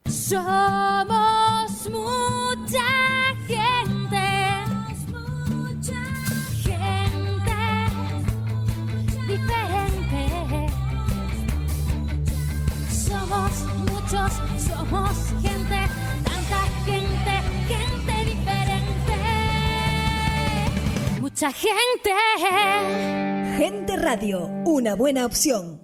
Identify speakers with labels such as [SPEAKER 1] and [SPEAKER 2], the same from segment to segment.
[SPEAKER 1] Somos mucha gente, gente diferente. Somos muchos, somos gente, tanta gente, gente diferente. Mucha gente.
[SPEAKER 2] Gente Radio, una buena opción.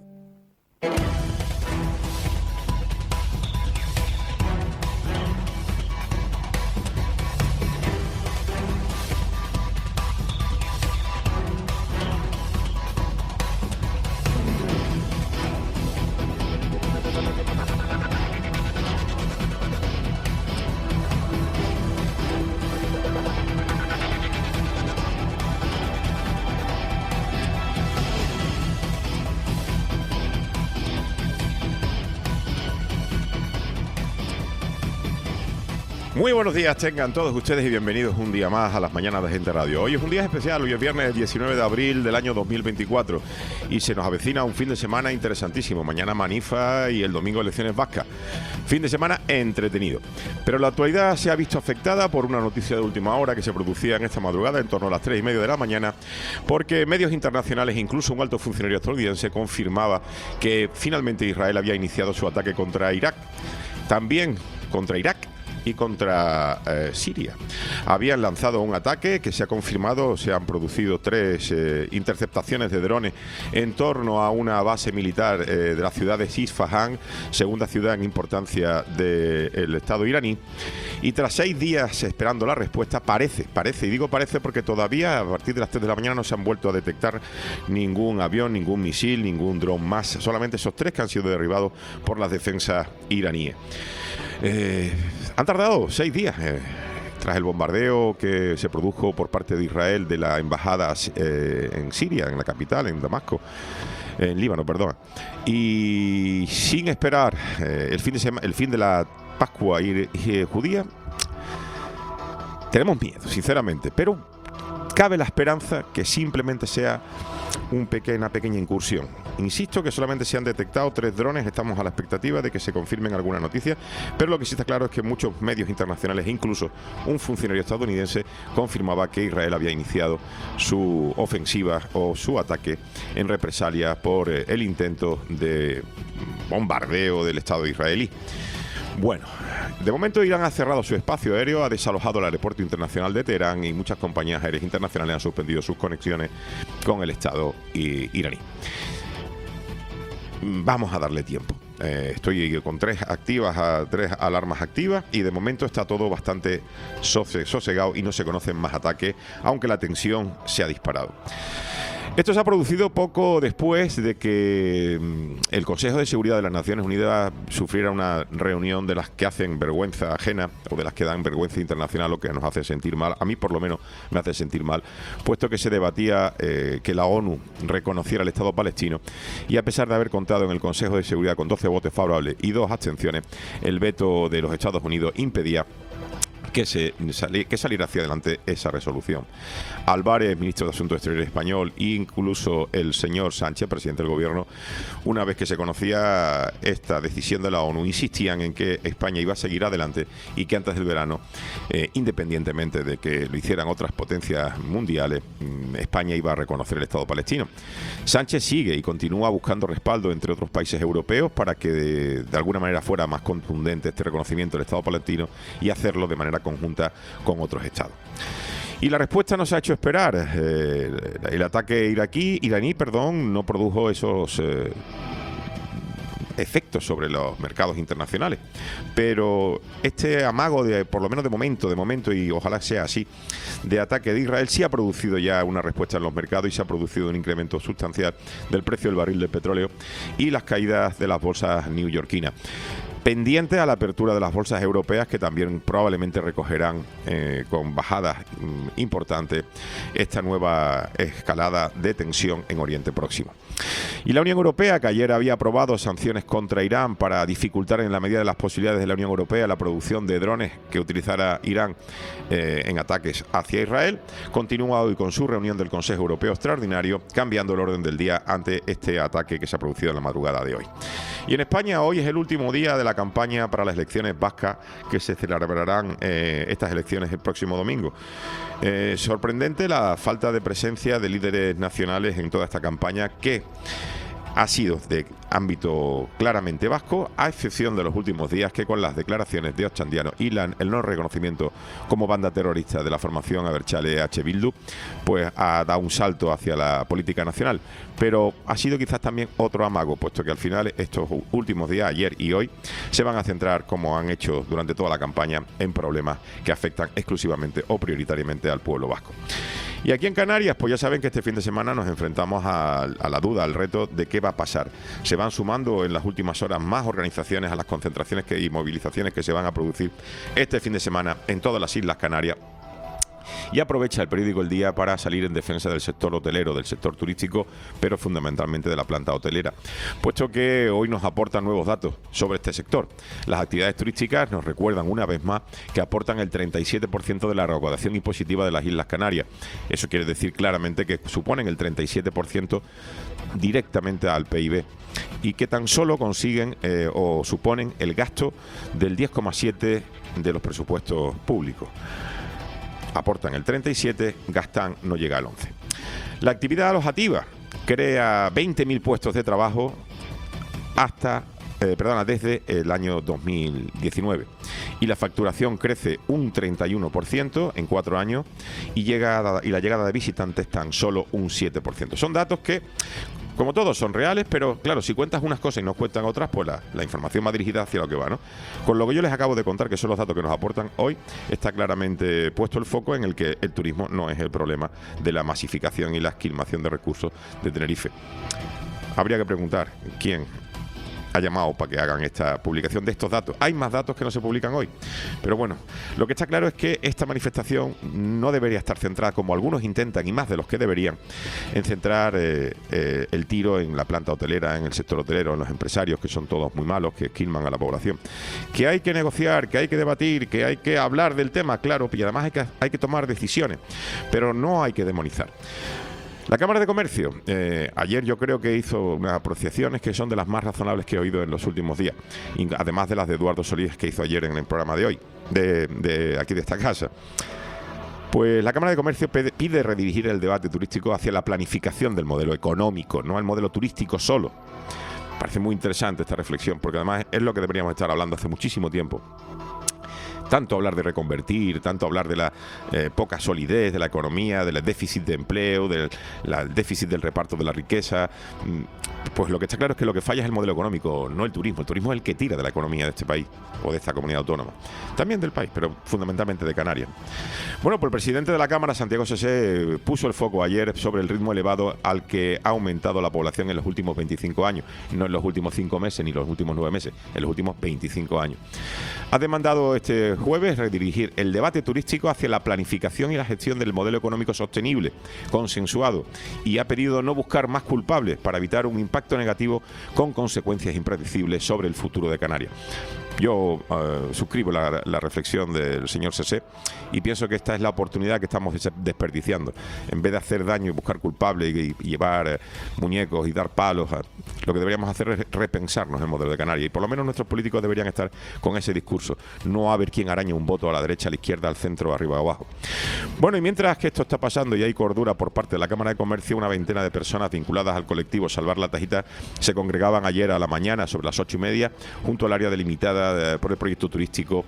[SPEAKER 3] Muy buenos días tengan todos ustedes y bienvenidos un día más a las mañanas de Gente Radio. Hoy es un día especial, hoy es viernes 19 de abril del año 2024 y se nos avecina un fin de semana interesantísimo. Mañana Manifa y el domingo elecciones vascas. Fin de semana entretenido. Pero la actualidad se ha visto afectada por una noticia de última hora que se producía en esta madrugada en torno a las 3:30 de la mañana, porque medios internacionales, incluso un alto funcionario estadounidense, confirmaba que finalmente Israel había iniciado su ataque contra Irak. También contra Irak y contra Siria. Habían lanzado un ataque que se ha confirmado, se han producido 3 interceptaciones de drones en torno a una base militar de la ciudad de Isfahan, segunda ciudad en importancia del Estado iraní, y tras 6 días esperando la respuesta, parece, y digo parece porque todavía a partir de las 3 de la mañana no se han vuelto a detectar ningún avión, ningún misil, ningún dron más, solamente esos 3 que han sido derribados por las defensas iraníes. Han tardado 6 días tras el bombardeo que se produjo por parte de Israel de la embajada en Siria, en la capital, en Damasco, en Líbano, perdón, y sin esperar el fin de la Pascua judía. Tenemos miedo, sinceramente, pero cabe la esperanza que simplemente sea una pequeña incursión. Insisto que solamente se han detectado 3 drones, estamos a la expectativa de que se confirmen alguna noticia, pero lo que sí está claro es que muchos medios internacionales, incluso un funcionario estadounidense, confirmaba que Israel había iniciado su ofensiva o su ataque en represalia por el intento de bombardeo del Estado israelí. Bueno, de momento Irán ha cerrado su espacio aéreo, ha desalojado el aeropuerto internacional de Teherán y muchas compañías aéreas internacionales han suspendido sus conexiones con el Estado iraní. Vamos a darle tiempo. Estoy con 3 alarmas activas y de momento está todo bastante sosegado y no se conocen más ataques, aunque la tensión se ha disparado. Esto se ha producido poco después de que el Consejo de Seguridad de las Naciones Unidas sufriera una reunión de las que hacen vergüenza ajena o de las que dan vergüenza internacional, lo que nos hace sentir mal. A mí por lo menos me hace sentir mal, puesto que se debatía que la ONU reconociera el Estado palestino y a pesar de haber contado en el Consejo de Seguridad con 12 votos favorables y 2 abstenciones, el veto de los Estados Unidos impedía que saliera hacia adelante esa resolución. Álvarez, ministro de Asuntos Exteriores español, e incluso el señor Sánchez, presidente del gobierno, una vez que se conocía esta decisión de la ONU, insistían en que España iba a seguir adelante y que antes del verano, independientemente de que lo hicieran otras potencias mundiales, España iba a reconocer el Estado palestino. Sánchez sigue y continúa buscando respaldo entre otros países europeos para que de alguna manera fuera más contundente este reconocimiento del Estado palestino y hacerlo de manera conjunta con otros estados. Y la respuesta no se ha hecho esperar. El ataque iraní no produjo esos efectos sobre los mercados internacionales, pero este amago de, por lo menos de momento, y ojalá sea así, de ataque de Israel sí ha producido ya una respuesta en los mercados y se ha producido un incremento sustancial del precio del barril de petróleo y las caídas de las bolsas neoyorquinas. Pendiente a la apertura de las bolsas europeas, que también probablemente recogerán con bajadas importantes esta nueva escalada de tensión en Oriente Próximo. Y la Unión Europea, que ayer había aprobado sanciones contra Irán para dificultar en la medida de las posibilidades de la Unión Europea la producción de drones que utilizara Irán en ataques hacia Israel, continúa hoy con su reunión del Consejo Europeo Extraordinario, cambiando el orden del día ante este ataque que se ha producido en la madrugada de hoy. Y en España hoy es el último día de la campaña para las elecciones vascas que se celebrarán estas elecciones el próximo domingo. Sorprendente la falta de presencia de líderes nacionales en toda esta campaña, que ha sido de ámbito claramente vasco, a excepción de los últimos días, que con las declaraciones de Otxandiano y el no reconocimiento como banda terrorista de la formación Abertzale EH Bildu, pues ha dado un salto hacia la política nacional. Pero ha sido quizás también otro amago, puesto que al final estos últimos días, ayer y hoy, se van a centrar, como han hecho durante toda la campaña, en problemas que afectan exclusivamente o prioritariamente al pueblo vasco. Y aquí en Canarias, pues ya saben que este fin de semana nos enfrentamos a la duda, al reto de qué va a pasar. Se van sumando en las últimas horas más organizaciones a las concentraciones y movilizaciones que se van a producir este fin de semana en todas las Islas Canarias. Y aprovecha el periódico El Día para salir en defensa del sector hotelero, del sector turístico, pero fundamentalmente de la planta hotelera, puesto que hoy nos aportan nuevos datos sobre este sector. Las actividades turísticas nos recuerdan una vez más que aportan el 37% de la recaudación impositiva de las Islas Canarias. Eso quiere decir claramente que suponen el 37% directamente al PIB, y que tan solo consiguen o suponen el gasto del 10,7% de los presupuestos públicos. Aportan el 37, gastan, no llega al 11. La actividad alojativa crea 20.000 puestos de trabajo desde el año 2019. Y la facturación crece un 31% en 4 años y la llegada de visitantes tan solo un 7%. Son datos que, como todos, son reales, pero claro, si cuentas unas cosas y no cuentan otras, pues la información va dirigida hacia lo que va, ¿no? Con lo que yo les acabo de contar, que son los datos que nos aportan hoy, está claramente puesto el foco en el que el turismo no es el problema de la masificación y la esquilmación de recursos de Tenerife. Habría que preguntar quién ha llamado para que hagan esta publicación de estos datos. Hay más datos que no se publican hoy, pero bueno, lo que está claro es que esta manifestación no debería estar centrada, como algunos intentan y más de los que deberían, en centrar el tiro en la planta hotelera, en el sector hotelero, en los empresarios, que son todos muy malos, que esquilman a la población. Que hay que negociar, que hay que debatir, que hay que hablar del tema, claro, y además hay que tomar decisiones, pero no hay que demonizar. La Cámara de Comercio, ayer yo creo que hizo unas apreciaciones que son de las más razonables que he oído en los últimos días, además de las de Eduardo Solís, que hizo ayer en el programa de hoy, de aquí de esta casa. Pues la Cámara de Comercio pide redirigir el debate turístico hacia la planificación del modelo económico, no el modelo turístico solo. Parece muy interesante esta reflexión, porque además es lo que deberíamos estar hablando hace muchísimo tiempo. Tanto hablar de reconvertir, tanto hablar de la poca solidez de la economía, del déficit de empleo, del déficit del reparto de la riqueza. Pues lo que está claro es que lo que falla es el modelo económico, no el turismo. El turismo es el que tira de la economía de este país o de esta comunidad autónoma. También del país, pero fundamentalmente de Canarias. Bueno, pues el presidente de la Cámara, Santiago Sesé, puso el foco ayer sobre el ritmo elevado al que ha aumentado la población en los últimos 25 años. No en los últimos 5 meses ni los últimos 9 meses, en los últimos 25 años. Ha demandado este jueves redirigir el debate turístico hacia la planificación y la gestión del modelo económico sostenible, consensuado, y ha pedido no buscar más culpables para evitar un impacto negativo con consecuencias impredecibles sobre el futuro de Canarias. Yo suscribo la reflexión del señor Sesé y pienso que esta es la oportunidad que estamos desperdiciando. En vez de hacer daño y buscar culpables y llevar muñecos y dar palos, lo que deberíamos hacer es repensarnos el modelo de Canarias. Y por lo menos nuestros políticos deberían estar con ese discurso. No a ver quién araña un voto a la derecha, a la izquierda, al centro, arriba o abajo. Bueno, y mientras que esto está pasando y hay cordura por parte de la Cámara de Comercio, una veintena de personas vinculadas al colectivo Salvar la Tejita se congregaban ayer a la mañana sobre las 8:30 junto al área delimitada por el proyecto turístico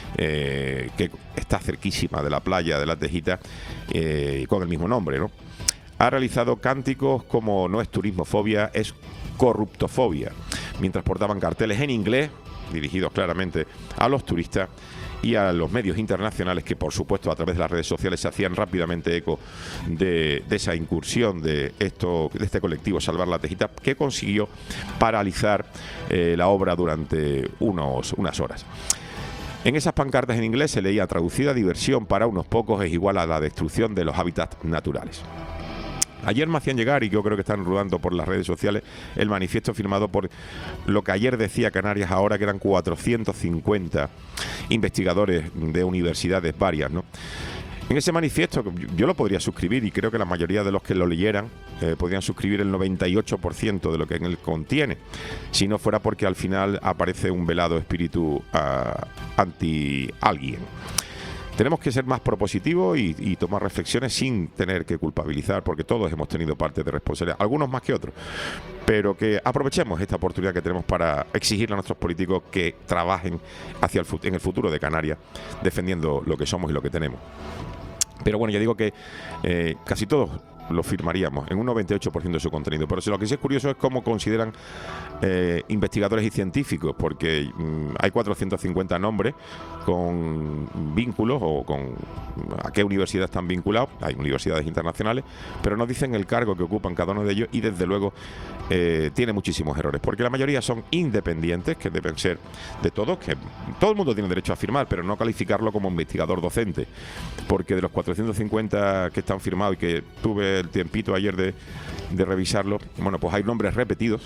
[SPEAKER 3] que está cerquísima de la playa de la Tejita, con el mismo nombre, ¿no? Ha realizado cánticos como no es turismofobia, es corruptofobia, mientras portaban carteles en inglés dirigidos claramente a los turistas y a los medios internacionales que, por supuesto, a través de las redes sociales se hacían rápidamente eco de esa incursión de este colectivo Salvar la Tejita, que consiguió paralizar la obra durante unas horas. En esas pancartas en inglés se leía traducida: diversión para unos pocos es igual a la destrucción de los hábitats naturales. Ayer me hacían llegar, y yo creo que están rodando por las redes sociales, el manifiesto firmado por lo que ayer decía Canarias Ahora, que eran 450 investigadores de universidades varias, ¿no? En ese manifiesto, yo lo podría suscribir y creo que la mayoría de los que lo leyeran podrían suscribir el 98% de lo que en él contiene, si no fuera porque al final aparece un velado espíritu anti alguien. Tenemos que ser más propositivos y tomar reflexiones sin tener que culpabilizar, porque todos hemos tenido parte de responsabilidad, algunos más que otros, pero que aprovechemos esta oportunidad que tenemos para exigirle a nuestros políticos que trabajen en el futuro de Canarias, defendiendo lo que somos y lo que tenemos. Pero bueno, ya digo que casi todos lo firmaríamos en un 98% de su contenido. Pero lo que sí es curioso es cómo consideran investigadores y científicos, porque hay 450 nombres con vínculos o con a qué universidad están vinculados. Hay universidades internacionales, pero no dicen el cargo que ocupan cada uno de ellos y desde luego tiene muchísimos errores, porque la mayoría son independientes, que deben ser de todos, que todo el mundo tiene derecho a firmar, pero no calificarlo como investigador docente, porque de los 450 que están firmados y que tuve el tiempito ayer de revisarlo, bueno, pues hay nombres repetidos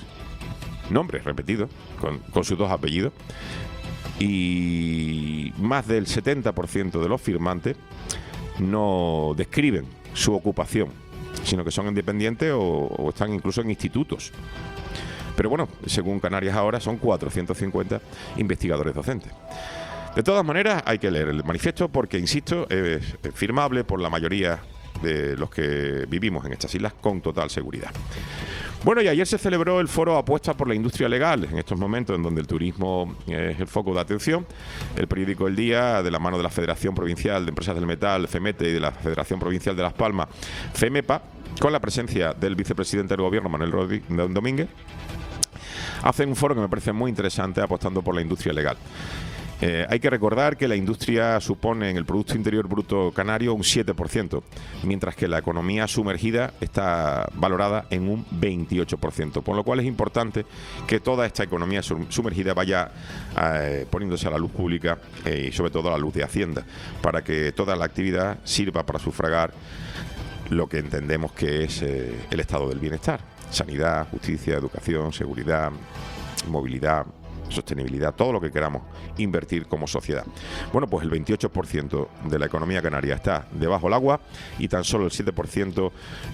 [SPEAKER 3] con sus dos apellidos, y más del 70% de los firmantes no describen su ocupación, sino que son independientes o están incluso en institutos. Pero bueno, según Canarias ahora son 450 investigadores docentes. De todas maneras, hay que leer el manifiesto porque, insisto, es firmable por la mayoría de los que vivimos en estas islas con total seguridad. Bueno, y ayer se celebró el foro Apuestas por la Industria Legal, en estos momentos en donde el turismo es el foco de atención. El periódico El Día, de la mano de la Federación Provincial de Empresas del Metal, FEMETE, y de la Federación Provincial de Las Palmas, FEMEPA, con la presencia del vicepresidente del Gobierno, Manuel Domínguez, hacen un foro que me parece muy interesante, apostando por la industria legal. Hay que recordar que la industria supone en el Producto Interior Bruto canario un 7%, mientras que la economía sumergida está valorada en un 28%, por lo cual es importante que toda esta economía sumergida vaya poniéndose a la luz pública y sobre todo a la luz de Hacienda, para que toda la actividad sirva para sufragar lo que entendemos que es el estado del bienestar: sanidad, justicia, educación, seguridad, movilidad, sostenibilidad, todo lo que queramos invertir como sociedad. Bueno, pues el 28% de la economía canaria está debajo del agua y tan solo el 7%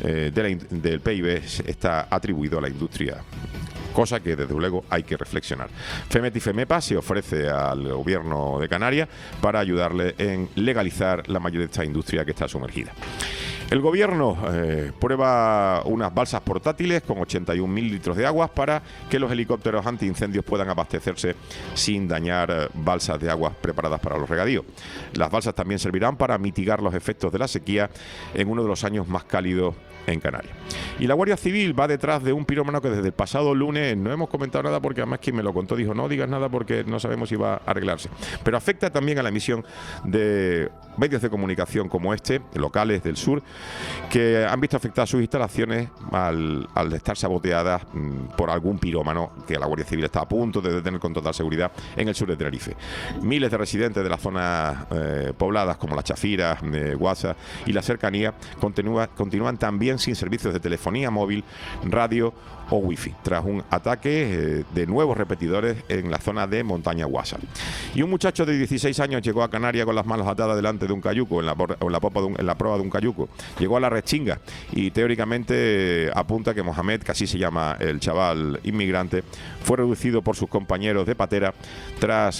[SPEAKER 3] del PIB está atribuido a la industria, cosa que desde luego hay que reflexionar. FEMET y FEMEPA se ofrece al Gobierno de Canarias para ayudarle en legalizar la mayoría de esta industria que está sumergida. El Gobierno prueba unas balsas portátiles con 81.000 litros de agua para que los helicópteros antiincendios puedan abastecerse sin dañar balsas de agua preparadas para los regadíos. Las balsas también servirán para mitigar los efectos de la sequía en uno de los años más cálidos en Canarias. Y la Guardia Civil va detrás de un pirómano que desde el pasado lunes no hemos comentado nada, porque además quien me lo contó dijo: no digas nada porque no sabemos si va a arreglarse. Pero afecta también a la emisión de medios de comunicación como este, locales del sur, que han visto afectadas sus instalaciones al estar saboteadas por algún pirómano que la Guardia Civil está a punto de detener con total seguridad en el sur de Tenerife. Miles de residentes de las zonas pobladas como Las Chafiras, Guasa y la cercanía continúan también sin servicios de telefonía móvil, radio o wifi, tras un ataque de nuevos repetidores en la zona de Montaña Guasa. Y un muchacho de 16 años llegó a Canarias con las manos atadas delante de un cayuco, en la proa de un cayuco. Llegó a la Restinga y teóricamente apunta que Mohamed, que así se llama el chaval inmigrante, fue reducido por sus compañeros de patera tras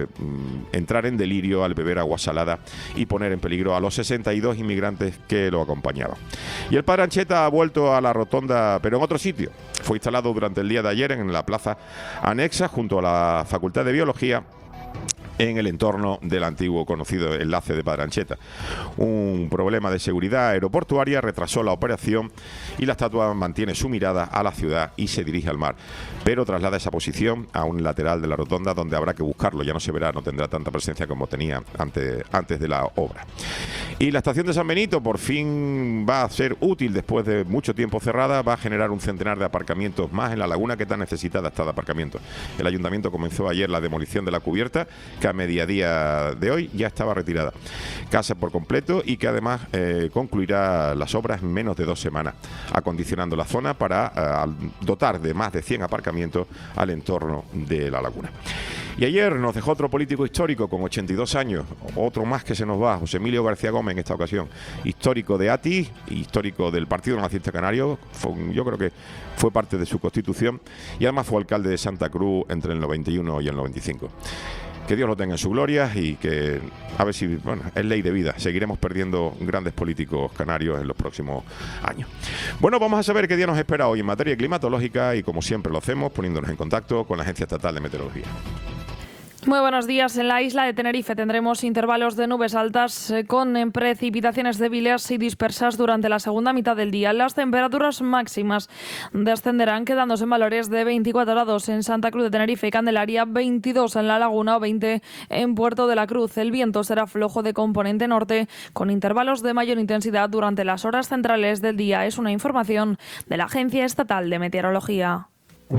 [SPEAKER 3] entrar en delirio al beber agua salada y poner en peligro a los 62 inmigrantes que lo acompañaban. Y el padre Ancheta ha vuelto a la rotonda, pero en otro sitio. Fue instalado durante el día de ayer en la plaza anexa junto a la Facultad de Biología, en el entorno del antiguo conocido enlace de Padre Ancheta. Un problema de seguridad aeroportuaria retrasó la operación y la estatua mantiene su mirada a la ciudad y se dirige al mar, pero traslada esa posición a un lateral de la rotonda donde habrá que buscarlo. Ya no se verá, no tendrá tanta presencia como tenía antes de la obra. Y la estación de San Benito por fin va a ser útil después de mucho tiempo cerrada. Va a generar un centenar de aparcamientos más en la laguna, que tan necesitada está de aparcamientos. El ayuntamiento comenzó ayer la demolición de la cubierta que que a mediodía de hoy ya estaba retirada. Casa por completo y que además concluirá las obras en menos de 2 semanas, acondicionando la zona para dotar de más de 100 aparcamientos al entorno de la laguna. Y ayer nos dejó otro político histórico con 82 años, otro más que se nos va, José Emilio García Gómez en esta ocasión, histórico de ATI, histórico del Partido Nacionalista Canario, yo creo que fue parte de su constitución y además fue alcalde de Santa Cruz entre el 91 y el 95. Que Dios lo tenga en su gloria y que, a ver si, bueno, es ley de vida. Seguiremos perdiendo grandes políticos canarios en los próximos años. Bueno, vamos a saber qué día nos espera hoy en materia climatológica y, como siempre lo hacemos, poniéndonos en contacto con la Agencia Estatal de Meteorología.
[SPEAKER 4] Muy buenos días. En la isla de Tenerife tendremos intervalos de nubes altas con precipitaciones débiles y dispersas durante la segunda mitad del día. Las temperaturas máximas descenderán, quedándose en valores de 24 grados en Santa Cruz de Tenerife y Candelaria, 22 en La Laguna o 20 en Puerto de la Cruz. El viento será flojo de componente norte con intervalos de mayor intensidad durante las horas centrales del día. Es una información de la Agencia Estatal de Meteorología.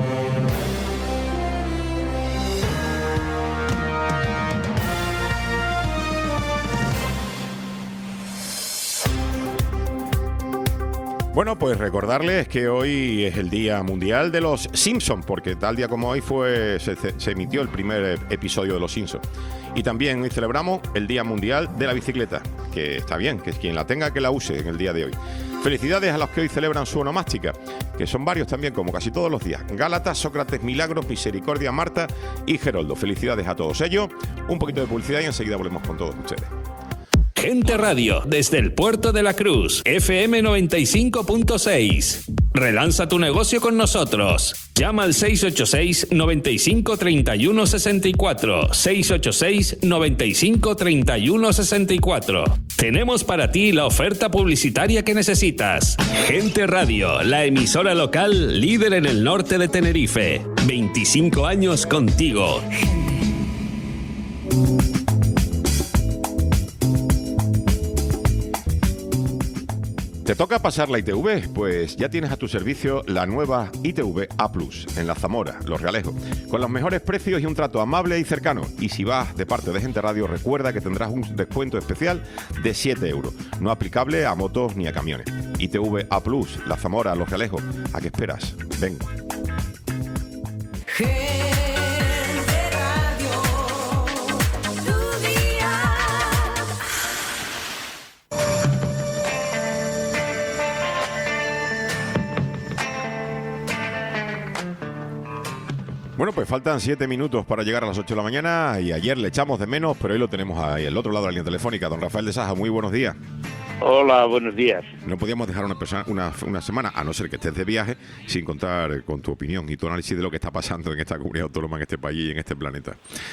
[SPEAKER 3] Bueno, pues recordarles que hoy es el Día Mundial de los Simpsons, porque tal día como hoy se emitió el primer episodio de Los Simpsons. Y también hoy celebramos el Día Mundial de la Bicicleta, que está bien, que quien la tenga que la use en el día de hoy. Felicidades a los que hoy celebran su onomástica, que son varios también, como casi todos los días. Gálatas, Sócrates, Milagros, Misericordia, Marta y Geroldo. Felicidades a todos ellos. Un poquito de publicidad y enseguida volvemos con todos ustedes.
[SPEAKER 5] Gente Radio, desde el Puerto de la Cruz, FM 95.6. Relanza tu negocio con nosotros. Llama al 686 95 31 64. 686 95 31 64. Tenemos para ti la oferta publicitaria que necesitas. Gente Radio, la emisora local líder en el norte de Tenerife. 25 años contigo.
[SPEAKER 3] ¿Te toca pasar la ITV? Pues ya tienes a tu servicio la nueva ITV A+, en La Zamora, Los Realejos, con los mejores precios y un trato amable y cercano. Y si vas de parte de Gente Radio, recuerda que tendrás un descuento especial de 7 euros, no aplicable a motos ni a camiones. ITV A+, La Zamora, Los Realejos. ¿A qué esperas? Ven. Bueno, pues faltan 7 minutos para llegar a las 8 de la mañana y ayer le echamos de menos, pero hoy lo tenemos ahí, al otro lado de la línea telefónica. Don Rafael de Saja, muy buenos días.
[SPEAKER 6] Hola, buenos días.
[SPEAKER 3] No podíamos dejar una semana, a no ser que estés de viaje, sin contar con tu opinión y tu análisis de lo que está pasando en esta comunidad autónoma, en este país y en este planeta.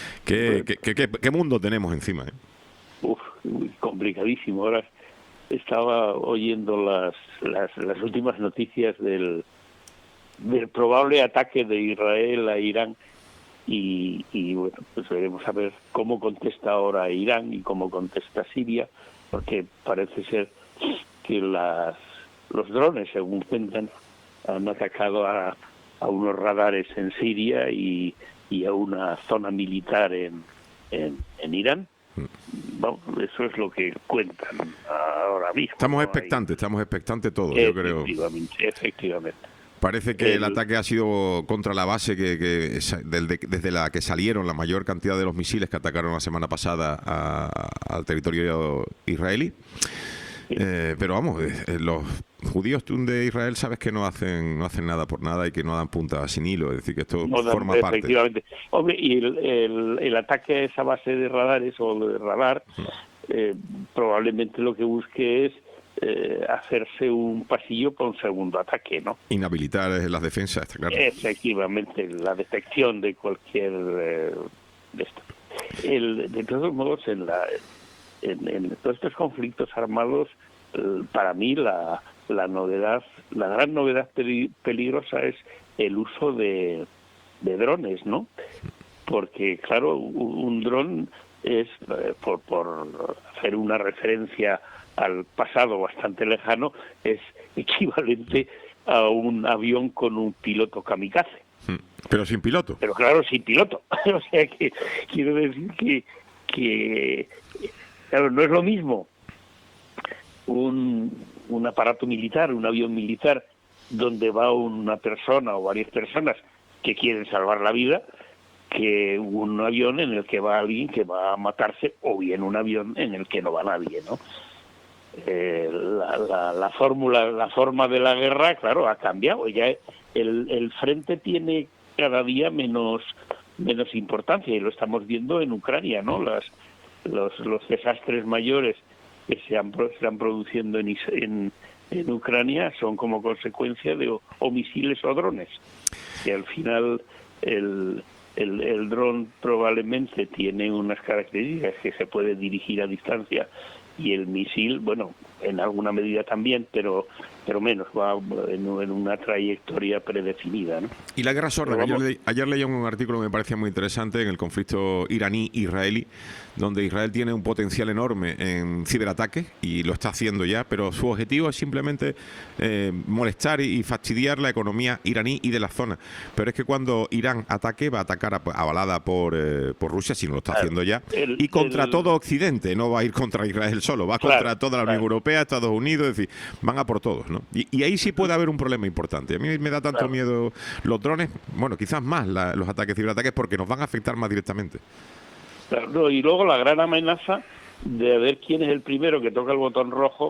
[SPEAKER 3] ¿Qué mundo tenemos encima?
[SPEAKER 6] Complicadísimo. Ahora estaba oyendo las últimas noticias del probable ataque de Israel a Irán y bueno, pues veremos a ver cómo contesta ahora Irán y cómo contesta Siria, porque parece ser que los drones, según cuentan, han atacado a unos radares en Siria y a una zona militar en Irán. Bueno, eso es lo que cuentan ahora mismo.
[SPEAKER 3] Estamos expectantes todos, yo creo.
[SPEAKER 6] Efectivamente.
[SPEAKER 3] Parece que el ataque ha sido contra la base desde la que salieron la mayor cantidad de los misiles que atacaron la semana pasada al territorio israelí. Pero vamos, los judíos de Israel sabes que no hacen nada por nada y que no dan punta sin hilo. Es decir, que esto forma parte.
[SPEAKER 6] Efectivamente. Hombre, y el ataque a esa base de radares o de radar probablemente lo que busque es hacerse un pasillo para un segundo ataque, ¿no?
[SPEAKER 3] Inhabilitar las defensas, está claro.
[SPEAKER 6] Efectivamente, la detección de cualquier de esto. De todos modos, en todos estos conflictos armados, para mí la gran novedad peligrosa es el uso de drones, ¿no? Porque, claro, un dron es, por hacer una referencia al pasado bastante lejano, es equivalente a un avión con un piloto kamikaze.
[SPEAKER 3] Pero sin piloto.
[SPEAKER 6] Pero claro, sin piloto. O sea que quiero decir que claro, no es lo mismo un aparato militar, un avión militar, donde va una persona o varias personas que quieren salvar la vida, que un avión en el que va alguien que va a matarse, o bien un avión en el que no va nadie, ¿no? La forma de la guerra, claro, ha cambiado. Ya el frente tiene cada día menos importancia, y lo estamos viendo en Ucrania, ¿no? Los desastres mayores que se han produciendo en Ucrania son como consecuencia de o misiles o drones, que al final el dron probablemente tiene unas características que se puede dirigir a distancia, y el misil, bueno, en alguna medida también, pero menos, va en una trayectoria predefinida, ¿no?
[SPEAKER 3] Y la guerra sorda, que ayer leí un artículo que me parecía muy interesante en el conflicto iraní-israelí, donde Israel tiene un potencial enorme en ciberataques, y lo está haciendo ya, pero su objetivo es simplemente molestar y fastidiar la economía iraní y de la zona. Pero es que cuando Irán ataque, va a atacar avalada por Rusia, si no lo está haciendo ya, y contra todo Occidente, no va a ir contra Israel solo, va contra toda la Unión Europea, Estados Unidos, es decir, van a por todos, ¿no? Y ahí sí puede haber un problema importante. A mí me da tanto miedo los drones, bueno, quizás más los ataques, ciberataques, porque nos van a afectar más directamente.
[SPEAKER 6] Claro, y luego la gran amenaza de ver quién es el primero que toca el botón rojo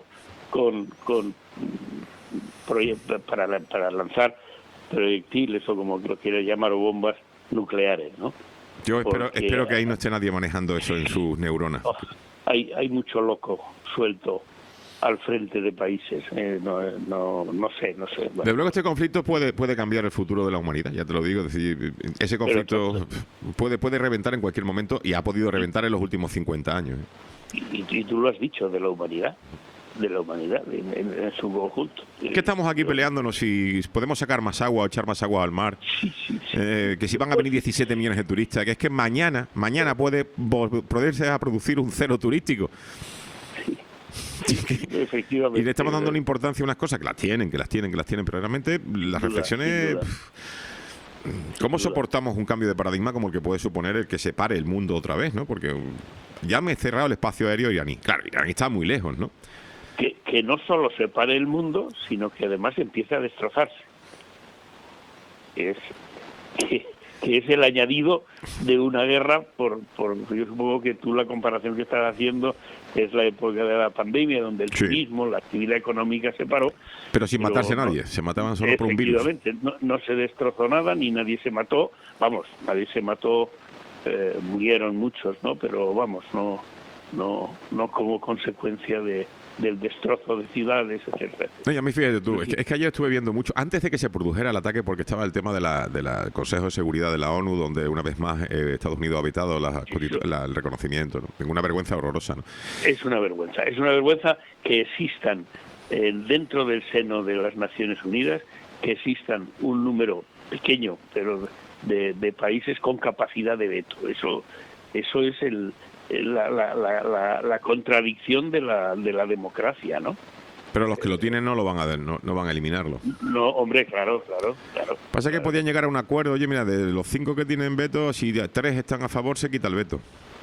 [SPEAKER 6] para lanzar proyectiles, o como lo quiere llamar, o bombas nucleares, ¿no?
[SPEAKER 3] Yo espero que ahí no esté nadie manejando eso en sus neuronas.
[SPEAKER 6] Hay mucho loco suelto al frente de países. No sé. Bueno.
[SPEAKER 3] Desde luego este conflicto puede cambiar el futuro de la humanidad, ya te lo digo. Es decir, ese conflicto puede reventar en cualquier momento, y ha podido reventar en los últimos 50 años.
[SPEAKER 6] Y tú lo has dicho, de la humanidad en su conjunto.
[SPEAKER 3] ¿Qué estamos aquí peleándonos si podemos sacar más agua o echar más agua al mar?
[SPEAKER 6] Sí.
[SPEAKER 3] Que si van a venir 17 millones de turistas, que es que mañana puede poderse a producir un cero turístico.
[SPEAKER 6] Efectivamente.
[SPEAKER 3] Y le estamos dando una importancia a unas cosas que las tienen, pero realmente las reflexiones... ¿Cómo soportamos un cambio de paradigma como el que puede suponer el que se pare el mundo otra vez, ¿no? Porque ya me he cerrado el espacio aéreo iraní. Claro, Irán está muy lejos, ¿no?
[SPEAKER 6] Que no solo se pare el mundo, sino que además empieza a destrozarse. Que es el añadido de una guerra, yo supongo que tú la comparación que estás haciendo es la época de la pandemia, donde el turismo, la actividad económica se paró.
[SPEAKER 3] Pero sin matarse nadie, se mataban solo por un virus.
[SPEAKER 6] Efectivamente, no se destrozó nada, ni nadie se mató. Vamos, nadie se mató, murieron muchos, ¿no? Pero vamos, no como consecuencia del destrozo de ciudades, etcétera.
[SPEAKER 3] No, y a mí fíjate tú, es que ayer estuve viendo mucho, antes de que se produjera el ataque, porque estaba el tema del Consejo de Seguridad de la ONU, donde una vez más Estados Unidos ha vetado el reconocimiento, ¿no? Tengo una vergüenza horrorosa, ¿no? Es una
[SPEAKER 6] vergüenza que existan dentro del seno de las Naciones Unidas, que existan un número pequeño, pero de países con capacidad de veto. Eso es la contradicción de la democracia, ¿no?
[SPEAKER 3] Pero los que lo tienen no lo van a ver, no van a eliminarlo.
[SPEAKER 6] No, hombre, claro.
[SPEAKER 3] Pasa que podían llegar a un acuerdo. Oye, mira, de los 5 que tienen veto, si 3 están a favor, se quita el veto.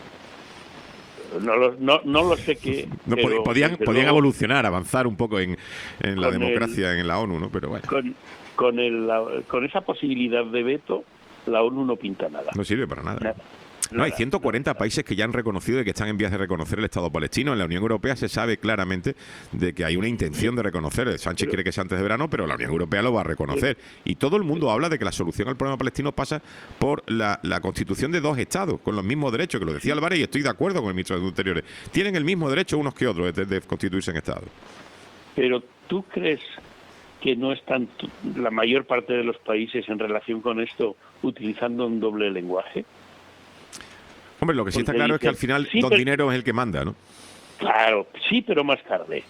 [SPEAKER 6] No lo sé qué.
[SPEAKER 3] Podían evolucionar, avanzar un poco en la democracia en la ONU, ¿no? Pero bueno.
[SPEAKER 6] Con esa posibilidad de veto, la ONU no pinta nada.
[SPEAKER 3] No sirve para nada. No, hay 140 países que ya han reconocido y que están en vías de reconocer el Estado palestino. En la Unión Europea se sabe claramente de que hay una intención de reconocer. Sánchez quiere que sea antes de verano, pero la Unión Europea lo va a reconocer. Y todo el mundo habla de que la solución al problema palestino pasa por la constitución de 2 estados, con los mismos derechos, que lo decía Álvarez, y estoy de acuerdo con el ministro de Interiores. Tienen el mismo derecho unos que otros de constituirse en Estado.
[SPEAKER 6] Pero ¿tú crees que no están la mayor parte de los países en relación con esto utilizando un doble lenguaje?
[SPEAKER 3] Hombre, lo que sí está claro es que al final don Dinero es el que manda, ¿no?
[SPEAKER 6] Claro, sí, pero más tarde.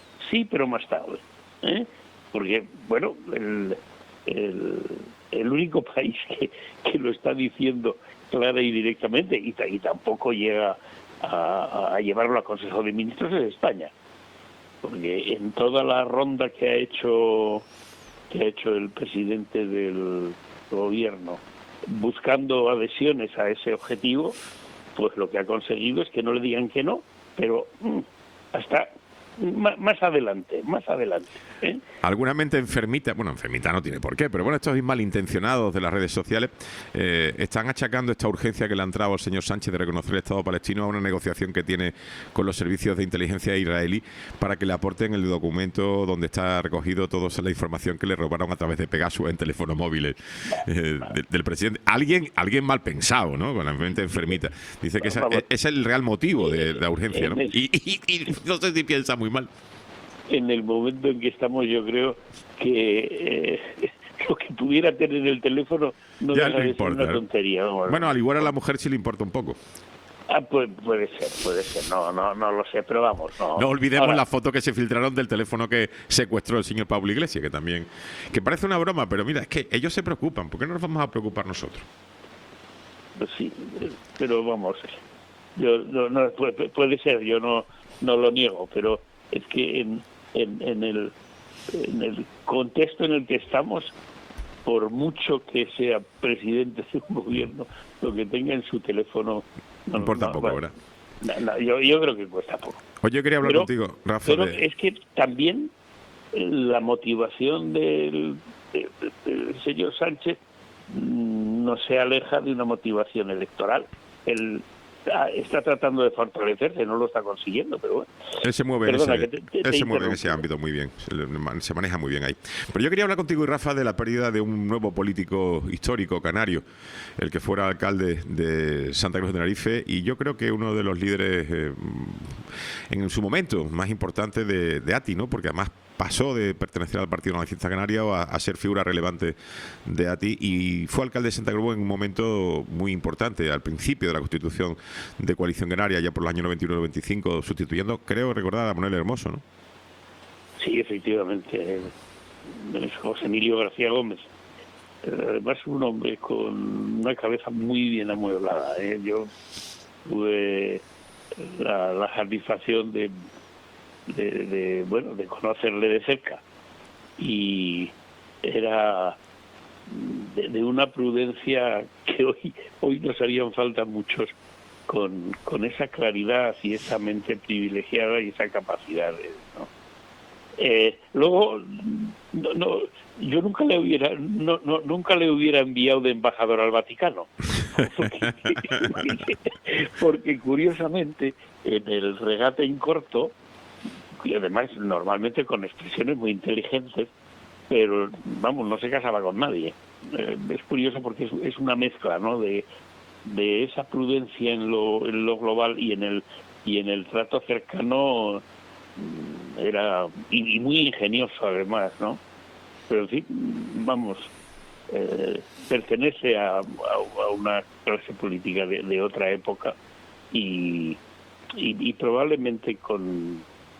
[SPEAKER 6] Porque, bueno, el único país que lo está diciendo clara y directamente, y tampoco llega a llevarlo a Consejo de Ministros, es España. Porque en toda la ronda que ha hecho el presidente del gobierno buscando adhesiones a ese objetivo, pues lo que ha conseguido es que no le digan que no, pero hasta más adelante, ¿eh?
[SPEAKER 3] Alguna mente enfermita, bueno, enfermita no tiene por qué, pero bueno, estos malintencionados de las redes sociales están achacando esta urgencia que le ha entrado al señor Sánchez de reconocer el Estado palestino a una negociación que tiene con los servicios de inteligencia israelí para que le aporten el documento donde está recogido toda la información que le robaron a través de Pegasus en teléfonos móviles del presidente. Alguien mal pensado, ¿no? Con la mente enfermita. Dice que ese es el real motivo de la urgencia, ¿no? Y no sé si piensa muy mal.
[SPEAKER 6] En el momento en que estamos, yo creo que lo que pudiera tener el teléfono no
[SPEAKER 3] ya
[SPEAKER 6] deja de ser
[SPEAKER 3] importa,
[SPEAKER 6] una tontería.
[SPEAKER 3] Bueno, al igual a la mujer sí le importa un poco.
[SPEAKER 6] Pues puede ser, no lo sé, pero vamos.
[SPEAKER 3] No olvidemos
[SPEAKER 6] Ahora,
[SPEAKER 3] la foto que se filtraron del teléfono que secuestró el señor Pablo Iglesias, que parece una broma, pero mira, es que ellos se preocupan, ¿por qué no nos vamos a preocupar nosotros?
[SPEAKER 6] pues sí, pero vamos, puede ser, yo no lo niego, pero es que en el contexto en el que estamos, por mucho que sea presidente de un gobierno, lo que tenga en su teléfono
[SPEAKER 3] no importa poco, ¿verdad?
[SPEAKER 6] Yo creo que cuesta poco.
[SPEAKER 3] Oye, yo quería hablar contigo, Rafa.
[SPEAKER 6] Pero es que también la motivación del señor Sánchez no se aleja de una motivación electoral. Él está tratando de fortalecerse, no lo está consiguiendo, pero bueno.
[SPEAKER 3] Él se mueve,
[SPEAKER 6] se
[SPEAKER 3] mueve en ese ámbito muy bien, se maneja muy bien ahí. Pero yo quería hablar contigo, y Rafa, de la pérdida de un nuevo político histórico canario, el que fuera alcalde de Santa Cruz de Tenerife, y yo creo que uno de los líderes en su momento más importantes de ATI, ¿no? Porque además pasó de pertenecer al Partido Nacionalista Canario a ser figura relevante de ATI, y fue alcalde de Santa Cruz en un momento muy importante, al principio de la constitución de Coalición Canaria, ya por los años 91-95, sustituyendo, creo recordar, a Manuel Hermoso, ¿no?
[SPEAKER 6] Sí, efectivamente, es José Emilio García Gómez. Además, un hombre con una cabeza muy bien amueblada. Yo tuve la satisfacción de conocerle de cerca, y era de una prudencia que hoy nos harían falta muchos, con esa claridad y esa mente privilegiada y esa capacidad, ¿no? Luego yo nunca le hubiera enviado de embajador al Vaticano, porque curiosamente en el regate en corto, y además normalmente con expresiones muy inteligentes, pero vamos, no se casaba con nadie. Es curioso porque es una mezcla, ¿no?, de esa prudencia en lo global y en el trato cercano. Era y muy ingenioso además, ¿no? Pero en fin, vamos, pertenece a una clase política de otra época, y probablemente con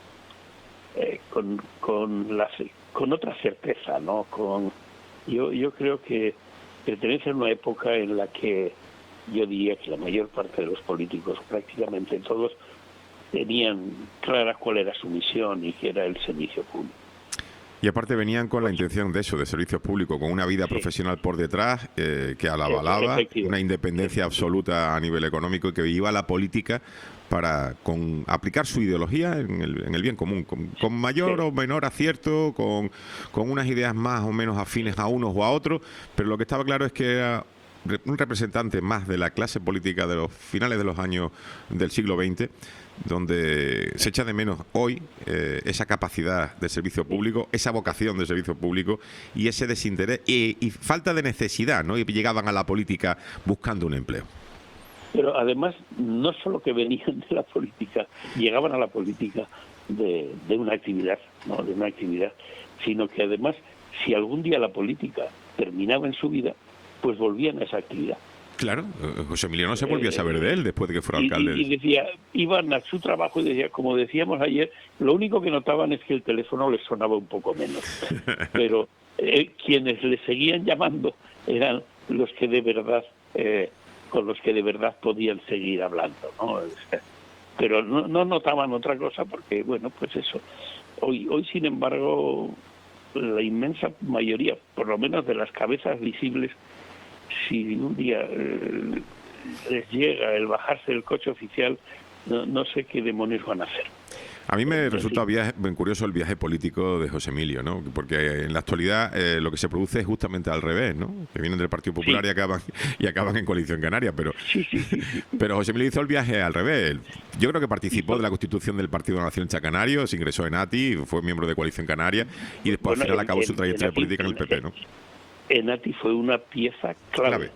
[SPEAKER 6] otra certeza, ¿no? Yo creo que pertenece a una época en la que yo diría que la mayor parte de los políticos, prácticamente todos, tenían clara cuál era su misión, y que era el servicio público.
[SPEAKER 3] Y aparte venían con la intención de eso, de servicios públicos, con una vida profesional por detrás, que avalaba una independencia absoluta a nivel económico, y que iba a la política para aplicar su ideología en el bien común, con mayor o menor acierto, con unas ideas más o menos afines a unos o a otros, pero lo que estaba claro es que era un representante más de la clase política de los finales de los años del siglo XX, donde se echa de menos hoy esa capacidad de servicio público, esa vocación de servicio público y ese desinterés y falta de necesidad, ¿no? Y llegaban a la política buscando un empleo.
[SPEAKER 6] Pero además, no solo que venían de la política, llegaban a la política de una actividad, ¿no?, de una actividad, sino que además, si algún día la política terminaba en su vida, pues volvían a esa actividad.
[SPEAKER 3] Claro, José Emilio no se volvió a saber de él después de que fuera alcalde.
[SPEAKER 6] Y decía, iban a su trabajo y decía, como decíamos ayer, lo único que notaban es que el teléfono les sonaba un poco menos. Pero quienes le seguían llamando eran los que de verdad, con los que de verdad podían seguir hablando, ¿no? Pero no notaban otra cosa porque, bueno, pues eso. Hoy sin embargo, la inmensa mayoría, por lo menos de las cabezas visibles, si un día les llega el bajarse del coche oficial, no sé qué demonios van a hacer.
[SPEAKER 3] A mí me resulta bien curioso el viaje político de José Emilio, ¿no? Porque en la actualidad lo que se produce es justamente al revés, ¿no? Que vienen del Partido Popular y acaban en Coalición Canaria, pero pero José Emilio hizo el viaje al revés. Yo creo que participó de la constitución del Partido de la Nación Canario, se ingresó en ATI, fue miembro de Coalición Canaria y después al final acabó su trayectoria política en el PP, ¿no?
[SPEAKER 6] En ATI fue una pieza clave.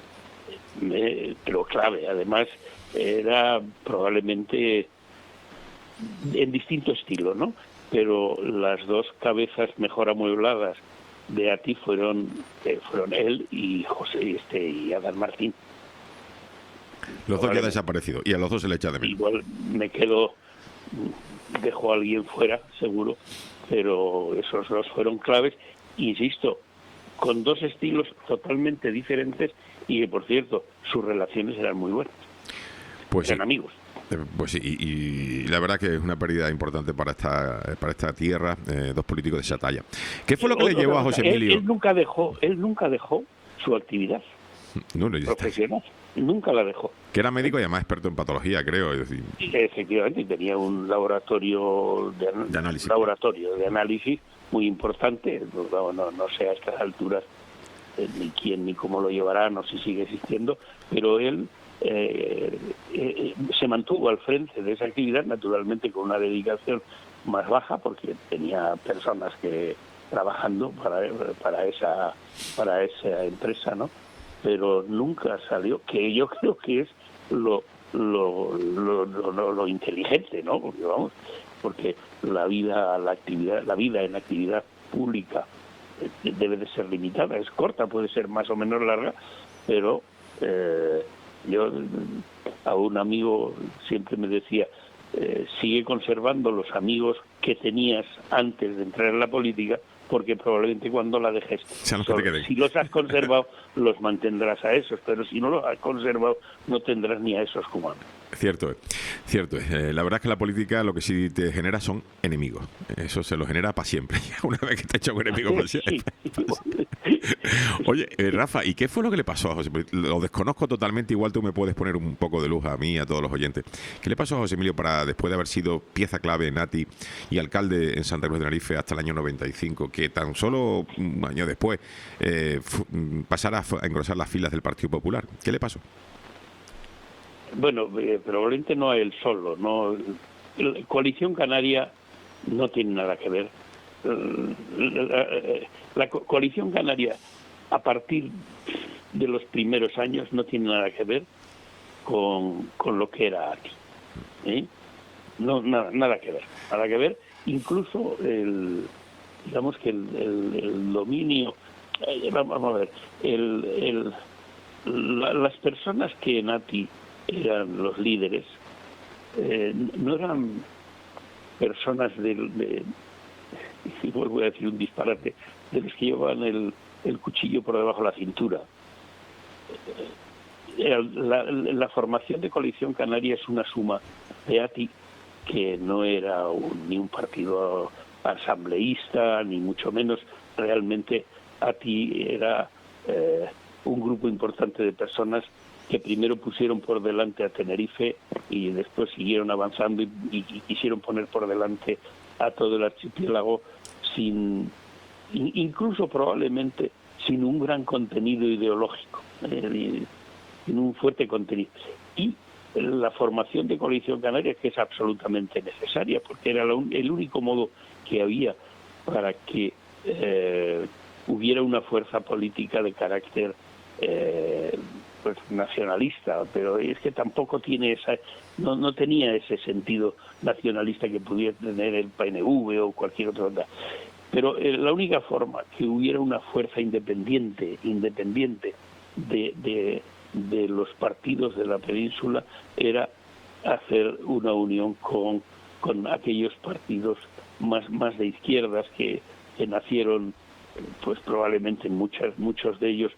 [SPEAKER 6] Pero clave, además era probablemente en distinto estilo, ¿no? Pero las dos cabezas mejor amuebladas de ATI fueron él y y Adán Martín.
[SPEAKER 3] Los dos ya han desaparecido y a los dos se le echa de menos.
[SPEAKER 6] Igual dejó a alguien fuera, seguro, pero esos dos fueron claves, insisto, con dos estilos totalmente diferentes y que, por cierto, sus relaciones eran muy buenas.
[SPEAKER 3] Pues
[SPEAKER 6] eran amigos.
[SPEAKER 3] Pues sí, y la verdad que es una pérdida importante para esta tierra, dos políticos de esa talla. ¿Qué fue lo que le llevó a José Emilio?
[SPEAKER 6] Él nunca dejó su actividad profesional, nunca la dejó.
[SPEAKER 3] Que era médico y además experto en patología, creo. Es decir,
[SPEAKER 6] efectivamente, tenía un laboratorio de análisis muy importante. No sé a estas alturas ni quién ni cómo lo llevará, no sé si sigue existiendo, pero él se mantuvo al frente de esa actividad, naturalmente con una dedicación más baja, porque tenía personas que trabajando para esa empresa, ¿no? Pero nunca salió, que yo creo que es lo inteligente, ¿no? Porque la vida en actividad pública debe de ser limitada, es corta, puede ser más o menos larga, pero yo a un amigo siempre me decía, sigue conservando los amigos que tenías antes de entrar en la política, porque probablemente cuando la dejes, si los has conservado, los mantendrás a esos, pero si no los has conservado, no tendrás ni a esos como a mí.
[SPEAKER 3] Cierto es. La verdad es que la política lo que sí te genera son enemigos. Eso se lo genera para siempre. Una vez que te ha hecho un enemigo para siempre. Oye, Rafa, ¿y qué fue lo que le pasó a José Emilio? Lo desconozco totalmente, igual tú me puedes poner un poco de luz a mí y a todos los oyentes. ¿Qué le pasó a José Emilio para, después de haber sido pieza clave en ATI y alcalde en Santa Cruz de Tenerife hasta el año 95, que tan solo un año después pasara a engrosar las filas del Partido Popular? ¿Qué le pasó?
[SPEAKER 6] Bueno, probablemente no a él solo, ¿no? La Coalición Canaria no tiene nada que ver. La Coalición Canaria, a partir de los primeros años, no tiene nada que ver con lo que era ATI. No, nada que ver. Incluso el dominio, vamos a ver, las personas que en ATI eran los líderes, no eran personas y vuelvo a decir un disparate, de los que llevaban el cuchillo por debajo de la cintura. La formación de Coalición Canaria es una suma de ATI, que no era ni un partido asambleísta, ni mucho menos. Realmente ATI era un grupo importante de personas que primero pusieron por delante a Tenerife y después siguieron avanzando y quisieron poner por delante a todo el archipiélago, incluso probablemente sin un gran contenido ideológico, sin un fuerte contenido. Y la formación de Coalición Canaria, que es absolutamente necesaria, porque era el único modo que había para que hubiera una fuerza política de carácter nacionalista, pero es que tampoco tiene no tenía ese sentido nacionalista que pudiera tener el PNV o cualquier otra. Pero la única forma que hubiera una fuerza independiente de los partidos de la península era hacer una unión con aquellos partidos más de izquierdas que nacieron, pues probablemente muchos de ellos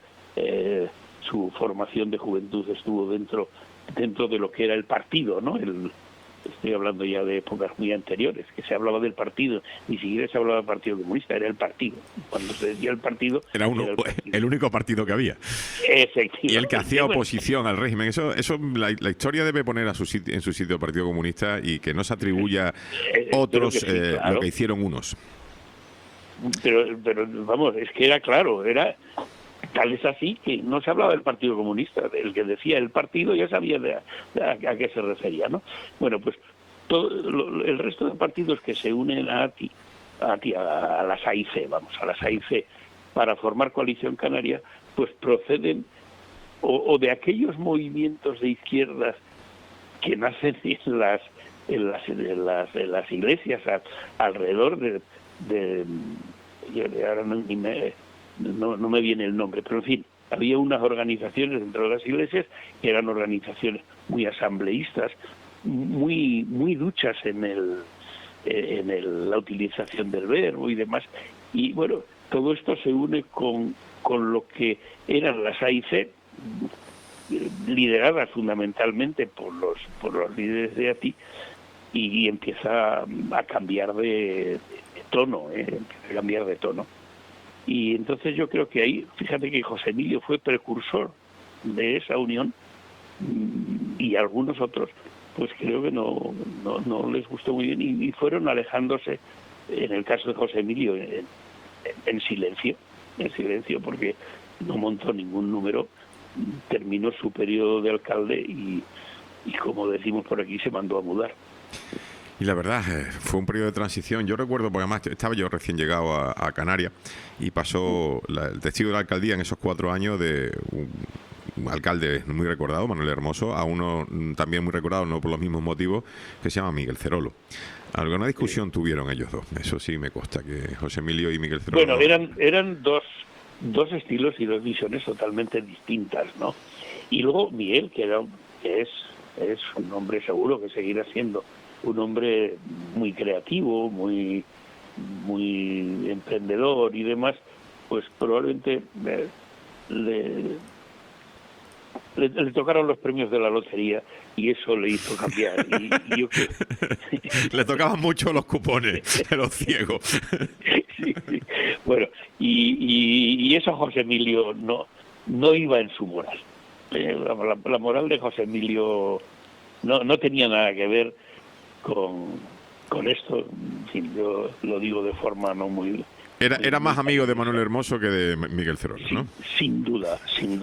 [SPEAKER 6] su formación de juventud estuvo dentro de lo que era el partido, ¿no? estoy hablando ya de épocas muy anteriores, que se hablaba del partido, ni siquiera se hablaba del Partido Comunista, era el partido. Cuando se decía el partido...
[SPEAKER 3] Era el único partido que había.
[SPEAKER 6] Efectivamente.
[SPEAKER 3] Y el que hacía oposición al régimen. Eso la historia debe poner en su sitio el Partido Comunista y que no se atribuya otros
[SPEAKER 6] sí, claro.
[SPEAKER 3] lo que hicieron unos.
[SPEAKER 6] Pero vamos, es que era claro, era... Tal es así que no se hablaba del Partido Comunista, el que decía el partido ya sabía a qué se refería, ¿no? Bueno, pues el resto de partidos que se unen a las AIC, a las AIC, para formar coalición canaria, pues proceden o de aquellos movimientos de izquierdas que nacen en las iglesias alrededor de ahora no me viene el nombre, pero en fin, había unas organizaciones dentro de las iglesias que eran organizaciones muy asambleístas, muy duchas en la utilización del verbo y demás. Y bueno, todo esto se une con lo que eran las AIC, lideradas fundamentalmente por los líderes de ATI, y empieza a cambiar de tono, Y entonces yo creo que ahí, fíjate que José Emilio fue precursor de esa unión, y algunos otros, pues creo que no les gustó muy bien y fueron alejándose, en el caso de José Emilio, en silencio, porque no montó ningún número, terminó su periodo de alcalde y como decimos por aquí, se mandó a mudar.
[SPEAKER 3] Y la verdad, fue un periodo de transición. Yo recuerdo, porque además estaba yo recién llegado a Canarias y pasó el testigo de la alcaldía en esos 4 años de un alcalde muy recordado, Manuel Hermoso, a uno también muy recordado, no por los mismos motivos, que se llama Miguel Cerolo. Alguna discusión tuvieron ellos dos. Eso sí me consta, que José Emilio y Miguel Cerolo...
[SPEAKER 6] Bueno, eran dos estilos y dos visiones totalmente distintas, ¿no? Y luego Miguel, que es un hombre seguro que seguirá siendo un hombre muy creativo, muy emprendedor y demás, pues probablemente le tocaron los premios de la lotería y eso le hizo cambiar. Y yo creo...
[SPEAKER 3] Le tocaban mucho los cupones de los ciegos.
[SPEAKER 6] Sí. Bueno, y eso José Emilio no iba en su moral. La moral de José Emilio no tenía nada que ver con esto. En fin, yo lo digo de forma no muy...
[SPEAKER 3] Era más amigo de Manuel Hermoso que de Miguel Cerolo, ¿no?
[SPEAKER 6] Sin duda.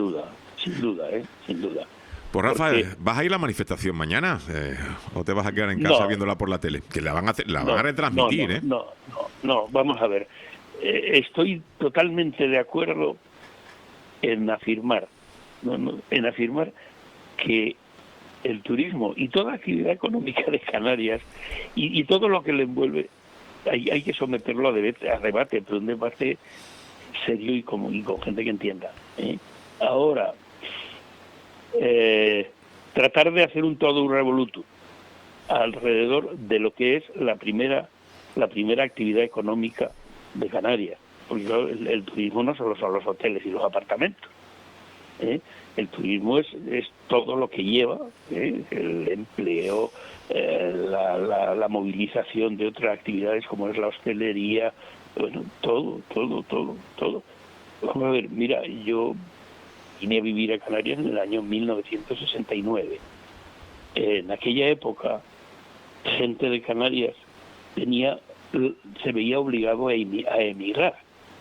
[SPEAKER 3] Pues Rafa,
[SPEAKER 6] Porque...
[SPEAKER 3] ¿vas a ir a la manifestación mañana? ¿O te vas a quedar en casa viéndola por la tele? Que la van a retransmitir, ¿eh?
[SPEAKER 6] No, vamos a ver. Estoy totalmente de acuerdo en afirmar que el turismo y toda actividad económica de Canarias y todo lo que le envuelve hay que someterlo a debate, pero un debate serio y con gente que entienda, ¿eh? Ahora, tratar de hacer un todo un revolutum alrededor de lo que es la primera actividad económica de Canarias, porque claro, el turismo no solo son los hoteles y los apartamentos, ¿eh? El turismo es todo lo que lleva, el empleo, la movilización de otras actividades como es la hostelería, bueno, todo. Vamos a ver, mira, yo vine a vivir a Canarias en el año 1969. En aquella época, gente de Canarias se veía obligado a emigrar.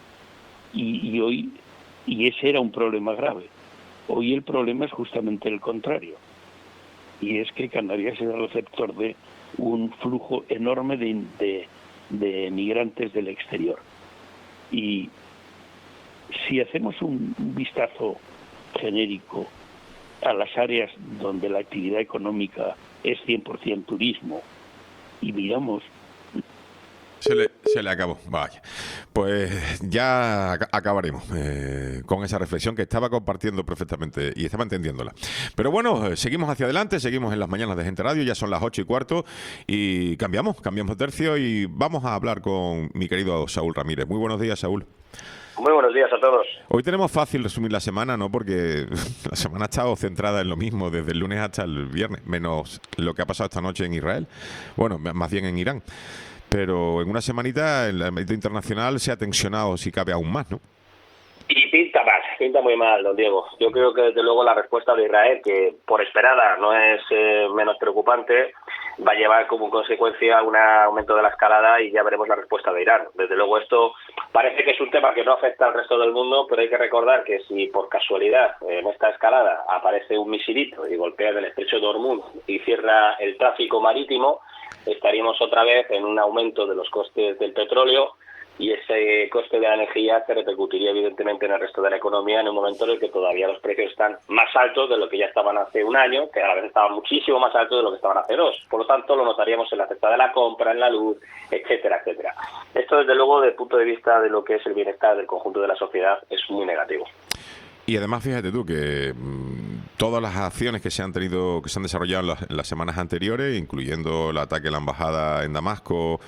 [SPEAKER 6] Y ese era un problema grave. Hoy el problema es justamente el contrario. Y es que Canarias es el receptor de un flujo enorme de emigrantes del exterior. Y si hacemos un vistazo genérico a las áreas donde la actividad económica es 100% turismo y miramos...
[SPEAKER 3] Se le acabó, vaya. Pues ya acabaremos con esa reflexión que estaba compartiendo perfectamente y estaba entendiéndola. Pero bueno, seguimos hacia adelante, seguimos en las mañanas de Gente Radio, ya son las 8:15 y cambiamos tercio y vamos a hablar con mi querido Saúl Ramírez. Muy buenos días, Saúl.
[SPEAKER 7] Muy buenos días a todos.
[SPEAKER 3] Hoy tenemos fácil resumir la semana, ¿no? Porque la semana ha estado centrada en lo mismo desde el lunes hasta el viernes, menos lo que ha pasado esta noche en Israel. Bueno, más bien en Irán. Pero en una semanita el ámbito internacional se ha tensionado, si cabe, aún más, ¿no?
[SPEAKER 7] Y pinta muy mal, don Diego. Yo creo que desde luego la respuesta de Israel, que por esperada no es menos preocupante, va a llevar como consecuencia un aumento de la escalada y ya veremos la respuesta de Irán. Desde luego esto parece que es un tema que no afecta al resto del mundo, pero hay que recordar que si por casualidad en esta escalada aparece un misilito y golpea el estrecho de Hormuz y cierra el tráfico marítimo, estaríamos otra vez en un aumento de los costes del petróleo, y ese coste de la energía se repercutiría evidentemente en el resto de la economía en un momento en el que todavía los precios están más altos de lo que ya estaban hace un año, que a la vez estaban muchísimo más altos de lo que estaban hace 2. Por lo tanto, lo notaríamos en la cesta de la compra, en la luz, etcétera, etcétera. Esto, desde luego, desde el punto de vista de lo que es el bienestar del conjunto de la sociedad, es muy negativo.
[SPEAKER 3] Y además, fíjate tú que todas las acciones que se han desarrollado en las semanas anteriores, incluyendo el ataque a la embajada en Damasco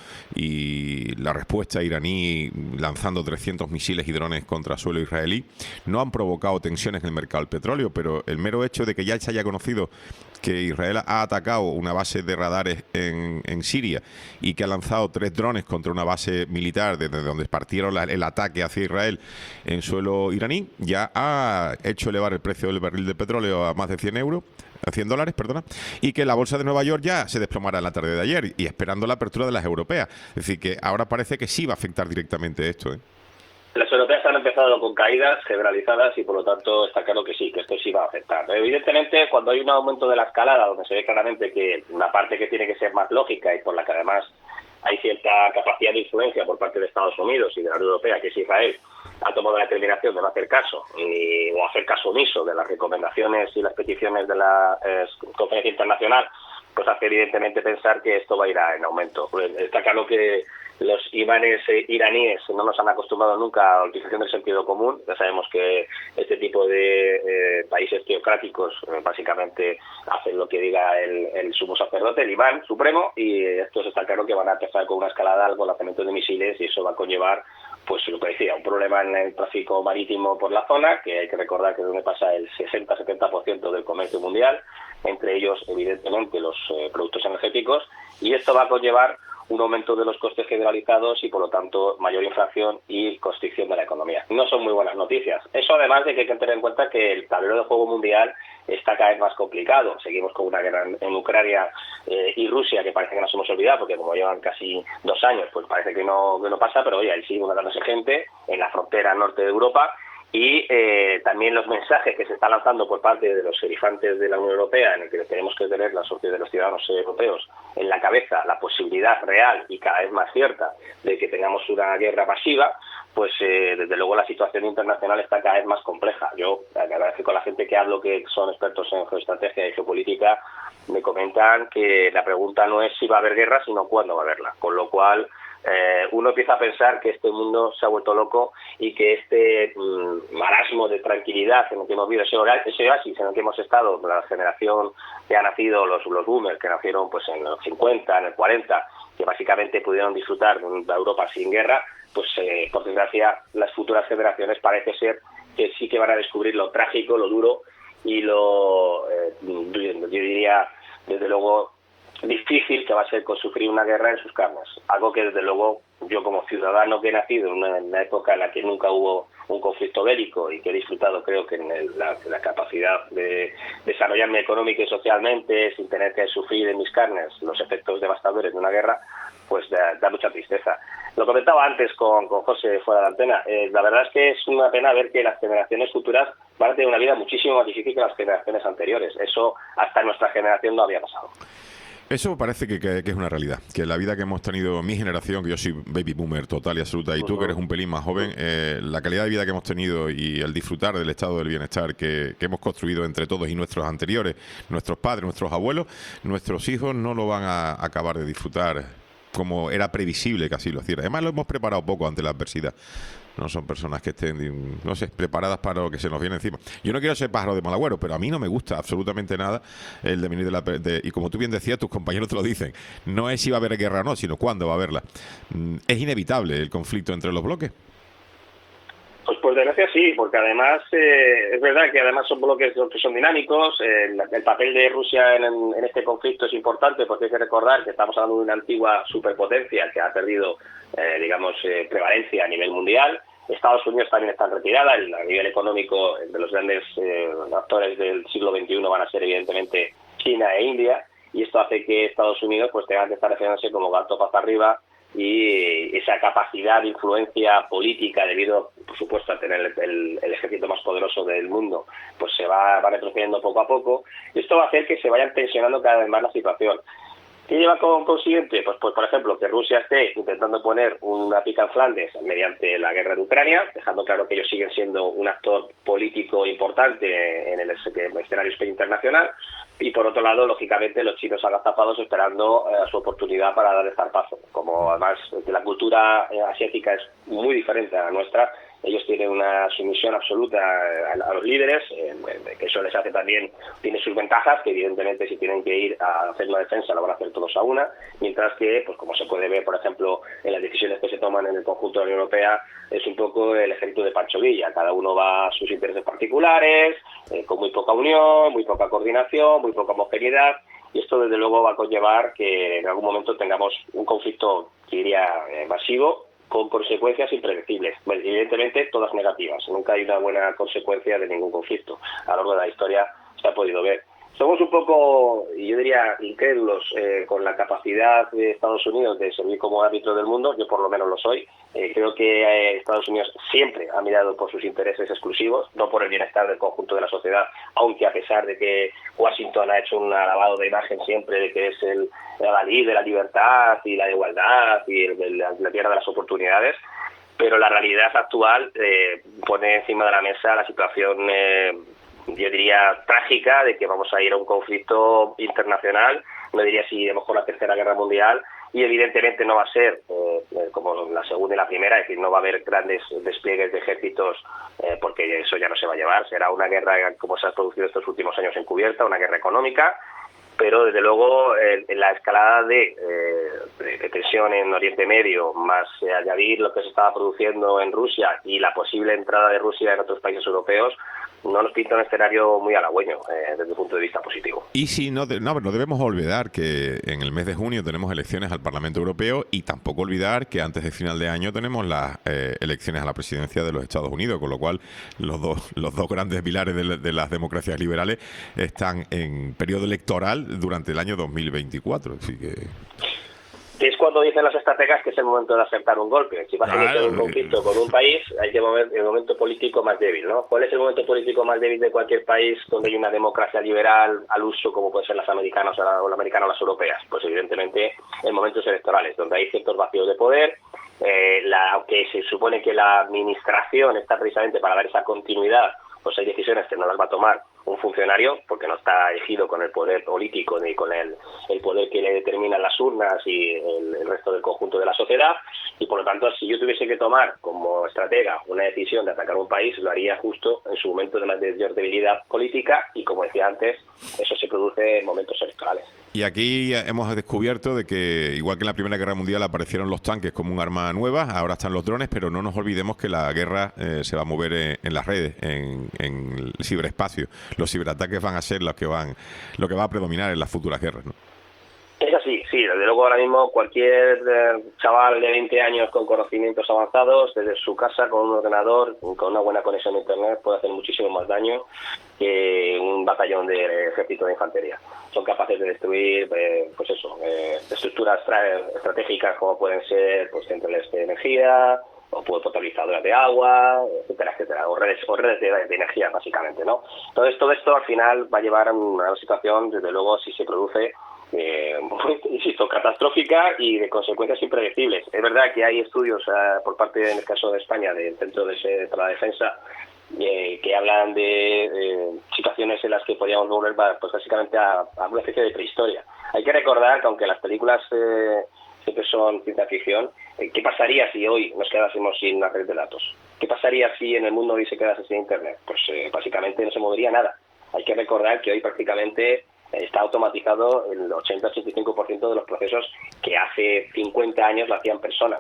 [SPEAKER 3] y la respuesta iraní lanzando 300 misiles y drones contra suelo israelí, no han provocado tensiones en el mercado del petróleo, pero el mero hecho de que ya se haya conocido que Israel ha atacado una base de radares en Siria y que ha lanzado 3 drones contra una base militar desde donde partieron el ataque hacia Israel en suelo iraní, ya ha hecho elevar el precio del barril de petróleo a más de $100, perdona, y que la bolsa de Nueva York ya se desplomará en la tarde de ayer y esperando la apertura de las europeas. Es decir, que ahora parece que sí va a afectar directamente esto, ¿eh?
[SPEAKER 7] Las europeas han empezado con caídas generalizadas y por lo tanto está claro que sí, que esto sí va a afectar. Evidentemente, cuando hay un aumento de la escalada, donde se ve claramente que una parte que tiene que ser más lógica y por la que además hay cierta capacidad de influencia por parte de Estados Unidos y de la Unión Europea, que es Israel, ha tomado la determinación de no hacer caso o hacer caso omiso de las recomendaciones y las peticiones de la conferencia internacional, pues hace evidentemente pensar que esto va a ir en aumento. Pues está claro que los imanes iraníes no nos han acostumbrado nunca a la utilización del sentido común. Ya sabemos que este tipo de países teocráticos básicamente hacen lo que diga el sumo sacerdote, el imán supremo, y estos está claro que van a empezar con una escalada al lanzamiento de misiles y eso va a conllevar, pues lo que decía, un problema en el tráfico marítimo por la zona, que hay que recordar que es donde pasa el 60-70% del comercio mundial, entre ellos evidentemente los productos energéticos, y esto va a conllevar un aumento de los costes generalizados y por lo tanto mayor inflación y constricción de la economía. No son muy buenas noticias. Eso además de que hay que tener en cuenta que el tablero de juego mundial está cada vez más complicado. Seguimos con una guerra en Ucrania y Rusia que parece que nos hemos olvidado porque como llevan casi 2 años pues parece que no pasa, pero oye, ahí sigue matándose gente en la frontera norte de Europa. Y también los mensajes que se están lanzando por parte de los gerifantes de la Unión Europea, en el que tenemos que tener la sociedad de los ciudadanos europeos en la cabeza la posibilidad real y cada vez más cierta de que tengamos una guerra masiva, pues desde luego la situación internacional está cada vez más compleja. Yo agradezco con la gente que hablo, que son expertos en geoestrategia y geopolítica, me comentan que la pregunta no es si va a haber guerra, sino cuándo va a haberla, con lo cual uno empieza a pensar que este mundo se ha vuelto loco y que este marasmo de tranquilidad en el que hemos vivido, ese oasis en el que hemos estado, la generación que ha nacido, los boomers que nacieron pues en los 50, en el 40, que básicamente pudieron disfrutar de una Europa sin guerra, pues por desgracia las futuras generaciones parece ser que sí que van a descubrir lo trágico, lo duro y lo, yo diría, desde luego, difícil que va a ser con sufrir una guerra en sus carnes. Algo que desde luego yo como ciudadano que he nacido en una época en la que nunca hubo un conflicto bélico y que he disfrutado creo que en la capacidad de desarrollarme económica y socialmente sin tener que sufrir en mis carnes los efectos devastadores de una guerra, pues da mucha tristeza. Lo comentaba antes con José fuera de antena, la verdad es que es una pena ver que las generaciones futuras van a tener una vida muchísimo más difícil que las generaciones anteriores. Eso hasta en nuestra generación no había pasado.
[SPEAKER 3] Eso parece que es una realidad, que la vida que hemos tenido mi generación, que yo soy baby boomer total y absoluta, y tú que eres un pelín más joven, la calidad de vida que hemos tenido y el disfrutar del estado del bienestar que hemos construido entre todos y nuestros anteriores, nuestros padres, nuestros abuelos, nuestros hijos no lo van a acabar de disfrutar como era previsible que así lo hiciera. Además lo hemos preparado poco ante la adversidad. No son personas que estén, no sé, preparadas para lo que se nos viene encima. Yo no quiero ser pájaro de mal agüero, pero a mí no me gusta absolutamente nada el devenir y como tú bien decías, tus compañeros te lo dicen, no es si va a haber guerra o no, sino cuándo va a haberla. Es inevitable el conflicto entre los bloques.
[SPEAKER 7] Pues por desgracia sí, porque además es verdad que además son bloques que son dinámicos. El papel de Rusia en este conflicto es importante porque hay que recordar que estamos hablando de una antigua superpotencia que ha perdido, prevalencia a nivel mundial. Estados Unidos también está en retirada. A nivel económico, de los grandes actores del siglo XXI van a ser evidentemente China e India, y esto hace que Estados Unidos pues tenga que estar refiriéndose como gato pata arriba, y esa capacidad de influencia política, debido por supuesto a tener el ejército más poderoso del mundo, pues se va retrocediendo poco a poco, y esto va a hacer que se vayan tensionando cada vez más la situación. ¿Qué lleva como consiguiente? Pues por ejemplo, que Rusia esté intentando poner una pica en Flandes mediante la guerra de Ucrania, dejando claro que ellos siguen siendo un actor político importante en el escenario internacional, y por otro lado, lógicamente, los chinos agazapados esperando su oportunidad para dar el zarpazo. Como además la cultura asiática es muy diferente a la nuestra, ellos tienen una sumisión absoluta a los líderes, que eso les hace también, tiene sus ventajas, que evidentemente si tienen que ir a hacer una defensa lo van a hacer todos a una, mientras que, pues como se puede ver, por ejemplo, en las decisiones que se toman en el conjunto de la Unión Europea, es un poco el ejército de Pancho Villa, cada uno va a sus intereses particulares, con muy poca unión, muy poca coordinación, muy poca homogeneidad, y esto desde luego va a conllevar que en algún momento tengamos un conflicto, que diría, masivo, con consecuencias impredecibles. Bueno, evidentemente todas negativas. Nunca hay una buena consecuencia de ningún conflicto. A lo largo de la historia se ha podido ver. Somos un poco, yo diría, incrédulos con la capacidad de Estados Unidos de servir como árbitro del mundo. Yo por lo menos lo soy. Creo que Estados Unidos siempre ha mirado por sus intereses exclusivos, no por el bienestar del conjunto de la sociedad, aunque a pesar de que Washington ha hecho un lavado de imagen siempre de que es el adalid de la libertad y la igualdad y la tierra de las oportunidades, pero la realidad actual pone encima de la mesa la situación, yo diría, trágica de que vamos a ir a un conflicto internacional, no diría si a lo mejor la Tercera Guerra Mundial, y evidentemente no va a ser como la segunda y la primera, es decir, no va a haber grandes despliegues de ejércitos porque eso ya no se va a llevar, será una guerra como se ha producido estos últimos años encubierta, una guerra económica, pero desde luego en la escalada de tensión en Oriente Medio, más añadir lo que se estaba produciendo en Rusia y la posible entrada de Rusia en otros países europeos, no nos pinta un escenario muy halagüeño desde el punto de vista positivo.
[SPEAKER 3] Y si no debemos olvidar que en el mes de junio tenemos elecciones al Parlamento Europeo, y tampoco olvidar que antes de final de año tenemos las elecciones a la presidencia de los Estados Unidos, con lo cual los dos grandes pilares de las democracias liberales están en periodo electoral durante el año 2024. Así que
[SPEAKER 7] es cuando dicen las estrategas que es el momento de aceptar un golpe. Si vas a iniciar un conflicto con un país, hay que mover el momento político más débil, ¿no? ¿Cuál es el momento político más débil de cualquier país donde hay una democracia liberal al uso, como pueden ser las americanas o las americanas o las europeas? Pues evidentemente en momentos electorales, donde hay ciertos vacíos de poder, aunque se supone que la administración está precisamente para dar esa continuidad, pues hay decisiones que no las va a tomar un funcionario, porque no está elegido con el poder político ni con el poder que le determinan las urnas y el resto del conjunto de la sociedad, y por lo tanto, si yo tuviese que tomar como estratega una decisión de atacar un país, lo haría justo en su momento de mayor debilidad política, y como decía antes, eso se produce en momentos electorales.
[SPEAKER 3] Y aquí hemos descubierto de que, igual que en la Primera Guerra Mundial aparecieron los tanques como un arma nueva, ahora están los drones, pero no nos olvidemos que la guerra se va a mover en las redes, en el ciberespacio. Los ciberataques van a ser lo que va a predominar en las futuras guerras, ¿no?
[SPEAKER 7] Es así, sí, desde luego ahora mismo cualquier chaval de 20 años con conocimientos avanzados, desde su casa, con un ordenador, con una buena conexión a Internet, puede hacer muchísimo más daño que un batallón de ejército de infantería. Son capaces de destruir, estructuras estratégicas como pueden ser centrales de energía, o potabilizadoras de agua, etcétera, etcétera, o redes de energía, básicamente, ¿no? Entonces, todo esto al final va a llevar a una situación, desde luego, si se produce, insisto, catastrófica y de consecuencias impredecibles. Es verdad que hay estudios por parte, en el caso de España, del Centro de la Defensa, que hablan de situaciones en las que podríamos volver, pues básicamente a una especie de prehistoria. Hay que recordar que aunque las películas siempre son ciencia ficción, ¿qué pasaría si hoy nos quedásemos sin una red de datos? ¿Qué pasaría si en el mundo hoy se quedase sin Internet? Pues básicamente no se movería nada. Hay que recordar que hoy prácticamente está automatizado el 80-85% de los procesos que hace 50 años lo hacían personas. O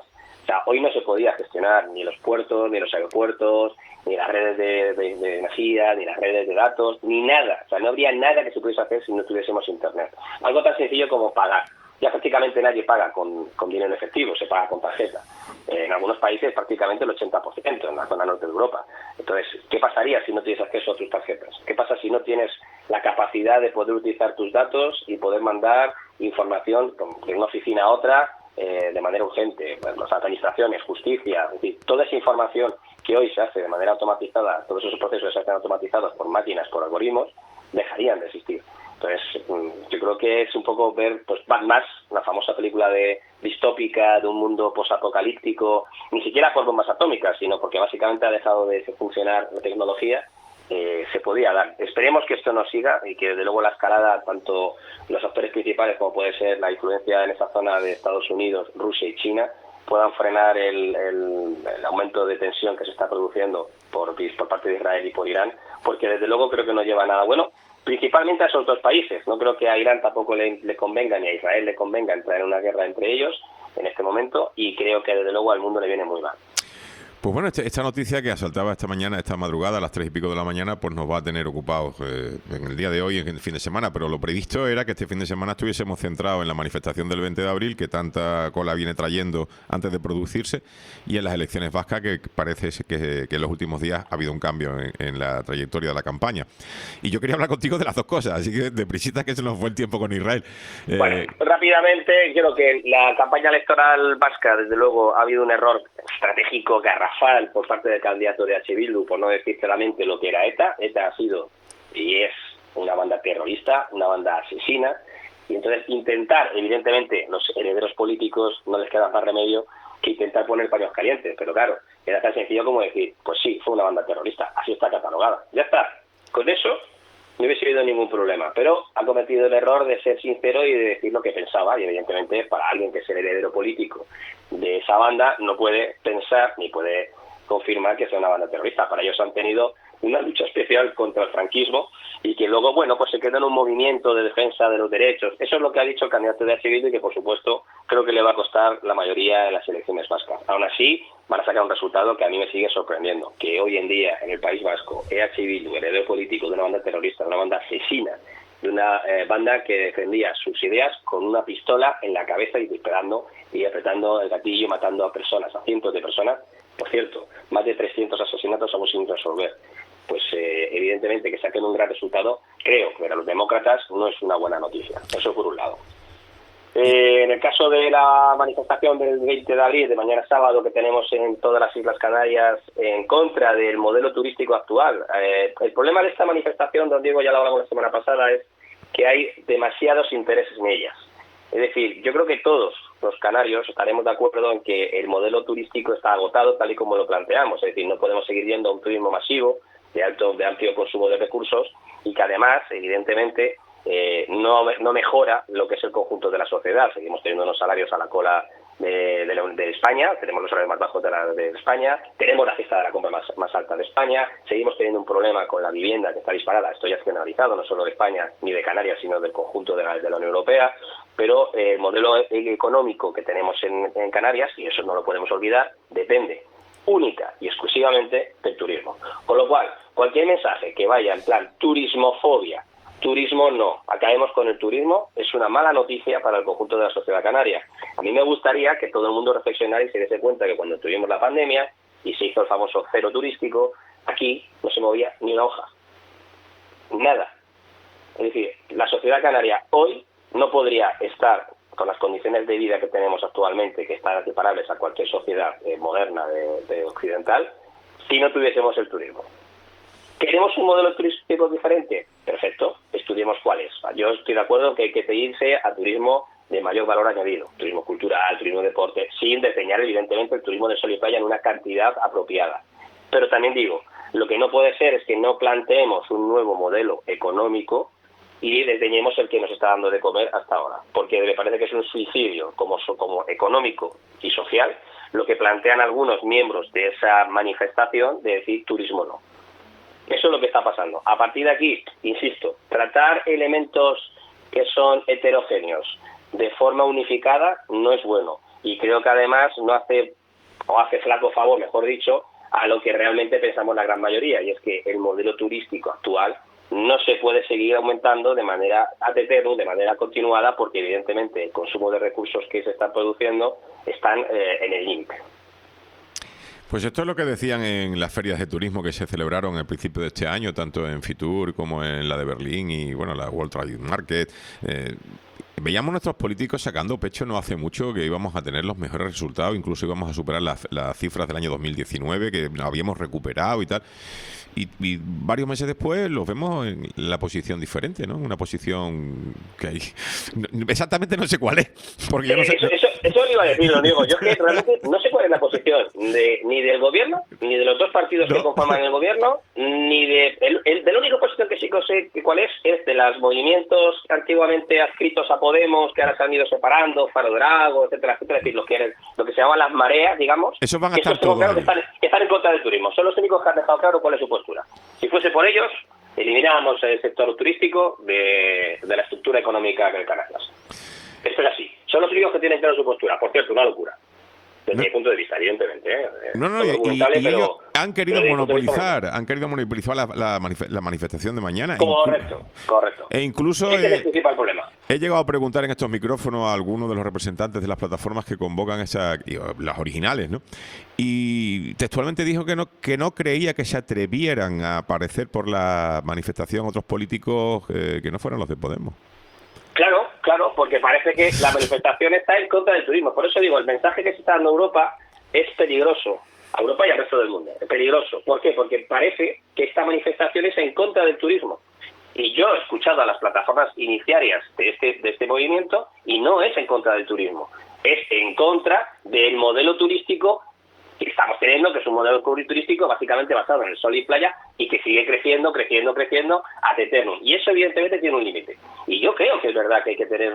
[SPEAKER 7] sea, hoy no se podía gestionar ni los puertos, ni los aeropuertos, ni las redes de energía, ni las redes de datos, ni nada. O sea, no habría nada que se pudiese hacer si no tuviésemos Internet. Algo tan sencillo como pagar. Ya prácticamente nadie paga con dinero en efectivo, se paga con tarjeta. En algunos países prácticamente el 80%, en la zona norte de Europa. Entonces, ¿qué pasaría si no tienes acceso a tus tarjetas? ¿Qué pasa si no tienes la capacidad de poder utilizar tus datos y poder mandar información de una oficina a otra de manera urgente? Bueno, las administraciones, justicia, es decir, toda esa información que hoy se hace de manera automatizada, todos esos procesos se hacen automatizados por máquinas, por algoritmos, dejarían de existir. Entonces, yo creo que es un poco ver, pues, Mad Max, la famosa película distópica de un mundo posapocalíptico, ni siquiera por bombas atómicas, sino porque básicamente ha dejado de funcionar la tecnología. Se podía dar. Esperemos que esto no siga y que desde luego la escalada, tanto los actores principales como puede ser la influencia en esa zona de Estados Unidos, Rusia y China, puedan frenar el aumento de tensión que se está produciendo por parte de Israel y por Irán, porque desde luego creo que no lleva a nada bueno, principalmente a esos dos países. No creo que a Irán tampoco le convenga, ni a Israel le convenga entrar en una guerra entre ellos en este momento, y creo que desde luego al mundo le viene muy mal.
[SPEAKER 3] Pues bueno, esta noticia que asaltaba esta mañana, esta madrugada, a las 3 y pico de la mañana, pues nos va a tener ocupados en el día de hoy, en el fin de semana, pero lo previsto era que este fin de semana estuviésemos centrados en la manifestación del 20 de abril, que tanta cola viene trayendo antes de producirse, y en las elecciones vascas, que parece que en los últimos días ha habido un cambio en la trayectoria de la campaña. Y yo quería hablar contigo de las dos cosas, así que deprisita que se nos fue el tiempo con Israel.
[SPEAKER 7] Bueno, rápidamente, creo que la campaña electoral vasca, desde luego, ha habido un error estratégico garrafal por parte del candidato de H. Bildu, por no decir claramente lo que era ETA. ETA ha sido y es una banda terrorista, una banda asesina, y entonces intentar, evidentemente, los herederos políticos no les queda más remedio que intentar poner paños calientes, pero claro, era tan sencillo como decir, pues sí, fue una banda terrorista, así está catalogada, ya está. Con eso no hubiese habido ningún problema, pero ha cometido el error de ser sincero y de decir lo que pensaba, y evidentemente para alguien que es el heredero político de esa banda no puede pensar ni puede confirmar que sea una banda terrorista. Para ellos han tenido una lucha especial contra el franquismo y que luego, bueno, pues se queda en un movimiento de defensa de los derechos. Eso es lo que ha dicho el candidato de H. Bildu y que, por supuesto, creo que le va a costar la mayoría en las elecciones vascas. Aún así, van a sacar un resultado que a mí me sigue sorprendiendo, que hoy en día en el País Vasco, H. Bildu, heredero político de una banda terrorista, de una banda asesina, de una banda que defendía sus ideas con una pistola en la cabeza y disparando y apretando el gatillo, matando a personas, a cientos de personas. Por cierto, más de 300 asesinatos aún sin resolver. Pues evidentemente que saquen un gran resultado, creo que para los demócratas no es una buena noticia. Eso por un lado. En el caso de la manifestación del 20 de abril, de mañana sábado, que tenemos en todas las Islas Canarias en contra del modelo turístico actual, el problema de esta manifestación, don Diego, ya lo hablamos la semana pasada, es que hay demasiados intereses en ellas. Es decir, yo creo que todos los canarios estaremos de acuerdo en que el modelo turístico está agotado tal y como lo planteamos. Es decir, no podemos seguir yendo a un turismo masivo, de amplio consumo de recursos, y que además, evidentemente, no mejora lo que es el conjunto de la sociedad. Seguimos teniendo unos salarios a la cola de España, tenemos los salarios más bajos de España, tenemos la cesta de la compra más alta de España, seguimos teniendo un problema con la vivienda que está disparada. Esto ya es generalizado, no solo de España ni de Canarias, sino del conjunto de la Unión Europea, pero el modelo económico que tenemos en Canarias, y eso no lo podemos olvidar, depende única y exclusivamente del turismo. Con lo cual, cualquier mensaje que vaya en plan turismofobia, turismo no, acabemos con el turismo, es una mala noticia para el conjunto de la sociedad canaria. A mí me gustaría que todo el mundo reflexionara y se diese cuenta que cuando tuvimos la pandemia y se hizo el famoso cero turístico, aquí no se movía ni una hoja. Nada. Es decir, la sociedad canaria hoy no podría estar con las condiciones de vida que tenemos actualmente, que están equiparables a cualquier sociedad moderna de occidental, si no tuviésemos el turismo. ¿Queremos un modelo turístico diferente? Perfecto, estudiemos cuál es. Yo estoy de acuerdo en que hay que irse a turismo de mayor valor añadido, turismo cultural, turismo de deporte, sin desdeñar evidentemente el turismo de sol y playa en una cantidad apropiada. Pero también digo, lo que no puede ser es que no planteemos un nuevo modelo económico y desdeñemos el que nos está dando de comer hasta ahora, porque me parece que es un suicidio como económico y social lo que plantean algunos miembros de esa manifestación de decir turismo no. Eso es lo que está pasando. A partir de aquí, insisto, tratar elementos que son heterogéneos de forma unificada no es bueno, y creo que además no hace o hace flaco favor, mejor dicho, a lo que realmente pensamos la gran mayoría, y es que el modelo turístico actual no se puede seguir aumentando de manera ad eternum, de manera continuada, porque evidentemente el consumo de recursos que se están produciendo están en el límite.
[SPEAKER 3] Pues esto es lo que decían en las ferias de turismo que se celebraron al principio de este año, tanto en Fitur como en la de Berlín y bueno, la World Trade Market. Veíamos nuestros políticos sacando pecho no hace mucho que íbamos a tener los mejores resultados, incluso íbamos a superar las cifras del año 2019 que habíamos recuperado y tal. Y varios meses después los vemos en la posición diferente, ¿no? Una posición que hay... Exactamente no sé cuál es. Porque yo no sé...
[SPEAKER 7] Eso lo iba a decir, lo digo. Yo es que realmente no sé cuál es la posición ni del gobierno, ni de los dos partidos que conforman el gobierno, ni de la única posición que sí que sé cuál es de los movimientos antiguamente adscritos a Podemos, que ahora se han ido separando, Faro Drago, etcétera, etcétera, es decir, lo que se llaman las mareas, digamos.
[SPEAKER 3] Esos van a estar todos
[SPEAKER 7] claro que están en contra del turismo. Son los únicos que han dejado claro cuál es su postura. Si fuese por ellos, eliminábamos el sector turístico de la estructura económica de Canarias. Esto es así. Son los únicos que tienen claro su postura. Por cierto, una locura. Desde mi punto de vista, evidentemente.
[SPEAKER 3] Y ellos han querido monopolizar la manifestación de mañana.
[SPEAKER 7] Correcto.
[SPEAKER 3] E incluso
[SPEAKER 7] ese es el principal problema.
[SPEAKER 3] He llegado a preguntar en estos micrófonos a algunos de los representantes de las plataformas que convocan las originales, ¿no? Y textualmente dijo que no creía que se atrevieran a aparecer por la manifestación otros políticos que no fueran los de Podemos.
[SPEAKER 7] Claro, porque parece que la manifestación está en contra del turismo. Por eso digo, el mensaje que se está dando a Europa es peligroso. A Europa y al resto del mundo. Es peligroso. ¿Por qué? Porque parece que esta manifestación es en contra del turismo. Y yo he escuchado a las plataformas iniciarias de este movimiento y no es en contra del turismo. Es en contra del modelo turístico que estamos teniendo, que es un modelo turístico básicamente basado en el sol y playa y que sigue creciendo ad eternum. Y eso evidentemente tiene un límite. Y yo creo que es verdad que hay que tener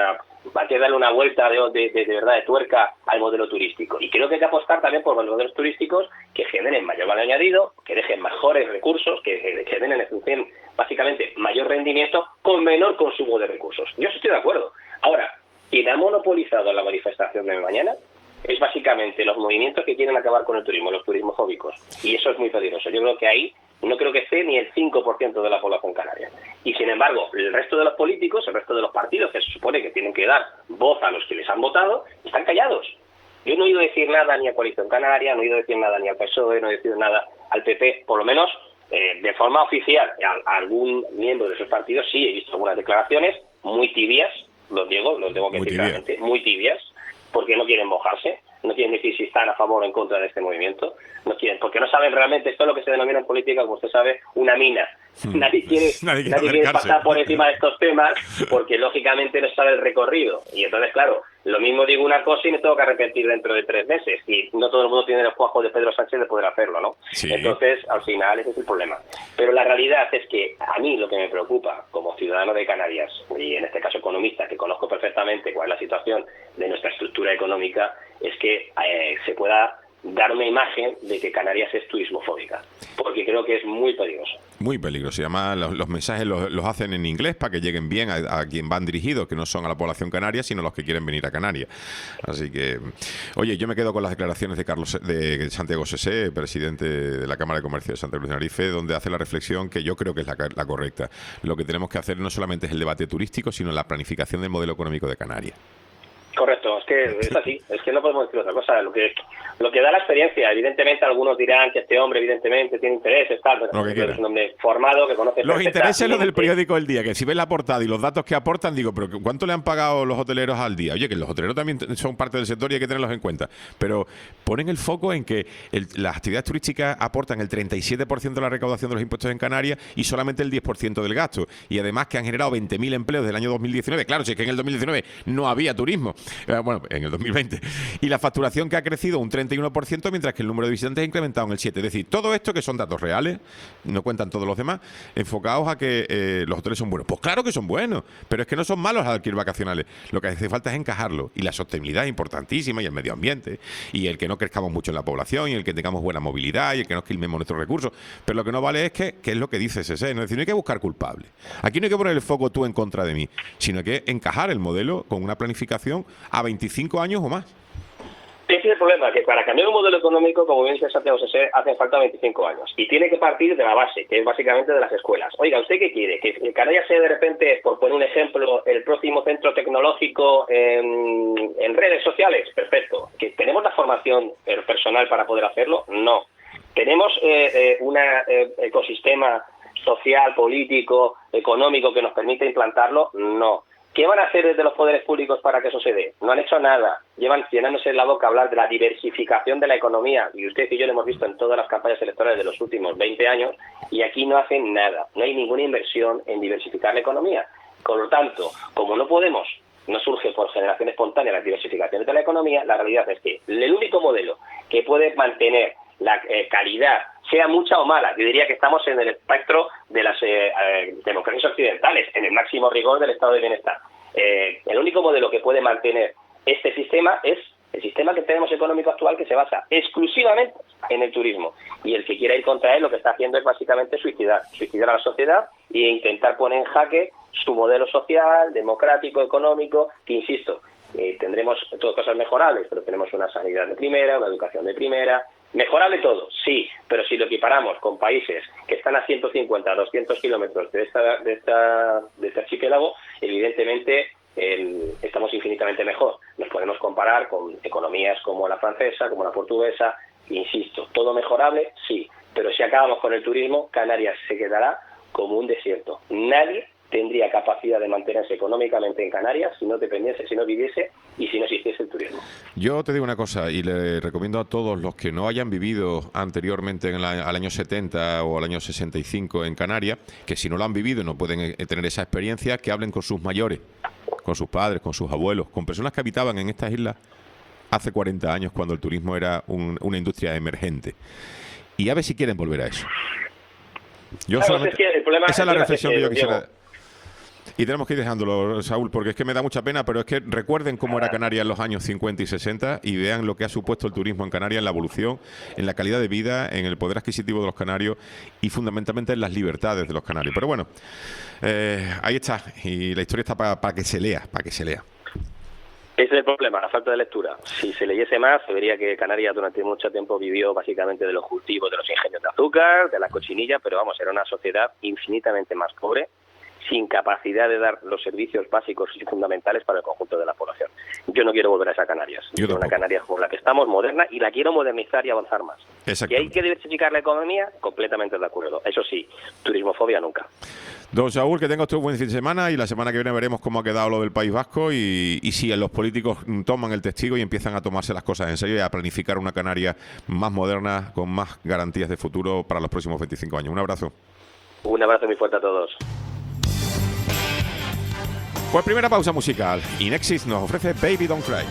[SPEAKER 7] hay que darle una vuelta de verdad de tuerca al modelo turístico. Y creo que hay que apostar también por los modelos turísticos que generen mayor valor añadido, que dejen mejores recursos, que generen básicamente mayor rendimiento con menor consumo de recursos. Yo estoy de acuerdo. Ahora, quien ha monopolizado la manifestación de mañana es básicamente los movimientos que quieren acabar con el turismo, los turismofóbicos. Y eso es muy peligroso. Yo creo que ahí no creo que esté ni el 5% de la población canaria. Y sin embargo, el resto de los políticos, el resto de los partidos que se supone que tienen que dar voz a los que les han votado, están callados. Yo no he oído decir nada ni a Coalición Canaria, no he oído decir nada ni al PSOE, no he decir nada al PP, por lo menos de forma oficial. A algún miembro de esos partidos sí he visto algunas declaraciones muy tibias, los tengo que decir claramente, muy tibias, porque no quieren mojarse, no quieren decir si están a favor o en contra de este movimiento, no quieren, porque no saben realmente, esto es lo que se denomina en política, como usted sabe, una mina. Nadie quiere pasar por encima de estos temas porque lógicamente no sabe el recorrido. Y entonces, claro, lo mismo digo una cosa y me tengo que arrepentir dentro de 3 meses. Y no todo el mundo tiene los cuajos de Pedro Sánchez de poder hacerlo, ¿no?
[SPEAKER 3] Sí.
[SPEAKER 7] Entonces, al final, ese es el problema. Pero la realidad es que a mí lo que me preocupa como ciudadano de Canarias, y en este caso economista, que conozco perfectamente cuál es la situación de nuestra estructura económica, es que se pueda dar una imagen de que Canarias es turismofóbica, porque creo que es muy peligroso.
[SPEAKER 3] Muy peligroso. Y además los mensajes los hacen en inglés para que lleguen bien a quien van dirigidos, que no son a la población canaria, sino los que quieren venir a Canarias. Así que, oye, yo me quedo con las declaraciones de Santiago Sesé, presidente de la Cámara de Comercio de Santa Cruz de Tenerife, donde hace la reflexión que yo creo que es la correcta. Lo que tenemos que hacer no solamente es el debate turístico, sino la planificación del modelo económico de Canarias.
[SPEAKER 7] Correcto, es que es así, es que no podemos decir otra cosa. Lo que da la experiencia, evidentemente algunos dirán que este hombre evidentemente tiene intereses, tal, pero es un hombre formado, que conoce
[SPEAKER 3] los intereses los del periódico El Día, que si ves la portada y los datos que aportan, digo, pero ¿cuánto le han pagado los hoteleros al día? Oye, que los hoteleros también son parte del sector y hay que tenerlos en cuenta, pero ponen el foco en que las actividades turísticas aportan el 37% de la recaudación de los impuestos en Canarias y solamente el 10% del gasto, y además que han generado 20.000 empleos del año 2019, claro, si es que en el 2019 no había turismo, bueno, en el 2020, y la facturación que ha crecido un 31%, mientras que el número de visitantes ha incrementado en el 7%. Es decir, todo esto que son datos reales, no cuentan todos los demás, enfocados a que los hoteles son buenos. Pues claro que son buenos, pero es que no son malos al alquiler vacacionales. Lo que hace falta es encajarlo, y la sostenibilidad es importantísima, y el medio ambiente, y el que no crezcamos mucho en la población, y el que tengamos buena movilidad, y el que no esquilmemos nuestros recursos. Pero lo que no vale es que es lo que dice Sesé, ¿no? Es decir, no hay que buscar culpables. Aquí no hay que poner el foco tú en contra de mí, sino hay que encajar el modelo con una planificación a 25 años o más.
[SPEAKER 7] Sí, ese es el problema, que para cambiar un modelo económico, como bien dice Santiago Sesé, hacen falta 25 años. Y tiene que partir de la base, que es básicamente de las escuelas. Oiga, ¿usted qué quiere? ¿Que Canarias sea de repente, por poner un ejemplo, el próximo centro tecnológico en redes sociales? Perfecto. ¿Que tenemos la formación personal para poder hacerlo? No. ¿Tenemos un ecosistema social, político, económico que nos permita implantarlo? No. ¿Qué van a hacer desde los poderes públicos para que eso se dé? No han hecho nada. Llevan llenándose la boca a hablar de la diversificación de la economía. Y usted y yo lo hemos visto en todas las campañas electorales de los últimos 20 años. Y aquí no hacen nada. No hay ninguna inversión en diversificar la economía. Con lo tanto, como no surge por generación espontánea la diversificación de la economía, la realidad es que el único modelo que puede mantener la calidad, sea mucha o mala, yo diría que estamos en el espectro de las democracias occidentales, en el máximo rigor del estado de bienestar. El único modelo que puede mantener este sistema es el sistema que tenemos económico actual, que se basa exclusivamente en el turismo. Y el que quiera ir contra él lo que está haciendo es básicamente suicidar a la sociedad e intentar poner en jaque su modelo social, democrático, económico, que insisto, tendremos todas cosas mejorables, pero tenemos una sanidad de primera, una educación de primera. Mejorable todo, sí, pero si lo equiparamos con países que están a 150, 200 kilómetros de este archipiélago, evidentemente estamos infinitamente mejor. Nos podemos comparar con economías como la francesa, como la portuguesa, insisto, todo mejorable, sí, pero si acabamos con el turismo, Canarias se quedará como un desierto. Nadie tendría capacidad de mantenerse económicamente en Canarias si no dependiese, si no viviese y si no existiese el turismo.
[SPEAKER 3] Yo te digo una cosa y le recomiendo a todos los que no hayan vivido anteriormente al año 70 o al año 65 en Canarias, que si no lo han vivido y no pueden tener esa experiencia, que hablen con sus mayores, con sus padres, con sus abuelos, con personas que habitaban en estas islas hace 40 años cuando el turismo era una industria emergente. Y a ver si quieren volver a eso. Yo
[SPEAKER 7] claro,
[SPEAKER 3] solamente, esa es la reflexión que yo quisiera... Y tenemos que ir dejándolo, Saúl, porque es que me da mucha pena, pero es que recuerden cómo era Canarias en los años 50 y 60 y vean lo que ha supuesto el turismo en Canarias, en la evolución, en la calidad de vida, en el poder adquisitivo de los canarios y fundamentalmente en las libertades de los canarios. Pero bueno, ahí está, y la historia está para que se lea, Ese
[SPEAKER 7] es el problema, la falta de lectura. Si se leyese más, se vería que Canarias durante mucho tiempo vivió básicamente de los cultivos, de los ingenios de azúcar, de las cochinillas, pero vamos, era una sociedad infinitamente más pobre, sin capacidad de dar los servicios básicos y fundamentales para el conjunto de la población. Yo no quiero volver a esa Canarias. Yo quiero una Canarias como la que estamos, moderna, y la quiero modernizar y avanzar más. ¿Y hay que diversificar la economía? Completamente de acuerdo. Eso sí, turismofobia nunca.
[SPEAKER 3] Don Saúl, que tenga usted un buen fin de semana y la semana que viene veremos cómo ha quedado lo del País Vasco y si los políticos toman el testigo y empiezan a tomarse las cosas en serio y a planificar una Canarias más moderna, con más garantías de futuro para los próximos 25 años. Un abrazo.
[SPEAKER 7] Un abrazo muy fuerte a todos.
[SPEAKER 3] Pues primera pausa musical. Inexis nos ofrece Baby Don't Cry.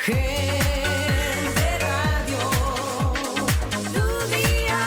[SPEAKER 2] Gente Radio, tu día.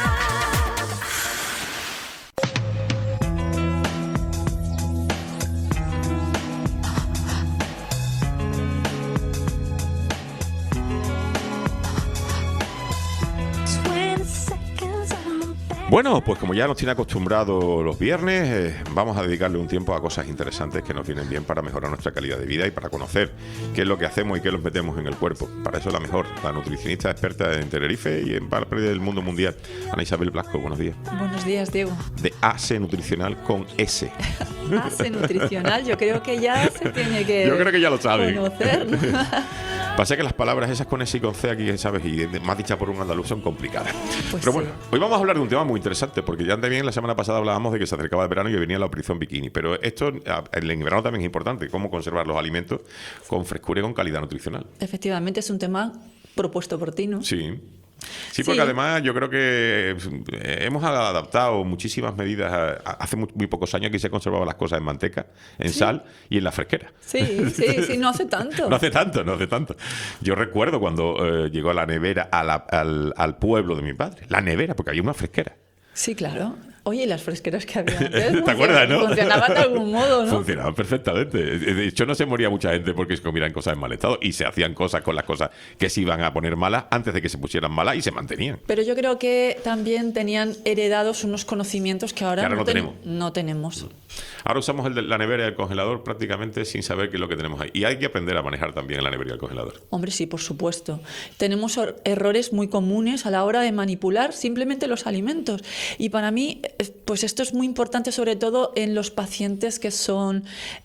[SPEAKER 3] Bueno, pues como ya nos tiene acostumbrado los viernes, vamos a dedicarle un tiempo a cosas interesantes que nos vienen bien para mejorar nuestra calidad de vida y para conocer qué es lo que hacemos y qué nos metemos en el cuerpo. Para eso la mejor, la nutricionista experta en Tenerife y en parte del mundo mundial, Ana Isabel Blasco. Buenos días.
[SPEAKER 8] Buenos días, Diego.
[SPEAKER 3] De AC Nutricional con S.
[SPEAKER 8] AC Nutricional, yo creo que ya se tiene que
[SPEAKER 3] Yo creo que ya lo saben.
[SPEAKER 8] conocer, ¿no?
[SPEAKER 3] Pasa que las palabras esas con S y con C aquí, ¿sabes? Y más dichas por un andaluz son complicadas.
[SPEAKER 8] Pues
[SPEAKER 3] Pero bueno,
[SPEAKER 8] sí.
[SPEAKER 3] hoy vamos a hablar de un tema muy interesante, porque ya también la semana pasada hablábamos de que se acercaba el verano y venía la operación bikini. Pero esto en verano también es importante, cómo conservar los alimentos con frescura y con calidad nutricional.
[SPEAKER 8] Efectivamente, es un tema propuesto por ti, ¿no?
[SPEAKER 3] Sí. Sí, porque
[SPEAKER 8] Sí.
[SPEAKER 3] además yo creo que hemos adaptado muchísimas medidas. Hace muy pocos años aquí se conservaban las cosas en manteca, en sal y en la fresquera.
[SPEAKER 8] Sí, no hace tanto.
[SPEAKER 3] No hace tanto. Yo recuerdo cuando llegó la nevera al pueblo de mi padre. La nevera, porque había una fresquera.
[SPEAKER 8] Sí, claro. Oye, ¿y las fresqueras que había antes?
[SPEAKER 3] ¿Te acuerdas, no?
[SPEAKER 8] Funcionaban de algún modo, ¿no?
[SPEAKER 3] Funcionaban perfectamente. De hecho, no se moría mucha gente porque se comieran cosas en mal estado y se hacían cosas con las cosas que se iban a poner malas antes de que se pusieran malas y se mantenían.
[SPEAKER 8] Pero yo creo que también tenían heredados unos conocimientos que ahora,
[SPEAKER 3] Que ahora no tenemos.
[SPEAKER 8] No tenemos.
[SPEAKER 3] Ahora usamos la nevera y el congelador prácticamente sin saber qué es lo que tenemos ahí. Y hay que aprender a manejar también la nevera y el congelador.
[SPEAKER 8] Hombre, sí, por supuesto. Tenemos errores muy comunes a la hora de manipular simplemente los alimentos. Y para mí, pues esto es muy importante, sobre todo en los pacientes que son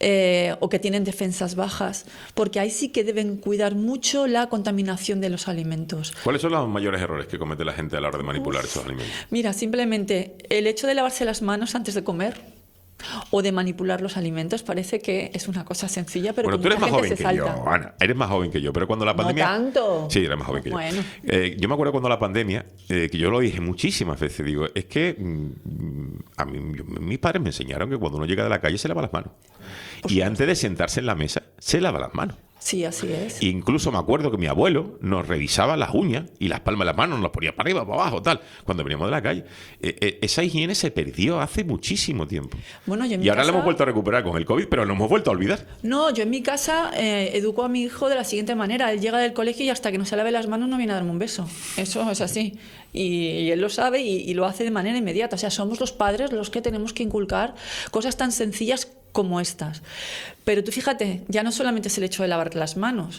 [SPEAKER 8] o que tienen defensas bajas, porque ahí sí que deben cuidar mucho la contaminación de los alimentos.
[SPEAKER 3] ¿Cuáles son los mayores errores que comete la gente a la hora de manipular esos alimentos?
[SPEAKER 8] Mira, simplemente el hecho de lavarse las manos antes de comer o de manipular los alimentos parece que es una cosa sencilla, pero
[SPEAKER 3] Bueno,
[SPEAKER 8] que
[SPEAKER 3] tú eres
[SPEAKER 8] mucha
[SPEAKER 3] más
[SPEAKER 8] gente
[SPEAKER 3] joven
[SPEAKER 8] se
[SPEAKER 3] que
[SPEAKER 8] salta.
[SPEAKER 3] yo, Ana. Eres más joven que yo, pero cuando la pandemia...
[SPEAKER 8] No tanto.
[SPEAKER 3] Sí, eres más joven que yo.
[SPEAKER 8] Bueno.
[SPEAKER 3] Yo me acuerdo cuando la pandemia, que yo lo dije muchísimas veces, digo, es que a mí, mis padres me enseñaron que cuando uno llega de la calle se lava las manos. Y antes de sentarse en la mesa, se lava las manos.
[SPEAKER 8] Sí, así es.
[SPEAKER 3] Incluso me acuerdo que mi abuelo nos revisaba las uñas y las palmas de las manos, nos las ponía para arriba, para abajo, tal, cuando veníamos de la calle. Esa higiene se perdió hace muchísimo tiempo.
[SPEAKER 8] Bueno, yo en
[SPEAKER 3] Y
[SPEAKER 8] mi
[SPEAKER 3] ahora la
[SPEAKER 8] casa-
[SPEAKER 3] hemos vuelto a recuperar con el COVID, pero lo hemos vuelto a olvidar.
[SPEAKER 8] No, yo en mi casa educo a mi hijo de la siguiente manera. Él llega del colegio y hasta que no se lave las manos no viene a darme un beso. Eso es así. Y él lo sabe y lo hace de manera inmediata. O sea, somos los padres los que tenemos que inculcar cosas tan sencillas como estas. Pero tú fíjate, ya no solamente es el hecho de lavar las manos.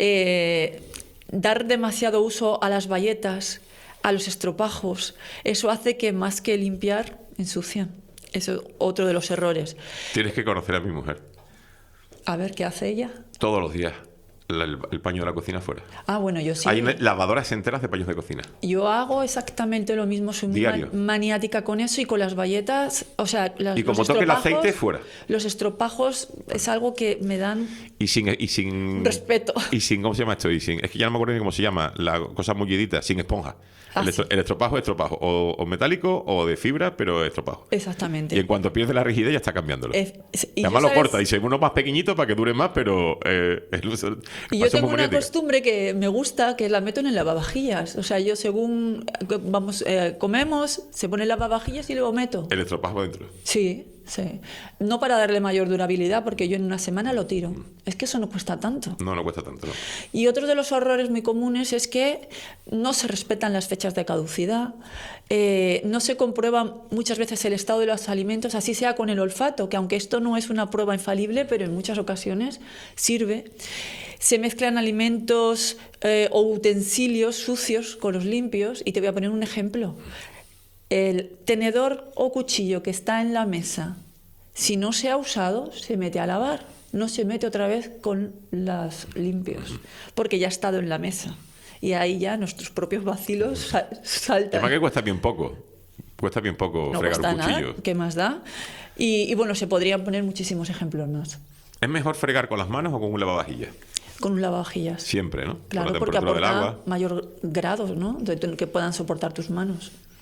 [SPEAKER 8] Dar demasiado uso a las bayetas, a los estropajos, eso hace que más que limpiar, ensucian. Eso es otro de los errores.
[SPEAKER 3] Tienes que conocer a mi mujer.
[SPEAKER 8] A ver, ¿qué hace ella?
[SPEAKER 3] Todos los días. El paño de la cocina fuera.
[SPEAKER 8] Ah, bueno, yo sí.
[SPEAKER 3] Hay lavadoras enteras de paños de cocina.
[SPEAKER 8] Yo hago exactamente lo mismo, soy muy
[SPEAKER 3] Diario.
[SPEAKER 8] maniática con eso y con las bayetas, o sea,
[SPEAKER 3] Y como
[SPEAKER 8] los
[SPEAKER 3] toque el
[SPEAKER 8] estropajos-
[SPEAKER 3] aceite, fuera.
[SPEAKER 8] Los estropajos es algo que me dan
[SPEAKER 3] Y sin
[SPEAKER 8] respeto.
[SPEAKER 3] Y sin, ¿cómo se llama esto? Es que ya no me acuerdo ni cómo se llama, la cosa mullidita, sin esponja.
[SPEAKER 8] Ah, sí.
[SPEAKER 3] El estropajo es estropajo, o metálico o de fibra, pero estropajo.
[SPEAKER 8] Exactamente.
[SPEAKER 3] Y en cuanto pierde la rigidez ya está cambiándolo.
[SPEAKER 8] Y
[SPEAKER 3] Además
[SPEAKER 8] yo,
[SPEAKER 3] lo
[SPEAKER 8] ¿sabes?
[SPEAKER 3] corta, dice uno más pequeñito para que dure más, pero
[SPEAKER 8] Y yo tengo una costumbre que me gusta, que la meto en el lavavajillas. O sea, yo según comemos, se pone el lavavajillas y luego meto.
[SPEAKER 3] El estropajo dentro.
[SPEAKER 8] Sí, sí. No para darle mayor durabilidad, porque yo en una semana lo tiro. Es que eso no cuesta tanto.
[SPEAKER 3] No cuesta tanto, ¿no?
[SPEAKER 8] Y otro de los errores muy comunes es que no se respetan las fechas de caducidad, no se comprueba muchas veces el estado de los alimentos, así sea con el olfato, que aunque esto no es una prueba infalible, pero en muchas ocasiones sirve. Se mezclan alimentos o utensilios sucios con los limpios, y te voy a poner un ejemplo. El tenedor o cuchillo que está en la mesa, si no se ha usado, se mete a lavar. No se mete otra vez con los limpios, porque ya ha estado en la mesa. Y ahí ya nuestros propios vacilos saltan.
[SPEAKER 3] Además que cuesta bien poco. Cuesta bien poco
[SPEAKER 8] No
[SPEAKER 3] fregar
[SPEAKER 8] cuesta
[SPEAKER 3] un cuchillo.
[SPEAKER 8] nada, ¿qué más da? Y bueno, se podrían poner muchísimos ejemplos más.
[SPEAKER 3] ¿Es mejor fregar con las manos o con un lavavajillas?
[SPEAKER 8] Con un lavavajillas.
[SPEAKER 3] Siempre, ¿no?
[SPEAKER 8] Claro,
[SPEAKER 3] Por la
[SPEAKER 8] porque
[SPEAKER 3] temperatura del
[SPEAKER 8] aporta
[SPEAKER 3] agua.
[SPEAKER 8] mayor grado, ¿no? Que puedan soportar tus manos.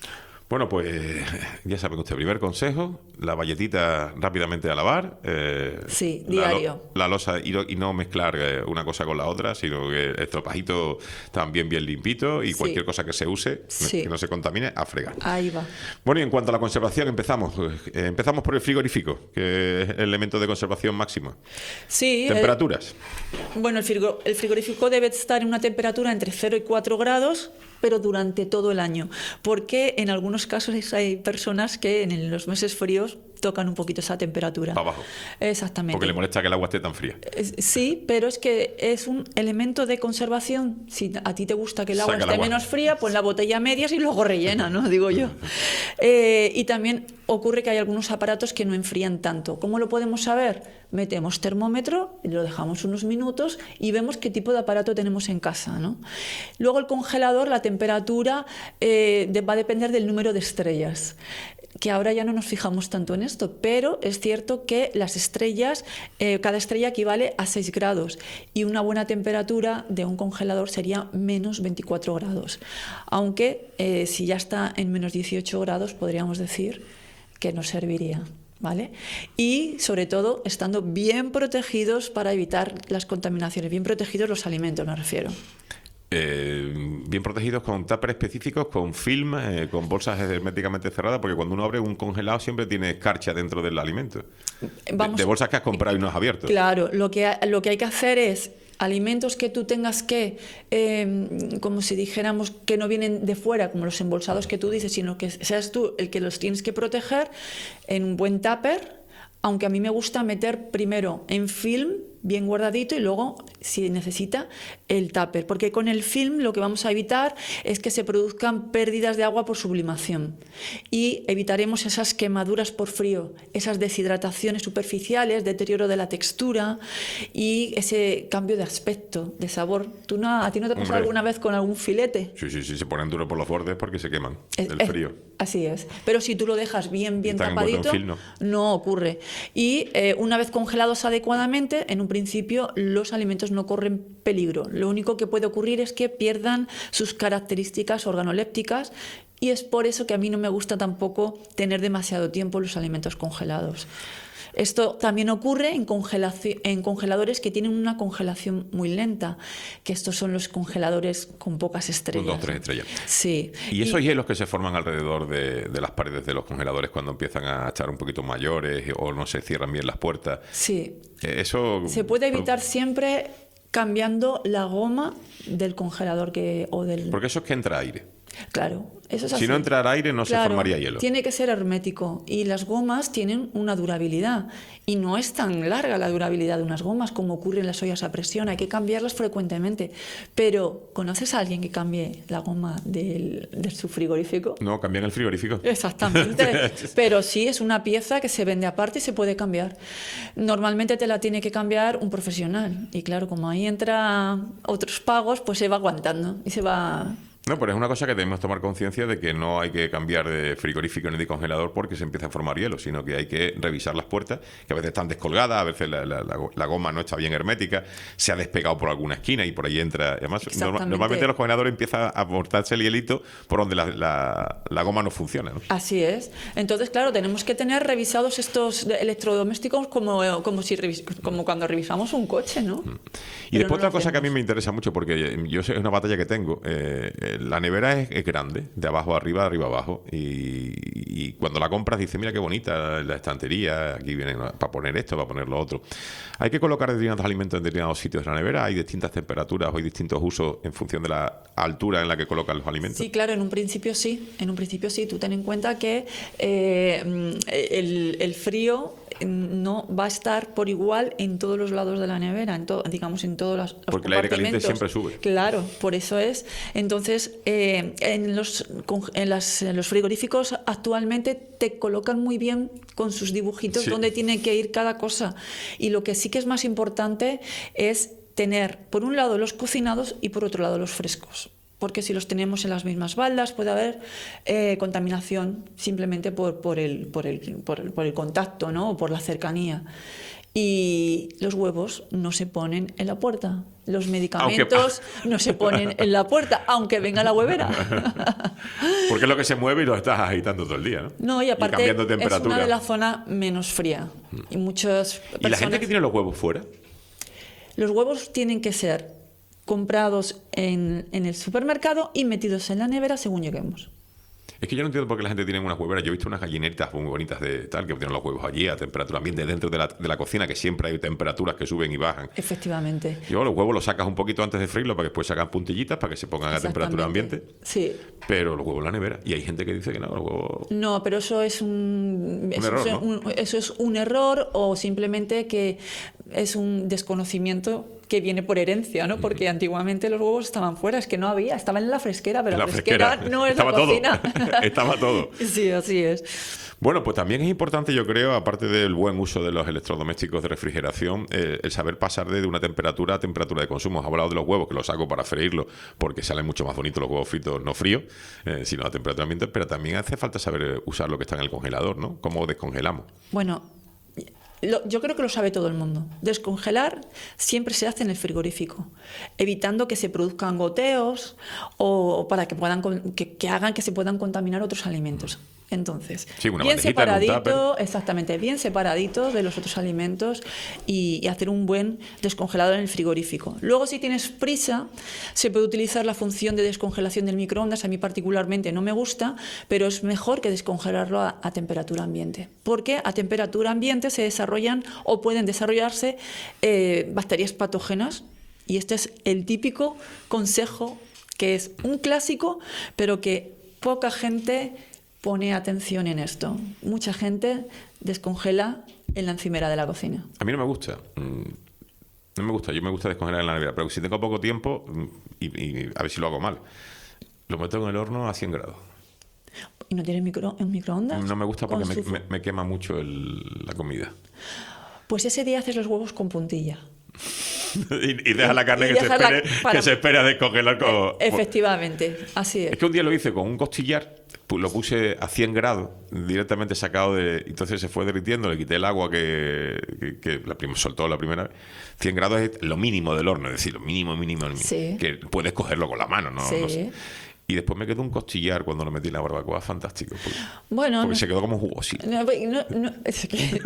[SPEAKER 3] Bueno, pues ya saben usted, primer consejo, la valletita rápidamente a lavar.
[SPEAKER 8] Sí, diario.
[SPEAKER 3] La losa y no mezclar una cosa con la otra, sino que el estropajito también bien limpito y
[SPEAKER 8] Sí.
[SPEAKER 3] cualquier cosa que se use,
[SPEAKER 8] Sí.
[SPEAKER 3] que no se contamine, a fregar.
[SPEAKER 8] Ahí va.
[SPEAKER 3] Bueno, y en cuanto a la conservación, empezamos por el frigorífico, que es el elemento de conservación máximo.
[SPEAKER 8] Sí.
[SPEAKER 3] Temperaturas.
[SPEAKER 8] Bueno, el frigorífico debe estar en una temperatura entre 0 y 4 grados, pero durante todo el año. Porque en algunos casos hay personas que en los meses fríos tocan un poquito esa temperatura.
[SPEAKER 3] Para abajo.
[SPEAKER 8] Exactamente.
[SPEAKER 3] Porque le molesta que el agua esté tan fría.
[SPEAKER 8] Sí, pero es que es un elemento de conservación. Si a ti te gusta que el agua
[SPEAKER 3] Saca el
[SPEAKER 8] esté
[SPEAKER 3] agua.
[SPEAKER 8] menos fría, pues la botella a medias y luego rellena, ¿no? Digo yo. Y también ocurre que hay algunos aparatos que no enfrían tanto. ¿Cómo lo podemos saber? Metemos termómetro, lo dejamos unos minutos y vemos qué tipo de aparato tenemos en casa, ¿no? Luego el congelador, la temperatura va a depender del número de estrellas, que ahora ya no nos fijamos tanto en esto, pero es cierto que las estrellas, cada estrella equivale a 6 grados y una buena temperatura de un congelador sería menos 24 grados. Aunque si ya está en menos 18 grados podríamos decir que nos serviría. ¿Vale? Y sobre todo estando bien protegidos para evitar las contaminaciones, bien protegidos los alimentos, me refiero.
[SPEAKER 3] Bien protegidos con tuppers específicos, con film, con bolsas herméticamente cerradas, porque cuando uno abre un congelado siempre tiene escarcha dentro del alimento. De bolsas que has comprado y no has abierto.
[SPEAKER 8] Claro, lo que hay que hacer es alimentos que tú tengas que, como si dijéramos, que no vienen de fuera, como los embolsados que tú dices, sino que seas tú el que los tienes que proteger en un buen tupper, aunque a mí me gusta meter primero en film, bien guardadito, y luego, si necesita, el tupper. Porque con el film lo que vamos a evitar es que se produzcan pérdidas de agua por sublimación. Y evitaremos esas quemaduras por frío, esas deshidrataciones superficiales, deterioro de la textura y ese cambio de aspecto, de sabor. ¿A ti no te pasa
[SPEAKER 3] Hombre.
[SPEAKER 8] alguna vez con algún filete?
[SPEAKER 3] Sí, se ponen duros por los bordes porque se queman del frío.
[SPEAKER 8] Así es. Pero si tú lo dejas bien
[SPEAKER 3] Están envueltos
[SPEAKER 8] tapadito,
[SPEAKER 3] en film,
[SPEAKER 8] no ocurre. Y una vez congelados adecuadamente, en un principio los alimentos no corren peligro. Lo único que puede ocurrir es que pierdan sus características organolépticas y es por eso que a mí no me gusta tampoco tener demasiado tiempo los alimentos congelados. Esto también ocurre en congeladores que tienen una congelación muy lenta, que estos son los congeladores con pocas estrellas.
[SPEAKER 3] Con 2 o 3 estrellas.
[SPEAKER 8] Sí.
[SPEAKER 3] ¿Y esos hielos que se forman alrededor de las paredes de los congeladores cuando empiezan a echar un poquito mayores o no se cierran bien las puertas?
[SPEAKER 8] Sí.
[SPEAKER 3] Eso
[SPEAKER 8] Se puede evitar siempre cambiando la goma del congelador
[SPEAKER 3] Porque eso es que entra aire.
[SPEAKER 8] Claro, eso es así.
[SPEAKER 3] Si no entrara aire no se formaría hielo.
[SPEAKER 8] Tiene que ser hermético y las gomas tienen una durabilidad y no es tan larga la durabilidad de unas gomas como ocurre en las ollas a presión, hay que cambiarlas frecuentemente. Pero, ¿conoces a alguien que cambie la goma de su frigorífico?
[SPEAKER 3] No, cambian el frigorífico.
[SPEAKER 8] Exactamente, pero sí es una pieza que se vende aparte y se puede cambiar. Normalmente te la tiene que cambiar un profesional y claro, como ahí entra otros pagos, pues se va aguantando y se va...
[SPEAKER 3] No, pero es una cosa que debemos tomar conciencia de que no hay que cambiar de frigorífico ni de congelador porque se empieza a formar hielo, sino que hay que revisar las puertas, que a veces están descolgadas, a veces la goma no está bien hermética, se ha despegado por alguna esquina y por ahí entra. Además, normalmente los congeladores empiezan a portarse el hielito por donde la goma no funciona, ¿no?
[SPEAKER 8] Así es. Entonces, claro, tenemos que tener revisados estos electrodomésticos como cuando revisamos un coche, ¿no?
[SPEAKER 3] Y
[SPEAKER 8] Pero
[SPEAKER 3] después
[SPEAKER 8] no
[SPEAKER 3] otra
[SPEAKER 8] lo
[SPEAKER 3] cosa que a mí
[SPEAKER 8] hacemos.
[SPEAKER 3] me interesa mucho, porque yo sé, es una batalla que tengo. La nevera es grande, de abajo a arriba, de arriba a abajo. Y cuando la compras dices, mira qué bonita la estantería, aquí viene para poner esto, para poner lo otro. Hay que colocar determinados alimentos en determinados sitios de la nevera, hay distintas temperaturas o hay distintos usos en función de la altura en la que colocan los alimentos.
[SPEAKER 8] Sí, claro, en un principio sí. Tú ten en cuenta que el frío no va a estar por igual en todos los lados de la nevera, en todos los
[SPEAKER 3] porque el aire caliente siempre sube.
[SPEAKER 8] Claro, por eso es. Entonces, en los frigoríficos actualmente te colocan muy bien con sus dibujitos
[SPEAKER 3] Sí.
[SPEAKER 8] dónde tiene que ir cada cosa. Y lo que sí que es más importante es tener, por un lado, los cocinados y por otro lado, los frescos. Porque si los tenemos en las mismas baldas puede haber contaminación simplemente por el contacto, ¿no? O por la cercanía. Y los huevos no se ponen en la puerta. Los medicamentos no se ponen en la puerta, aunque venga la huevera.
[SPEAKER 3] Porque es lo que se mueve y lo estás agitando todo el día, ¿no?
[SPEAKER 8] No, y aparte
[SPEAKER 3] cambiando
[SPEAKER 8] es
[SPEAKER 3] temperatura.
[SPEAKER 8] una de las zonas menos fría. Y muchas personas...
[SPEAKER 3] ¿Y la gente que tiene los huevos fuera?
[SPEAKER 8] Los huevos tienen que ser comprados en el supermercado y metidos en la nevera según lleguemos.
[SPEAKER 3] Es que yo no entiendo por qué la gente tiene unas hueveras. Yo he visto unas gallineritas muy bonitas de tal, que tienen los huevos allí a temperatura ambiente dentro de la cocina, que siempre hay temperaturas que suben y bajan.
[SPEAKER 8] Efectivamente.
[SPEAKER 3] Yo los huevos los sacas un poquito antes de freírlo para que después sacan puntillitas para que se pongan a temperatura ambiente.
[SPEAKER 8] Sí.
[SPEAKER 3] Pero los huevos en la nevera. Y hay gente que dice que no, los huevos...
[SPEAKER 8] No, pero eso es
[SPEAKER 3] eso
[SPEAKER 8] es un error o simplemente que es un desconocimiento que viene por herencia, ¿no? Porque antiguamente los huevos estaban fuera, es que no había, estaban en la fresquera, pero la fresquera no es
[SPEAKER 3] estaba
[SPEAKER 8] la cocina.
[SPEAKER 3] Todo. Estaba todo.
[SPEAKER 8] Sí, así es.
[SPEAKER 3] Bueno, pues también es importante, yo creo, aparte del buen uso de los electrodomésticos de refrigeración, el saber pasar de una temperatura a temperatura de consumo. Has hablado de los huevos, que los saco para freírlos, porque salen mucho más bonitos los huevos fritos no fríos, sino a temperatura ambiente, pero también hace falta saber usar lo que está en el congelador, ¿no? ¿Cómo descongelamos?
[SPEAKER 8] Bueno, yo creo que lo sabe todo el mundo. Descongelar siempre se hace en el frigorífico, evitando que se produzcan goteos o para que que hagan que se puedan contaminar otros alimentos. Entonces,
[SPEAKER 3] sí, una
[SPEAKER 8] bien
[SPEAKER 3] bandejita,
[SPEAKER 8] separadito, exactamente, bien separadito de los otros alimentos y hacer un buen descongelador en el frigorífico. Luego, si tienes prisa, se puede utilizar la función de descongelación del microondas. A mí particularmente no me gusta, pero es mejor que descongelarlo a temperatura ambiente, porque a temperatura ambiente se desarrollan o pueden desarrollarse bacterias patógenas, y este es el típico consejo que es un clásico, pero que poca gente pone atención en esto. Mucha gente descongela en la encimera de la cocina.
[SPEAKER 3] A mí no me gusta. No me gusta. Yo me gusta descongelar en la nevera. Pero si tengo poco tiempo, y a ver si lo hago mal, lo meto en el horno a 100 grados.
[SPEAKER 8] ¿Y no tienes un microondas?
[SPEAKER 3] No me gusta porque me quema mucho la comida.
[SPEAKER 8] Pues ese día haces los huevos con puntilla.
[SPEAKER 3] y deja la carne que se espere a descongelar.
[SPEAKER 8] Efectivamente, así es.
[SPEAKER 3] Es que un día lo hice con un costillar, pues lo puse a 100 grados, directamente sacado entonces se fue derritiendo, le quité el agua que soltó la primera vez. 100 grados es lo mínimo del horno, es decir, lo mínimo.
[SPEAKER 8] Sí.
[SPEAKER 3] Que puedes cogerlo con la mano, ¿no?
[SPEAKER 8] Sí.
[SPEAKER 3] No sé. Y después me quedó un costillar cuando lo metí en la barbacoa, fantástico. Porque se quedó como jugosito.
[SPEAKER 8] Es que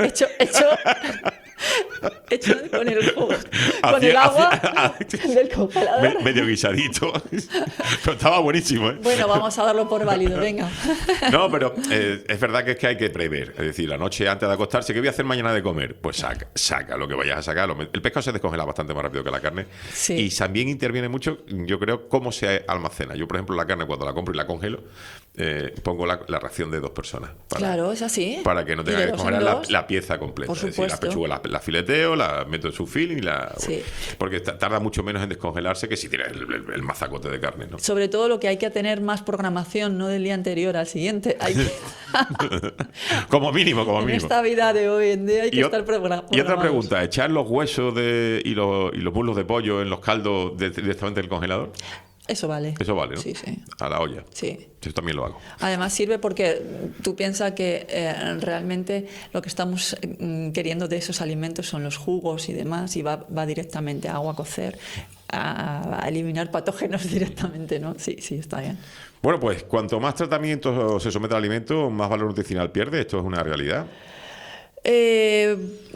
[SPEAKER 8] hecho con el jugo, con el agua del congelador.
[SPEAKER 3] Medio guisadito. Pero estaba buenísimo, ¿eh?
[SPEAKER 8] Bueno, vamos a darlo por válido, venga.
[SPEAKER 3] No, pero es verdad que hay que prever. Es decir, la noche antes de acostarse, ¿qué voy a hacer mañana de comer? Pues saca lo que vayas a sacar. El pescado se descongela bastante más rápido que la carne.
[SPEAKER 8] Sí.
[SPEAKER 3] Y también interviene mucho, yo creo, cómo se almacena. Yo, por ejemplo, la carne cuando la compro y la congelo, pongo la ración de 2 personas.
[SPEAKER 8] Claro, es así.
[SPEAKER 3] Para que no tenga que descongelar la pieza completa.
[SPEAKER 8] Por
[SPEAKER 3] es decir, la pechuga la fileteo, la meto en su filling
[SPEAKER 8] Sí.
[SPEAKER 3] porque tarda mucho menos en descongelarse que si tienes el mazacote de carne, ¿no?
[SPEAKER 8] Sobre todo lo que hay que tener más programación, no del día anterior al siguiente. Hay que...
[SPEAKER 3] como mínimo.
[SPEAKER 8] En esta vida de hoy en día hay que estar programado.
[SPEAKER 3] Y otra pregunta, ¿echar los huesos y los muslos de pollo en los caldos directamente del congelador?
[SPEAKER 8] Eso vale.
[SPEAKER 3] Eso vale, ¿no?
[SPEAKER 8] Sí.
[SPEAKER 3] A la olla.
[SPEAKER 8] Sí.
[SPEAKER 3] Yo también lo hago.
[SPEAKER 8] Además sirve porque tú piensas que realmente lo que estamos queriendo de esos alimentos son los jugos y demás, y va directamente a agua a cocer, a eliminar patógenos directamente, ¿no? Sí, está bien.
[SPEAKER 3] Bueno, pues cuanto más tratamiento se somete al alimento, más valor nutricional pierde. Esto es una realidad.
[SPEAKER 8] Es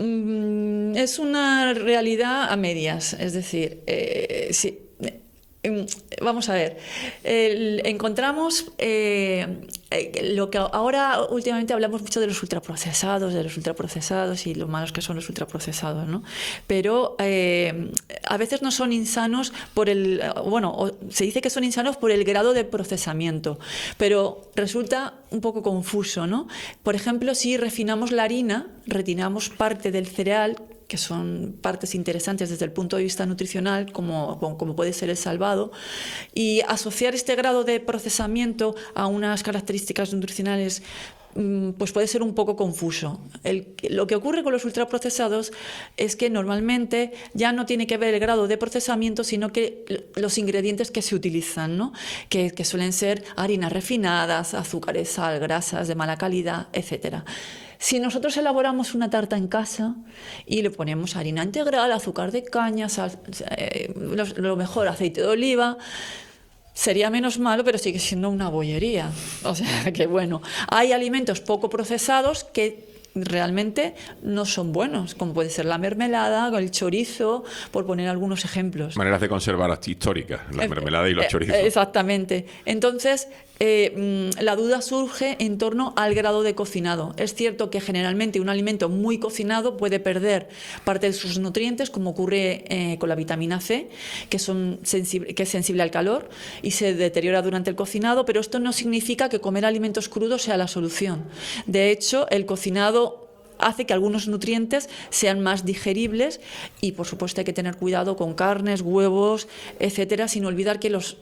[SPEAKER 8] una realidad a medias, es decir, sí. Vamos a ver, encontramos lo que ahora últimamente hablamos mucho de los ultraprocesados y lo malos que son los ultraprocesados, ¿no? Pero a veces no son insanos se dice que son insanos por el grado de procesamiento, pero resulta un poco confuso, ¿no? Por ejemplo, si refinamos la harina, retiramos parte del cereal, que son partes interesantes desde el punto de vista nutricional, como puede ser el salvado, y asociar este grado de procesamiento a unas características nutricionales pues puede ser un poco confuso. Lo que ocurre con los ultraprocesados es que normalmente ya no tiene que ver el grado de procesamiento, sino que los ingredientes que se utilizan, ¿no? que suelen ser harinas refinadas, azúcares, sal, grasas de mala calidad, etcétera. Si nosotros elaboramos una tarta en casa y le ponemos harina integral, azúcar de caña, lo mejor aceite de oliva, sería menos malo, pero sigue siendo una bollería. O sea que bueno, hay alimentos poco procesados que realmente no son buenos, como puede ser la mermelada, el chorizo, por poner algunos ejemplos.
[SPEAKER 3] Maneras de conservar históricas, la mermelada y los chorizos.
[SPEAKER 8] Exactamente. Entonces, la duda surge en torno al grado de cocinado. Es cierto que generalmente un alimento muy cocinado puede perder parte de sus nutrientes, como ocurre con la vitamina C, que es sensible al calor y se deteriora durante el cocinado, pero esto no significa que comer alimentos crudos sea la solución. De hecho, el cocinado hace que algunos nutrientes sean más digeribles y, por supuesto, hay que tener cuidado con carnes, huevos, etcétera, sin olvidar que los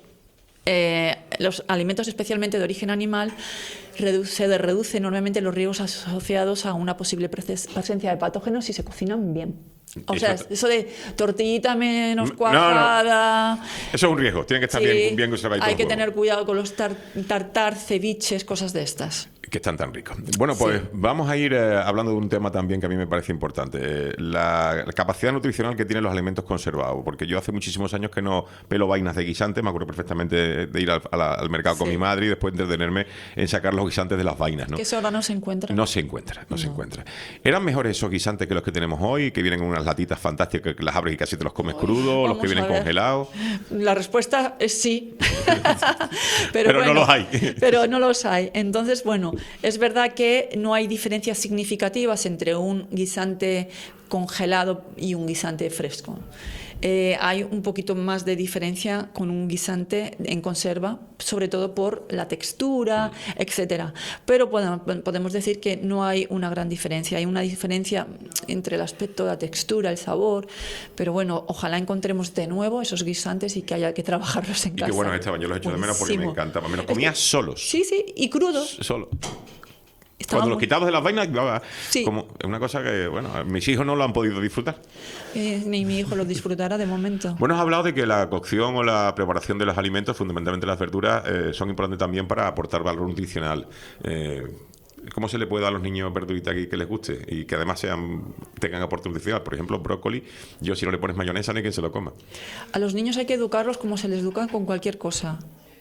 [SPEAKER 8] alimentos, especialmente de origen animal, se reduce enormemente los riesgos asociados a una posible presencia de patógenos si se cocinan bien. O sea, eso de tortillita menos cuajada...
[SPEAKER 3] No. Eso es un riesgo, tiene que estar bien conservado.
[SPEAKER 8] Hay que tener cuidado con los tartar, ceviches, cosas de estas.
[SPEAKER 3] Que están tan ricos. Bueno, pues vamos a ir hablando de un tema también que a mí me parece importante. La capacidad nutricional que tienen los alimentos conservados. Porque yo hace muchísimos años que no pelo vainas de guisantes. Me acuerdo perfectamente de ir al mercado con mi madre y después entretenerme en sacar los guisantes de las vainas, ¿no?
[SPEAKER 8] Que eso ahora no se encuentra.
[SPEAKER 3] No se encuentra. ¿Eran mejores esos guisantes que los que tenemos hoy, que vienen en unas latitas fantásticas que las abres y casi te los comes crudos, o los que vienen congelados?
[SPEAKER 8] La respuesta es sí.
[SPEAKER 3] pero bueno, no los hay.
[SPEAKER 8] Pero no los hay. Entonces, bueno, es verdad que no hay diferencias significativas entre un guisante congelado y un guisante fresco. Hay un poquito más de diferencia con un guisante en conserva, sobre todo por la textura, etcétera. Pero podemos decir que no hay una gran diferencia. Hay una diferencia entre el aspecto, la textura, el sabor. Pero bueno, ojalá encontremos de nuevo esos guisantes y que haya que trabajarlos en casa.
[SPEAKER 3] Y qué bueno estaban. Yo los echo de menos porque me encantaban. Me los comía solos.
[SPEAKER 8] Sí, y crudos.
[SPEAKER 3] Solo. Cuando los quitamos de las vainas, como una cosa que, bueno, mis hijos no lo han podido disfrutar.
[SPEAKER 8] Ni mi hijo lo disfrutará de momento.
[SPEAKER 3] Bueno, has hablado de que la cocción o la preparación de los alimentos, fundamentalmente las verduras, son importantes también para aportar valor nutricional. ¿Cómo se le puede dar a los niños verduritas aquí que les guste y que además tengan aporte nutricional? Por ejemplo, brócoli, yo si no le pones mayonesa ni quien se lo coma.
[SPEAKER 8] A los niños hay que educarlos como se les educa con cualquier cosa.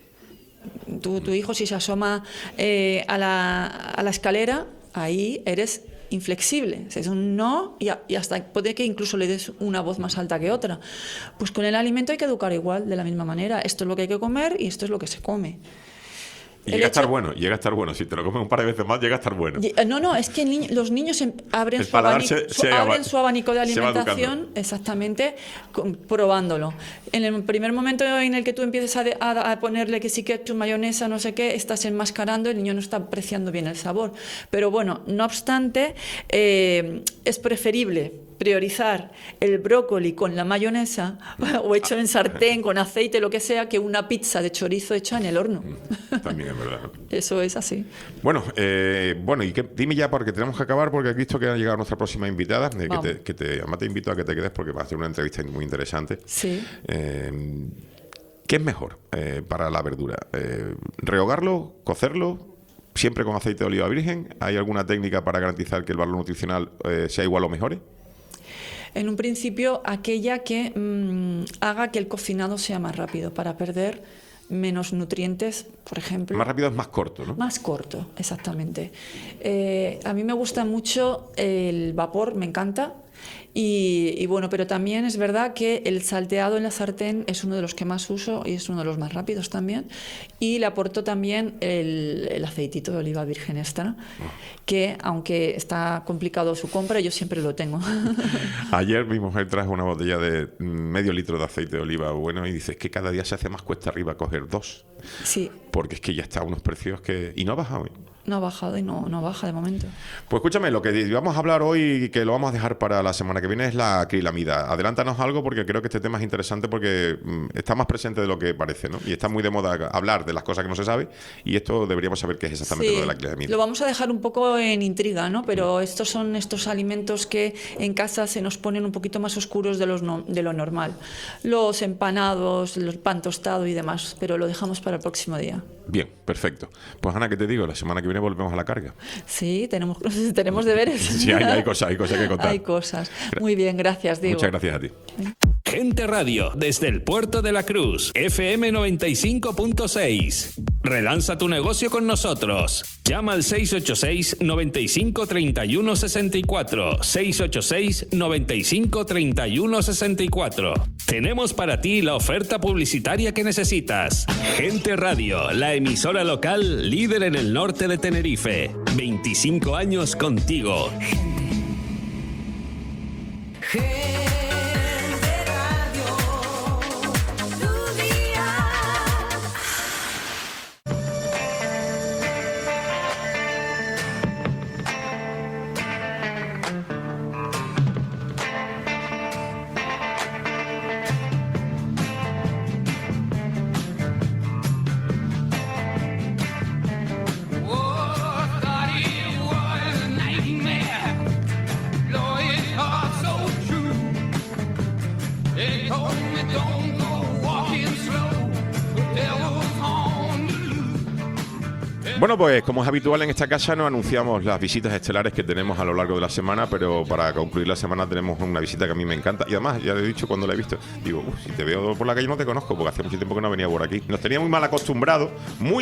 [SPEAKER 8] Tu hijo, si se asoma a la escalera, ahí eres inflexible. Es un no y hasta puede que incluso le des una voz más alta que otra. Pues con el alimento hay que educar igual, de la misma manera. Esto es lo que hay que comer y esto es lo que se come.
[SPEAKER 3] Y llega a estar bueno. Si te lo comes un par de veces más, llega a estar bueno.
[SPEAKER 8] No, es que los niños abren su abanico de alimentación, exactamente, probándolo. En el primer momento en el que tú empieces a ponerle que sí, que tu mayonesa, no sé qué, estás enmascarando, el niño no está apreciando bien el sabor. Pero bueno, no obstante, es preferible priorizar el brócoli con la mayonesa o hecho en sartén con aceite, lo que sea, que una pizza de chorizo hecha en el horno.
[SPEAKER 3] También es verdad.
[SPEAKER 8] Eso es así.
[SPEAKER 3] Bueno, y dime ya, porque tenemos que acabar, porque he visto que ha llegado nuestra próxima invitada, además te invito a que te quedes porque va a hacer una entrevista muy interesante.
[SPEAKER 8] Sí.
[SPEAKER 3] ¿Qué es mejor para la verdura? ¿Rehogarlo? ¿Cocerlo? ¿Siempre con aceite de oliva virgen? ¿Hay alguna técnica para garantizar que el valor nutricional sea igual o mejore?
[SPEAKER 8] En un principio, aquella que haga que el cocinado sea más rápido, para perder menos nutrientes, por ejemplo.
[SPEAKER 3] Más rápido es más corto, ¿no?
[SPEAKER 8] Más corto, exactamente. A mí me gusta mucho el vapor, me encanta. Y bueno, pero también es verdad que el salteado en la sartén es uno de los que más uso y es uno de los más rápidos también. Y le aporto también el aceitito de oliva virgen extra, que aunque está complicado su compra, yo siempre lo tengo.
[SPEAKER 3] Ayer mi mujer trajo una botella de medio litro de aceite de oliva bueno y dice, es que cada día se hace más cuesta arriba coger 2.
[SPEAKER 8] Sí.
[SPEAKER 3] Porque es que ya está a unos precios que... Y no ha bajado.
[SPEAKER 8] No ha bajado y no baja de momento.
[SPEAKER 3] Pues escúchame, lo que vamos a hablar hoy, que lo vamos a dejar para la semana que viene, es la acrilamida. Adelántanos algo porque creo que este tema es interesante porque está más presente de lo que parece, ¿no? Y está muy de moda hablar de las cosas que no se sabe y esto deberíamos saber qué es exactamente lo de la acrilamida.
[SPEAKER 8] Lo vamos a dejar un poco en intriga, ¿no? Pero estos son estos alimentos que en casa se nos ponen un poquito más oscuros de lo normal. Los empanados, el pan tostado y demás, pero lo dejamos para el próximo día.
[SPEAKER 3] Bien, perfecto. Pues Ana, ¿qué te digo? La semana que viene viene volvemos a la carga.
[SPEAKER 8] Sí, tenemos deberes.
[SPEAKER 3] Sí, hay cosas que contar.
[SPEAKER 8] Hay cosas. Muy bien, gracias, Diego.
[SPEAKER 3] Muchas gracias a ti.
[SPEAKER 5] Gente Radio, desde el Puerto de la Cruz, FM 95.6. Relanza tu negocio con nosotros. Llama al 686 95 31 64. 686 95 31 64. Tenemos para ti la oferta publicitaria que necesitas. Gente Radio, la emisora local líder en el norte de Tenerife. 25 años contigo.
[SPEAKER 2] Gente Radio, tu día.
[SPEAKER 3] Bueno, pues como es habitual en esta casa, no anunciamos las visitas estelares que tenemos a lo largo de la semana, pero para concluir la semana tenemos una visita que a mí me encanta. Y además, ya le he dicho cuando la he visto, digo, si te veo por la calle no te conozco, porque hace mucho tiempo que no venía por aquí. Nos tenía muy mal acostumbrados,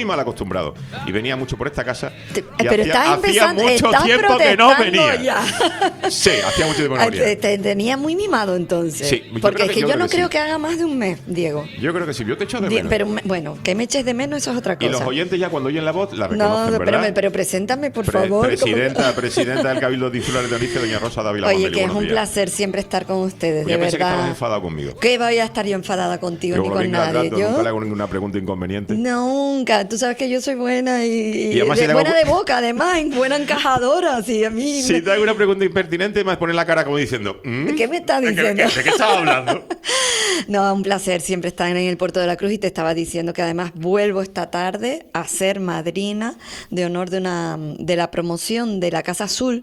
[SPEAKER 3] y venía mucho por esta casa.
[SPEAKER 9] Pero
[SPEAKER 3] hacía mucho tiempo que no venía.
[SPEAKER 9] Ya.
[SPEAKER 3] Sí, hacía mucho tiempo que no venía.
[SPEAKER 9] Te tenía muy mimado entonces.
[SPEAKER 3] Sí,
[SPEAKER 9] porque es que yo no creo
[SPEAKER 3] sí.
[SPEAKER 9] que haga más de un mes, Diego.
[SPEAKER 3] Yo creo que sí, yo te echo de menos.
[SPEAKER 9] Pero bueno, que me eches de menos, eso es otra cosa.
[SPEAKER 3] Y los oyentes ya cuando oyen la voz la
[SPEAKER 9] No,
[SPEAKER 3] reconocen, ¿verdad?
[SPEAKER 9] pero preséntame, por favor.
[SPEAKER 3] Presidenta del Cabildo Insular de Tenerife, doña Rosa Dávila.
[SPEAKER 9] Oye,
[SPEAKER 3] Mameli,
[SPEAKER 9] que es
[SPEAKER 3] buenos
[SPEAKER 9] un
[SPEAKER 3] días.
[SPEAKER 9] placer siempre estar con ustedes,
[SPEAKER 3] Yo
[SPEAKER 9] de
[SPEAKER 3] pensé que estabas
[SPEAKER 9] verdad.
[SPEAKER 3] enfadado conmigo.
[SPEAKER 9] ¿Qué voy a estar yo enfadada contigo
[SPEAKER 3] Yo
[SPEAKER 9] ni
[SPEAKER 3] por lo
[SPEAKER 9] con
[SPEAKER 3] bien
[SPEAKER 9] nadie?
[SPEAKER 3] trato, nunca le hago ninguna pregunta inconveniente.
[SPEAKER 9] Nunca. Tú sabes que yo soy buena y
[SPEAKER 3] además si le hago-
[SPEAKER 9] buena de boca, además, y buena encajadora. Sí, a mí
[SPEAKER 3] Si te hago una pregunta impertinente, me pones la cara como diciendo...
[SPEAKER 9] ¿De qué me estás
[SPEAKER 3] ¿De
[SPEAKER 9] diciendo?
[SPEAKER 3] qué estabas hablando?
[SPEAKER 9] No, un placer siempre estar en el Puerto de la Cruz y te estaba diciendo que además vuelvo esta tarde a ser madrina de honor de la promoción de la Casa Azul,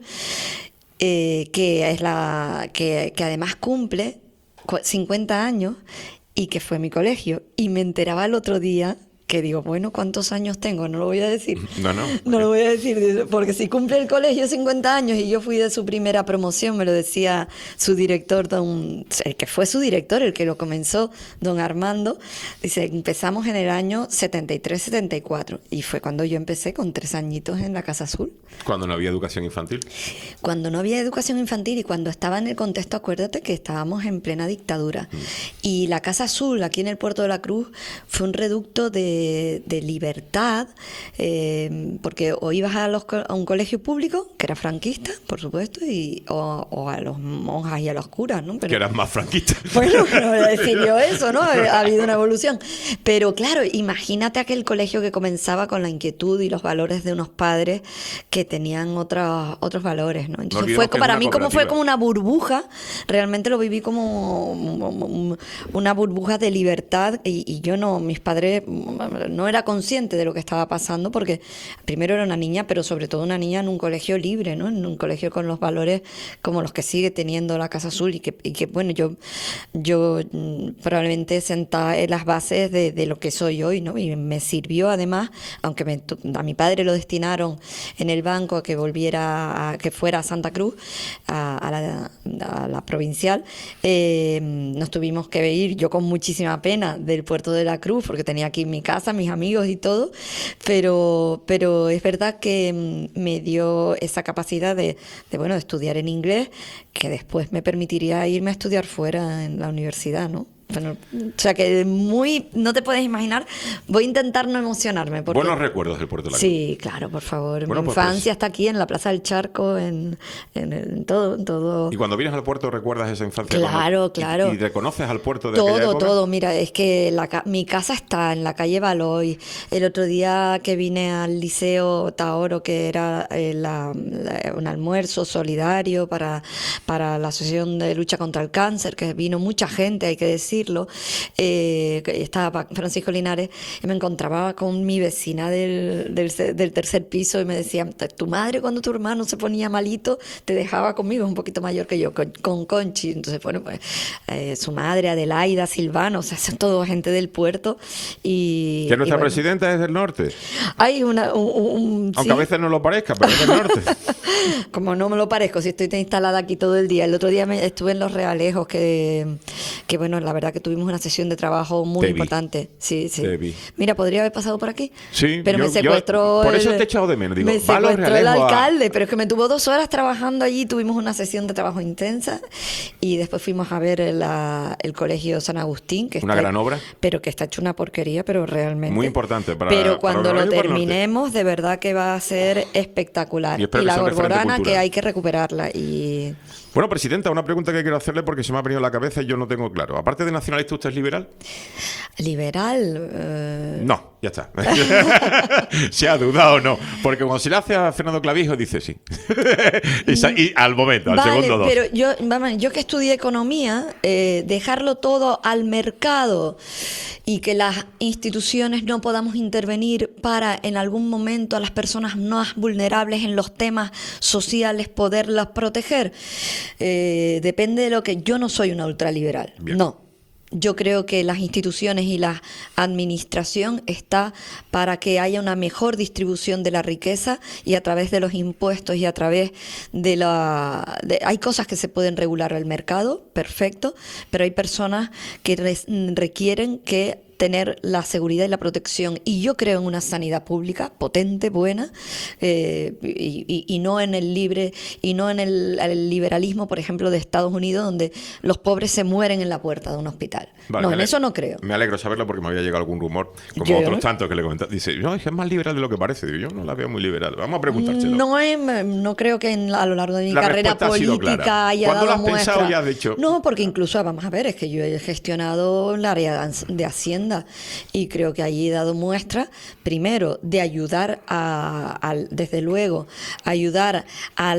[SPEAKER 9] que es que además cumple 50 años y que fue mi colegio. Y me enteraba el otro día que digo, bueno, ¿cuántos años tengo? No lo voy a decir. No lo voy a decir, porque si cumple el colegio 50 años y yo fui de su primera promoción, me lo decía su director, el que fue su director, el que lo comenzó, don Armando, dice, empezamos en el año 73-74 y fue cuando yo empecé con 3 añitos en la Casa Azul.
[SPEAKER 3] Cuando no había educación infantil.
[SPEAKER 9] Cuando no había educación infantil y cuando estaba en el contexto, acuérdate que estábamos en plena dictadura. Y la Casa Azul, aquí en el Puerto de la Cruz, fue un reducto de libertad, porque o ibas a un colegio público, que era franquista, por supuesto, o a los monjas y a los curas, ¿no? Pero,
[SPEAKER 3] Que eras más franquista.
[SPEAKER 9] bueno, no voy a decir yo eso, ¿no? Ha habido una evolución. Pero claro, imagínate aquel colegio que comenzaba con la inquietud y los valores de unos padres que tenían otros valores, ¿no? Entonces
[SPEAKER 3] olvidemos
[SPEAKER 9] fue
[SPEAKER 3] que es
[SPEAKER 9] para
[SPEAKER 3] una
[SPEAKER 9] mí como fue
[SPEAKER 3] cooperativa.
[SPEAKER 9] como una burbuja, realmente lo viví como una burbuja de libertad y yo no, mis padres no era consciente de lo que estaba pasando porque primero era una niña, pero sobre todo una niña en un colegio libre, ¿no? En un colegio con los valores como los que sigue teniendo la Casa Azul y que bueno, yo probablemente senté las bases de lo que soy hoy, ¿no? Y me sirvió además, aunque a mi padre lo destinaron en el banco a que volviera, que fuera a Santa Cruz, a la provincial, nos tuvimos que ir, yo con muchísima pena, del Puerto de la Cruz, porque tenía aquí mi casa, mis amigos y todo, pero es verdad que me dio esa capacidad de estudiar en inglés, que después me permitiría irme a estudiar fuera en la universidad, ¿no? Bueno, o sea que no te puedes imaginar, voy a intentar no emocionarme. Porque,
[SPEAKER 3] Buenos recuerdos del Puerto de la Cruz.
[SPEAKER 9] Sí, claro, por favor.
[SPEAKER 3] Bueno,
[SPEAKER 9] Mi
[SPEAKER 3] pues,
[SPEAKER 9] infancia está aquí en la Plaza del Charco, en todo.
[SPEAKER 3] Y cuando vienes al puerto, ¿recuerdas esa infancia?
[SPEAKER 9] Claro, claro.
[SPEAKER 3] ¿Y reconoces al puerto de aquella época?
[SPEAKER 9] Todo. Mira, es que mi casa está en la calle Baloy. El otro día que vine al Liceo Taoro, que era un almuerzo solidario para la Asociación de Lucha contra el Cáncer, que vino mucha gente, hay que decir. decirlo, que estaba Francisco Linares y me encontraba con mi vecina del tercer piso y me decía, tu madre cuando tu hermano se ponía malito te dejaba conmigo, es un poquito mayor que yo, con Conchi. Entonces, bueno, pues su madre, Adelaida, Silvano, o sea, son todos gente del puerto. Y,
[SPEAKER 3] ¿Que nuestra
[SPEAKER 9] y bueno,
[SPEAKER 3] presidenta es del norte?
[SPEAKER 9] hay
[SPEAKER 3] Aunque
[SPEAKER 9] sí.
[SPEAKER 3] a veces no lo parezca, pero es del norte.
[SPEAKER 9] Como no me lo parezco, si estoy instalada aquí todo el día. El otro día estuve en Los Realejos, que bueno, la verdad que tuvimos una sesión de trabajo muy
[SPEAKER 3] Te vi.
[SPEAKER 9] importante. Sí, sí.
[SPEAKER 3] Te vi.
[SPEAKER 9] Mira, podría haber pasado por aquí.
[SPEAKER 3] Sí,
[SPEAKER 9] pero me secuestró.
[SPEAKER 3] por eso te he echado de menos. Digo,
[SPEAKER 9] me
[SPEAKER 3] va a Los
[SPEAKER 9] secuestró el
[SPEAKER 3] Realejos
[SPEAKER 9] alcalde, pero es que me tuvo 2 horas trabajando allí. Tuvimos una sesión de trabajo intensa y después fuimos a ver el colegio San Agustín, que
[SPEAKER 3] Una
[SPEAKER 9] está,
[SPEAKER 3] gran obra.
[SPEAKER 9] pero que está hecho una porquería, pero realmente.
[SPEAKER 3] Muy importante para.
[SPEAKER 9] Pero cuando
[SPEAKER 3] para
[SPEAKER 9] lo
[SPEAKER 3] Los Realejos y para el norte.
[SPEAKER 9] terminemos, de verdad que va a ser espectacular.
[SPEAKER 3] Y espero
[SPEAKER 9] Y
[SPEAKER 3] que
[SPEAKER 9] la
[SPEAKER 3] sea un referente
[SPEAKER 9] Gorgorana, que
[SPEAKER 3] cultural.
[SPEAKER 9] hay que recuperarla. Y
[SPEAKER 3] Bueno, presidenta, una pregunta que quiero hacerle porque se me ha venido a la cabeza y yo no tengo claro. Aparte de nacionalista, ¿usted es liberal?
[SPEAKER 9] liberal.
[SPEAKER 3] No, ya está. Se ha dudado o no. Porque cuando se le hace a Fernando Clavijo, dice sí. y al momento, al
[SPEAKER 9] Vale,
[SPEAKER 3] segundo dos.
[SPEAKER 9] pero yo que estudié economía, dejarlo todo al mercado y que las instituciones no podamos intervenir para en algún momento a las personas más vulnerables en los temas sociales poderlas proteger, depende de lo que... Yo no soy una ultraliberal,
[SPEAKER 3] Bien.
[SPEAKER 9] no. Yo creo que las instituciones y la administración está para que haya una mejor distribución de la riqueza y a través de los impuestos y a través de hay cosas que se pueden regular al mercado, perfecto, pero hay personas que requieren que tener la seguridad y la protección. Y yo creo en una sanidad pública potente, buena, y no en el libre, y no en el liberalismo, por ejemplo, de Estados Unidos, donde los pobres se mueren en la puerta de un hospital.
[SPEAKER 3] Vale,
[SPEAKER 9] No,
[SPEAKER 3] me
[SPEAKER 9] en
[SPEAKER 3] ale-
[SPEAKER 9] eso no creo.
[SPEAKER 3] Me alegro saberlo porque me había llegado algún rumor, como
[SPEAKER 9] Yo-
[SPEAKER 3] otros tantos que le comentan. Dice, no, es que es más liberal de lo que parece. Digo, yo no la veo muy liberal. Vamos a preguntárselo.
[SPEAKER 9] No creo que a lo largo de mi
[SPEAKER 3] La
[SPEAKER 9] carrera
[SPEAKER 3] respuesta ha sido
[SPEAKER 9] política
[SPEAKER 3] clara.
[SPEAKER 9] haya
[SPEAKER 3] ¿Cuándo
[SPEAKER 9] dado
[SPEAKER 3] lo has pensado
[SPEAKER 9] muestra.
[SPEAKER 3] y has dicho?
[SPEAKER 9] No, porque incluso, vamos a ver, es que yo he gestionado el área de Hacienda y creo que allí he dado muestra, primero, de ayudar desde luego, ayudar a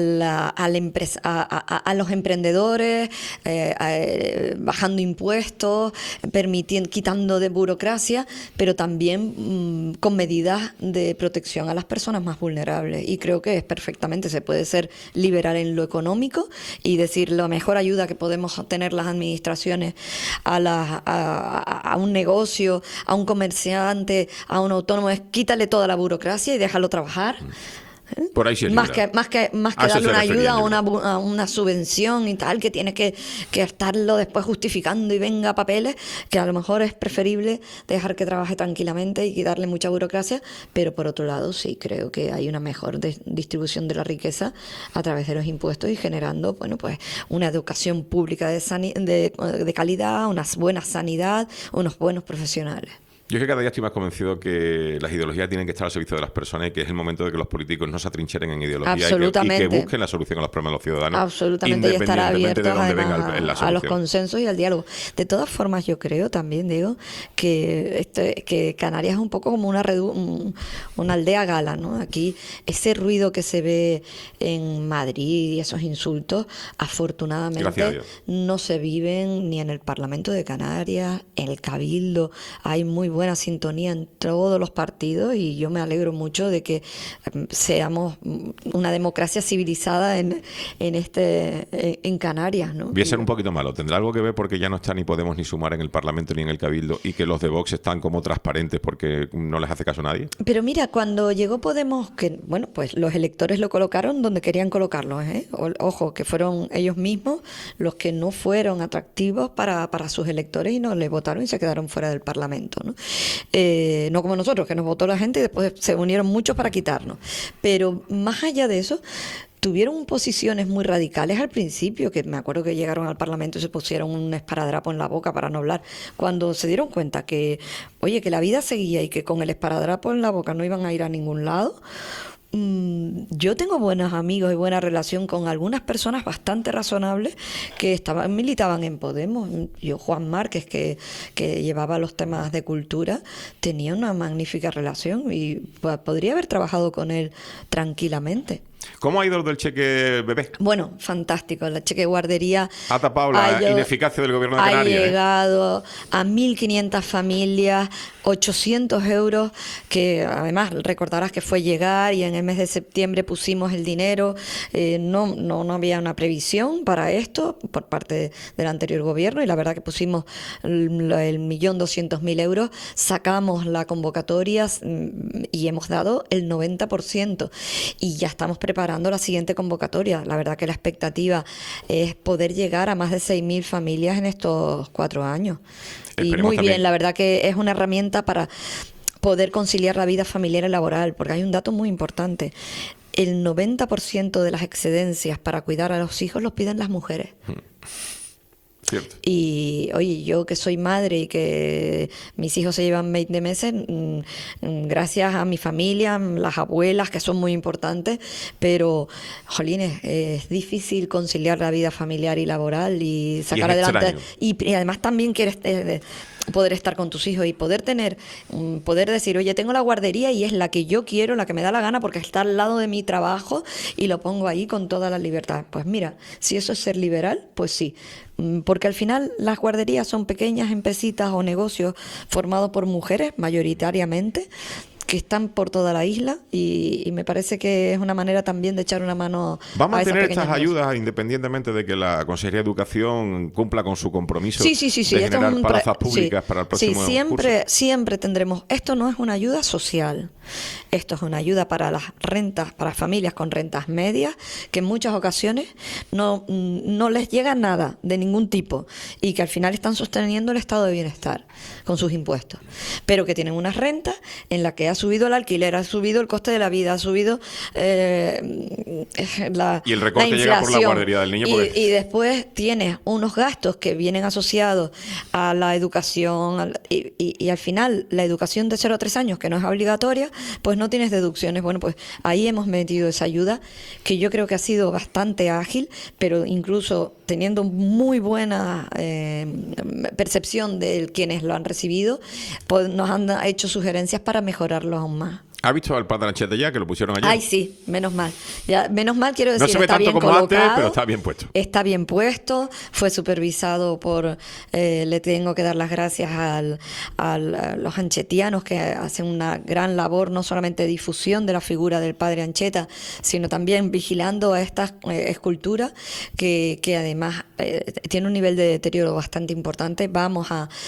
[SPEAKER 9] los emprendedores, bajando impuestos, quitando de burocracia, pero también con medidas de protección a las personas más vulnerables. Y creo que perfectamente se puede ser liberal en lo económico y decir la mejor ayuda que podemos tener las administraciones a un negocio, a un comerciante, a un autónomo, es quítale toda la burocracia y déjalo trabajar.
[SPEAKER 3] Por ahí sí es
[SPEAKER 9] Más
[SPEAKER 3] liberal.
[SPEAKER 9] que
[SPEAKER 3] A eso
[SPEAKER 9] darle
[SPEAKER 3] se
[SPEAKER 9] una
[SPEAKER 3] refería
[SPEAKER 9] ayuda
[SPEAKER 3] el liberal.
[SPEAKER 9] a una subvención y tal, que tiene que estarlo después justificando y venga papeles, que a lo mejor es preferible dejar que trabaje tranquilamente y darle mucha burocracia, pero por otro lado sí creo que hay una mejor distribución de la riqueza a través de los impuestos y generando, bueno, pues una educación pública de calidad, una buena sanidad, unos buenos profesionales.
[SPEAKER 3] Yo es que cada día estoy más convencido que las ideologías tienen que estar al servicio de las personas y que es el momento de que los políticos no se atrincheren en ideología y que
[SPEAKER 9] Absolutamente.
[SPEAKER 3] busquen la solución a los problemas de los ciudadanos.
[SPEAKER 9] Absolutamente, y estar
[SPEAKER 3] independientemente de
[SPEAKER 9] abiertos
[SPEAKER 3] dónde venga
[SPEAKER 9] además
[SPEAKER 3] la
[SPEAKER 9] a los
[SPEAKER 3] solución.
[SPEAKER 9] consensos y al diálogo. De todas formas, yo creo también, digo, que Canarias es un poco como una aldea gala, ¿no? Aquí ese ruido que se ve en Madrid y esos insultos,
[SPEAKER 3] Gracias a
[SPEAKER 9] afortunadamente
[SPEAKER 3] Dios.
[SPEAKER 9] no se viven ni en el Parlamento de Canarias, en el Cabildo. Hay muy buena sintonía en todos los partidos y yo me alegro mucho de que seamos una democracia civilizada en Canarias, ¿no?
[SPEAKER 3] Voy a ser un poquito malo. ¿Tendrá algo que ver porque ya no está ni Podemos ni Sumar en el Parlamento ni en el Cabildo y que los de Vox están como transparentes porque no les hace caso a nadie?
[SPEAKER 9] Pero mira, cuando llegó Podemos, que bueno, pues los electores lo colocaron donde querían colocarlo, ¿eh? Ojo, que fueron ellos mismos los que no fueron atractivos para sus electores y no les votaron y se quedaron fuera del Parlamento, ¿no? No como nosotros, que nos votó la gente y después se unieron muchos para quitarnos. Pero más allá de eso, tuvieron posiciones muy radicales al principio, que me acuerdo que llegaron al Parlamento y se pusieron un esparadrapo en la boca para no hablar, cuando se dieron cuenta que, oye, que la vida seguía y que con el esparadrapo en la boca no iban a ir a ningún lado. Yo tengo buenos amigos y buena relación con algunas personas bastante razonables que militaban en Podemos. Yo, Juan Márquez, que llevaba los temas de cultura, tenía una magnífica relación y podría haber trabajado con él tranquilamente.
[SPEAKER 3] ¿Cómo ha ido lo del cheque bebé?
[SPEAKER 9] Bueno, fantástico. La cheque guardería
[SPEAKER 3] Ha tapado la
[SPEAKER 9] ha ido-
[SPEAKER 3] ineficacia del gobierno de
[SPEAKER 9] ha
[SPEAKER 3] Canarias.
[SPEAKER 9] llegado a 1.500 familias, 800 euros, que además recordarás que fue llegar y en el mes de septiembre pusimos el dinero. No había una previsión para esto por parte del anterior gobierno y la verdad que pusimos el 1.200.000 euros, sacamos la convocatoria y hemos dado el 90% y ya estamos preparando la siguiente convocatoria. La verdad que la expectativa es poder llegar a más de 6.000 familias en estos 4 años. Y
[SPEAKER 3] Esperemos
[SPEAKER 9] muy
[SPEAKER 3] también.
[SPEAKER 9] bien, la verdad que es una herramienta para poder conciliar la vida familiar y laboral, porque hay un dato muy importante. El 90% de las excedencias para cuidar a los hijos los piden las mujeres.
[SPEAKER 3] Cierto.
[SPEAKER 9] Y oye, yo que soy madre y que mis hijos se llevan 20 meses, gracias a mi familia, las abuelas, que son muy importantes, pero, jolines, es difícil conciliar la vida familiar y laboral y sacar
[SPEAKER 3] es
[SPEAKER 9] adelante.
[SPEAKER 3] extraño.
[SPEAKER 9] Y además también quieres poder estar con tus hijos y poder poder decir, oye, tengo la guardería y es la que yo quiero, la que me da la gana porque está al lado de mi trabajo y lo pongo ahí con toda la libertad. Pues mira, si eso es ser liberal, pues sí. Porque al final las guarderías son pequeñas empresitas o negocios formados por mujeres mayoritariamente que están por toda la isla y me parece que es una manera también de echar una mano
[SPEAKER 3] ¿Va a
[SPEAKER 9] esas
[SPEAKER 3] mantener
[SPEAKER 9] pequeñas
[SPEAKER 3] estas ayudas independientemente de que la Consejería de Educación cumpla con su compromiso
[SPEAKER 9] Sí.
[SPEAKER 3] de
[SPEAKER 9] Esto es
[SPEAKER 3] generar
[SPEAKER 9] un
[SPEAKER 3] plazas públicas para el próximo
[SPEAKER 9] Sí,
[SPEAKER 3] curso?
[SPEAKER 9] siempre tendremos. Esto no es una ayuda social. Esto es una ayuda para las rentas, para familias con rentas medias, que en muchas ocasiones no les llega nada de ningún tipo y que al final están sosteniendo el estado de bienestar con sus impuestos. Pero que tienen unas rentas en las que ha subido el alquiler, ha subido el coste de la vida, ha subido la
[SPEAKER 3] Y el recorte
[SPEAKER 9] la
[SPEAKER 3] llega por la
[SPEAKER 9] inflación.
[SPEAKER 3] guardería del niño, porque-
[SPEAKER 9] Y después tienes unos gastos que vienen asociados a la educación y al final la educación de 0 a 3 años, que no es obligatoria, pues no tienes deducciones. Bueno, pues ahí hemos metido esa ayuda que yo creo que ha sido bastante ágil, pero incluso teniendo muy buena percepción de quienes lo han recibido, pues nos han hecho sugerencias para mejorarlo aún más.
[SPEAKER 3] ¿Ha visto al padre Ancheta ya, que lo pusieron ayer?
[SPEAKER 9] Ay, sí, menos mal. Ya, menos mal, quiero decir,
[SPEAKER 3] No se ve
[SPEAKER 9] está
[SPEAKER 3] tanto
[SPEAKER 9] bien
[SPEAKER 3] como antes,
[SPEAKER 9] colocado,
[SPEAKER 3] pero está bien puesto.
[SPEAKER 9] Está bien puesto, fue supervisado por, le tengo que dar las gracias a los anchetianos que hacen una gran labor, no solamente de difusión de la figura del padre Ancheta, sino también vigilando a estas esculturas que además tiene un nivel de deterioro bastante importante. Vamos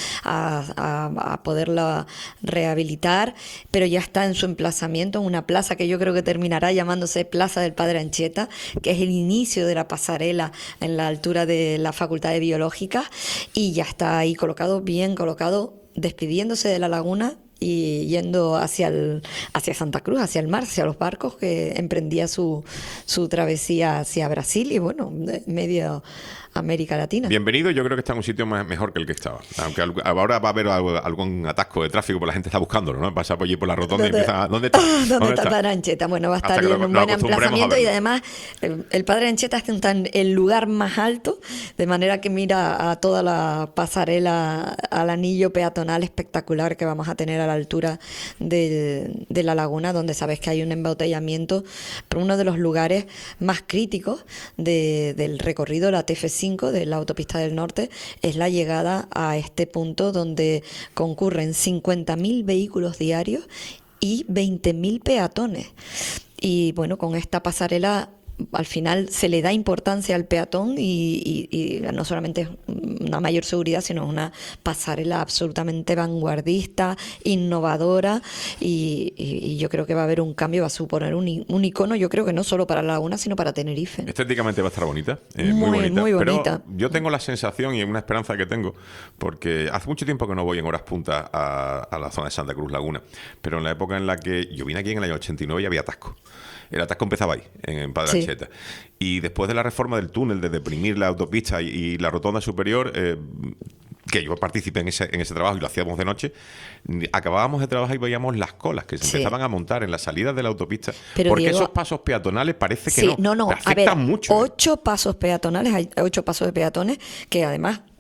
[SPEAKER 9] a poderla rehabilitar, pero ya está en su emplazamiento en una plaza que yo creo que terminará llamándose Plaza del Padre Ancheta, que es el inicio de la pasarela en la altura de la Facultad de Biológica, y ya está ahí colocado, bien colocado, despidiéndose de la laguna y yendo hacia Santa Cruz, hacia el mar, hacia los barcos, que emprendía su travesía hacia Brasil y bueno, medio América Latina.
[SPEAKER 3] Bienvenido, yo creo que está en un sitio mejor que el que estaba. Aunque ahora va a haber algún atasco de tráfico, porque la gente está buscándolo, ¿no? Pasa por allí por la rotonda y empieza... ¿Dónde está?
[SPEAKER 9] ¿Dónde está el Padre Ancheta? Bueno, va a
[SPEAKER 3] Hasta
[SPEAKER 9] estar
[SPEAKER 3] que
[SPEAKER 9] en un
[SPEAKER 3] lo
[SPEAKER 9] buen
[SPEAKER 3] acostumbremos a
[SPEAKER 9] emplazamiento y
[SPEAKER 3] verlo.
[SPEAKER 9] además el Padre Ancheta está en el lugar más alto, de manera que mira a toda la pasarela, al anillo peatonal espectacular que vamos a tener a la altura de la laguna, donde sabes que hay un embotellamiento, pero uno de los lugares más críticos del recorrido, la TF5 de la autopista del Norte, es la llegada a este punto donde concurren 50.000 vehículos diarios y 20.000 peatones. Y bueno, con esta pasarela al final se le da importancia al peatón y no solamente es una mayor seguridad, sino una pasarela absolutamente vanguardista, innovadora y yo creo que va a haber un cambio, va a suponer un icono, yo creo que no solo para la laguna, sino para Tenerife.
[SPEAKER 3] Estéticamente va a estar bonita,
[SPEAKER 9] Muy bonita.
[SPEAKER 3] Pero yo tengo la sensación y una esperanza que tengo, porque hace mucho tiempo que no voy en horas puntas a la zona de Santa Cruz Laguna, pero en la época en la que yo vine aquí en el año 89 y había atasco. El atasco empezaba ahí, en Padre
[SPEAKER 9] Sí.
[SPEAKER 3] Ancheta. Y después de la reforma del túnel, de deprimir la autopista y la rotonda superior, que yo participé en ese trabajo y lo hacíamos de noche, acabábamos de trabajar y veíamos las colas que se
[SPEAKER 9] Sí.
[SPEAKER 3] empezaban a montar en las salidas de la autopista,
[SPEAKER 9] Pero,
[SPEAKER 3] porque
[SPEAKER 9] Diego,
[SPEAKER 3] esos pasos peatonales parece que
[SPEAKER 9] Sí,
[SPEAKER 3] no,
[SPEAKER 9] no,
[SPEAKER 3] te
[SPEAKER 9] a ver,
[SPEAKER 3] afectan mucho.
[SPEAKER 9] 8 pasos peatonales, hay 8 pasos de peatones que además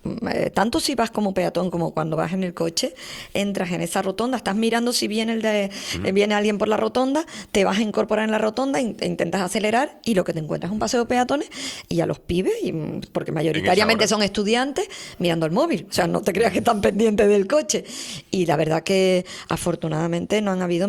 [SPEAKER 9] tanto si vas como peatón como cuando vas en el coche, entras en esa rotonda, estás mirando si viene viene alguien por la rotonda, te vas a incorporar en la rotonda, intentas acelerar y lo que te encuentras es un paseo de peatones y a los pibes, porque mayoritariamente son estudiantes, mirando el móvil. O sea, no te creas que están pendientes del coche. Y la verdad que afortunadamente no han habido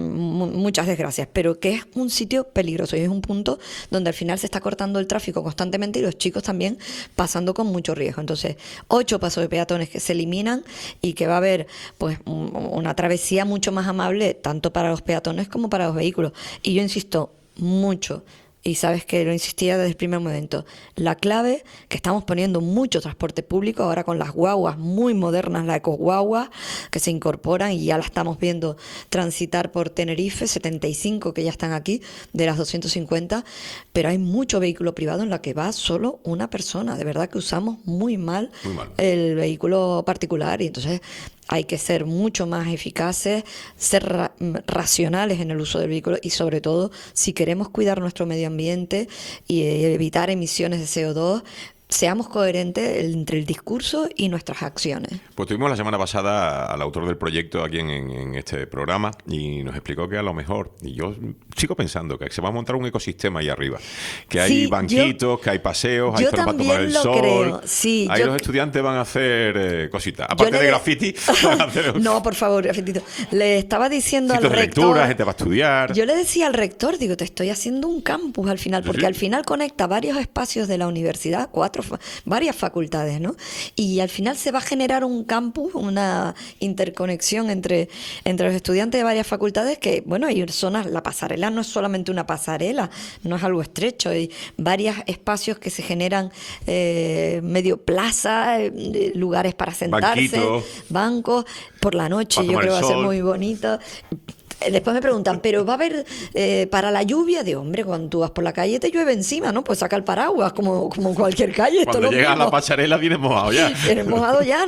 [SPEAKER 9] muchas desgracias, pero que es un sitio peligroso y es un punto donde al final se está cortando el tráfico constantemente y los chicos también pasando con mucho riesgo. Entonces, 8 pasos de peatones que se eliminan y que va a haber pues una travesía mucho más amable tanto para los peatones como para los vehículos. Y yo insisto mucho, y sabes que lo insistía desde el primer momento, la clave que estamos poniendo mucho transporte público ahora con las guaguas muy modernas, la ecoguagua que se incorporan y ya la estamos viendo transitar por Tenerife, 75 que ya están aquí de las 250, pero hay mucho vehículo privado en la que va solo una persona. De verdad que usamos muy mal el vehículo particular y entonces hay que ser mucho más eficaces, ser racionales en el uso del vehículo y sobre todo, si queremos cuidar nuestro medio ambiente y evitar emisiones de CO2, seamos coherentes entre el discurso y nuestras acciones.
[SPEAKER 3] Pues tuvimos la semana pasada al autor del proyecto aquí en este programa y nos explicó que a lo mejor, y yo sigo pensando que se va a montar un ecosistema ahí arriba, que hay banquitos, que hay paseos, hay zonas para tomar el sol,
[SPEAKER 9] creo. Sí,
[SPEAKER 3] ahí los estudiantes van a hacer cositas, aparte de graffiti van a hacer...
[SPEAKER 9] No, por favor, grafitito. Le estaba diciendo al rector...
[SPEAKER 3] lectura, gente va a estudiar...
[SPEAKER 9] Yo le decía al rector, digo, te estoy haciendo un campus al final, porque al final conecta varios espacios de la universidad, varias facultades, ¿no? Y al final se va a generar un campus, una interconexión entre los estudiantes de varias facultades que, bueno, hay zonas, la pasarela no es solamente una pasarela, no es algo estrecho, hay varios espacios que se generan, medio plaza, lugares para sentarse, bancos, por la noche yo creo que va a ser muy bonito. Después me preguntan, ¿pero va a haber para la lluvia? De hombre, cuando tú vas por la calle te llueve encima, ¿no? Pues saca el paraguas, como cualquier calle.
[SPEAKER 3] Cuando llegas a la pasarela vienes mojado ya.
[SPEAKER 9] Vienes mojado ya,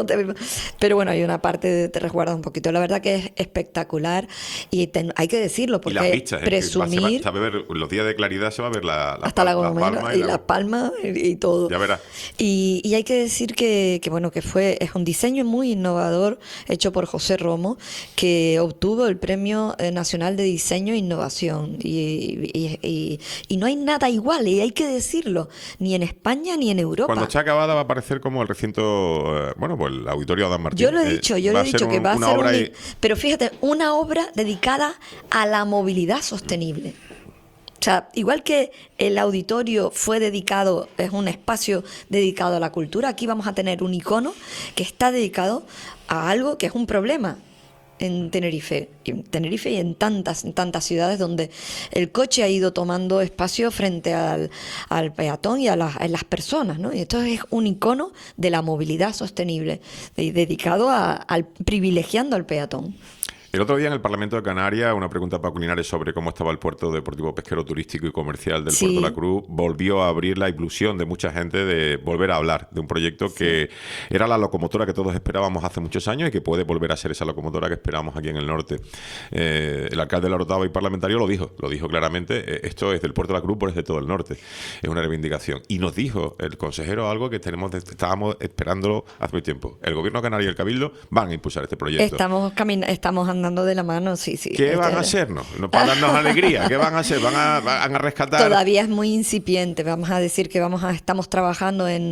[SPEAKER 9] Pero bueno, hay una parte de te resguardas un poquito. La verdad que es espectacular y hay que decirlo, porque
[SPEAKER 3] y las vistas,
[SPEAKER 9] presumir...
[SPEAKER 3] se va a ver, los días de claridad se va a ver
[SPEAKER 9] hasta la Gomera y las palmas y todo.
[SPEAKER 3] Ya verás.
[SPEAKER 9] Y hay que decir que bueno, que es un diseño muy innovador hecho por José Romo, que obtuvo el Premio Nacional de Diseño e Innovación y no hay nada igual, y hay que decirlo, ni en España ni en Europa.
[SPEAKER 3] Cuando esté acabada va a parecer como el recinto, pues el Auditorio Adán Martín.
[SPEAKER 9] Yo lo he dicho que va a ser pero fíjate, una obra dedicada a la movilidad sostenible. O sea, igual que el auditorio es un espacio dedicado a la cultura, aquí vamos a tener un icono que está dedicado a algo que es un problema en Tenerife y en tantas ciudades donde el coche ha ido tomando espacio frente al peatón y a las personas, ¿no? Y esto es un icono de la movilidad sostenible, dedicado privilegiando al peatón.
[SPEAKER 3] El otro día en el Parlamento de Canarias, una pregunta para Culinares sobre cómo estaba el puerto deportivo, pesquero, turístico y comercial del Puerto de la Cruz volvió a abrir la ilusión de mucha gente de volver a hablar de un proyecto que era la locomotora que todos esperábamos hace muchos años y que puede volver a ser esa locomotora que esperamos aquí en el norte. El alcalde de La Orotava y parlamentario lo dijo claramente, esto es del Puerto de la Cruz, pero es de todo el norte. Es una reivindicación. Y nos dijo el consejero algo que estábamos esperándolo hace mucho tiempo. El Gobierno canario y el Cabildo van a impulsar este proyecto.
[SPEAKER 9] Estamos andando de la mano, sí.
[SPEAKER 3] ¿Qué van a hacernos? Para darnos alegría. ¿Qué van a hacer? ¿Van a rescatar?
[SPEAKER 9] Todavía es muy incipiente. Vamos a decir que estamos trabajando en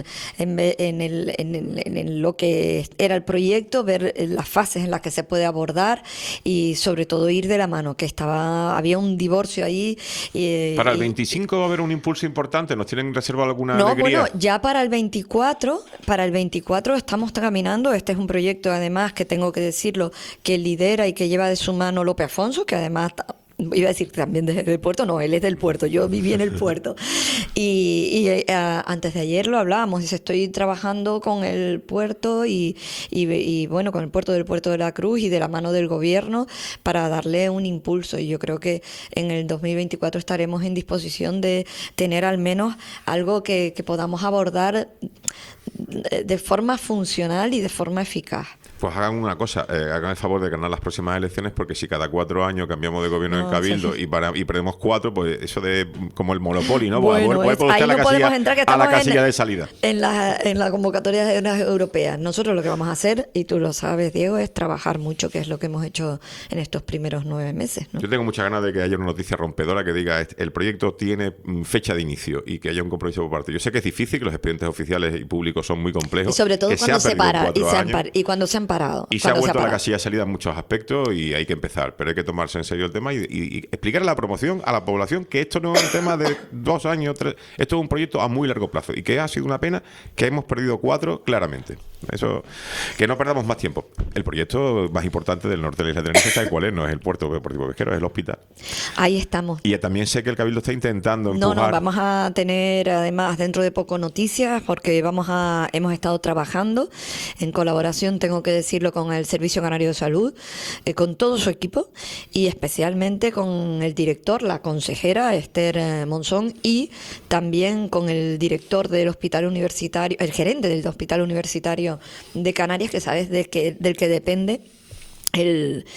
[SPEAKER 9] lo que era el proyecto, ver las fases en las que se puede abordar y sobre todo ir de la mano, que había un divorcio ahí.
[SPEAKER 3] Para el 25 va a haber un impulso importante. ¿Nos tienen reservado alguna alegría?
[SPEAKER 9] Bueno, ya para el 24 estamos caminando. Este es un proyecto, además, que tengo que decirlo, que lidera y que lleva de su mano Lope Afonso, que además iba a decir también desde el puerto, no, él es del puerto, yo viví en el puerto y antes de ayer lo hablábamos, dice, estoy trabajando con el puerto y bueno, con el puerto del Puerto de la Cruz y de la mano del gobierno para darle un impulso, y yo creo que en el 2024 estaremos en disposición de tener al menos algo que podamos abordar de forma funcional y de forma eficaz.
[SPEAKER 3] Pues hagan una cosa, hagan el favor de ganar las próximas elecciones, porque si cada 4 años cambiamos de gobierno en Cabildo
[SPEAKER 9] sí.
[SPEAKER 3] y perdemos 4, pues eso de como el Monopoly, ¿no?
[SPEAKER 9] Bueno,
[SPEAKER 3] Puede
[SPEAKER 9] ahí no podemos entrar, que
[SPEAKER 3] a la
[SPEAKER 9] estamos
[SPEAKER 3] casilla de salida.
[SPEAKER 9] en la convocatoria de las europeas. Nosotros lo que vamos a hacer, y tú lo sabes, Diego, es trabajar mucho, que es lo que hemos hecho en estos primeros 9 meses, ¿no?
[SPEAKER 3] Yo tengo muchas ganas de que haya una noticia rompedora que diga el proyecto tiene fecha de inicio y que haya un compromiso por parte. Yo sé que es difícil, que los expedientes oficiales y públicos son muy complejos.
[SPEAKER 9] Y sobre todo
[SPEAKER 3] que
[SPEAKER 9] cuando se para y cuando se han parado.
[SPEAKER 3] Y se ha vuelto a la casilla de salida en muchos aspectos y hay que empezar. Pero hay que tomarse en serio el tema y explicar a la promoción, a la población, que esto no es un tema de 2 años, 3. Esto es un proyecto a muy largo plazo y que ha sido una pena que hemos perdido 4 claramente. Eso, que no perdamos más tiempo. El proyecto más importante del norte de la isla de Tenerife, ¿sabe cuál es? No es el puerto deportivo pesquero, es el hospital.
[SPEAKER 9] Ahí estamos.
[SPEAKER 3] Y también sé que el Cabildo está intentando empujar.
[SPEAKER 9] No, vamos a tener además dentro de poco noticias, porque hemos estado trabajando en colaboración, tengo que decirlo, con el Servicio Canario de Salud, con todo su equipo y especialmente con el director, la consejera Esther Monzón, y también con el director del hospital universitario, el gerente del hospital universitario de Canarias, que sabes del que depende el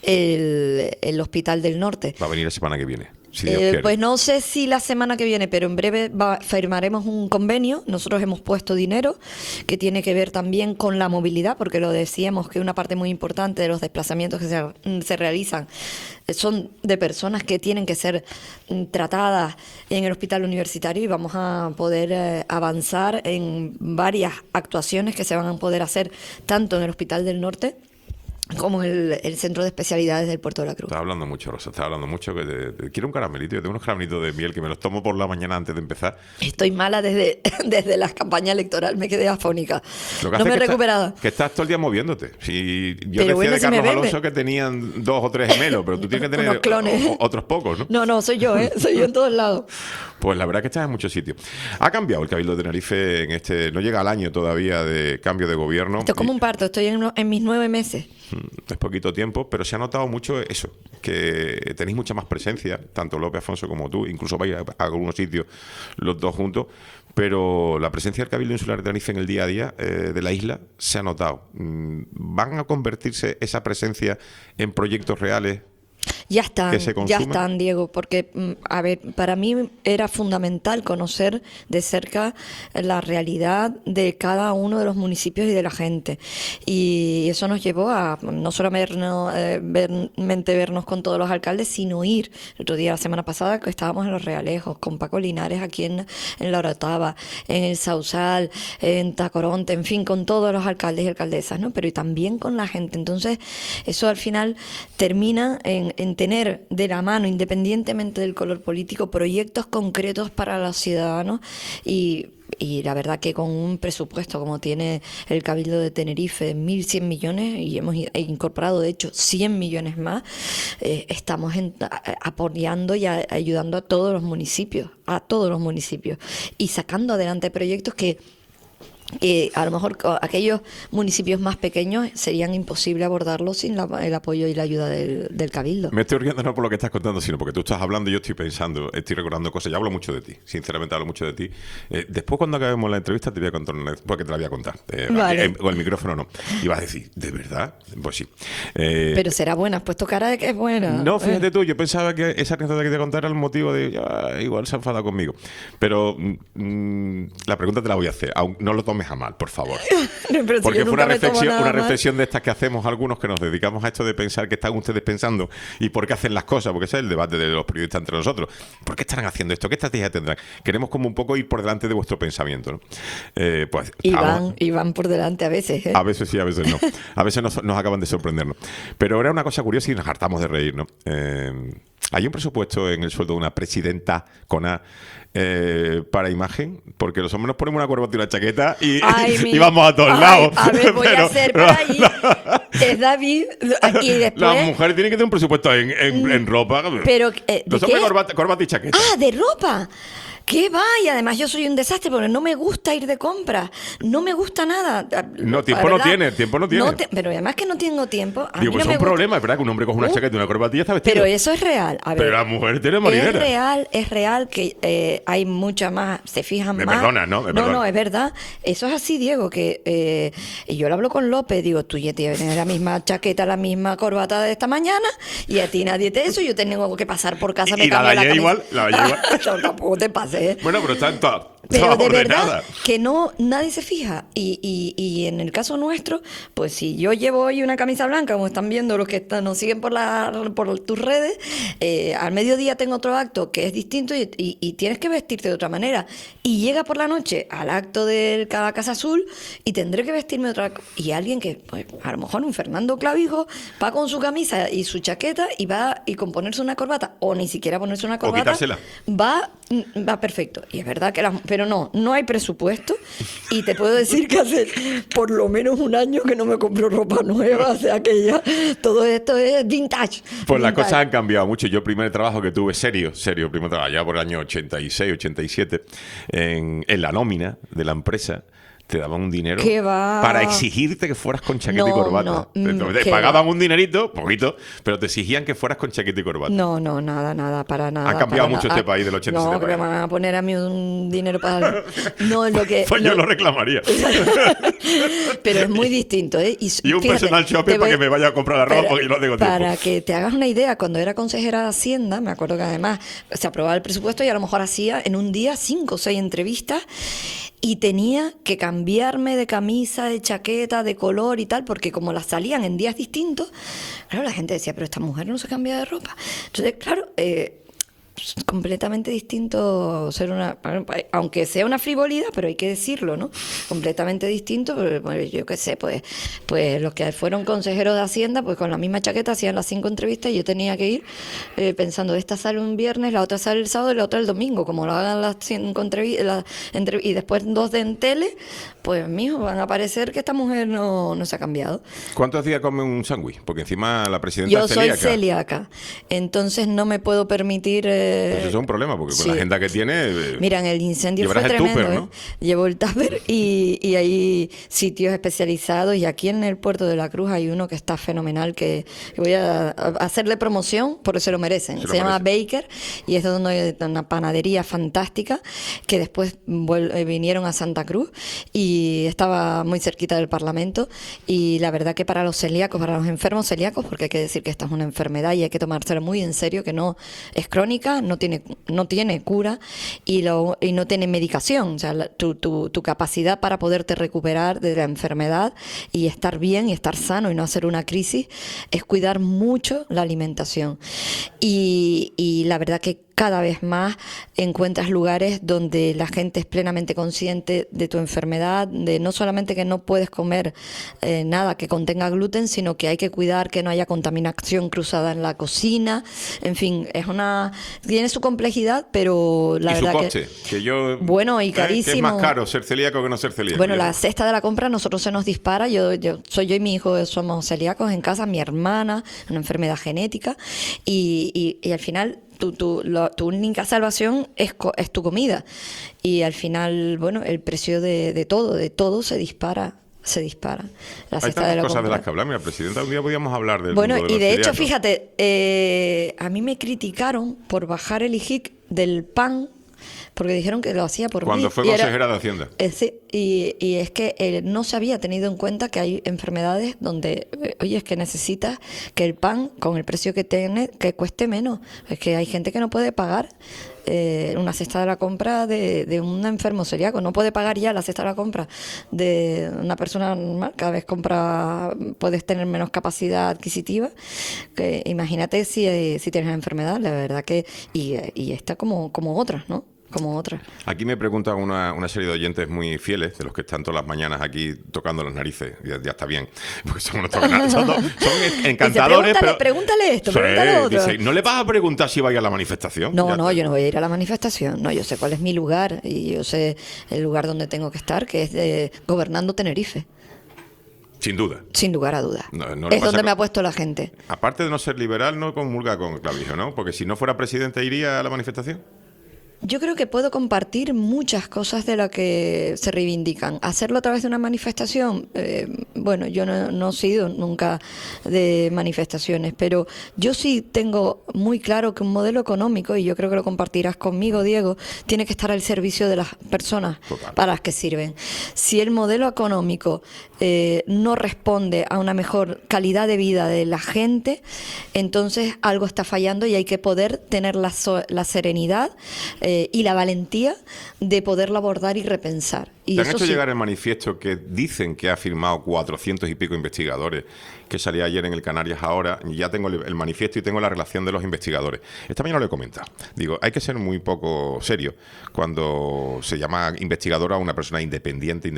[SPEAKER 9] Hospital del Norte.
[SPEAKER 3] Va a venir la semana que viene. Si Dios quiere.
[SPEAKER 9] Pues no sé si la semana que viene, pero en breve firmaremos un convenio. Nosotros hemos puesto dinero que tiene que ver también con la movilidad, porque lo decíamos que una parte muy importante de los desplazamientos que se realizan son de personas que tienen que ser tratadas en el hospital universitario, y vamos a poder avanzar en varias actuaciones que se van a poder hacer tanto en el Hospital del Norte como el Centro de Especialidades del Puerto de la Cruz.
[SPEAKER 3] Estás hablando mucho, Rosa, estás hablando mucho. Quiero un caramelito, yo tengo unos caramelitos de miel que me los tomo por la mañana antes de empezar.
[SPEAKER 9] Estoy mala desde la campaña electoral, me quedé afónica.
[SPEAKER 3] No me
[SPEAKER 9] he recuperado.
[SPEAKER 3] Que estás todo el día moviéndote. Si yo
[SPEAKER 9] Pero
[SPEAKER 3] decía
[SPEAKER 9] bueno,
[SPEAKER 3] de
[SPEAKER 9] si me
[SPEAKER 3] Carlos
[SPEAKER 9] ven,
[SPEAKER 3] Alonso que tenían 2 o 3 gemelos, pero tú tienes que tener
[SPEAKER 9] unos clones.
[SPEAKER 3] Otros pocos, ¿no?
[SPEAKER 9] No, soy yo, soy yo en todos lados.
[SPEAKER 3] Pues la verdad que estás en muchos sitios. Ha cambiado el Cabildo de Tenerife no llega al año todavía de cambio de gobierno.
[SPEAKER 9] Esto es como un parto, estoy en mis 9 meses.
[SPEAKER 3] Es poquito tiempo, pero se ha notado mucho eso, que tenéis mucha más presencia, tanto López Afonso como tú, incluso vais a algunos sitios los dos juntos, pero la presencia del Cabildo Insular de Tenerife en el día a día de la isla se ha notado. ¿Van a convertirse esa presencia en proyectos reales?
[SPEAKER 9] Ya están, Diego, porque, a ver, para mí era fundamental conocer de cerca la realidad de cada uno de los municipios y de la gente. Y eso nos llevó a no solamente vernos con todos los alcaldes, sino ir. El otro día, la semana pasada, que estábamos en Los Realejos, con Paco Linares aquí en La Orotava, en el Sausal, en Tacoronte, en fin, con todos los alcaldes y alcaldesas, ¿no? Pero y también con la gente. Entonces, eso al final termina en tener de la mano, independientemente del color político, proyectos concretos para los ciudadanos y la verdad que con un presupuesto como tiene el Cabildo de Tenerife, 1.100 millones, y hemos incorporado de hecho 100 millones más, estamos apoyando y ayudando a todos los municipios y sacando adelante proyectos que a lo mejor aquellos municipios más pequeños serían imposible abordarlos sin el apoyo y la ayuda del Cabildo.
[SPEAKER 3] Me estoy riendo no por lo que estás contando, sino porque tú estás hablando y yo estoy pensando, estoy recordando cosas. Yo hablo mucho de ti, sinceramente hablo mucho de ti. Después, cuando acabemos la entrevista, te voy a contar porque te la voy a contar.
[SPEAKER 9] Vale.
[SPEAKER 3] Con el micrófono no. Y vas a decir, ¿de verdad? Pues sí.
[SPEAKER 9] Pero será buena, has puesto cara de que es buena.
[SPEAKER 3] No, fíjate tú, yo pensaba que esa anécdota que te contara era el motivo de igual se ha enfadado conmigo. Pero la pregunta te la voy a hacer, aún no lo tomes a mal, por favor.
[SPEAKER 9] Pero
[SPEAKER 3] porque
[SPEAKER 9] si
[SPEAKER 3] fue una
[SPEAKER 9] reflexión
[SPEAKER 3] de estas que hacemos algunos que nos dedicamos a esto de pensar qué están ustedes pensando y por qué hacen las cosas, porque ese es el debate de los periodistas entre nosotros. ¿Por qué estarán haciendo esto? ¿Qué estrategia tendrán? Queremos como un poco ir por delante de vuestro pensamiento, ¿no? Pues,
[SPEAKER 9] y van por delante a veces, ¿eh?
[SPEAKER 3] A veces sí, a veces no. A veces nos acaban de sorprendernos. Pero era una cosa curiosa y nos hartamos de reír, ¿no? Hay un presupuesto en el sueldo de una presidenta con A para imagen, porque los hombres nos ponemos una corbata y una chaqueta y vamos a todos lados.
[SPEAKER 9] A ver, voy a hacer para allí. Es David, y después...
[SPEAKER 3] La mujer tiene que tener un presupuesto en ropa.
[SPEAKER 9] Pero,
[SPEAKER 3] los hombres corbata y chaqueta.
[SPEAKER 9] Ah, de ropa. ¿Qué va? Y además yo soy un desastre porque no me gusta ir de compras. No me gusta nada.
[SPEAKER 3] No,
[SPEAKER 9] La
[SPEAKER 3] tiempo no
[SPEAKER 9] verdad,
[SPEAKER 3] tiene, tiempo no tiene.
[SPEAKER 9] pero además que no tengo tiempo. A
[SPEAKER 3] Digo,
[SPEAKER 9] mí
[SPEAKER 3] pues
[SPEAKER 9] no
[SPEAKER 3] es
[SPEAKER 9] me
[SPEAKER 3] un
[SPEAKER 9] gusta.
[SPEAKER 3] problema, es verdad que un hombre coge una chaqueta y una corbatilla está vestido.
[SPEAKER 9] Pero eso es real. A ver,
[SPEAKER 3] Pero la mujer tiene molinera.
[SPEAKER 9] es real que hay mucha más, se fijan
[SPEAKER 3] Me
[SPEAKER 9] más.
[SPEAKER 3] perdonas, ¿no? Me perdonas.
[SPEAKER 9] No, es verdad. Eso es así, Diego, que y yo lo hablo con López, digo, tú ya tienes la misma chaqueta, la misma corbata de esta mañana, y a ti nadie te eso, yo tengo que pasar por casa, me
[SPEAKER 3] Y la
[SPEAKER 9] cambio
[SPEAKER 3] de ayer
[SPEAKER 9] camisa.
[SPEAKER 3] igual, la de ayer igual.
[SPEAKER 9] No, tampoco te pases, ¿eh?
[SPEAKER 3] Bueno, pero están todas
[SPEAKER 9] Pero de
[SPEAKER 3] ordenadas.
[SPEAKER 9] verdad que no, nadie se fija. Y en el caso nuestro, pues si yo llevo hoy una camisa blanca, como están viendo los que nos siguen por tus redes, al mediodía tengo otro acto que es distinto y tienes que vestirte de otra manera. Y llega por la noche al acto de cada Casa Azul y tendré que vestirme de otra. Y alguien que, pues a lo mejor un Fernando Clavijo, va con su camisa y su chaqueta y con ponerse una corbata, o ni siquiera ponerse una corbata,
[SPEAKER 3] quitársela.
[SPEAKER 9] va perfecto. Y es verdad que pero no hay presupuesto, y te puedo decir que hace por lo menos un año que no me compro ropa nueva, o sea que ya todo esto es vintage.
[SPEAKER 3] Pues las
[SPEAKER 9] vintage.
[SPEAKER 3] cosas han cambiado mucho. Yo el primer trabajo que tuve serio, primer trabajo, ya por el año 86, 87, en la nómina de la empresa, te daban un dinero
[SPEAKER 9] ¿Qué va?
[SPEAKER 3] para exigirte que fueras con chaqueta y
[SPEAKER 9] No,
[SPEAKER 3] corbata.
[SPEAKER 9] no,
[SPEAKER 3] Te
[SPEAKER 9] ¿qué
[SPEAKER 3] pagaban
[SPEAKER 9] va?
[SPEAKER 3] un dinerito, poquito, pero te exigían que fueras con chaqueta y corbata.
[SPEAKER 9] No, nada, para nada.
[SPEAKER 3] Ha cambiado
[SPEAKER 9] para
[SPEAKER 3] mucho
[SPEAKER 9] nada.
[SPEAKER 3] este país del 87
[SPEAKER 9] No, que
[SPEAKER 3] para
[SPEAKER 9] me
[SPEAKER 3] acá.
[SPEAKER 9] van a poner a mí un dinero para... No, lo que...
[SPEAKER 3] Pues yo lo reclamaría.
[SPEAKER 9] Pero es muy distinto, ¿eh?
[SPEAKER 3] Y un
[SPEAKER 9] fíjate,
[SPEAKER 3] personal shopper
[SPEAKER 9] te
[SPEAKER 3] para
[SPEAKER 9] voy-
[SPEAKER 3] que me vaya a comprar la ropa
[SPEAKER 9] para-
[SPEAKER 3] porque yo no tengo
[SPEAKER 9] Para
[SPEAKER 3] tiempo.
[SPEAKER 9] que te hagas una idea, cuando era consejera de Hacienda, me acuerdo que además se aprobaba el presupuesto y a lo mejor hacía en un día 5 o 6 entrevistas y tenía que cambiarme de camisa, de chaqueta, de color y tal, porque como las salían en días distintos, claro, la gente decía, pero esta mujer no se cambia de ropa. Entonces, claro, completamente distinto ser aunque sea una frivolidad, pero hay que decirlo, ¿no? Completamente distinto, pues, yo qué sé, pues los que fueron consejeros de Hacienda, pues con la misma chaqueta hacían las 5 entrevistas y yo tenía que ir pensando, esta sale un viernes, la otra sale el sábado y la otra el domingo, como lo hagan las 5 entrevistas, y después 2 en tele, pues mijo, van a parecer que esta mujer no se ha cambiado.
[SPEAKER 3] ¿Cuántos días come un sándwich? Porque encima la presidenta
[SPEAKER 9] Yo
[SPEAKER 3] es
[SPEAKER 9] soy
[SPEAKER 3] celíaca.
[SPEAKER 9] celíaca, entonces no me puedo permitir...
[SPEAKER 3] Pues eso es un problema, porque con
[SPEAKER 9] sí.
[SPEAKER 3] la agenda que tiene...
[SPEAKER 9] Mira, en el incendio fue
[SPEAKER 3] llevarás el
[SPEAKER 9] tremendo,
[SPEAKER 3] tupper, ¿no?
[SPEAKER 9] Llevo el tupper y hay sitios especializados, y aquí en el Puerto de la Cruz hay uno que está fenomenal, que voy a hacerle promoción porque se lo merecen. Se llama Baker, y es donde hay una panadería fantástica, que después vinieron a Santa Cruz y estaba muy cerquita del Parlamento, y la verdad que para los celíacos, para los enfermos celíacos, porque hay que decir que esta es una enfermedad y hay que tomársela muy en serio, que no es crónica, no tiene cura y no tiene medicación. O sea, tu capacidad para poderte recuperar de la enfermedad y estar bien y estar sano y no hacer una crisis es cuidar mucho la alimentación. Y la verdad que cada vez más encuentras lugares donde la gente es plenamente consciente de tu enfermedad, de no solamente que no puedes comer nada que contenga gluten, sino que hay que cuidar que no haya contaminación cruzada en la cocina. En fin, tiene su complejidad, pero la
[SPEAKER 3] y
[SPEAKER 9] verdad
[SPEAKER 3] su coste, que yo...
[SPEAKER 9] Bueno, y
[SPEAKER 3] que es
[SPEAKER 9] carísimo.
[SPEAKER 3] más caro ser celíaco que no ser celíaco.
[SPEAKER 9] Bueno, la cesta de la compra a nosotros se nos dispara. Yo y mi hijo somos celíacos en casa, mi hermana, una enfermedad genética, y al final tu única salvación es tu comida. Y al final, bueno, el precio de todo se dispara. La
[SPEAKER 3] Hay
[SPEAKER 9] cesta
[SPEAKER 3] tantas
[SPEAKER 9] de la
[SPEAKER 3] cosas de
[SPEAKER 9] compra.
[SPEAKER 3] las que hablar. Mira, presidenta, un día podíamos hablar del
[SPEAKER 9] Bueno,
[SPEAKER 3] mundo de
[SPEAKER 9] y
[SPEAKER 3] los
[SPEAKER 9] de hecho,
[SPEAKER 3] celíacos.
[SPEAKER 9] fíjate, a mí me criticaron por bajar el IGIC del pan, porque dijeron que lo hacía por mí.
[SPEAKER 3] Cuando fue
[SPEAKER 9] Y era-
[SPEAKER 3] consejera de Hacienda.
[SPEAKER 9] Sí, y es que no se había tenido en cuenta que hay enfermedades donde, oye, es que necesitas que el pan, con el precio que tiene, que cueste menos. Es que hay gente que no puede pagar una cesta de la compra de un enfermo celíaco. No puede pagar ya la cesta de la compra de una persona normal. Cada vez puedes tener menos capacidad adquisitiva. Que, imagínate si tienes la enfermedad, la verdad que... Y está como otras, ¿no? Como otras.
[SPEAKER 3] Aquí me preguntan una serie de oyentes muy fieles, de los que están todas las mañanas aquí tocando las narices. Ya está bien, porque son unos tocanazos, son encantadores.
[SPEAKER 9] Dice,
[SPEAKER 3] pero...
[SPEAKER 9] pregúntale esto,
[SPEAKER 3] Sí,
[SPEAKER 9] pregúntale lo otro.
[SPEAKER 3] dice, ¿no le vas a preguntar si va a ir a la manifestación?
[SPEAKER 9] No,
[SPEAKER 3] Ya
[SPEAKER 9] no,
[SPEAKER 3] está.
[SPEAKER 9] yo no voy a ir a la manifestación. No, yo sé cuál es mi lugar y yo sé el lugar donde tengo que estar, que es gobernando Tenerife.
[SPEAKER 3] Sin duda.
[SPEAKER 9] Sin lugar a dudas.
[SPEAKER 3] No le
[SPEAKER 9] Es
[SPEAKER 3] pasa
[SPEAKER 9] donde
[SPEAKER 3] con-
[SPEAKER 9] me ha puesto la gente.
[SPEAKER 3] Aparte de no ser liberal, no comulga con Clavijo, ¿no? Porque si no fuera presidente, ¿iría a la manifestación?
[SPEAKER 9] Yo creo que puedo compartir muchas cosas de las que se reivindican. Hacerlo a través de una manifestación, bueno, yo no he sido nunca de manifestaciones, pero yo sí tengo muy claro que un modelo económico, y yo creo que lo compartirás conmigo, Diego, tiene que estar al servicio de las personas para las que sirven. Si el modelo económico no responde a una mejor calidad de vida de la gente, entonces algo está fallando y hay que poder tener la serenidad y la valentía de poderlo abordar y repensar. Y
[SPEAKER 3] ¿te han
[SPEAKER 9] eso
[SPEAKER 3] hecho
[SPEAKER 9] sí.
[SPEAKER 3] llegar el manifiesto que dicen que ha firmado 400 y pico investigadores, que salía ayer en el Canarias Ahora? Ya tengo el manifiesto y tengo la relación de los investigadores. Esta mañana lo he comentado. Digo, hay que ser muy poco serio cuando se llama investigadora a una persona independiente.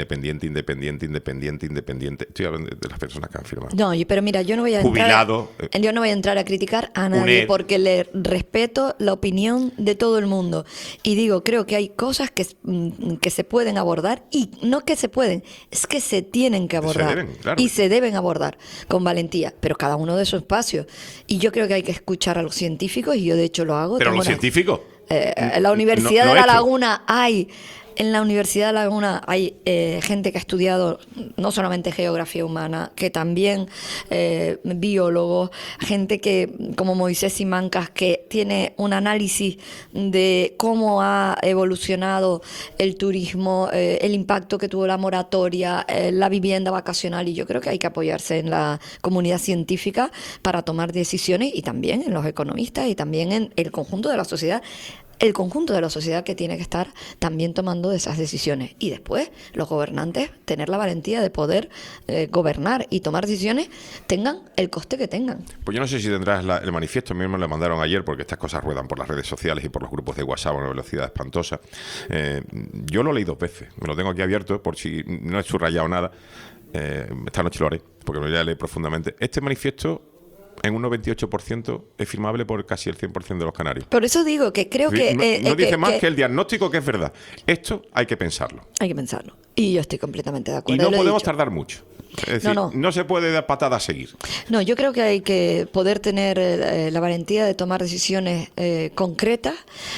[SPEAKER 3] Estoy hablando de las personas que han firmado.
[SPEAKER 9] No, pero mira, yo no voy a
[SPEAKER 3] Jubilado.
[SPEAKER 9] yo no voy a entrar a criticar a nadie
[SPEAKER 3] UNED.
[SPEAKER 9] porque le respeto la opinión de todo el mundo. Y digo, creo que hay cosas que se pueden abordar y no que se pueden, es que se tienen que abordar.
[SPEAKER 3] deben, claro.
[SPEAKER 9] Y se deben abordar con valentía, pero cada uno de esos espacios. Y yo creo que hay que escuchar a los científicos y yo de hecho lo hago.
[SPEAKER 3] Pero
[SPEAKER 9] Tengo
[SPEAKER 3] los
[SPEAKER 9] una-
[SPEAKER 3] científicos.
[SPEAKER 9] En la Universidad
[SPEAKER 3] no
[SPEAKER 9] de La
[SPEAKER 3] esto.
[SPEAKER 9] Laguna hay... En la Universidad de La Laguna hay gente que ha estudiado no solamente geografía humana, que también biólogos, gente que, como Moisés Simancas, que tiene un análisis de cómo ha evolucionado el turismo, el impacto que tuvo la moratoria, la vivienda vacacional, y yo creo que hay que apoyarse en la comunidad científica para tomar decisiones y también en los economistas y también en el conjunto de la sociedad. El conjunto de la sociedad que tiene que estar también tomando esas decisiones. Y después, los gobernantes, tener la valentía de poder gobernar y tomar decisiones, tengan el coste que tengan.
[SPEAKER 3] Pues yo no sé si tendrás el manifiesto, a mí me lo mandaron ayer porque estas cosas ruedan por las redes sociales y por los grupos de WhatsApp a una velocidad espantosa. Yo lo leí 2 veces, me lo tengo aquí abierto por si no he subrayado nada. Esta noche lo haré, porque me lo voy a leer profundamente. Este manifiesto, en un 98%, es firmable por casi el 100% de los canarios.
[SPEAKER 9] Por eso digo que creo que...
[SPEAKER 3] No dice más que el diagnóstico, que es verdad. Esto hay que pensarlo.
[SPEAKER 9] Hay que pensarlo. Y yo estoy completamente de acuerdo.
[SPEAKER 3] Y no
[SPEAKER 9] lo he
[SPEAKER 3] podemos
[SPEAKER 9] dicho.
[SPEAKER 3] tardar mucho. Es decir,
[SPEAKER 9] No.
[SPEAKER 3] no se puede dar patada a seguir.
[SPEAKER 9] No, yo creo que hay que poder tener la valentía de tomar decisiones concretas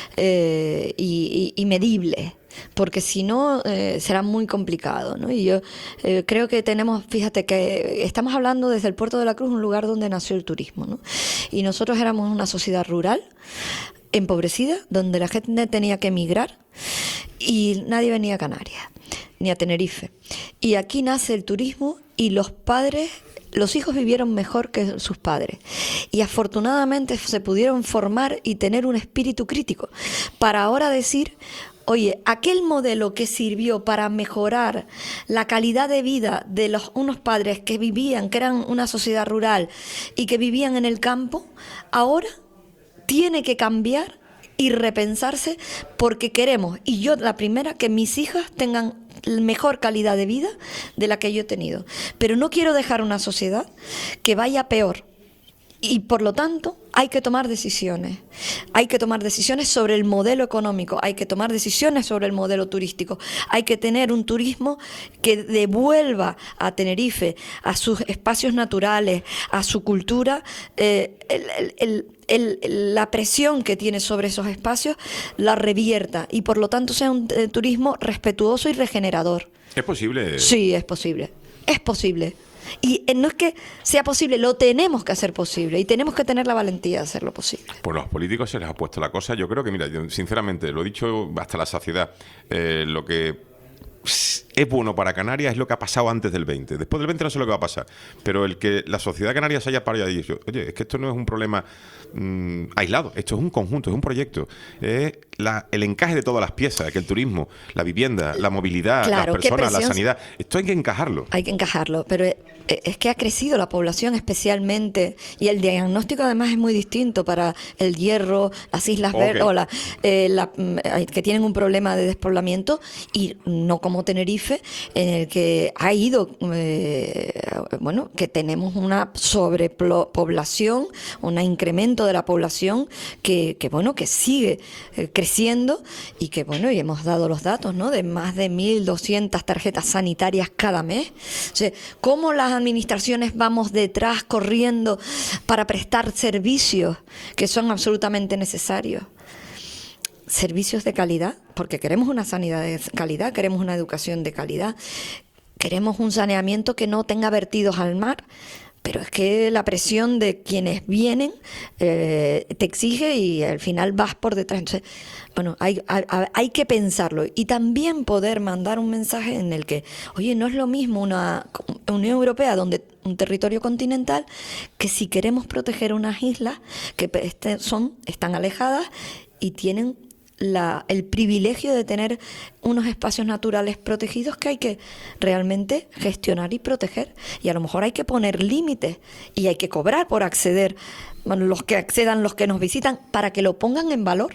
[SPEAKER 9] y medibles. Porque si no, será muy complicado, ¿no? Y yo creo que tenemos, fíjate que estamos hablando desde el Puerto de la Cruz, un lugar donde nació el turismo, ¿no? Y nosotros éramos una sociedad rural, empobrecida, donde la gente tenía que emigrar y nadie venía a Canarias, ni a Tenerife. Y aquí nace el turismo y los hijos vivieron mejor que sus padres y afortunadamente se pudieron formar y tener un espíritu crítico para ahora decir: oye, aquel modelo que sirvió para mejorar la calidad de vida de unos padres que vivían, que eran una sociedad rural y que vivían en el campo, ahora tiene que cambiar y repensarse porque queremos, y yo la primera, que mis hijas tengan mejor calidad de vida de la que yo he tenido. Pero no quiero dejar una sociedad que vaya peor. Y por lo tanto hay que tomar decisiones. Hay que tomar decisiones sobre el modelo económico, hay que tomar decisiones sobre el modelo turístico. Hay que tener un turismo que devuelva a Tenerife, a sus espacios naturales, a su cultura, la presión que tiene sobre esos espacios la revierta y por lo tanto sea un turismo respetuoso y regenerador.
[SPEAKER 3] ¿Es posible?
[SPEAKER 9] Sí, es posible. Es posible. Y no es que sea posible, lo tenemos que hacer posible y tenemos que tener la valentía de hacerlo posible.
[SPEAKER 3] Pues los políticos se les ha puesto la cosa. Yo creo que, mira, yo sinceramente, lo he dicho hasta la saciedad, lo que es bueno para Canarias es lo que ha pasado antes del 20. Después del 20 no sé lo que va a pasar, pero el que la sociedad canaria se haya parado y dicho: oye, es que esto no es un problema aislado, esto es un conjunto, es un proyecto, es el encaje de todas las piezas, que el turismo, la vivienda, la movilidad,
[SPEAKER 9] Claro,
[SPEAKER 3] las
[SPEAKER 9] qué
[SPEAKER 3] personas, la
[SPEAKER 9] presión.
[SPEAKER 3] sanidad, esto hay que encajarlo.
[SPEAKER 9] Hay que encajarlo, pero es que ha crecido la población especialmente y el diagnóstico además es muy distinto para el Hierro, las Islas Verdes, o que tienen un problema de despoblamiento, y no como Tenerife, en el que ha ido, que tenemos una sobrepoblación, un incremento de la población que sigue creciendo y que, y hemos dado los datos, ¿no?, de más de 1.200 tarjetas sanitarias cada mes. O sea, ¿cómo las administraciones vamos detrás corriendo para prestar servicios que son absolutamente necesarios? servicios de calidad, porque queremos una sanidad de calidad, queremos una educación de calidad, queremos un saneamiento que no tenga vertidos al mar. Pero es que la presión de quienes vienen te exige y al final vas por detrás. Entonces, bueno, hay que pensarlo y también poder mandar un mensaje en el que, oye, no es lo mismo una Unión Europea donde un territorio continental que si queremos proteger unas islas que están alejadas y tienen el privilegio de tener unos espacios naturales protegidos que hay que realmente gestionar y proteger. Y a lo mejor hay que poner límites y hay que cobrar por acceder, bueno, los que accedan, los que nos visitan, para que lo pongan en valor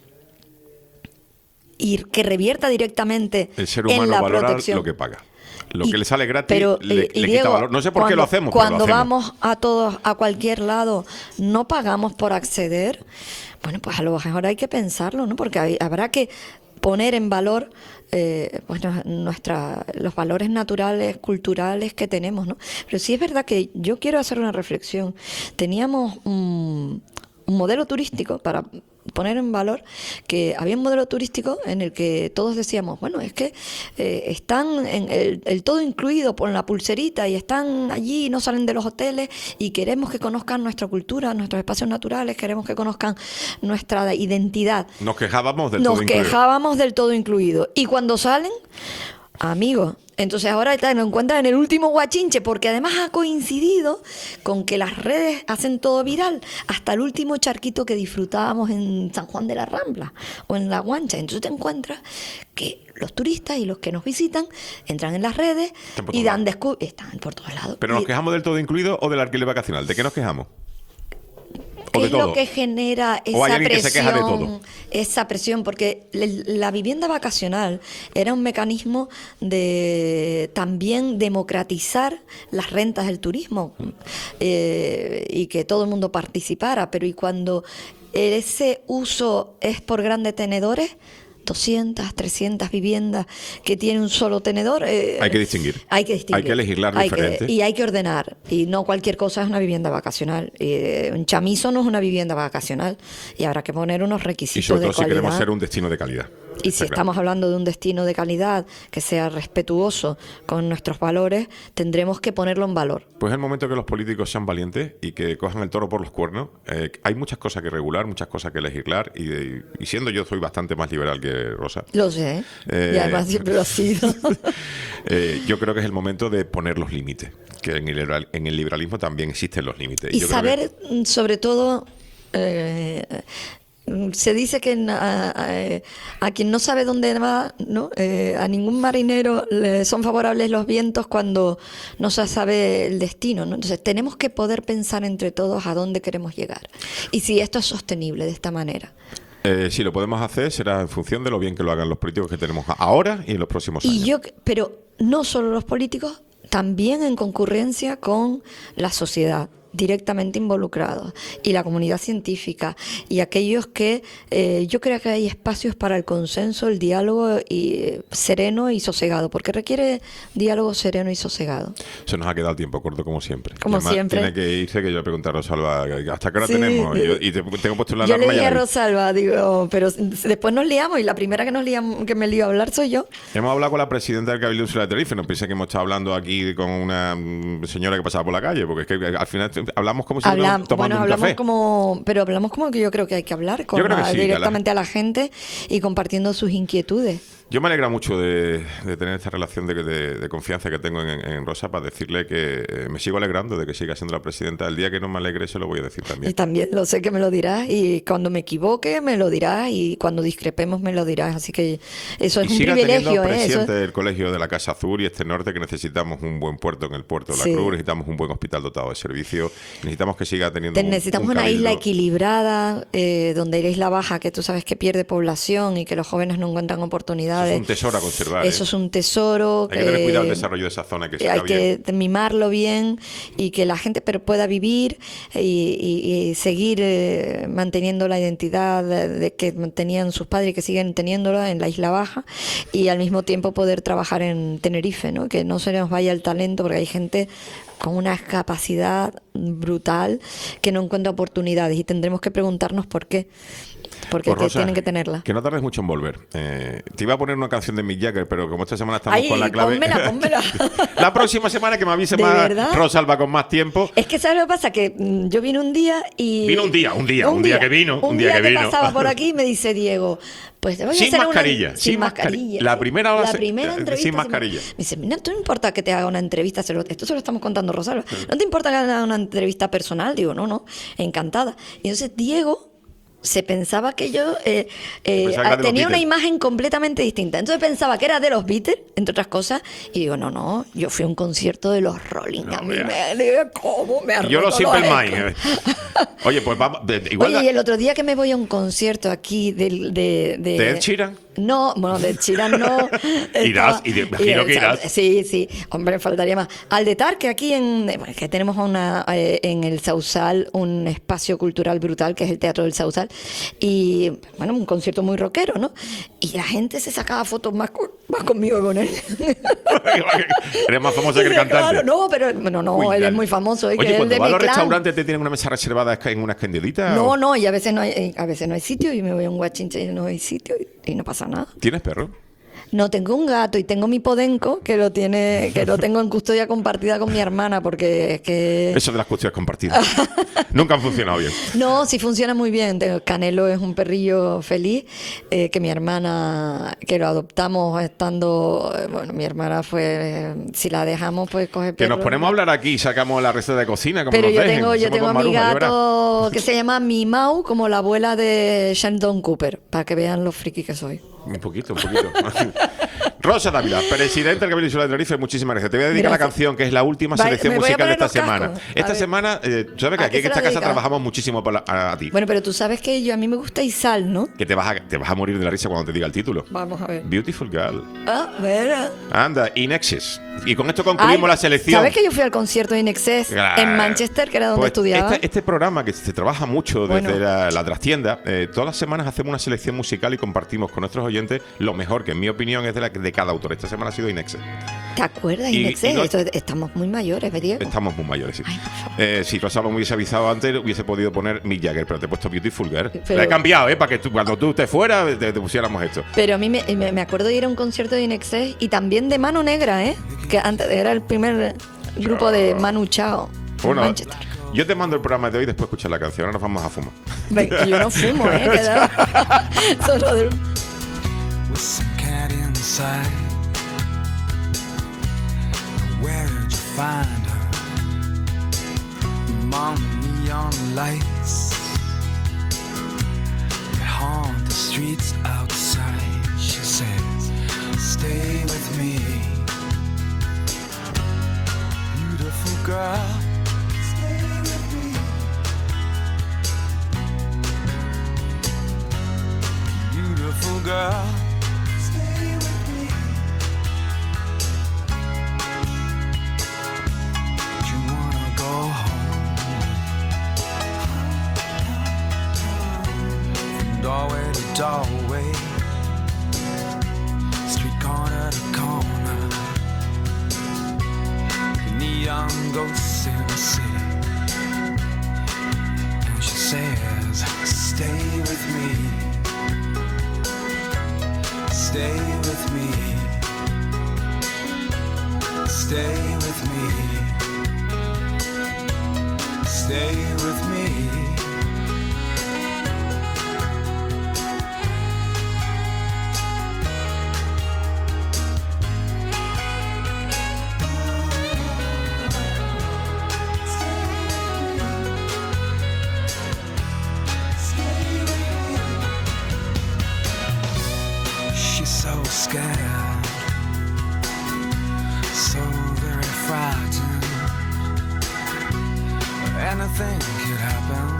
[SPEAKER 9] y que revierta directamente
[SPEAKER 3] el ser
[SPEAKER 9] en
[SPEAKER 3] humano
[SPEAKER 9] la
[SPEAKER 3] valora
[SPEAKER 9] protección.
[SPEAKER 3] lo que paga. Lo que le sale gratis le quita
[SPEAKER 9] Diego,
[SPEAKER 3] valor. No sé por qué lo hacemos, pero lo
[SPEAKER 9] cuando
[SPEAKER 3] hacemos.
[SPEAKER 9] vamos a todos a cualquier lado, no pagamos por acceder. Bueno, pues a lo mejor hay que pensarlo, ¿no? Porque habrá que poner en valor los valores naturales, culturales que tenemos, ¿no? Pero sí es verdad que yo quiero hacer una reflexión. Teníamos un modelo turístico para poner en valor que había un modelo turístico en el que todos decíamos, bueno, es que están en el todo incluido por la pulserita y están allí, no salen de los hoteles y queremos que conozcan nuestra cultura, nuestros espacios naturales, queremos que conozcan nuestra identidad.
[SPEAKER 3] Nos quejábamos del todo incluido.
[SPEAKER 9] Nos quejábamos del todo incluido. Y cuando salen, amigos, entonces ahora lo encuentran en el último guachinche, porque además ha coincidido con que las redes hacen todo viral, hasta el último charquito que disfrutábamos en San Juan de la Rambla o en La Guancha. Entonces te encuentras que los turistas y los que nos visitan entran en las redes y dan están por todos lados.
[SPEAKER 3] ¿Pero nos quejamos del todo incluido o del alquiler vacacional? ¿De qué nos quejamos?
[SPEAKER 9] ¿Qué es lo que genera
[SPEAKER 3] ¿O hay
[SPEAKER 9] esa
[SPEAKER 3] alguien que se queja de todo?
[SPEAKER 9] presión? Esa presión, porque la vivienda vacacional era un mecanismo de también democratizar las rentas del turismo y que todo el mundo participara, pero y cuando ese uso es por grandes tenedores, 200, 300 viviendas que tienen un solo tenedor.
[SPEAKER 3] Hay que distinguir.
[SPEAKER 9] Hay que distinguir.
[SPEAKER 3] Hay que legislar diferente.
[SPEAKER 9] Y hay que ordenar. Y no cualquier cosa es una vivienda vacacional. Un chamizo no es una vivienda vacacional. Y habrá que poner unos requisitos
[SPEAKER 3] y sobre todo
[SPEAKER 9] de calidad.
[SPEAKER 3] si queremos ser un destino de calidad.
[SPEAKER 9] Y si estamos hablando de un destino de calidad que sea respetuoso con nuestros valores, tendremos que ponerlo en valor.
[SPEAKER 3] Pues es el momento que los políticos sean valientes y que cojan el toro por los cuernos. Hay muchas cosas que regular, muchas cosas que legislar y siendo yo soy bastante más liberal que Rosa.
[SPEAKER 9] Lo sé, y además siempre lo ha sido.
[SPEAKER 3] Yo creo que es el momento de poner los límites, que en el liberalismo también existen los límites.
[SPEAKER 9] Y
[SPEAKER 3] yo
[SPEAKER 9] saber, sobre todo... se dice que a quien no sabe dónde va, ¿no? A ningún marinero le son favorables los vientos cuando no se sabe el destino, ¿no? Entonces tenemos que poder pensar entre todos a dónde queremos llegar y si esto es sostenible de esta manera.
[SPEAKER 3] Si lo podemos hacer será en función de lo bien que lo hagan los políticos que tenemos ahora y en los próximos años.
[SPEAKER 9] Pero no solo los políticos, también en concurrencia con la sociedad, directamente involucrados, y la comunidad científica y aquellos que yo creo que hay espacios para el consenso, el diálogo sereno y sosegado, porque requiere diálogo sereno y sosegado.
[SPEAKER 3] Se nos ha quedado el tiempo corto como siempre.
[SPEAKER 9] Como
[SPEAKER 3] además,
[SPEAKER 9] siempre.
[SPEAKER 3] Tiene que irse, que yo le pregunté a Rosalba ¿hasta qué hora
[SPEAKER 9] Sí,
[SPEAKER 3] tenemos? Y tengo puesto la
[SPEAKER 9] yo
[SPEAKER 3] alarma.
[SPEAKER 9] le dije a Rosalba, digo, pero después nos liamos y la primera que me lío a hablar soy yo.
[SPEAKER 3] Hemos hablado con la presidenta del Cabildo Insular de Tenerife. No piense que hemos estado hablando aquí con una señora que pasaba por la calle, porque es que al final hablamos como si estuviéramos tomando un café.
[SPEAKER 9] Pero hablamos como que yo creo que hay que hablar directamente a la gente y compartiendo sus inquietudes.
[SPEAKER 3] Yo me alegra mucho de tener esta relación de confianza que tengo en Rosa, para decirle que me sigo alegrando de que siga siendo la presidenta. El día que no me alegre se lo voy a decir también.
[SPEAKER 9] Y también lo sé que me lo dirás, y cuando me equivoque me lo dirás, y cuando discrepemos me lo dirás. Así que eso es un privilegio.
[SPEAKER 3] Siga presidente del Colegio de la Casa Azul y este norte, que necesitamos un buen puerto en el puerto de la Cruz, necesitamos un buen hospital dotado de servicio, necesitamos que siga teniendo
[SPEAKER 9] necesitamos
[SPEAKER 3] un
[SPEAKER 9] una
[SPEAKER 3] cabildo.
[SPEAKER 9] isla equilibrada, donde la isla baja, que tú sabes que pierde población y que los jóvenes no encuentran oportunidades.
[SPEAKER 3] Eso es un tesoro a conservar.
[SPEAKER 9] Eso es un tesoro.
[SPEAKER 3] Hay que tener cuidado del desarrollo de esa zona, que
[SPEAKER 9] hay que mimarlo bien y que la gente pueda vivir y seguir manteniendo la identidad de que tenían sus padres y que siguen teniéndola en la Isla Baja, y al mismo tiempo poder trabajar en Tenerife, ¿no? Que no se nos vaya el talento, porque hay gente con una capacidad brutal que no encuentra oportunidades, y tendremos que preguntarnos por qué. porque
[SPEAKER 3] Pues, Rosa,
[SPEAKER 9] tienen que tenerla.
[SPEAKER 3] Que no tardes mucho en volver. Te iba a poner una canción de Mick Jagger, pero como esta semana estamos
[SPEAKER 9] Ay,
[SPEAKER 3] con la clave...
[SPEAKER 9] pónmela.
[SPEAKER 3] La próxima semana que me avise
[SPEAKER 9] ¿De
[SPEAKER 3] más
[SPEAKER 9] verdad?
[SPEAKER 3] Rosalba con más tiempo.
[SPEAKER 9] Es que ¿sabes lo que pasa? Que yo vine un día y...
[SPEAKER 3] Vino un día que vino.
[SPEAKER 9] Un día que pasaba por aquí y me dice Diego, pues te voy a
[SPEAKER 3] Sin
[SPEAKER 9] hacer
[SPEAKER 3] mascarilla,
[SPEAKER 9] una...
[SPEAKER 3] sin mascarilla. La primera hora
[SPEAKER 9] entrevista
[SPEAKER 3] sin mascarilla.
[SPEAKER 9] Me dice, mira, ¿tú no importa que te haga una entrevista? Esto se lo estamos contando, Rosalba. ¿No te importa que haga una entrevista personal? Digo, no, encantada. Y entonces Diego se pensaba que yo tenía una imagen completamente distinta. Entonces pensaba que era de los Beatles, entre otras cosas, y digo, no, yo fui a un concierto de los Rolling. A mí ¿cómo me
[SPEAKER 3] yo lo Simple Mind. Oye, pues vamos... igual
[SPEAKER 9] Oye, y el otro día que me voy a un concierto aquí de
[SPEAKER 3] Ed Sheeran.
[SPEAKER 9] No, bueno, de Sheeran no.
[SPEAKER 3] Irás, imagino que irás.
[SPEAKER 9] Sí, hombre, faltaría más. Al de Tar, que aquí que tenemos en el Sausal un espacio cultural brutal, que es el Teatro del Sausal, y bueno, un concierto muy rockero, ¿no? Y la gente se sacaba fotos más conmigo que con él.
[SPEAKER 3] Eres más famoso que el cantante.
[SPEAKER 9] Claro, pero no, él es muy famoso.
[SPEAKER 3] Oye,
[SPEAKER 9] que
[SPEAKER 3] cuando
[SPEAKER 9] vas
[SPEAKER 3] vas a los
[SPEAKER 9] Clan.
[SPEAKER 3] restaurantes, ¿te tienen una mesa reservada en una escondidita?
[SPEAKER 9] No, y a veces no hay sitio, y me voy a un guachinche y no hay sitio, y no pasa nada.
[SPEAKER 3] ¿Tienes perro?
[SPEAKER 9] No, tengo un gato y tengo mi podenco que lo tengo en custodia compartida con mi hermana, porque es que...
[SPEAKER 3] Eso de las custodias compartidas. Nunca han funcionado bien.
[SPEAKER 9] No, sí funciona muy bien. Canelo es un perrillo feliz, que mi hermana, que lo adoptamos estando... Bueno, mi hermana fue... Si la dejamos, pues coge perro.
[SPEAKER 3] Que nos ponemos a hablar aquí y sacamos la receta de cocina, como
[SPEAKER 9] Pero
[SPEAKER 3] nos
[SPEAKER 9] yo
[SPEAKER 3] dejen.
[SPEAKER 9] tengo a mi
[SPEAKER 3] Maruja, ya
[SPEAKER 9] gato que se llama Mimau, como la abuela de Sheldon Cooper, para que vean lo friki que soy.
[SPEAKER 3] Un poquito. Rosa Dávila, presidenta del Cabildo Insular de Tenerife, muchísimas gracias. Te voy a dedicar la canción, que es la última selección musical de esta semana. Esta semana, sabes que aquí en esta casa trabajamos muchísimo a ti.
[SPEAKER 9] Bueno, pero tú sabes que a mí me gusta Izal, ¿no?
[SPEAKER 3] Que te vas a morir de la risa cuando te diga el título.
[SPEAKER 9] Vamos a ver.
[SPEAKER 3] Beautiful Girl.
[SPEAKER 9] Ah, ver.
[SPEAKER 3] Anda, In Excess. Y con esto concluimos la selección.
[SPEAKER 9] ¿Sabes que yo fui al concierto de In Excess en Manchester, que era donde estudiaba?
[SPEAKER 3] Este programa, que se trabaja mucho desde la trastienda, todas las semanas hacemos una selección musical y compartimos con nuestros oyentes lo mejor, que en mi opinión es de cada autor. Esta semana ha sido In Excess.
[SPEAKER 9] ¿Te acuerdas, In Excess? Estamos muy mayores, Diego.
[SPEAKER 3] Estamos muy mayores, sí. Si Rosalba me hubiese avisado antes, hubiese podido poner Mick Jagger, pero te he puesto Beautiful Girl. La he cambiado, para que cuando tú estés fuera te pusiéramos esto.
[SPEAKER 9] Pero a mí me acuerdo de ir a un concierto de In Excess y también de Mano Negra, que antes era el primer grupo de Manu Chao en Manchester.
[SPEAKER 3] Yo te mando el programa de hoy después de escuchar la canción. Ahora nos vamos a fumar.
[SPEAKER 9] Yo no fumo, Solo de...
[SPEAKER 10] Where did you find her? Among the neon lights that haunt the streets outside. She says, stay with me, beautiful girl. Stay with me, beautiful girl. Doorway to doorway, street corner to corner, neon ghosts in the city. And she says, stay with me, stay with me, stay with me, stay with me. So scared, so very frightened. Anything could happen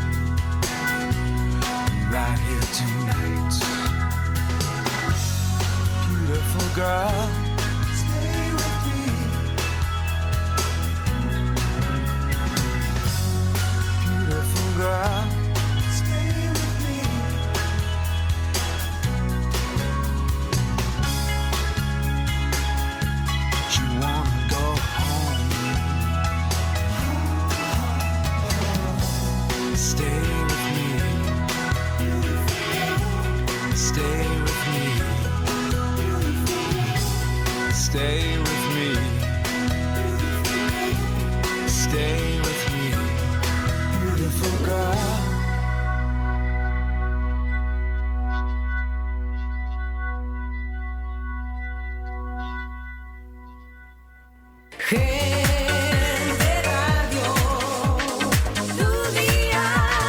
[SPEAKER 10] right here tonight. Beautiful girl, stay with me. Beautiful girl. stay with me, beautiful girl.
[SPEAKER 2] Gente Radio, tu día.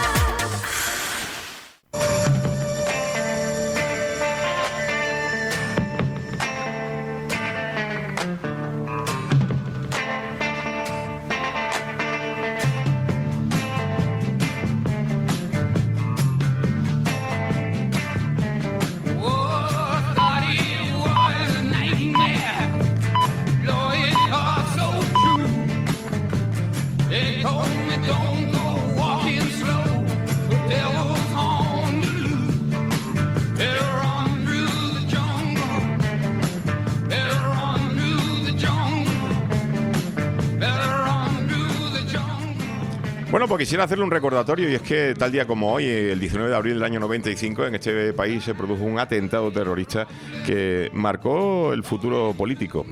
[SPEAKER 3] Bueno, pues quisiera hacerle un recordatorio, y es que tal día como hoy, el 19 de abril del año 95, en este país se produjo un atentado terrorista que marcó el futuro político.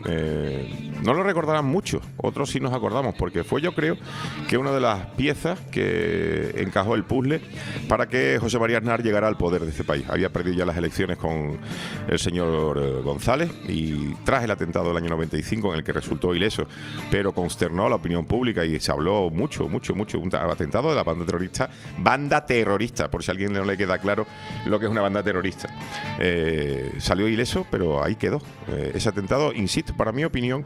[SPEAKER 3] No lo recordarán mucho, otros sí nos acordamos, porque fue, yo creo, que una de las piezas que encajó el puzzle para que José María Aznar llegara al poder de este país. Había perdido ya las elecciones con el señor González, y tras el atentado del año 95, en el que resultó ileso, pero consternó a la opinión pública y se habló mucho, un atentado de la banda terrorista, por si a alguien no le queda claro lo que es una banda terrorista. Salió ileso, pero ahí quedó. Ese atentado, insisto, para mi opinión,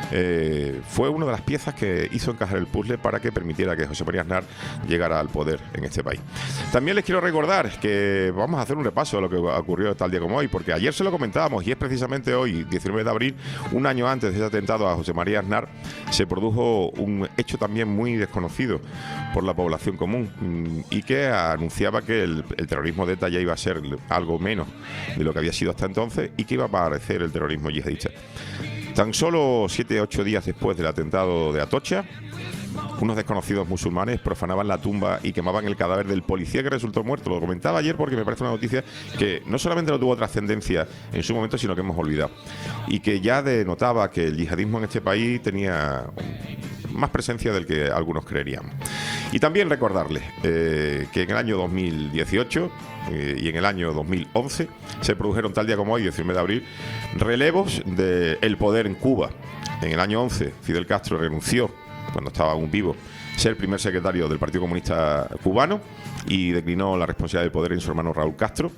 [SPEAKER 3] fue una de las piezas que hizo encajar el puzzle para que permitiera que José María Aznar llegara al poder en este país. También les quiero recordar que vamos a hacer un repaso de lo que ocurrió tal día como hoy, porque ayer se lo comentábamos, y es precisamente hoy, 19 de abril, un año antes de ese atentado a José María Aznar, se produjo un hecho también muy desconocido por la población común, y que anunciaba que el terrorismo de ETA ya iba a ser algo menos de lo que había sido hasta entonces, y que iba a aparecer el terrorismo yihadista. Tan solo 7-8 días después del atentado de Atocha, unos desconocidos musulmanes profanaban la tumba y quemaban el cadáver del policía que resultó muerto. Lo comentaba ayer porque me parece una noticia que no solamente no tuvo trascendencia en su momento, sino que hemos olvidado, y que ya denotaba que el yihadismo en este país tenía más presencia del que algunos creerían. Y también recordarles que en el año 2018 y en el año 2011 se produjeron tal día como hoy, 19 de abril, relevos del poder en Cuba. En el año 11 Fidel Castro renunció, cuando estaba aún vivo, ser primer secretario del Partido Comunista Cubano, y declinó la responsabilidad del poder en su hermano Raúl Castro.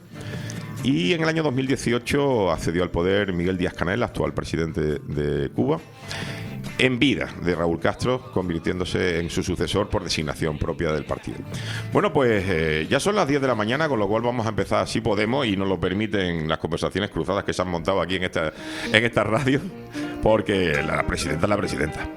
[SPEAKER 3] Y en el año 2018 accedió al poder Miguel Díaz-Canel, actual presidente de Cuba, en vida de Raúl Castro, convirtiéndose en su sucesor por designación propia del partido. Bueno, pues ya son las 10 de la mañana, con lo cual vamos a empezar, si podemos, y nos lo permiten las conversaciones cruzadas que se han montado aquí en esta radio, porque la presidenta es la presidenta.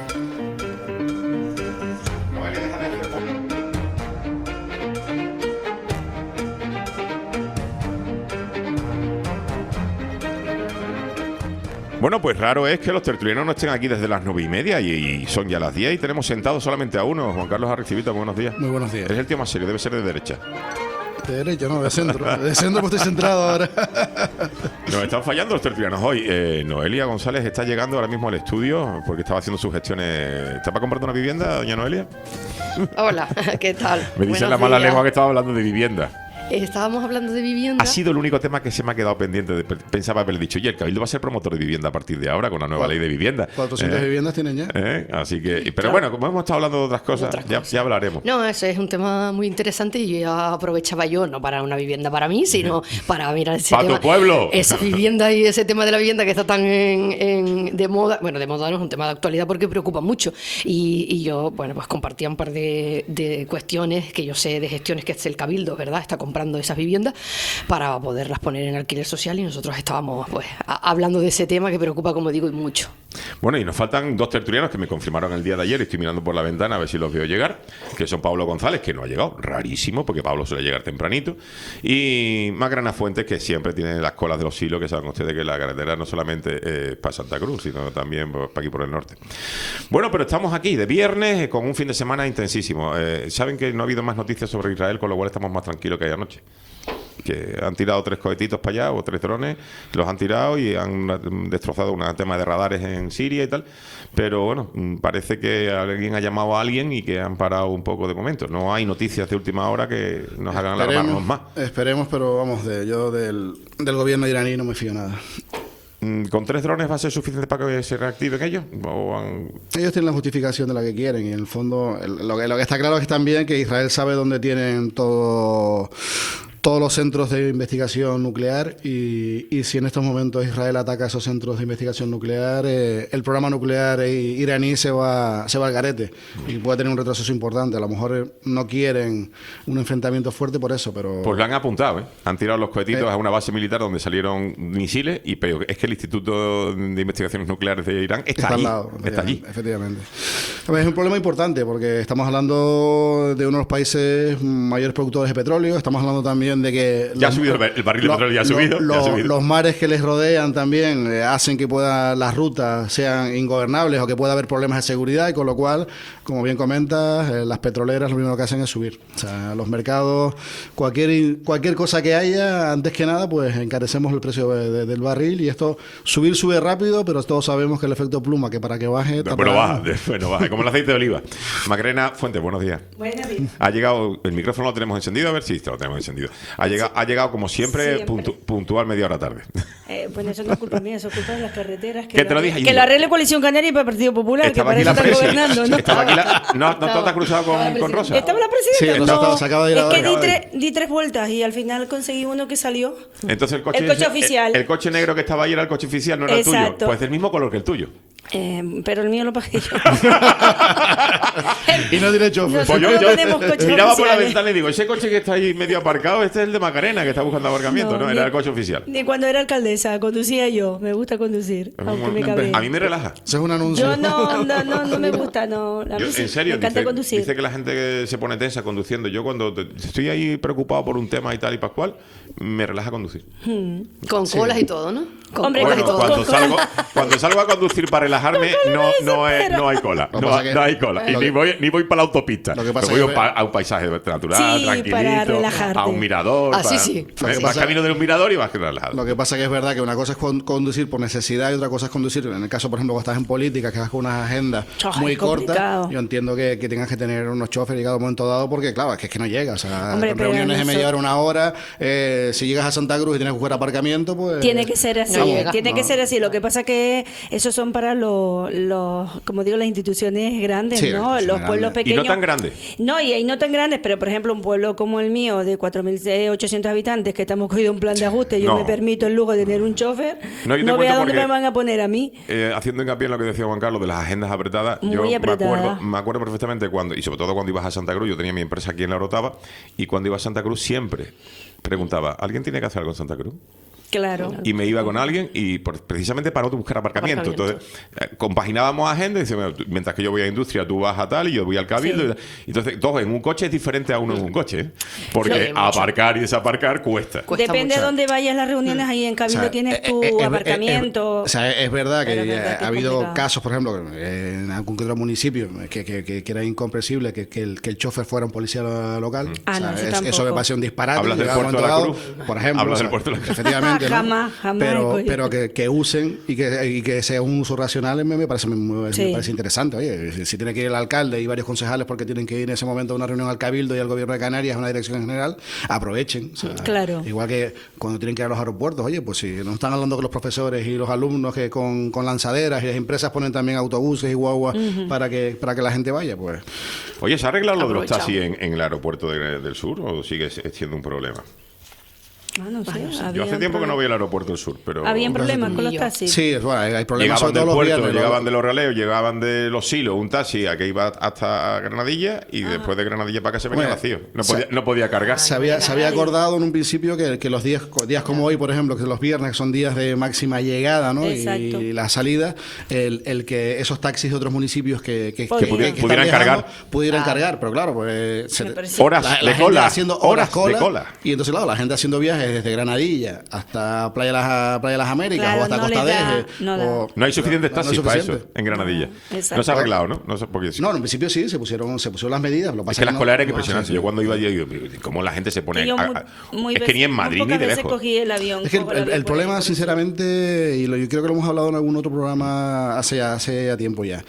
[SPEAKER 3] Bueno, pues raro es que los tertulianos no estén aquí desde las 9:30 y son ya las 10 y tenemos sentados solamente a uno. Juan Carlos Arricivita, buenos días.
[SPEAKER 11] Muy buenos días.
[SPEAKER 3] Eres el tío más serio, debe ser de derecha.
[SPEAKER 11] De derecha, no, de centro. De centro pues estoy centrado ahora.
[SPEAKER 3] Nos están fallando los tertulianos hoy. Noelia González está llegando ahora mismo al estudio porque estaba haciendo sus gestiones. ¿Está para comprarte una vivienda, doña Noelia?
[SPEAKER 12] Hola, ¿qué tal?
[SPEAKER 3] Me dice la mala lengua que estaba hablando de vivienda.
[SPEAKER 12] Estábamos hablando de vivienda.
[SPEAKER 3] Ha sido el único tema que se me ha quedado pendiente. Pensaba haberle dicho, oye, el Cabildo va a ser promotor de vivienda a partir de ahora con la nueva ley de vivienda.
[SPEAKER 11] 400 viviendas tienen ya.
[SPEAKER 3] Así que, pero bueno, como hemos estado hablando de otras cosas, ya hablaremos.
[SPEAKER 12] No, ese es un tema muy interesante y ya aprovechaba yo, no para una vivienda para mí, sino para mirar ese
[SPEAKER 3] ¡para
[SPEAKER 12] tema,
[SPEAKER 3] tu pueblo!
[SPEAKER 12] Esa vivienda y ese tema de la vivienda que está tan de moda. Bueno, de moda no es un tema de actualidad porque preocupa mucho. Y yo, bueno, pues compartía un par de cuestiones que yo sé de gestiones que el Cabildo, ¿verdad? Está comprando esas viviendas para poderlas poner en alquiler social, y nosotros estábamos pues hablando de ese tema que preocupa, como digo, y mucho.
[SPEAKER 3] Bueno, y nos faltan dos tertulianos que me confirmaron el día de ayer, estoy mirando por la ventana a ver si los veo llegar, que son Pablo González, que no ha llegado, rarísimo, porque Pablo suele llegar tempranito, y Magrana Fuentes, que siempre tiene las colas de los hilos, que saben ustedes que la carretera no solamente es para Santa Cruz, sino también para aquí por el norte. Bueno, pero estamos aquí de viernes con un fin de semana intensísimo. Saben que no ha habido más noticias sobre Israel, con lo cual estamos más tranquilos que ayer anoche. que han tirado 3 cohetitos para allá o 3 drones, los han tirado y han destrozado un tema de radares en Siria y tal. Pero bueno, parece que alguien ha llamado a alguien y que han parado un poco de momento. No hay noticias de última hora que nos hagan alarmarnos más.
[SPEAKER 11] Esperemos, pero vamos, yo del gobierno iraní no me fío nada.
[SPEAKER 3] ¿Con 3 drones va a ser suficiente para que se reactiven ellos?
[SPEAKER 11] Ellos tienen la justificación de la que quieren y en el fondo lo que está claro es también que Israel sabe dónde tienen todos los centros de investigación nuclear y si en estos momentos Israel ataca esos centros de investigación nuclear, el programa nuclear iraní se va al garete y puede tener un retroceso importante. A lo mejor no quieren un enfrentamiento fuerte por eso, pero...
[SPEAKER 3] Pues lo han apuntado, ¿eh? Han tirado los cohetitos a una base militar donde salieron misiles y pero es que el Instituto de Investigaciones Nucleares de Irán está allí.
[SPEAKER 11] Al lado,
[SPEAKER 3] está allí.
[SPEAKER 11] Efectivamente. Es un problema importante porque estamos hablando de uno de los países mayores productores de petróleo, estamos hablando también de que...
[SPEAKER 3] Ya ha subido el barril de petróleo, ya ha subido.
[SPEAKER 11] Los mares que les rodean también hacen que las rutas sean ingobernables o que pueda haber problemas de seguridad y con lo cual, como bien comentas, las petroleras lo primero que hacen es subir. O sea, los mercados, cualquier cosa que haya, antes que nada, pues encarecemos el precio del barril y esto sube rápido, pero todos sabemos que el efecto pluma, que para que baje...
[SPEAKER 3] Bueno, baja, como el aceite de oliva. Macarena Fuentes, buenos días.
[SPEAKER 13] Buenos días.
[SPEAKER 3] Ha llegado, el micrófono lo tenemos encendido, a ver si lo tenemos encendido. Ha llegado como siempre. Puntual media hora tarde.
[SPEAKER 13] Bueno, eso no es culpa mía, eso es culpa de las carreteras.
[SPEAKER 3] ¿Qué te lo dije?
[SPEAKER 13] Que lo arregle Coalición Canaria y para el Partido Popular, que para eso están gobernando, ¿no?
[SPEAKER 3] Estaba aquí ¿No te has cruzado con Rosa?
[SPEAKER 13] ¿Estaba la presidenta?
[SPEAKER 11] Sí, no, se acaba de ir
[SPEAKER 13] es que di 3 vueltas y al final conseguí uno que salió.
[SPEAKER 3] Entonces el
[SPEAKER 13] coche oficial.
[SPEAKER 3] El coche negro que estaba ahí era el coche oficial, no era el tuyo. Pues del mismo color que el tuyo.
[SPEAKER 13] Pero el mío lo pagué yo.
[SPEAKER 11] Y no diré chofer.
[SPEAKER 3] Pues yo
[SPEAKER 13] miraba
[SPEAKER 3] por la ventana y digo, ese coche que está ahí medio aparcado, este es el de Macarena, que está buscando aparcamiento, ¿no? Era el coche oficial.
[SPEAKER 13] Ni cuando era alcaldesa, conducía yo. Me gusta conducir, aunque me cabe.
[SPEAKER 3] A mí me relaja.
[SPEAKER 11] Eso es un anuncio.
[SPEAKER 13] Yo no me gusta, no.
[SPEAKER 3] En serio,
[SPEAKER 13] me encanta conducir.
[SPEAKER 3] Dice que la gente que se pone tensa conduciendo. Yo cuando estoy ahí preocupado por un tema y tal y pascual, me relaja conducir.
[SPEAKER 12] Con colas y todo, ¿no?
[SPEAKER 13] Hombre,
[SPEAKER 3] bueno, cuando salgo a conducir para relajarme, no hay cola. No hay cola. Y ni voy para la autopista. Voy a un paisaje natural, tranquilito,
[SPEAKER 13] para relajarte.
[SPEAKER 3] a un mirador.
[SPEAKER 12] Sí.
[SPEAKER 3] Vas camino de un mirador y vas relajado.
[SPEAKER 11] Lo que pasa que es verdad que una cosa es conducir por necesidad y otra cosa es conducir, en el caso, por ejemplo, cuando estás en política, que vas con unas agendas muy cortas, yo entiendo que tengas que tener unos choferes llegado a un momento dado porque, claro, es que no llegas. O sea,
[SPEAKER 13] hombre,
[SPEAKER 11] reuniones de media hora, una hora, si llegas a Santa Cruz y tienes que buscar aparcamiento, pues...
[SPEAKER 13] Tiene que ser así. Que ser así. Lo que pasa que esos son para los como digo, las instituciones grandes,
[SPEAKER 11] sí,
[SPEAKER 13] ¿no? Los pueblos pequeños.
[SPEAKER 3] Y no tan grandes.
[SPEAKER 13] No, y no tan grandes, pero por ejemplo, un pueblo como el mío, de 4.800 habitantes, que estamos cogido un plan de ajuste, yo me permito el lujo de tener un chofer, no veo a dónde me van a poner a mí.
[SPEAKER 3] Haciendo hincapié en lo que decía Juan Carlos de las agendas apretadas,
[SPEAKER 13] muy apretadas.
[SPEAKER 3] Me acuerdo perfectamente cuando, y sobre todo cuando ibas a Santa Cruz, yo tenía mi empresa aquí en La Orotava, y cuando iba a Santa Cruz siempre preguntaba, ¿alguien tiene que hacer algo en Santa Cruz?
[SPEAKER 13] Claro.
[SPEAKER 3] Y me iba con alguien y precisamente para no buscar aparcamiento. Entonces, compaginábamos agenda y dice, mientras que yo voy a industria, tú vas a tal y yo voy al cabildo. Sí. Entonces, todo en un coche es diferente a uno en un coche, ¿eh? Porque aparcar y desaparcar cuesta.
[SPEAKER 13] Depende de dónde vayas las reuniones, ahí en cabildo tienes tu aparcamiento.
[SPEAKER 11] Es verdad que ha habido casos, por ejemplo, en algún otro municipio que era incomprensible que el chofer fuera un policía local. Eso me parece un disparate.
[SPEAKER 3] Hablas del puerto de la Cruz,
[SPEAKER 11] por ejemplo.
[SPEAKER 3] Hablas del puerto de la Cruz.
[SPEAKER 11] Efectivamente.
[SPEAKER 13] Jamás.
[SPEAKER 11] Pero que usen y que sea un uso racional me parece interesante. Oye, si tiene que ir el alcalde y varios concejales porque tienen que ir en ese momento a una reunión al Cabildo y al Gobierno de Canarias, a una dirección general, aprovechen. O sea,
[SPEAKER 13] claro.
[SPEAKER 11] Igual que cuando tienen que ir a los aeropuertos, oye, pues si no están hablando con los profesores y los alumnos que con lanzaderas y las empresas ponen también autobuses y guaguas para que la gente vaya, pues...
[SPEAKER 3] Oye, ¿se ha arreglado lo de los taxis en el aeropuerto del sur o sigue siendo un problema?
[SPEAKER 13] No sé,
[SPEAKER 3] yo hace tiempo que no voy al aeropuerto del sur, pero...
[SPEAKER 13] ¿Habían problemas con los taxis?
[SPEAKER 11] Sí, bueno, hay problemas
[SPEAKER 3] sobre todo
[SPEAKER 11] los
[SPEAKER 3] puerto,
[SPEAKER 11] viernes.
[SPEAKER 3] Llegaban de los Raleos, llegaban de los Silos, un taxi a que iba hasta Granadilla y después de Granadilla para acá se venía vacío. No podía cargar.
[SPEAKER 11] Se había acordado en un principio que los días como hoy, por ejemplo, que los viernes son días de máxima llegada, ¿no? Y la salida, el que esos taxis de otros municipios que
[SPEAKER 3] pudieran cargar.
[SPEAKER 11] Pero claro, pues
[SPEAKER 3] horas de cola.
[SPEAKER 11] Y entonces, claro, la gente haciendo viajes viajes desde Granadilla hasta Playa de las Américas
[SPEAKER 13] Claro,
[SPEAKER 11] o hasta
[SPEAKER 13] no
[SPEAKER 11] Costa
[SPEAKER 13] les da,
[SPEAKER 11] Deje.
[SPEAKER 13] no
[SPEAKER 3] No hay suficientes
[SPEAKER 11] no es
[SPEAKER 3] taxis para
[SPEAKER 11] suficiente.
[SPEAKER 3] eso en Granadilla.
[SPEAKER 13] Exacto.
[SPEAKER 3] No se ha arreglado, ¿no? No sé, porque
[SPEAKER 11] No, en principio sí, se pusieron las medidas. Lo
[SPEAKER 3] es
[SPEAKER 11] pasa
[SPEAKER 3] que las
[SPEAKER 11] no-
[SPEAKER 3] colas eran
[SPEAKER 11] no-
[SPEAKER 3] impresionantes.
[SPEAKER 11] sí, sí.
[SPEAKER 3] Yo cuando iba allí, digo, cómo la gente se pone...
[SPEAKER 13] Que yo
[SPEAKER 3] es que ni en Madrid
[SPEAKER 13] muy
[SPEAKER 3] ni de
[SPEAKER 13] pocas veces
[SPEAKER 3] lejos.
[SPEAKER 13] cogí el avión.
[SPEAKER 11] Es que
[SPEAKER 13] cojo el avión
[SPEAKER 11] el
[SPEAKER 13] por ahí,
[SPEAKER 11] problema,
[SPEAKER 13] por eso.
[SPEAKER 11] sinceramente, y yo creo que lo hemos hablado en algún otro programa hace ya tiempo ya,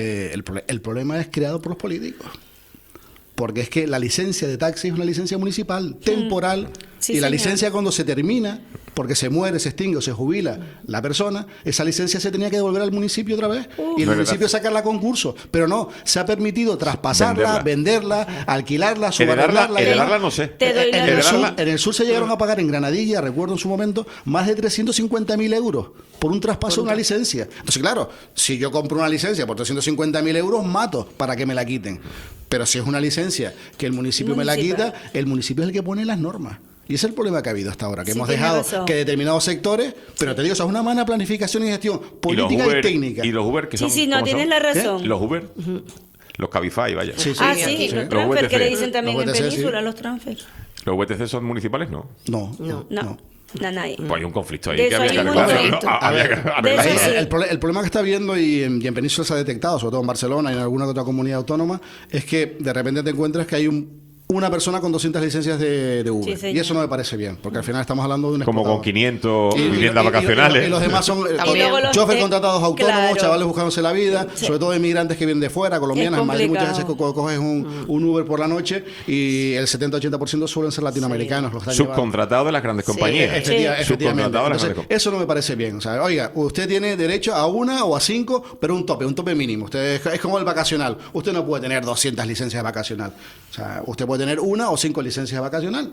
[SPEAKER 11] el problema es creado por los políticos. Porque es que la licencia de taxi es una licencia municipal, temporal,
[SPEAKER 13] Sí,
[SPEAKER 11] y la
[SPEAKER 13] señor.
[SPEAKER 11] licencia cuando se termina, porque se muere, se extingue o se jubila la persona, esa licencia se tenía que devolver al municipio otra vez, y el
[SPEAKER 3] No es
[SPEAKER 11] municipio
[SPEAKER 3] verdad.
[SPEAKER 11] sacarla a concurso. Pero no, se ha permitido traspasarla, venderla, alquilarla, subarrendarla.
[SPEAKER 3] Heredarla no sé.
[SPEAKER 13] Te doy la
[SPEAKER 11] En el,
[SPEAKER 13] razón.
[SPEAKER 11] sur, en el sur se llegaron a pagar en Granadilla, recuerdo en su momento, más de 350.000 euros por un traspaso de una licencia. Entonces, claro, si yo compro una licencia por 350.000 euros, mato para que me la quiten. Pero si es una licencia que el municipio me la quita, el municipio es el que pone las normas. Y ese es el problema que ha habido hasta ahora, que
[SPEAKER 13] Sí,
[SPEAKER 11] hemos
[SPEAKER 13] tienes
[SPEAKER 11] dejado
[SPEAKER 13] razón.
[SPEAKER 11] que determinados sectores, pero te digo, eso es una mala planificación y gestión política y, técnica.
[SPEAKER 3] Y los Uber, que
[SPEAKER 13] Sí,
[SPEAKER 3] son...
[SPEAKER 13] sí, no,
[SPEAKER 3] ¿cómo
[SPEAKER 13] tienes
[SPEAKER 3] son?
[SPEAKER 13] la razón.
[SPEAKER 3] Los Uber, los Cabify, vaya.
[SPEAKER 11] Sí, sí.
[SPEAKER 13] Ah,
[SPEAKER 11] Sí,
[SPEAKER 13] sí,
[SPEAKER 11] sí.
[SPEAKER 13] los
[SPEAKER 3] Los
[SPEAKER 13] transfer que
[SPEAKER 3] VTC.
[SPEAKER 13] le dicen también
[SPEAKER 11] Los
[SPEAKER 13] en
[SPEAKER 11] VTC, sí.
[SPEAKER 13] Península, los transfer.
[SPEAKER 3] ¿Los VTC son municipales? No.
[SPEAKER 11] No.
[SPEAKER 13] No. Nadie.
[SPEAKER 3] Pues hay un conflicto ahí
[SPEAKER 13] De
[SPEAKER 3] que
[SPEAKER 13] eso
[SPEAKER 3] había que
[SPEAKER 13] hay un
[SPEAKER 3] arreglar.
[SPEAKER 13] conflicto.
[SPEAKER 3] Había que arreglar.
[SPEAKER 13] De eso sí.
[SPEAKER 11] El problema que está viendo y en Península se ha detectado, sobre todo en Barcelona y en alguna otra comunidad autónoma, es que de repente te encuentras que hay una persona con 200 licencias de Uber.
[SPEAKER 13] Sí, señor.
[SPEAKER 11] Y eso no me parece bien, porque al final estamos hablando de un
[SPEAKER 3] Como con
[SPEAKER 11] explotador.
[SPEAKER 3] 500
[SPEAKER 11] Y
[SPEAKER 3] viviendas vacacionales.
[SPEAKER 11] Y los demás son
[SPEAKER 13] Y luego los-
[SPEAKER 11] choferes contratados autónomos,
[SPEAKER 13] claro.
[SPEAKER 11] chavales buscándose la vida,
[SPEAKER 13] Sí.
[SPEAKER 11] sobre todo inmigrantes que vienen de fuera, colombianas. En Madrid muchas veces
[SPEAKER 13] complicado.
[SPEAKER 11] coges un Uber por la noche y el 70-80% suelen ser latinoamericanos. Los que están llevando.
[SPEAKER 3] Subcontratados de las grandes compañías.
[SPEAKER 11] Efectivamente.
[SPEAKER 3] Subcontratados de las
[SPEAKER 11] Entonces,
[SPEAKER 3] grandes compañías.
[SPEAKER 11] eso no me parece bien. O sea, oiga, usted tiene derecho a una o a 5, pero un tope mínimo. Usted es como el vacacional. Usted no puede tener 200 licencias de vacacional. O sea, usted puede tener 1 o 5 licencias de vacacional,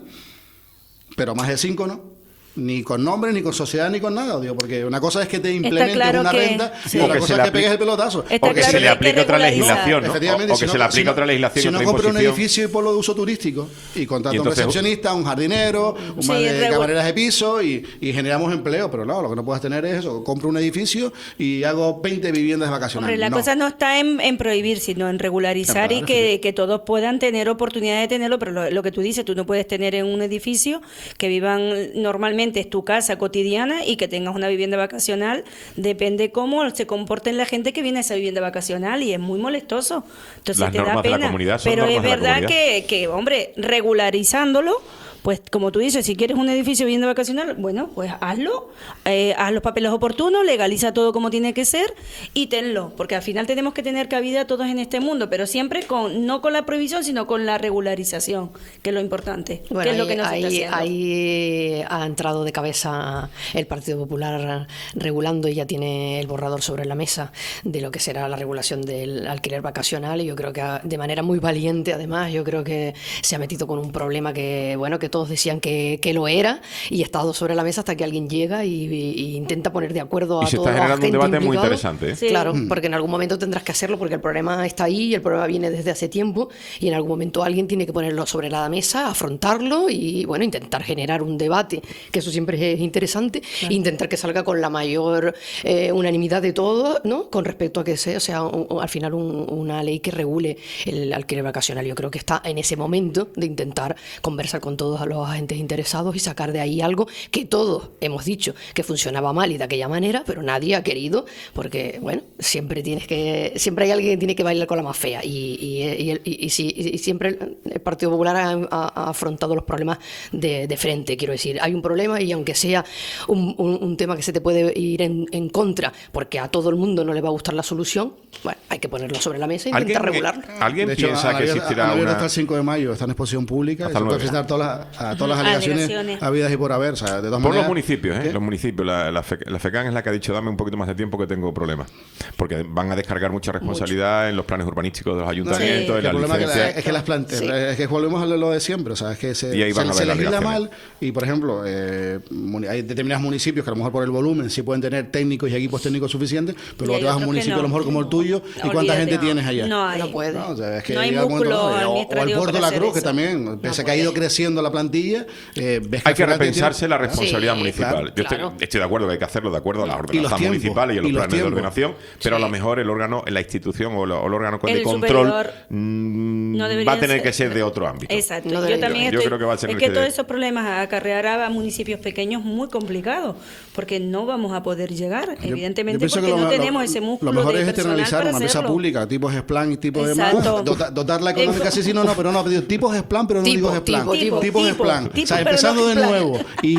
[SPEAKER 11] pero más de 5 no. Ni con nombre, ni con sociedad, ni con nada, digo, porque una cosa es que te implementes
[SPEAKER 13] claro
[SPEAKER 11] una
[SPEAKER 13] que-
[SPEAKER 11] renta
[SPEAKER 13] sí.
[SPEAKER 11] y
[SPEAKER 3] O
[SPEAKER 11] otra
[SPEAKER 3] que
[SPEAKER 11] cosa
[SPEAKER 3] se
[SPEAKER 11] es
[SPEAKER 3] le
[SPEAKER 11] que pegues
[SPEAKER 3] aplique-
[SPEAKER 11] el pelotazo.
[SPEAKER 13] Está
[SPEAKER 3] O que
[SPEAKER 13] claro
[SPEAKER 3] se le
[SPEAKER 13] que hay que
[SPEAKER 3] aplique otra
[SPEAKER 13] regularizar.
[SPEAKER 3] legislación, ¿no?
[SPEAKER 11] Efectivamente,
[SPEAKER 3] O que se le aplique otra legislación.
[SPEAKER 11] Si no
[SPEAKER 3] otra
[SPEAKER 11] compra un
[SPEAKER 3] imposición.
[SPEAKER 11] edificio y ponlo de uso turístico y contrata
[SPEAKER 3] Y
[SPEAKER 11] a un
[SPEAKER 3] entonces-
[SPEAKER 11] recepcionista, un jardinero, un
[SPEAKER 13] Sí,
[SPEAKER 11] camareras de piso y generamos empleo, pero no, lo que no puedes tener es eso, compro un edificio y hago 20 viviendas vacacionales.
[SPEAKER 13] Hombre, la
[SPEAKER 11] No.
[SPEAKER 13] cosa no está en prohibir, sino en regularizar
[SPEAKER 11] Claro,
[SPEAKER 13] y que todos puedan tener oportunidad de tenerlo, pero lo que tú dices, tú no puedes tener en un edificio que vivan normalmente, es tu casa cotidiana y que tengas una vivienda vacacional, depende cómo se comporten la gente que viene a esa vivienda vacacional y es muy molestoso. Entonces
[SPEAKER 3] Las
[SPEAKER 13] te da
[SPEAKER 3] normas de la
[SPEAKER 13] pena,
[SPEAKER 3] comunidad son
[SPEAKER 13] pero es
[SPEAKER 3] normas de la
[SPEAKER 13] verdad
[SPEAKER 3] comunidad.
[SPEAKER 13] que, hombre, regularizándolo. Pues como tú dices, si quieres un edificio de vivienda vacacional, bueno, pues hazlo, haz los papeles oportunos, legaliza todo como tiene que ser y tenlo, porque al final tenemos que tener cabida todos en este mundo, pero siempre no con la prohibición, sino con la regularización, que es lo importante,
[SPEAKER 12] Bueno,
[SPEAKER 13] que es lo que no se está haciendo.
[SPEAKER 12] ahí ha entrado de cabeza el Partido Popular regulando y ya tiene el borrador sobre la mesa de lo que será la regulación del alquiler vacacional y yo creo que de manera muy valiente además, yo creo que se ha metido con un problema que, bueno, que todos decían que lo era y ha estado sobre la mesa hasta que alguien llega y intenta poner de acuerdo a
[SPEAKER 3] Y se
[SPEAKER 12] toda
[SPEAKER 3] está
[SPEAKER 12] la
[SPEAKER 3] generando un
[SPEAKER 12] gente
[SPEAKER 3] debate muy
[SPEAKER 12] implicada.
[SPEAKER 3] interesante, ¿eh?
[SPEAKER 13] Sí.
[SPEAKER 12] Claro, porque en algún momento tendrás que hacerlo porque el problema está ahí y el problema viene desde hace tiempo y en algún momento alguien tiene que ponerlo sobre la mesa, afrontarlo y bueno, intentar generar un debate, que eso siempre es interesante, e intentar que salga con la mayor unanimidad de todos, ¿no? Con respecto a que sea al final una ley que regule el alquiler vacacional. Yo creo que está en ese momento de intentar conversar con todos los agentes interesados y sacar de ahí algo que todos hemos dicho que funcionaba mal y de aquella manera, pero nadie ha querido, porque bueno, siempre hay alguien que tiene que bailar con la más fea y siempre el Partido Popular ha afrontado los problemas de frente, quiero decir, hay un problema y aunque sea un tema que se te puede ir en contra, porque a todo el mundo no le va a gustar la solución, bueno, hay que ponerlo sobre la mesa e intentar regularlo.
[SPEAKER 3] ¿Alguien
[SPEAKER 11] De hecho,
[SPEAKER 3] piensa que existirá
[SPEAKER 11] una...
[SPEAKER 3] una...?
[SPEAKER 11] Hasta el 5 de mayo está en exposición pública y
[SPEAKER 3] Hasta
[SPEAKER 11] se
[SPEAKER 3] el
[SPEAKER 11] puede
[SPEAKER 3] 9.
[SPEAKER 11] presentar a todas las alegaciones habidas y por haber. O sea, de todas
[SPEAKER 3] Por los
[SPEAKER 11] maneras,
[SPEAKER 3] municipios, ¿eh?
[SPEAKER 11] ¿qué?
[SPEAKER 3] Los municipios. La FECAN es la que ha dicho, dame un poquito más de tiempo que tengo problemas. Porque van a descargar mucha responsabilidad en los planes urbanísticos de los ayuntamientos, en
[SPEAKER 11] El
[SPEAKER 3] las
[SPEAKER 11] problema
[SPEAKER 3] licencias.
[SPEAKER 11] es que las planteas, es que volvemos a lo de siempre, o sea, es que se
[SPEAKER 3] Y ahí van a ver las
[SPEAKER 11] legisla
[SPEAKER 3] alegaciones.
[SPEAKER 11] mal y, por ejemplo, hay determinados municipios que a lo mejor por el volumen sí pueden tener técnicos y equipos técnicos suficientes, pero luego
[SPEAKER 13] hay
[SPEAKER 11] te vas a un
[SPEAKER 13] otros que
[SPEAKER 11] municipio
[SPEAKER 13] no.
[SPEAKER 11] a lo mejor como el tuyo y cuánta
[SPEAKER 13] Olvídate,
[SPEAKER 11] gente
[SPEAKER 13] no.
[SPEAKER 11] tienes allá.
[SPEAKER 13] No hay.
[SPEAKER 12] No puede.
[SPEAKER 11] No, o sea, es que
[SPEAKER 13] No hay
[SPEAKER 11] llega un momento,
[SPEAKER 13] músculo
[SPEAKER 11] o el
[SPEAKER 13] administrativo
[SPEAKER 11] puerto de
[SPEAKER 13] para
[SPEAKER 11] la
[SPEAKER 13] hacer
[SPEAKER 11] Cruz, que
[SPEAKER 13] eso.
[SPEAKER 11] también, pese a que ha ido creciendo la plantilla, ves
[SPEAKER 3] Hay
[SPEAKER 11] al
[SPEAKER 3] que
[SPEAKER 11] final
[SPEAKER 3] repensarse la
[SPEAKER 11] tiene-
[SPEAKER 3] responsabilidad
[SPEAKER 12] Sí,
[SPEAKER 3] municipal. Yo
[SPEAKER 12] claro.
[SPEAKER 3] estoy de acuerdo que hay que hacerlo de acuerdo a las
[SPEAKER 11] Y los
[SPEAKER 3] ordenanzas
[SPEAKER 11] tiempos,
[SPEAKER 3] municipales y a los
[SPEAKER 11] y los
[SPEAKER 3] planes de
[SPEAKER 11] tiempos.
[SPEAKER 3] ordenación, pero a lo mejor el órgano, la institución o el órgano de
[SPEAKER 13] El
[SPEAKER 3] control
[SPEAKER 13] superior no
[SPEAKER 3] va
[SPEAKER 13] debería
[SPEAKER 3] a tener
[SPEAKER 13] ser-
[SPEAKER 3] que ser de otro ámbito.
[SPEAKER 13] Exacto.
[SPEAKER 12] No
[SPEAKER 13] yo
[SPEAKER 12] debería.
[SPEAKER 13] también
[SPEAKER 3] Yo
[SPEAKER 13] estoy.
[SPEAKER 3] creo que va a ser
[SPEAKER 13] es
[SPEAKER 3] el
[SPEAKER 13] que
[SPEAKER 3] que-
[SPEAKER 13] todos esos problemas acarreará a municipios pequeños muy complicados, porque no vamos a poder llegar, evidentemente,
[SPEAKER 11] pienso
[SPEAKER 13] porque
[SPEAKER 11] que
[SPEAKER 13] no tenemos ese músculo
[SPEAKER 11] Lo mejor
[SPEAKER 13] de
[SPEAKER 11] es
[SPEAKER 13] personal
[SPEAKER 11] externalizar
[SPEAKER 13] para
[SPEAKER 11] una mesa
[SPEAKER 13] hacerlo.
[SPEAKER 11] pública, tipos Splan y tipos de
[SPEAKER 13] Exacto.
[SPEAKER 11] dotarla económica, sí, no, pero no, digo, tipos Splan, pero no digo Splan. Tipos Splan. O sea, empezando de nuevo. Y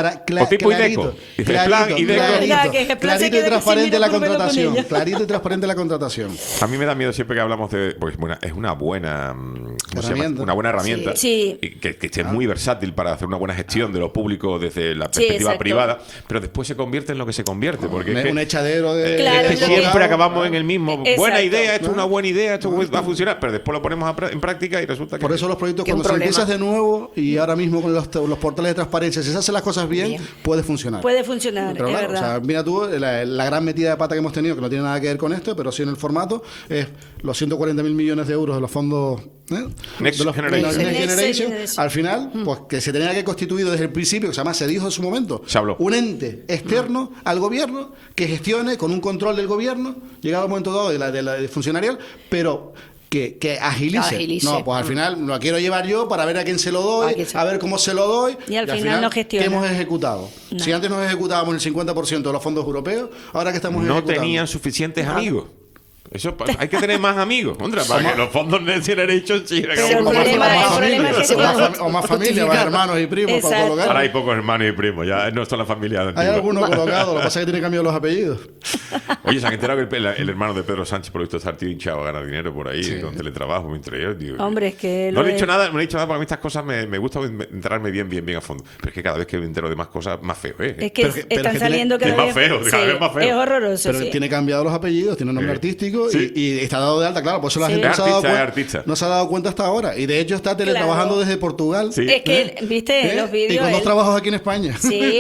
[SPEAKER 3] O tipo Iveco. Dice Splan, Iveco.
[SPEAKER 13] Verdad, que Splan se
[SPEAKER 11] clarito y
[SPEAKER 13] quede
[SPEAKER 11] transparente
[SPEAKER 13] sin
[SPEAKER 11] la
[SPEAKER 13] miro por velo con
[SPEAKER 11] contratación.
[SPEAKER 13] ella.
[SPEAKER 11] Clarito y transparente la contratación.
[SPEAKER 3] A mí me da miedo siempre que hablamos de... Pues bueno, es una buena... ¿cómo se llama?
[SPEAKER 11] Herramienta.
[SPEAKER 3] Una buena herramienta.
[SPEAKER 13] Sí.
[SPEAKER 3] Y que esté muy versátil para hacer una buena gestión de lo público desde la
[SPEAKER 13] Sí,
[SPEAKER 3] perspectiva
[SPEAKER 13] exacto.
[SPEAKER 3] privada, pero después se convierte en lo que se convierte. Porque es que,
[SPEAKER 11] Un echadero de...
[SPEAKER 13] Claro,
[SPEAKER 3] es que
[SPEAKER 13] lo que-
[SPEAKER 3] siempre acabamos en el mismo.
[SPEAKER 13] Exacto.
[SPEAKER 3] Buena idea, esto es una buena idea, esto va a funcionar, pero después lo ponemos en práctica y resulta que...
[SPEAKER 11] Por eso los proyectos,
[SPEAKER 12] Que un
[SPEAKER 11] cuando se
[SPEAKER 12] problema.
[SPEAKER 11] empiezas de nuevo y ahora mismo con los portales de transparencia, si se hacen las cosas bien, puede funcionar.
[SPEAKER 13] Puede funcionar,
[SPEAKER 11] Pero
[SPEAKER 13] es
[SPEAKER 11] claro,
[SPEAKER 13] verdad.
[SPEAKER 11] o sea, mira tú, la gran metida de pata que hemos tenido, que no tiene nada que ver con esto, pero sí en el formato, es los 140.000 millones de euros de los fondos
[SPEAKER 3] Next
[SPEAKER 11] de los
[SPEAKER 3] Generation.
[SPEAKER 11] Next Generation.
[SPEAKER 13] Generation.
[SPEAKER 11] Al final, pues que se tenía que constituir desde el principio, que se llama, se dijo en su momento,
[SPEAKER 3] Se habló.
[SPEAKER 11] un ente externo al gobierno que gestione con un control del gobierno, llegado un momento dado de la funcionarial, pero que agilice.
[SPEAKER 12] Agilice.
[SPEAKER 11] No, pues al final lo quiero llevar yo para ver a quién se lo doy,
[SPEAKER 12] A quién se-
[SPEAKER 11] a ver cómo se lo doy.
[SPEAKER 13] Y al final no gestiona.
[SPEAKER 11] ¿Qué hemos ejecutado?
[SPEAKER 13] No.
[SPEAKER 11] Si antes nos ejecutábamos el 50% de los fondos europeos, ahora que estamos
[SPEAKER 3] no
[SPEAKER 11] ejecutando.
[SPEAKER 3] tenían suficientes amigos. Eso hay que tener más amigos, contra, para que los fondos Next Generation sí
[SPEAKER 13] Pero el
[SPEAKER 11] O más-
[SPEAKER 13] problema-
[SPEAKER 11] o más
[SPEAKER 13] el problema
[SPEAKER 11] familia,
[SPEAKER 13] es que
[SPEAKER 11] o más
[SPEAKER 13] claro,
[SPEAKER 11] fam- o más familia, más hermanos y primos para
[SPEAKER 13] Exacto.
[SPEAKER 11] colocar.
[SPEAKER 3] Ahora hay pocos hermanos y primos, ya no son la familia
[SPEAKER 11] Hay
[SPEAKER 3] antigua.
[SPEAKER 11] algunos colocados, lo que pasa es que tienen cambiado los apellidos.
[SPEAKER 3] Oye, se han enterado que el hermano de Pedro Sánchez, por lo visto, está tío hinchado a ganar dinero por ahí, con teletrabajo, mientras yo digo,
[SPEAKER 13] Hombre, es que
[SPEAKER 3] no
[SPEAKER 13] lo
[SPEAKER 3] he dicho
[SPEAKER 13] es.
[SPEAKER 3] nada, no he dicho nada, porque a mí estas cosas me gusta enterarme bien a fondo. Pero es que cada vez que me entero de más cosas, más feo, ¿eh?
[SPEAKER 13] Es que
[SPEAKER 11] Pero que
[SPEAKER 13] están
[SPEAKER 11] tiene-
[SPEAKER 13] saliendo cada
[SPEAKER 3] es más
[SPEAKER 13] vez
[SPEAKER 3] feo, cada vez más feo.
[SPEAKER 13] Es horroroso,
[SPEAKER 11] Pero
[SPEAKER 13] sí.
[SPEAKER 11] tiene cambiado los apellidos, tiene un nombre
[SPEAKER 3] Sí.
[SPEAKER 11] artístico
[SPEAKER 3] Sí.
[SPEAKER 11] y está dado de alta, claro, por eso la
[SPEAKER 13] Sí.
[SPEAKER 11] gente
[SPEAKER 3] Es artista.
[SPEAKER 11] no se ha dado cuenta hasta ahora. Y de hecho está teletrabajando
[SPEAKER 13] Claro.
[SPEAKER 11] desde Portugal.
[SPEAKER 3] Sí.
[SPEAKER 13] Es que, viste, los
[SPEAKER 11] Y
[SPEAKER 13] vídeos...
[SPEAKER 11] con dos
[SPEAKER 13] él-
[SPEAKER 11] trabajos aquí en España.
[SPEAKER 13] Sí,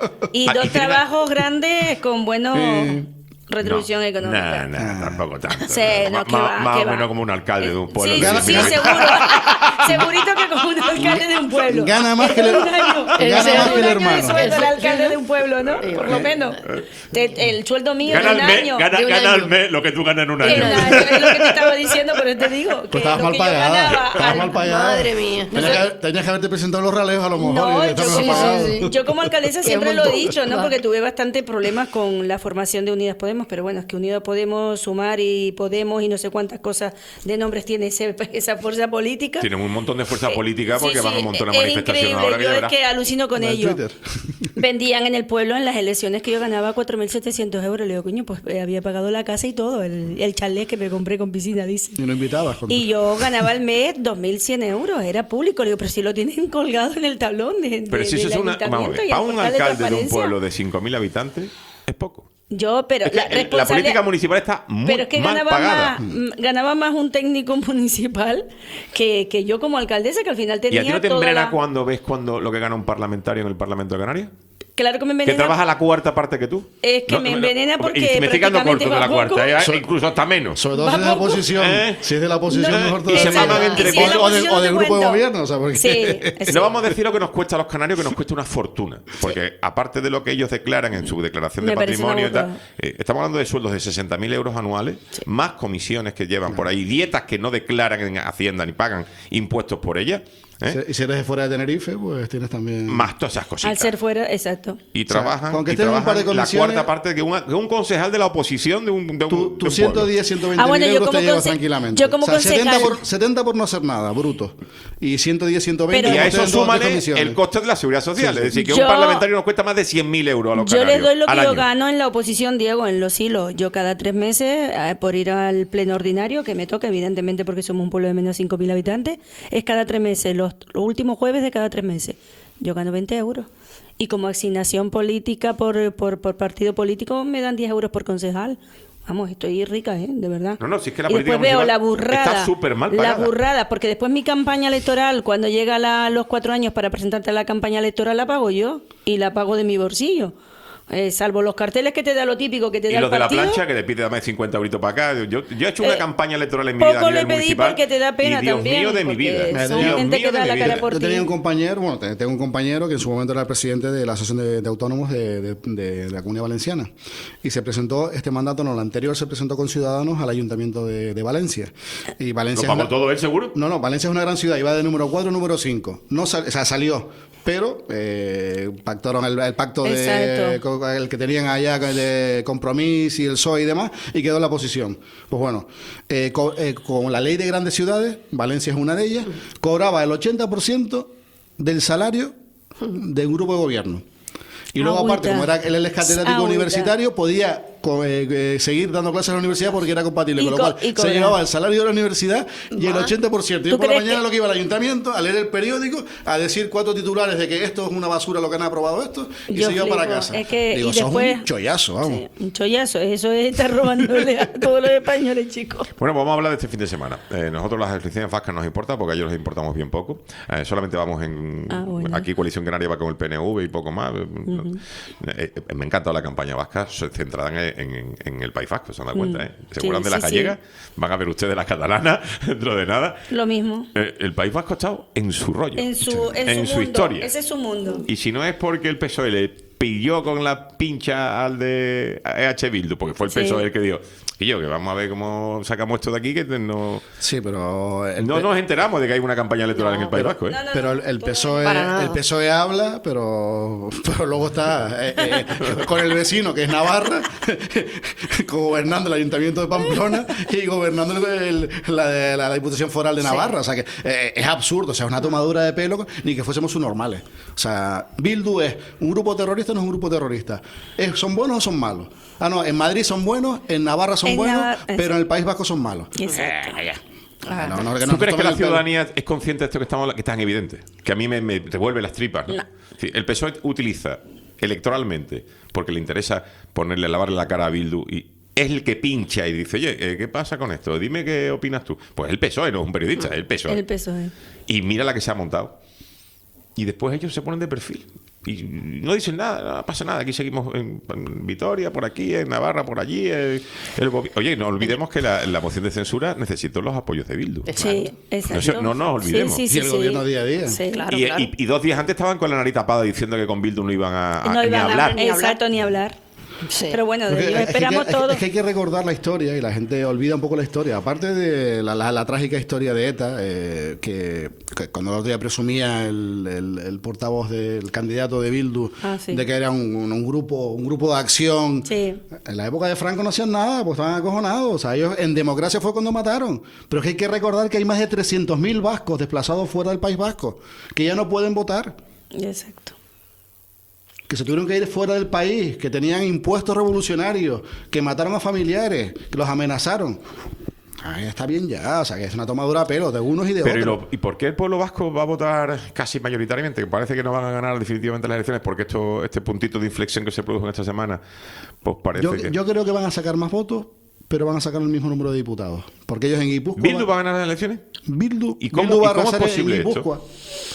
[SPEAKER 13] y
[SPEAKER 3] Ah,
[SPEAKER 13] dos
[SPEAKER 3] y tiene-
[SPEAKER 13] trabajos grandes con buenos retribución
[SPEAKER 3] No,
[SPEAKER 13] económica.
[SPEAKER 3] tampoco tanto.
[SPEAKER 13] Sí, no, que
[SPEAKER 3] más
[SPEAKER 13] va,
[SPEAKER 3] o
[SPEAKER 13] que
[SPEAKER 3] menos
[SPEAKER 13] va.
[SPEAKER 3] como un alcalde de un pueblo.
[SPEAKER 13] Sí,
[SPEAKER 3] de
[SPEAKER 13] sí,
[SPEAKER 3] 100.000
[SPEAKER 13] sí,
[SPEAKER 3] habitantes.
[SPEAKER 13] seguro. Segurito que como un alcalde de un pueblo.
[SPEAKER 11] Gana más que el-
[SPEAKER 13] En un año.
[SPEAKER 11] gana
[SPEAKER 13] En
[SPEAKER 11] más
[SPEAKER 13] un
[SPEAKER 11] que el
[SPEAKER 13] año de
[SPEAKER 11] hermano.
[SPEAKER 13] sueldo el alcalde de un pueblo, ¿no? Por lo menos. El sueldo mío
[SPEAKER 3] Gana
[SPEAKER 13] en un
[SPEAKER 3] al mes,
[SPEAKER 13] año.
[SPEAKER 3] gana
[SPEAKER 12] de un
[SPEAKER 3] al
[SPEAKER 12] año.
[SPEAKER 3] mes lo que tú ganas en un
[SPEAKER 13] En
[SPEAKER 3] año.
[SPEAKER 13] un año, es lo que te estaba diciendo, pero te digo. Que
[SPEAKER 11] Pues estabas
[SPEAKER 13] lo
[SPEAKER 11] mal
[SPEAKER 13] que yo
[SPEAKER 11] pagada.
[SPEAKER 13] ganaba
[SPEAKER 11] Estabas
[SPEAKER 13] al-
[SPEAKER 11] mal pagada.
[SPEAKER 12] Madre mía.
[SPEAKER 11] Tenías que haberte presentado los raleos a lo mejor.
[SPEAKER 13] No,
[SPEAKER 11] y
[SPEAKER 13] yo
[SPEAKER 11] estar
[SPEAKER 13] como,
[SPEAKER 11] mal pagado.
[SPEAKER 13] yo como alcaldesa
[SPEAKER 12] Qué
[SPEAKER 13] siempre lo he
[SPEAKER 12] montón.
[SPEAKER 13] dicho, ¿no?
[SPEAKER 12] Va.
[SPEAKER 13] Porque tuve bastante problemas con la formación de Unidas Podemos, pero bueno, es que Unidas Podemos, Sumar y Podemos y no sé cuántas cosas de nombres tiene esa fuerza política.
[SPEAKER 3] Tienen un montón de fuerza política porque
[SPEAKER 13] Sí,
[SPEAKER 3] van a un
[SPEAKER 13] sí,
[SPEAKER 3] montón de
[SPEAKER 13] es
[SPEAKER 3] manifestaciones
[SPEAKER 13] increíble.
[SPEAKER 3] ahora que
[SPEAKER 13] Yo
[SPEAKER 3] ya
[SPEAKER 13] es
[SPEAKER 3] verás.
[SPEAKER 13] que alucino con
[SPEAKER 11] Lo de
[SPEAKER 13] ellos.
[SPEAKER 11] Twitter.
[SPEAKER 13] Vendían en el pueblo en las elecciones que yo ganaba 4.700 euros. Le digo, coño, pues había pagado la casa y todo, el chalet que me compré con piscina, dice.
[SPEAKER 11] Y no invitabas.
[SPEAKER 13] Y yo ganaba al mes 2.100 euros, era público. Le digo, pero si lo tienen colgado en el tablón
[SPEAKER 3] Pero si eso
[SPEAKER 13] del
[SPEAKER 3] es una. Vamos a
[SPEAKER 13] ayuntamiento
[SPEAKER 3] ver,
[SPEAKER 13] y
[SPEAKER 3] para
[SPEAKER 13] el
[SPEAKER 3] un
[SPEAKER 13] portal de
[SPEAKER 3] alcalde de un
[SPEAKER 13] transparencia.
[SPEAKER 3] pueblo de 5.000 habitantes es poco.
[SPEAKER 13] Yo, pero
[SPEAKER 3] Es que
[SPEAKER 13] la
[SPEAKER 3] la
[SPEAKER 13] responsabilidad-
[SPEAKER 3] política municipal está muy
[SPEAKER 13] pero es que
[SPEAKER 3] mal
[SPEAKER 13] ganaba
[SPEAKER 3] pagada.
[SPEAKER 13] ganaba más un técnico municipal que yo como alcaldesa, que al final
[SPEAKER 3] ¿Y
[SPEAKER 13] tenía
[SPEAKER 3] a ti no te
[SPEAKER 13] toda
[SPEAKER 3] envenena
[SPEAKER 13] la-
[SPEAKER 3] cuando ves lo que gana un parlamentario en el Parlamento de Canarias?
[SPEAKER 13] Claro que me
[SPEAKER 3] Que
[SPEAKER 13] envenena.
[SPEAKER 3] trabaja la cuarta parte que tú.
[SPEAKER 13] Es que me envenena porque
[SPEAKER 3] Y me estoy quedando
[SPEAKER 13] prácticamente
[SPEAKER 3] corto de la
[SPEAKER 13] va poco.
[SPEAKER 3] cuarta, incluso hasta menos.
[SPEAKER 11] Sobre todo
[SPEAKER 13] Va
[SPEAKER 11] si es de la
[SPEAKER 13] poco.
[SPEAKER 11] oposición.
[SPEAKER 3] ¿Eh?
[SPEAKER 11] Si es de la oposición,
[SPEAKER 13] No,
[SPEAKER 11] mejor
[SPEAKER 3] y
[SPEAKER 11] todavía.
[SPEAKER 3] se maman entre
[SPEAKER 13] Y si es de la
[SPEAKER 11] o
[SPEAKER 13] oposición,
[SPEAKER 11] del
[SPEAKER 13] te
[SPEAKER 11] grupo de
[SPEAKER 13] cuento.
[SPEAKER 11] gobierno. O sea, porque...
[SPEAKER 13] Sí,
[SPEAKER 3] No vamos a decir lo que nos cuesta a los canarios, que nos cuesta una fortuna. Porque aparte de lo que ellos declaran en su declaración de
[SPEAKER 13] Me parece una
[SPEAKER 3] patrimonio y tal,
[SPEAKER 13] burrada.
[SPEAKER 3] estamos hablando de sueldos de 60.000 euros anuales, más comisiones que llevan por ahí, dietas que no declaran en Hacienda ni pagan impuestos por ellas, ¿eh?
[SPEAKER 11] Y si eres de fuera de Tenerife, pues tienes también...
[SPEAKER 3] Más todas esas cositas.
[SPEAKER 13] Al ser fuera, exacto.
[SPEAKER 3] Y
[SPEAKER 11] O sea,
[SPEAKER 3] trabajan,
[SPEAKER 11] con que
[SPEAKER 3] y
[SPEAKER 11] estén un par de
[SPEAKER 3] trabajan la
[SPEAKER 11] comisiones-
[SPEAKER 3] cuarta parte que un concejal de la oposición de un
[SPEAKER 11] Tu
[SPEAKER 3] de un
[SPEAKER 11] 110, 120
[SPEAKER 13] Ah, bueno,
[SPEAKER 11] mil
[SPEAKER 13] yo
[SPEAKER 11] euros
[SPEAKER 13] como
[SPEAKER 11] te llevas
[SPEAKER 13] conse-
[SPEAKER 11] tranquilamente.
[SPEAKER 13] yo como
[SPEAKER 11] o sea, 70
[SPEAKER 13] concejal-
[SPEAKER 11] por no hacer nada, bruto. Y 110, 120
[SPEAKER 3] pueblo. Y a
[SPEAKER 11] por
[SPEAKER 3] eso
[SPEAKER 11] tener dos
[SPEAKER 3] súmale
[SPEAKER 11] comisiones.
[SPEAKER 3] el coste de la seguridad social.
[SPEAKER 11] Sí, sí.
[SPEAKER 3] Es decir, que
[SPEAKER 13] Yo-
[SPEAKER 3] un parlamentario nos cuesta más de 100.000 euros a los
[SPEAKER 13] Yo
[SPEAKER 3] canarios.
[SPEAKER 13] les doy lo
[SPEAKER 3] al
[SPEAKER 13] que yo
[SPEAKER 3] año.
[SPEAKER 13] gano en la oposición, Diego, en los hilos. Yo cada 3 meses, por ir al pleno ordinario, que me toca, evidentemente, porque somos un pueblo de menos de 5.000 habitantes, es cada 3 meses, los últimos jueves de cada 3 meses. Yo gano 20 euros. Y como asignación política por partido político, me dan 10 euros por concejal. Vamos, estoy rica, de verdad.
[SPEAKER 3] No, si es que la
[SPEAKER 13] y
[SPEAKER 3] política
[SPEAKER 13] después veo
[SPEAKER 3] municipal
[SPEAKER 13] la burrada.
[SPEAKER 3] está súper mal
[SPEAKER 13] La
[SPEAKER 3] pagada.
[SPEAKER 13] burrada, porque después mi campaña electoral, cuando llega los 4 años para presentarte a la campaña electoral, la pago yo y la pago de mi bolsillo. Salvo los carteles que te da lo típico que te da
[SPEAKER 3] Y
[SPEAKER 13] el
[SPEAKER 3] los de la
[SPEAKER 13] partido.
[SPEAKER 3] plancha, que te pide dame 50 euritos para acá. Yo he hecho una campaña electoral en mi
[SPEAKER 13] poco
[SPEAKER 3] vida a nivel
[SPEAKER 13] le pedí
[SPEAKER 3] municipal.
[SPEAKER 13] porque te da pena
[SPEAKER 3] y Dios
[SPEAKER 13] también,
[SPEAKER 3] mío de mi
[SPEAKER 13] porque
[SPEAKER 3] vida.
[SPEAKER 13] son
[SPEAKER 3] Dios
[SPEAKER 13] gente
[SPEAKER 3] mío
[SPEAKER 13] que
[SPEAKER 3] de
[SPEAKER 13] da
[SPEAKER 3] mi
[SPEAKER 13] la
[SPEAKER 3] vida.
[SPEAKER 13] cara por
[SPEAKER 11] Yo
[SPEAKER 13] ti.
[SPEAKER 11] tenía un compañero, tengo un compañero que en su momento era el presidente de la Asociación de Autónomos de la Comunidad Valenciana. Y se presentó, este mandato, no, el anterior se presentó con Ciudadanos al Ayuntamiento de Valencia. Y Valencia
[SPEAKER 3] ¿Lo pagó todo él, seguro?
[SPEAKER 11] No, Valencia es una gran ciudad, iba de número 4 a número 5. No salió, pero pactaron el pacto el que tenían allá de Compromís y el PSOE y demás, y quedó en la posición. Pues bueno, con la ley de grandes ciudades, Valencia es una de ellas, cobraba el 80% del salario de un grupo de gobierno. Y luego, aparte, como era él es catedrático universitario, podía seguir dando clases en la universidad porque era compatible. Con lo cual, se llevaba el salario de la universidad y el 80%. Yo por la mañana lo que iba al ayuntamiento a leer el periódico, a decir 4 titulares de que esto es una basura lo que han aprobado esto, y se iba para casa.
[SPEAKER 13] Es que,
[SPEAKER 11] digo,
[SPEAKER 13] y después,
[SPEAKER 11] sos un chollazo, vamos.
[SPEAKER 13] Sí, un chollazo. Eso es estar robándole a todos los españoles, chicos.
[SPEAKER 3] Bueno, vamos a hablar de este fin de semana. Nosotros las elecciones vascas nos importa porque a ellos les importamos bien poco. Solamente vamos aquí Coalición Canaria va con el PNV y poco más. Me encanta la campaña vasca centrada en el País Vasco, ¿se han dado cuenta? ¿Se acuerdan de las gallegas? Van a ver ustedes las catalanas dentro de nada.
[SPEAKER 13] Lo mismo.
[SPEAKER 3] El País Vasco ha estado en su rollo,
[SPEAKER 13] En su mundo.
[SPEAKER 3] historia.
[SPEAKER 13] Ese es su mundo.
[SPEAKER 3] Y si no es porque el PSOE le pilló con la pincha al de EH Bildu, porque fue el PSOE el que dijo, y yo, que vamos a ver cómo sacamos esto de aquí, que no...
[SPEAKER 11] Sí, pero...
[SPEAKER 3] No nos enteramos de que hay una campaña electoral en el País Vasco, ¿eh?
[SPEAKER 11] Pero el PSOE habla, pero luego está con el vecino, que es Navarra, gobernando el Ayuntamiento de Pamplona y gobernando la Diputación Foral de Navarra. O sea que es absurdo, o sea, es una tomadura de pelo, ni que fuésemos subnormales. O sea, Bildu es un grupo terrorista, no es un grupo terrorista. ¿Son buenos o son malos? Ah, no, en Madrid son buenos, en Navarra son buenos, pero en el País Vasco son malos.
[SPEAKER 13] Exacto.
[SPEAKER 3] ¿Tú crees que la ciudadanía es consciente de esto que es tan evidente? Que a mí me revuelve las tripas, ¿no? Sí, el PSOE utiliza electoralmente, porque le interesa lavarle la cara a Bildu, y es el que pincha y dice, oye, ¿qué pasa con esto? Dime qué opinas tú. Pues el PSOE, no es un periodista, es el PSOE.
[SPEAKER 13] El PSOE.
[SPEAKER 3] Y mira la que se ha montado. Y después ellos se ponen de perfil. Y no dicen nada, no pasa nada. Aquí seguimos en Vitoria, por aquí, en Navarra, por allí. Oye, no olvidemos que la moción de censura necesitó los apoyos de Bildu.
[SPEAKER 13] Sí, exacto.
[SPEAKER 3] No nos olvidemos.
[SPEAKER 11] Y el gobierno día a día.
[SPEAKER 13] Sí, claro,
[SPEAKER 3] y 2 días antes estaban con la nariz tapada diciendo que con Bildu no iban a hablar.
[SPEAKER 13] Exacto, ni hablar.
[SPEAKER 12] Sí.
[SPEAKER 13] Pero bueno, de ellos esperamos todo.
[SPEAKER 11] Es que hay que recordar la historia y la gente olvida un poco la historia. Aparte de la trágica historia de ETA, que cuando el otro día presumía el portavoz del candidato de Bildu de que era un grupo de acción.
[SPEAKER 13] Sí.
[SPEAKER 11] En la época de Franco no hacían nada, pues estaban acojonados. O sea, ellos en democracia fue cuando mataron. Pero es que hay que recordar que hay más de 300.000 vascos desplazados fuera del País Vasco, que ya no pueden votar.
[SPEAKER 13] Exacto.
[SPEAKER 11] Que se tuvieron que ir fuera del país, que tenían impuestos revolucionarios, que mataron a familiares, que los amenazaron. Está bien ya, o sea, que es una tomadura a pelo de unos y de otros.
[SPEAKER 3] ¿Y por qué el pueblo vasco va a votar casi mayoritariamente? Que parece que no van a ganar definitivamente las elecciones, porque este puntito de inflexión que se produjo en esta semana, pues parece
[SPEAKER 11] yo creo que van a sacar más votos, pero van a sacar el mismo número de diputados. Porque ellos en Guipúzcoa...
[SPEAKER 3] ¿Bildu va a ganar las elecciones?
[SPEAKER 11] ¿Y
[SPEAKER 3] cómo es posible esto?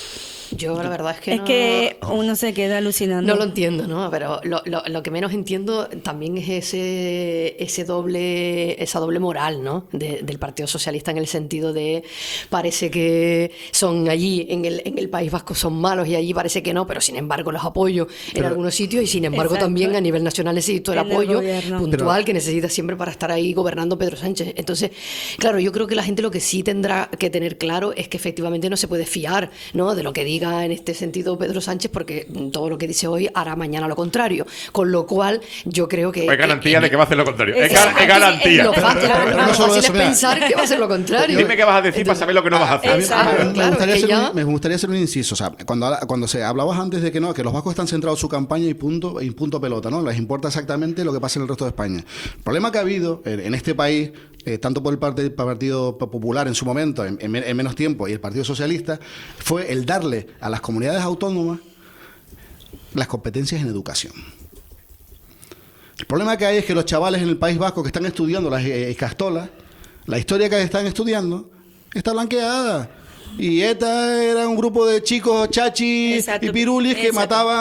[SPEAKER 12] Yo la verdad es que
[SPEAKER 13] es que uno se queda alucinando.
[SPEAKER 12] No lo entiendo, ¿no? Pero lo que menos entiendo también es esa doble moral, ¿no? Del Partido Socialista, en el sentido de parece que son allí en el País Vasco son malos y allí parece que no, pero sin embargo los apoyo en algunos sitios y sin embargo también a nivel nacional necesito el apoyo puntual que necesita siempre para estar ahí gobernando Pedro Sánchez. Entonces, claro, yo creo que la gente lo que sí tendrá que tener claro es que efectivamente no se puede fiar, ¿no? De lo que diga en este sentido Pedro Sánchez, porque todo lo que dice hoy hará mañana lo contrario, con lo cual yo creo que
[SPEAKER 3] es garantía de que va a hacer lo contrario. Es garantía.
[SPEAKER 12] Lo fácil es pensar que va a hacer lo contrario.
[SPEAKER 3] Dime qué vas a decir para saber lo que no vas a hacer.
[SPEAKER 11] Me gustaría hacer un inciso. O sea, cuando se hablabas antes de que no, que los vascos están centrados en su campaña y punto pelota, ¿no? Les importa exactamente lo que pasa en el resto de España. El problema que ha habido en este país, tanto por el Partido Popular en su momento, en menos tiempo, y el Partido Socialista, fue el darle a las comunidades autónomas las competencias en educación. El problema que hay es que los chavales en el País Vasco que están estudiando las Icastolas, la historia que están estudiando, está blanqueada. Y ETA era un grupo de chicos chachis
[SPEAKER 13] Exacto,
[SPEAKER 11] y pirulis que
[SPEAKER 13] exacto.
[SPEAKER 11] mataban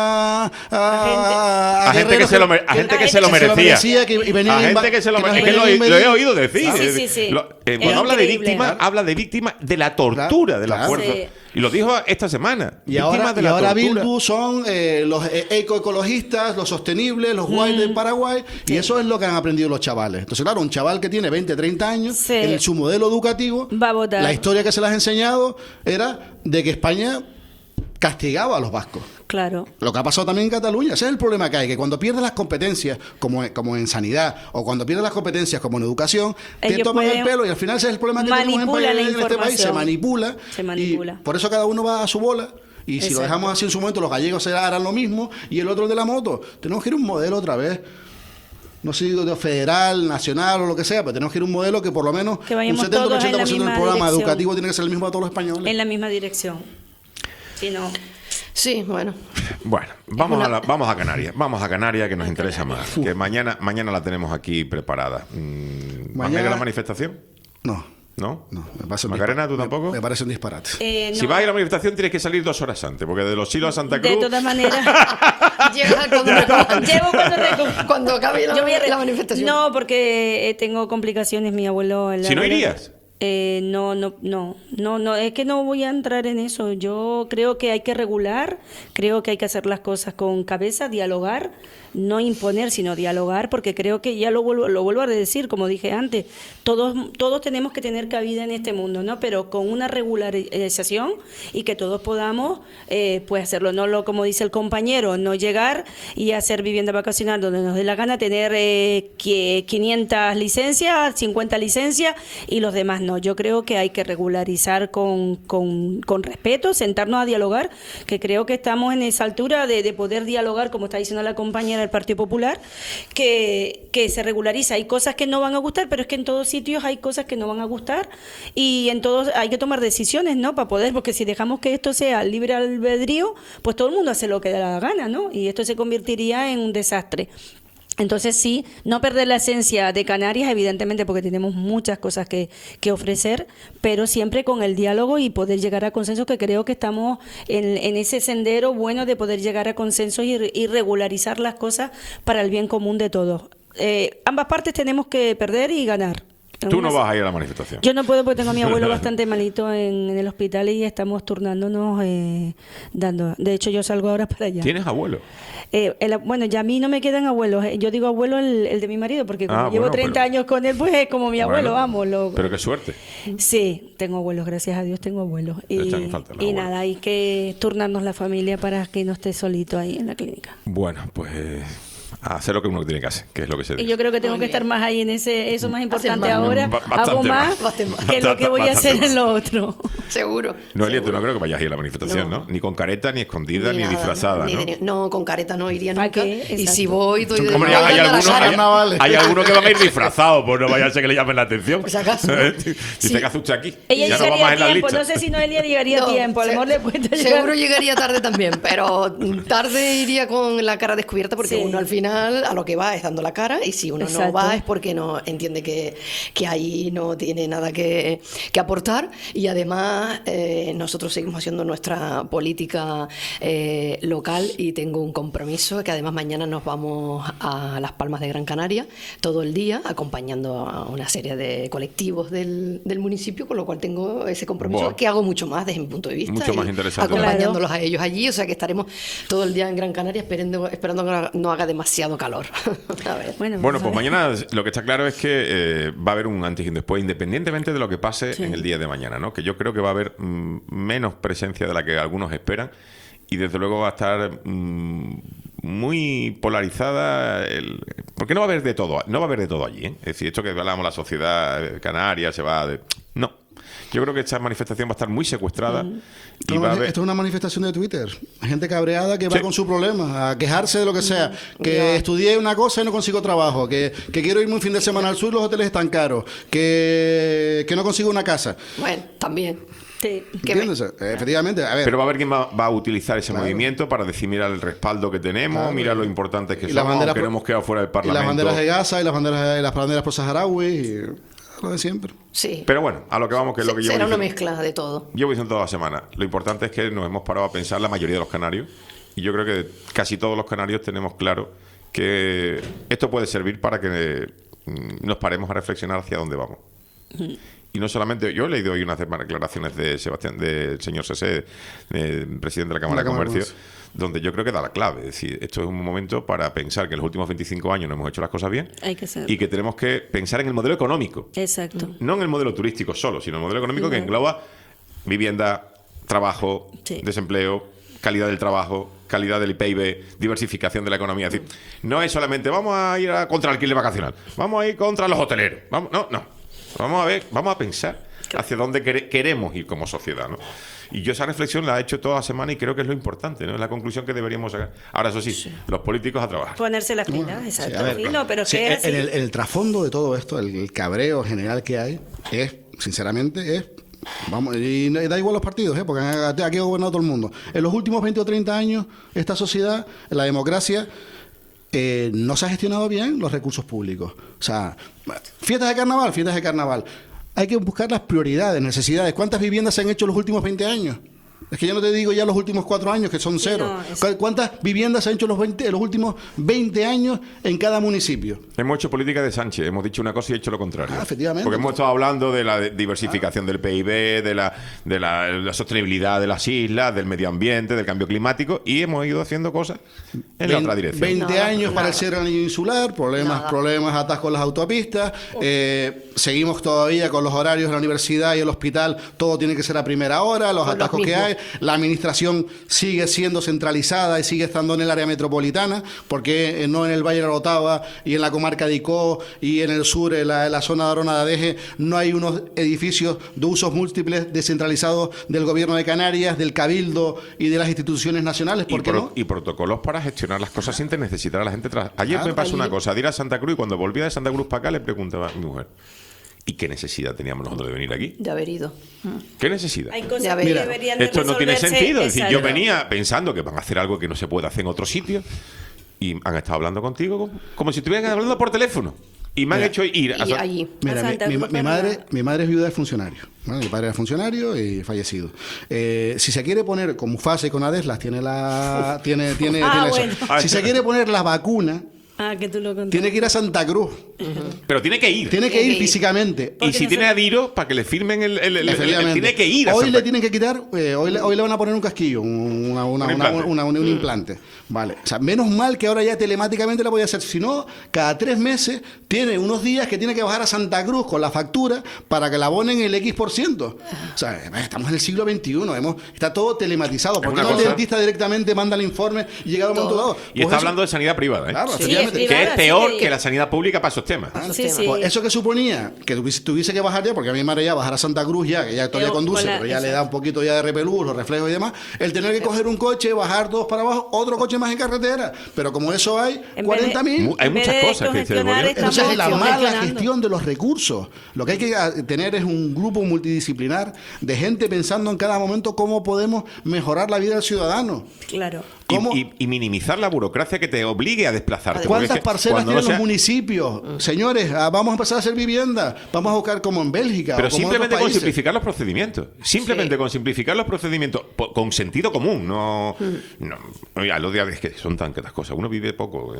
[SPEAKER 3] A gente que
[SPEAKER 11] guerreros
[SPEAKER 3] se lo, a gente que se lo merecía.
[SPEAKER 11] y venían
[SPEAKER 3] A gente que se lo merecía. Es que lo he oído decir.
[SPEAKER 13] Sí.
[SPEAKER 3] Cuando
[SPEAKER 13] Es
[SPEAKER 3] habla de
[SPEAKER 13] increíble.
[SPEAKER 3] víctimas, habla de víctimas de la tortura de las
[SPEAKER 11] Claro.
[SPEAKER 3] fuerzas.
[SPEAKER 13] Sí.
[SPEAKER 3] Y lo dijo esta semana.
[SPEAKER 11] Y ahora,
[SPEAKER 3] Víctimas de la tortura.
[SPEAKER 11] Bildu son los ecoecologistas, los sostenibles, los guays de Paraguay, y eso es lo que han aprendido los chavales. Entonces, claro, un chaval que tiene 20, 30 años,
[SPEAKER 13] Sí.
[SPEAKER 11] en su modelo educativo,
[SPEAKER 13] Va a votar.
[SPEAKER 11] la historia que se les ha enseñado era de que España castigaba a los vascos.
[SPEAKER 13] Claro.
[SPEAKER 11] Lo que ha pasado también en Cataluña, ese es el problema que hay, que cuando pierdes las competencias, como en sanidad, o cuando pierdes las competencias como en educación, te
[SPEAKER 13] Ellos
[SPEAKER 11] toman el
[SPEAKER 13] pueden-
[SPEAKER 11] pelo y al final ese es el problema que tenemos
[SPEAKER 13] manipulan la
[SPEAKER 11] en este país, se
[SPEAKER 13] información.
[SPEAKER 11] manipula.
[SPEAKER 13] Se manipula.
[SPEAKER 11] Y por eso cada uno va a su bola. Y si lo
[SPEAKER 13] Exacto.
[SPEAKER 11] dejamos así en su momento, los gallegos harán lo mismo y el otro de la moto. Tenemos que ir a un modelo otra vez. No sé, de federal, nacional o lo que sea, pero tenemos que ir a un modelo que por lo menos
[SPEAKER 13] Que
[SPEAKER 11] un
[SPEAKER 13] vayamos
[SPEAKER 11] 70
[SPEAKER 13] todos en la
[SPEAKER 11] 80% del
[SPEAKER 13] misma
[SPEAKER 11] programa
[SPEAKER 13] dirección.
[SPEAKER 11] educativo tiene que ser el mismo a todos los españoles.
[SPEAKER 13] En la misma dirección. Si no.
[SPEAKER 12] Sí, bueno.
[SPEAKER 3] Bueno, vamos a Canarias. Vamos a Canarias, que nos interesa más. Que mañana la tenemos aquí preparada. ¿Vas a ir a la manifestación?
[SPEAKER 11] No.
[SPEAKER 3] ¿No?
[SPEAKER 11] No, me parece un
[SPEAKER 3] Macarena, ¿tú tampoco?
[SPEAKER 11] Me parece un disparate.
[SPEAKER 3] Si vas a ir a la manifestación tienes que salir 2 horas antes, porque de Los Silos a Santa Cruz...
[SPEAKER 13] De todas maneras.
[SPEAKER 12] Llegas cuando recojan.
[SPEAKER 13] Llevo cuando recojan.
[SPEAKER 12] Cuando acabe
[SPEAKER 13] Yo voy a
[SPEAKER 12] la manifestación.
[SPEAKER 13] No, porque tengo complicaciones. Mi abuelo.
[SPEAKER 3] Si no irías.
[SPEAKER 13] No, es que no voy a entrar en eso. Yo creo que hay que regular, creo que hay que hacer las cosas con cabeza, dialogar, no imponer, sino dialogar, porque creo que ya lo vuelvo a decir, como dije antes, todos tenemos que tener cabida en este mundo, ¿no? Pero con una regularización y que todos podamos pues hacerlo, no como dice el compañero, no llegar y hacer vivienda vacacional donde nos dé la gana, tener 500 licencias, 50 licencias y los demás no. Yo creo que hay que regularizar con respeto, sentarnos a dialogar, que creo que estamos en esa altura de poder dialogar, como está diciendo la compañera del Partido Popular, que se regulariza. Hay cosas que no van a gustar, pero es que en todos sitios hay cosas que no van a gustar y en todos hay que tomar decisiones, ¿no? Para poder, porque si dejamos que esto sea libre albedrío, pues todo el mundo hace lo que da la gana, ¿no? Y esto se convertiría en un desastre. Entonces sí, no perder la esencia de Canarias, evidentemente, porque tenemos muchas cosas que ofrecer, pero siempre con el diálogo y poder llegar a consensos, que creo que estamos en ese sendero bueno de poder llegar a consensos y regularizar las cosas para el bien común de todos. Ambas partes tenemos que perder y ganar.
[SPEAKER 3] Tú no vas a ir a la manifestación.
[SPEAKER 13] Yo no puedo porque tengo a mi abuelo bastante malito en el hospital y estamos turnándonos dando. De hecho, yo salgo ahora para allá.
[SPEAKER 3] ¿Tienes abuelo?
[SPEAKER 13] Bueno, ya a mí no me quedan abuelos. Yo digo abuelo el de mi marido, porque como llevo 30 años con él, pues es como mi abuelo, vamos.
[SPEAKER 3] Pero qué suerte.
[SPEAKER 13] Sí, tengo abuelos, gracias a Dios tengo abuelos.
[SPEAKER 3] Te echan falta los
[SPEAKER 13] Y
[SPEAKER 3] abuelos.
[SPEAKER 13] nada, hay que turnarnos la familia para que no esté solito ahí en la clínica.
[SPEAKER 3] Bueno, pues a hacer lo que uno tiene que hacer, que es lo que se
[SPEAKER 13] Y
[SPEAKER 3] dice.
[SPEAKER 13] yo creo que tengo que estar más ahí en eso es más importante
[SPEAKER 12] más.
[SPEAKER 13] ahora.
[SPEAKER 3] Bastante
[SPEAKER 13] Hago más
[SPEAKER 3] más.
[SPEAKER 13] que lo que voy a hacer
[SPEAKER 3] Bastante
[SPEAKER 13] en lo otro.
[SPEAKER 12] Seguro.
[SPEAKER 3] Noelia, tú no creo que vayas a ir a la manifestación, ¿no? Ni con careta, ni escondida, ni
[SPEAKER 12] nada,
[SPEAKER 3] disfrazada,
[SPEAKER 12] ni
[SPEAKER 3] ¿no?
[SPEAKER 12] no, con careta no iría
[SPEAKER 13] ¿Para
[SPEAKER 12] nunca.
[SPEAKER 13] qué?
[SPEAKER 12] Y
[SPEAKER 13] Exacto.
[SPEAKER 12] si voy, estoy de
[SPEAKER 3] Hombre,
[SPEAKER 12] voy
[SPEAKER 3] hay
[SPEAKER 12] dando la cara.
[SPEAKER 3] hay algunos que van a ir disfrazados, pues no vaya a ser que le llamen la atención.
[SPEAKER 12] Por si acaso.
[SPEAKER 3] Dice
[SPEAKER 12] Sí.
[SPEAKER 3] que hace un chaki.
[SPEAKER 13] Ella
[SPEAKER 3] Ya no va
[SPEAKER 13] llegaría
[SPEAKER 3] más
[SPEAKER 13] a
[SPEAKER 3] en la
[SPEAKER 13] tiempo,
[SPEAKER 3] lista.
[SPEAKER 13] no sé si Noelia llegaría a tiempo, a lo mejor le puede llegar.
[SPEAKER 12] Seguro llegaría tarde también, pero tarde iría con la cara descubierta porque
[SPEAKER 13] Sí.
[SPEAKER 12] uno al final a lo que va es dando la cara y si uno no
[SPEAKER 13] Exacto.
[SPEAKER 12] va es porque no entiende que ahí no tiene nada que aportar y además nosotros seguimos haciendo nuestra política local y tengo un compromiso que además mañana nos vamos a Las Palmas de Gran Canaria todo el día acompañando a una serie de colectivos del municipio, con lo cual tengo ese compromiso
[SPEAKER 3] Buah.
[SPEAKER 12] que hago mucho más desde mi punto de vista.
[SPEAKER 3] Mucho más
[SPEAKER 12] y
[SPEAKER 3] interesante.
[SPEAKER 12] acompañándolos a ellos allí, o sea que estaremos todo el día en Gran Canaria esperando que no haga demasiado calor. A ver.
[SPEAKER 3] Bueno, pues mañana lo que está claro es que va a haber un antes y un después, independientemente de lo que pase en el día de mañana, ¿no? Que yo creo que va a haber menos presencia de la que algunos esperan y desde luego va a estar muy polarizada, porque no va a haber de todo allí, ¿eh? Es decir, esto que hablamos, la sociedad canaria se va no. Yo creo que esta manifestación va a estar muy secuestrada. Y va a haber...
[SPEAKER 11] Esto es una manifestación de Twitter. Hay gente cabreada que va
[SPEAKER 3] Sí.
[SPEAKER 11] con su problema, a quejarse de lo que sea. Que estudié una cosa y no consigo trabajo. Que quiero irme un fin de semana al sur, los hoteles están caros. Que no consigo una casa.
[SPEAKER 12] Bueno, también.
[SPEAKER 13] Sí.
[SPEAKER 11] ¿Entiendes? Efectivamente. A ver.
[SPEAKER 3] Pero va a haber quien va a utilizar ese movimiento para decir, mira el respaldo que tenemos,
[SPEAKER 11] Claro.
[SPEAKER 3] mira lo importantes que
[SPEAKER 11] Y las
[SPEAKER 3] somos,
[SPEAKER 11] banderas
[SPEAKER 3] aunque no hemos quedado fuera del
[SPEAKER 11] y
[SPEAKER 3] Parlamento.
[SPEAKER 11] las banderas de Gaza y las banderas pro saharaui. lo de siempre.
[SPEAKER 12] Sí.
[SPEAKER 3] Pero bueno, a lo que vamos, que es lo que llevo
[SPEAKER 12] Será una
[SPEAKER 3] diciendo.
[SPEAKER 12] mezcla de todo.
[SPEAKER 3] Llevo diciendo toda la semana. Lo importante es que nos hemos parado a pensar la mayoría de los canarios. Y yo creo que casi todos los canarios tenemos claro que esto puede servir para que nos paremos a reflexionar hacia dónde vamos. Y no solamente, yo he leído hoy unas declaraciones de del señor Sesé, presidente de la Cámara de Comercio, donde yo creo que da la clave. Es decir, esto es un momento para pensar que en los últimos 25 años no hemos hecho las cosas bien
[SPEAKER 13] Hay que ser.
[SPEAKER 3] y que tenemos que pensar en el modelo económico.
[SPEAKER 13] Exacto.
[SPEAKER 3] No en el modelo turístico solo, sino en el modelo económico que engloba vivienda, trabajo, desempleo, calidad del trabajo, calidad del PIB, diversificación de la economía. Es decir, no es solamente vamos a ir contra el alquiler vacacional, vamos a ir contra los hoteleros. No. Vamos a ver, vamos a pensar hacia dónde queremos ir como sociedad, ¿no? Y yo esa reflexión la he hecho toda la semana y creo que es lo importante, ¿no? Es la conclusión que deberíamos sacar. Ahora, eso sí, los políticos a trabajar.
[SPEAKER 13] Ponerse las pilas, exacto.
[SPEAKER 11] a ver,
[SPEAKER 13] Sí, no, pero
[SPEAKER 11] sí,
[SPEAKER 13] que es así.
[SPEAKER 11] el trasfondo de todo esto, el cabreo general que hay, es, sinceramente, vamos, y da igual los partidos, porque aquí ha gobernado todo el mundo. En los últimos 20 o 30 años, esta sociedad, la democracia, no se ha gestionado bien los recursos públicos. O sea, fiestas de carnaval. Hay que buscar las prioridades, necesidades. ¿Cuántas viviendas se han hecho en los últimos 20 años? Es que yo no te digo ya los últimos 4 años, que son cero. ¿Cuántas viviendas se han hecho en los últimos 20 años en cada municipio?
[SPEAKER 3] Hemos hecho política de Sánchez, hemos dicho una cosa y hecho lo contrario.
[SPEAKER 11] Efectivamente.
[SPEAKER 3] Porque hemos estado hablando de la diversificación del PIB, de la sostenibilidad de las islas, del medio ambiente, del cambio climático, y hemos ido haciendo cosas en la otra dirección.
[SPEAKER 11] 20 años para el cierre del anillo insular, problemas, atascos en las autopistas, seguimos todavía con los horarios de la universidad y el hospital, todo tiene que ser a primera hora, los atascos que hay. La administración sigue siendo centralizada y sigue estando en el área metropolitana, porque no en el Valle de la Otava y en la comarca de Icó y en el sur, en la zona de Arona de Adeje, no hay unos edificios de usos múltiples descentralizados del gobierno de Canarias, del Cabildo y de las instituciones nacionales. ¿Por qué no?
[SPEAKER 3] Y protocolos para gestionar las cosas sin necesitar a la gente. Ayer me pasó una cosa, de ir a Santa Cruz, y cuando volvía de Santa Cruz para acá le preguntaba a mi mujer: ¿y qué necesidad teníamos nosotros de venir aquí?
[SPEAKER 12] De haber ido.
[SPEAKER 3] ¿Qué necesidad?
[SPEAKER 13] Hay cosas que deberían de
[SPEAKER 3] esto no tiene
[SPEAKER 13] resolverse,
[SPEAKER 3] sentido. Es decir, yo
[SPEAKER 13] exacto.
[SPEAKER 3] venía pensando que van a hacer algo que no se puede hacer en otro sitio y han estado hablando contigo como si estuvieran hablando por teléfono. Y me han hecho ir a
[SPEAKER 12] allí.
[SPEAKER 11] Mira, mi madre es viuda de funcionario. Mi padre era funcionario y fallecido. Si se quiere poner con Mufasa y con Adeslas, tiene tiene eso.
[SPEAKER 13] bueno.
[SPEAKER 11] Si se quiere poner la vacuna,
[SPEAKER 13] Que tú lo contaste.
[SPEAKER 11] tiene que ir a Santa Cruz.
[SPEAKER 3] Pero tiene que ir.
[SPEAKER 11] Tiene que ir físicamente.
[SPEAKER 3] Y si tiene adiro, para que le firmen
[SPEAKER 11] Efectivamente.
[SPEAKER 3] tiene que ir a
[SPEAKER 11] Hoy
[SPEAKER 3] Santa
[SPEAKER 11] le tienen que quitar, hoy le van a poner un casquillo, un implante. Vale. O sea, menos mal que ahora ya telemáticamente la voy a hacer. Si no, cada 3 meses tiene unos días que tiene que bajar a Santa Cruz con la factura para que la abonen el X%. O sea, estamos en el siglo XXI, está todo telematizado. ¿Por qué no el dentista directamente manda el informe y llega a un momento dado?
[SPEAKER 3] Y está hablando de sanidad privada, ¿eh?
[SPEAKER 11] Claro,
[SPEAKER 3] que es peor que la sanidad pública para esos temas.
[SPEAKER 11] Pues eso que suponía que tuviese que bajar ya, porque a mi madre ya bajar a Santa Cruz ya, que ya todavía conduce, pero ya le da un poquito ya de repelús, los reflejos y demás, el tener que coger un coche, bajar todos para abajo, otro coche más en carretera, pero como eso hay 40.000.
[SPEAKER 3] Hay muchas cosas que dice el gobierno.
[SPEAKER 11] Entonces es la mala gestión de los recursos. Lo que hay que tener es un grupo multidisciplinar de gente pensando en cada momento cómo podemos mejorar la vida del ciudadano.
[SPEAKER 13] Claro.
[SPEAKER 3] Y minimizar la burocracia que te obligue a desplazarte.
[SPEAKER 11] ¿Cuántas parcelas tienen los
[SPEAKER 3] municipios?
[SPEAKER 11] Señores, vamos a empezar a hacer vivienda. Vamos a buscar como en Bélgica.
[SPEAKER 3] Pero
[SPEAKER 11] o como
[SPEAKER 3] simplemente
[SPEAKER 11] en otros
[SPEAKER 3] con
[SPEAKER 11] países.
[SPEAKER 3] simplificar los procedimientos. Simplemente con simplificar los procedimientos. Con sentido común. No. Oiga, los días es que son tantas cosas. Uno vive poco.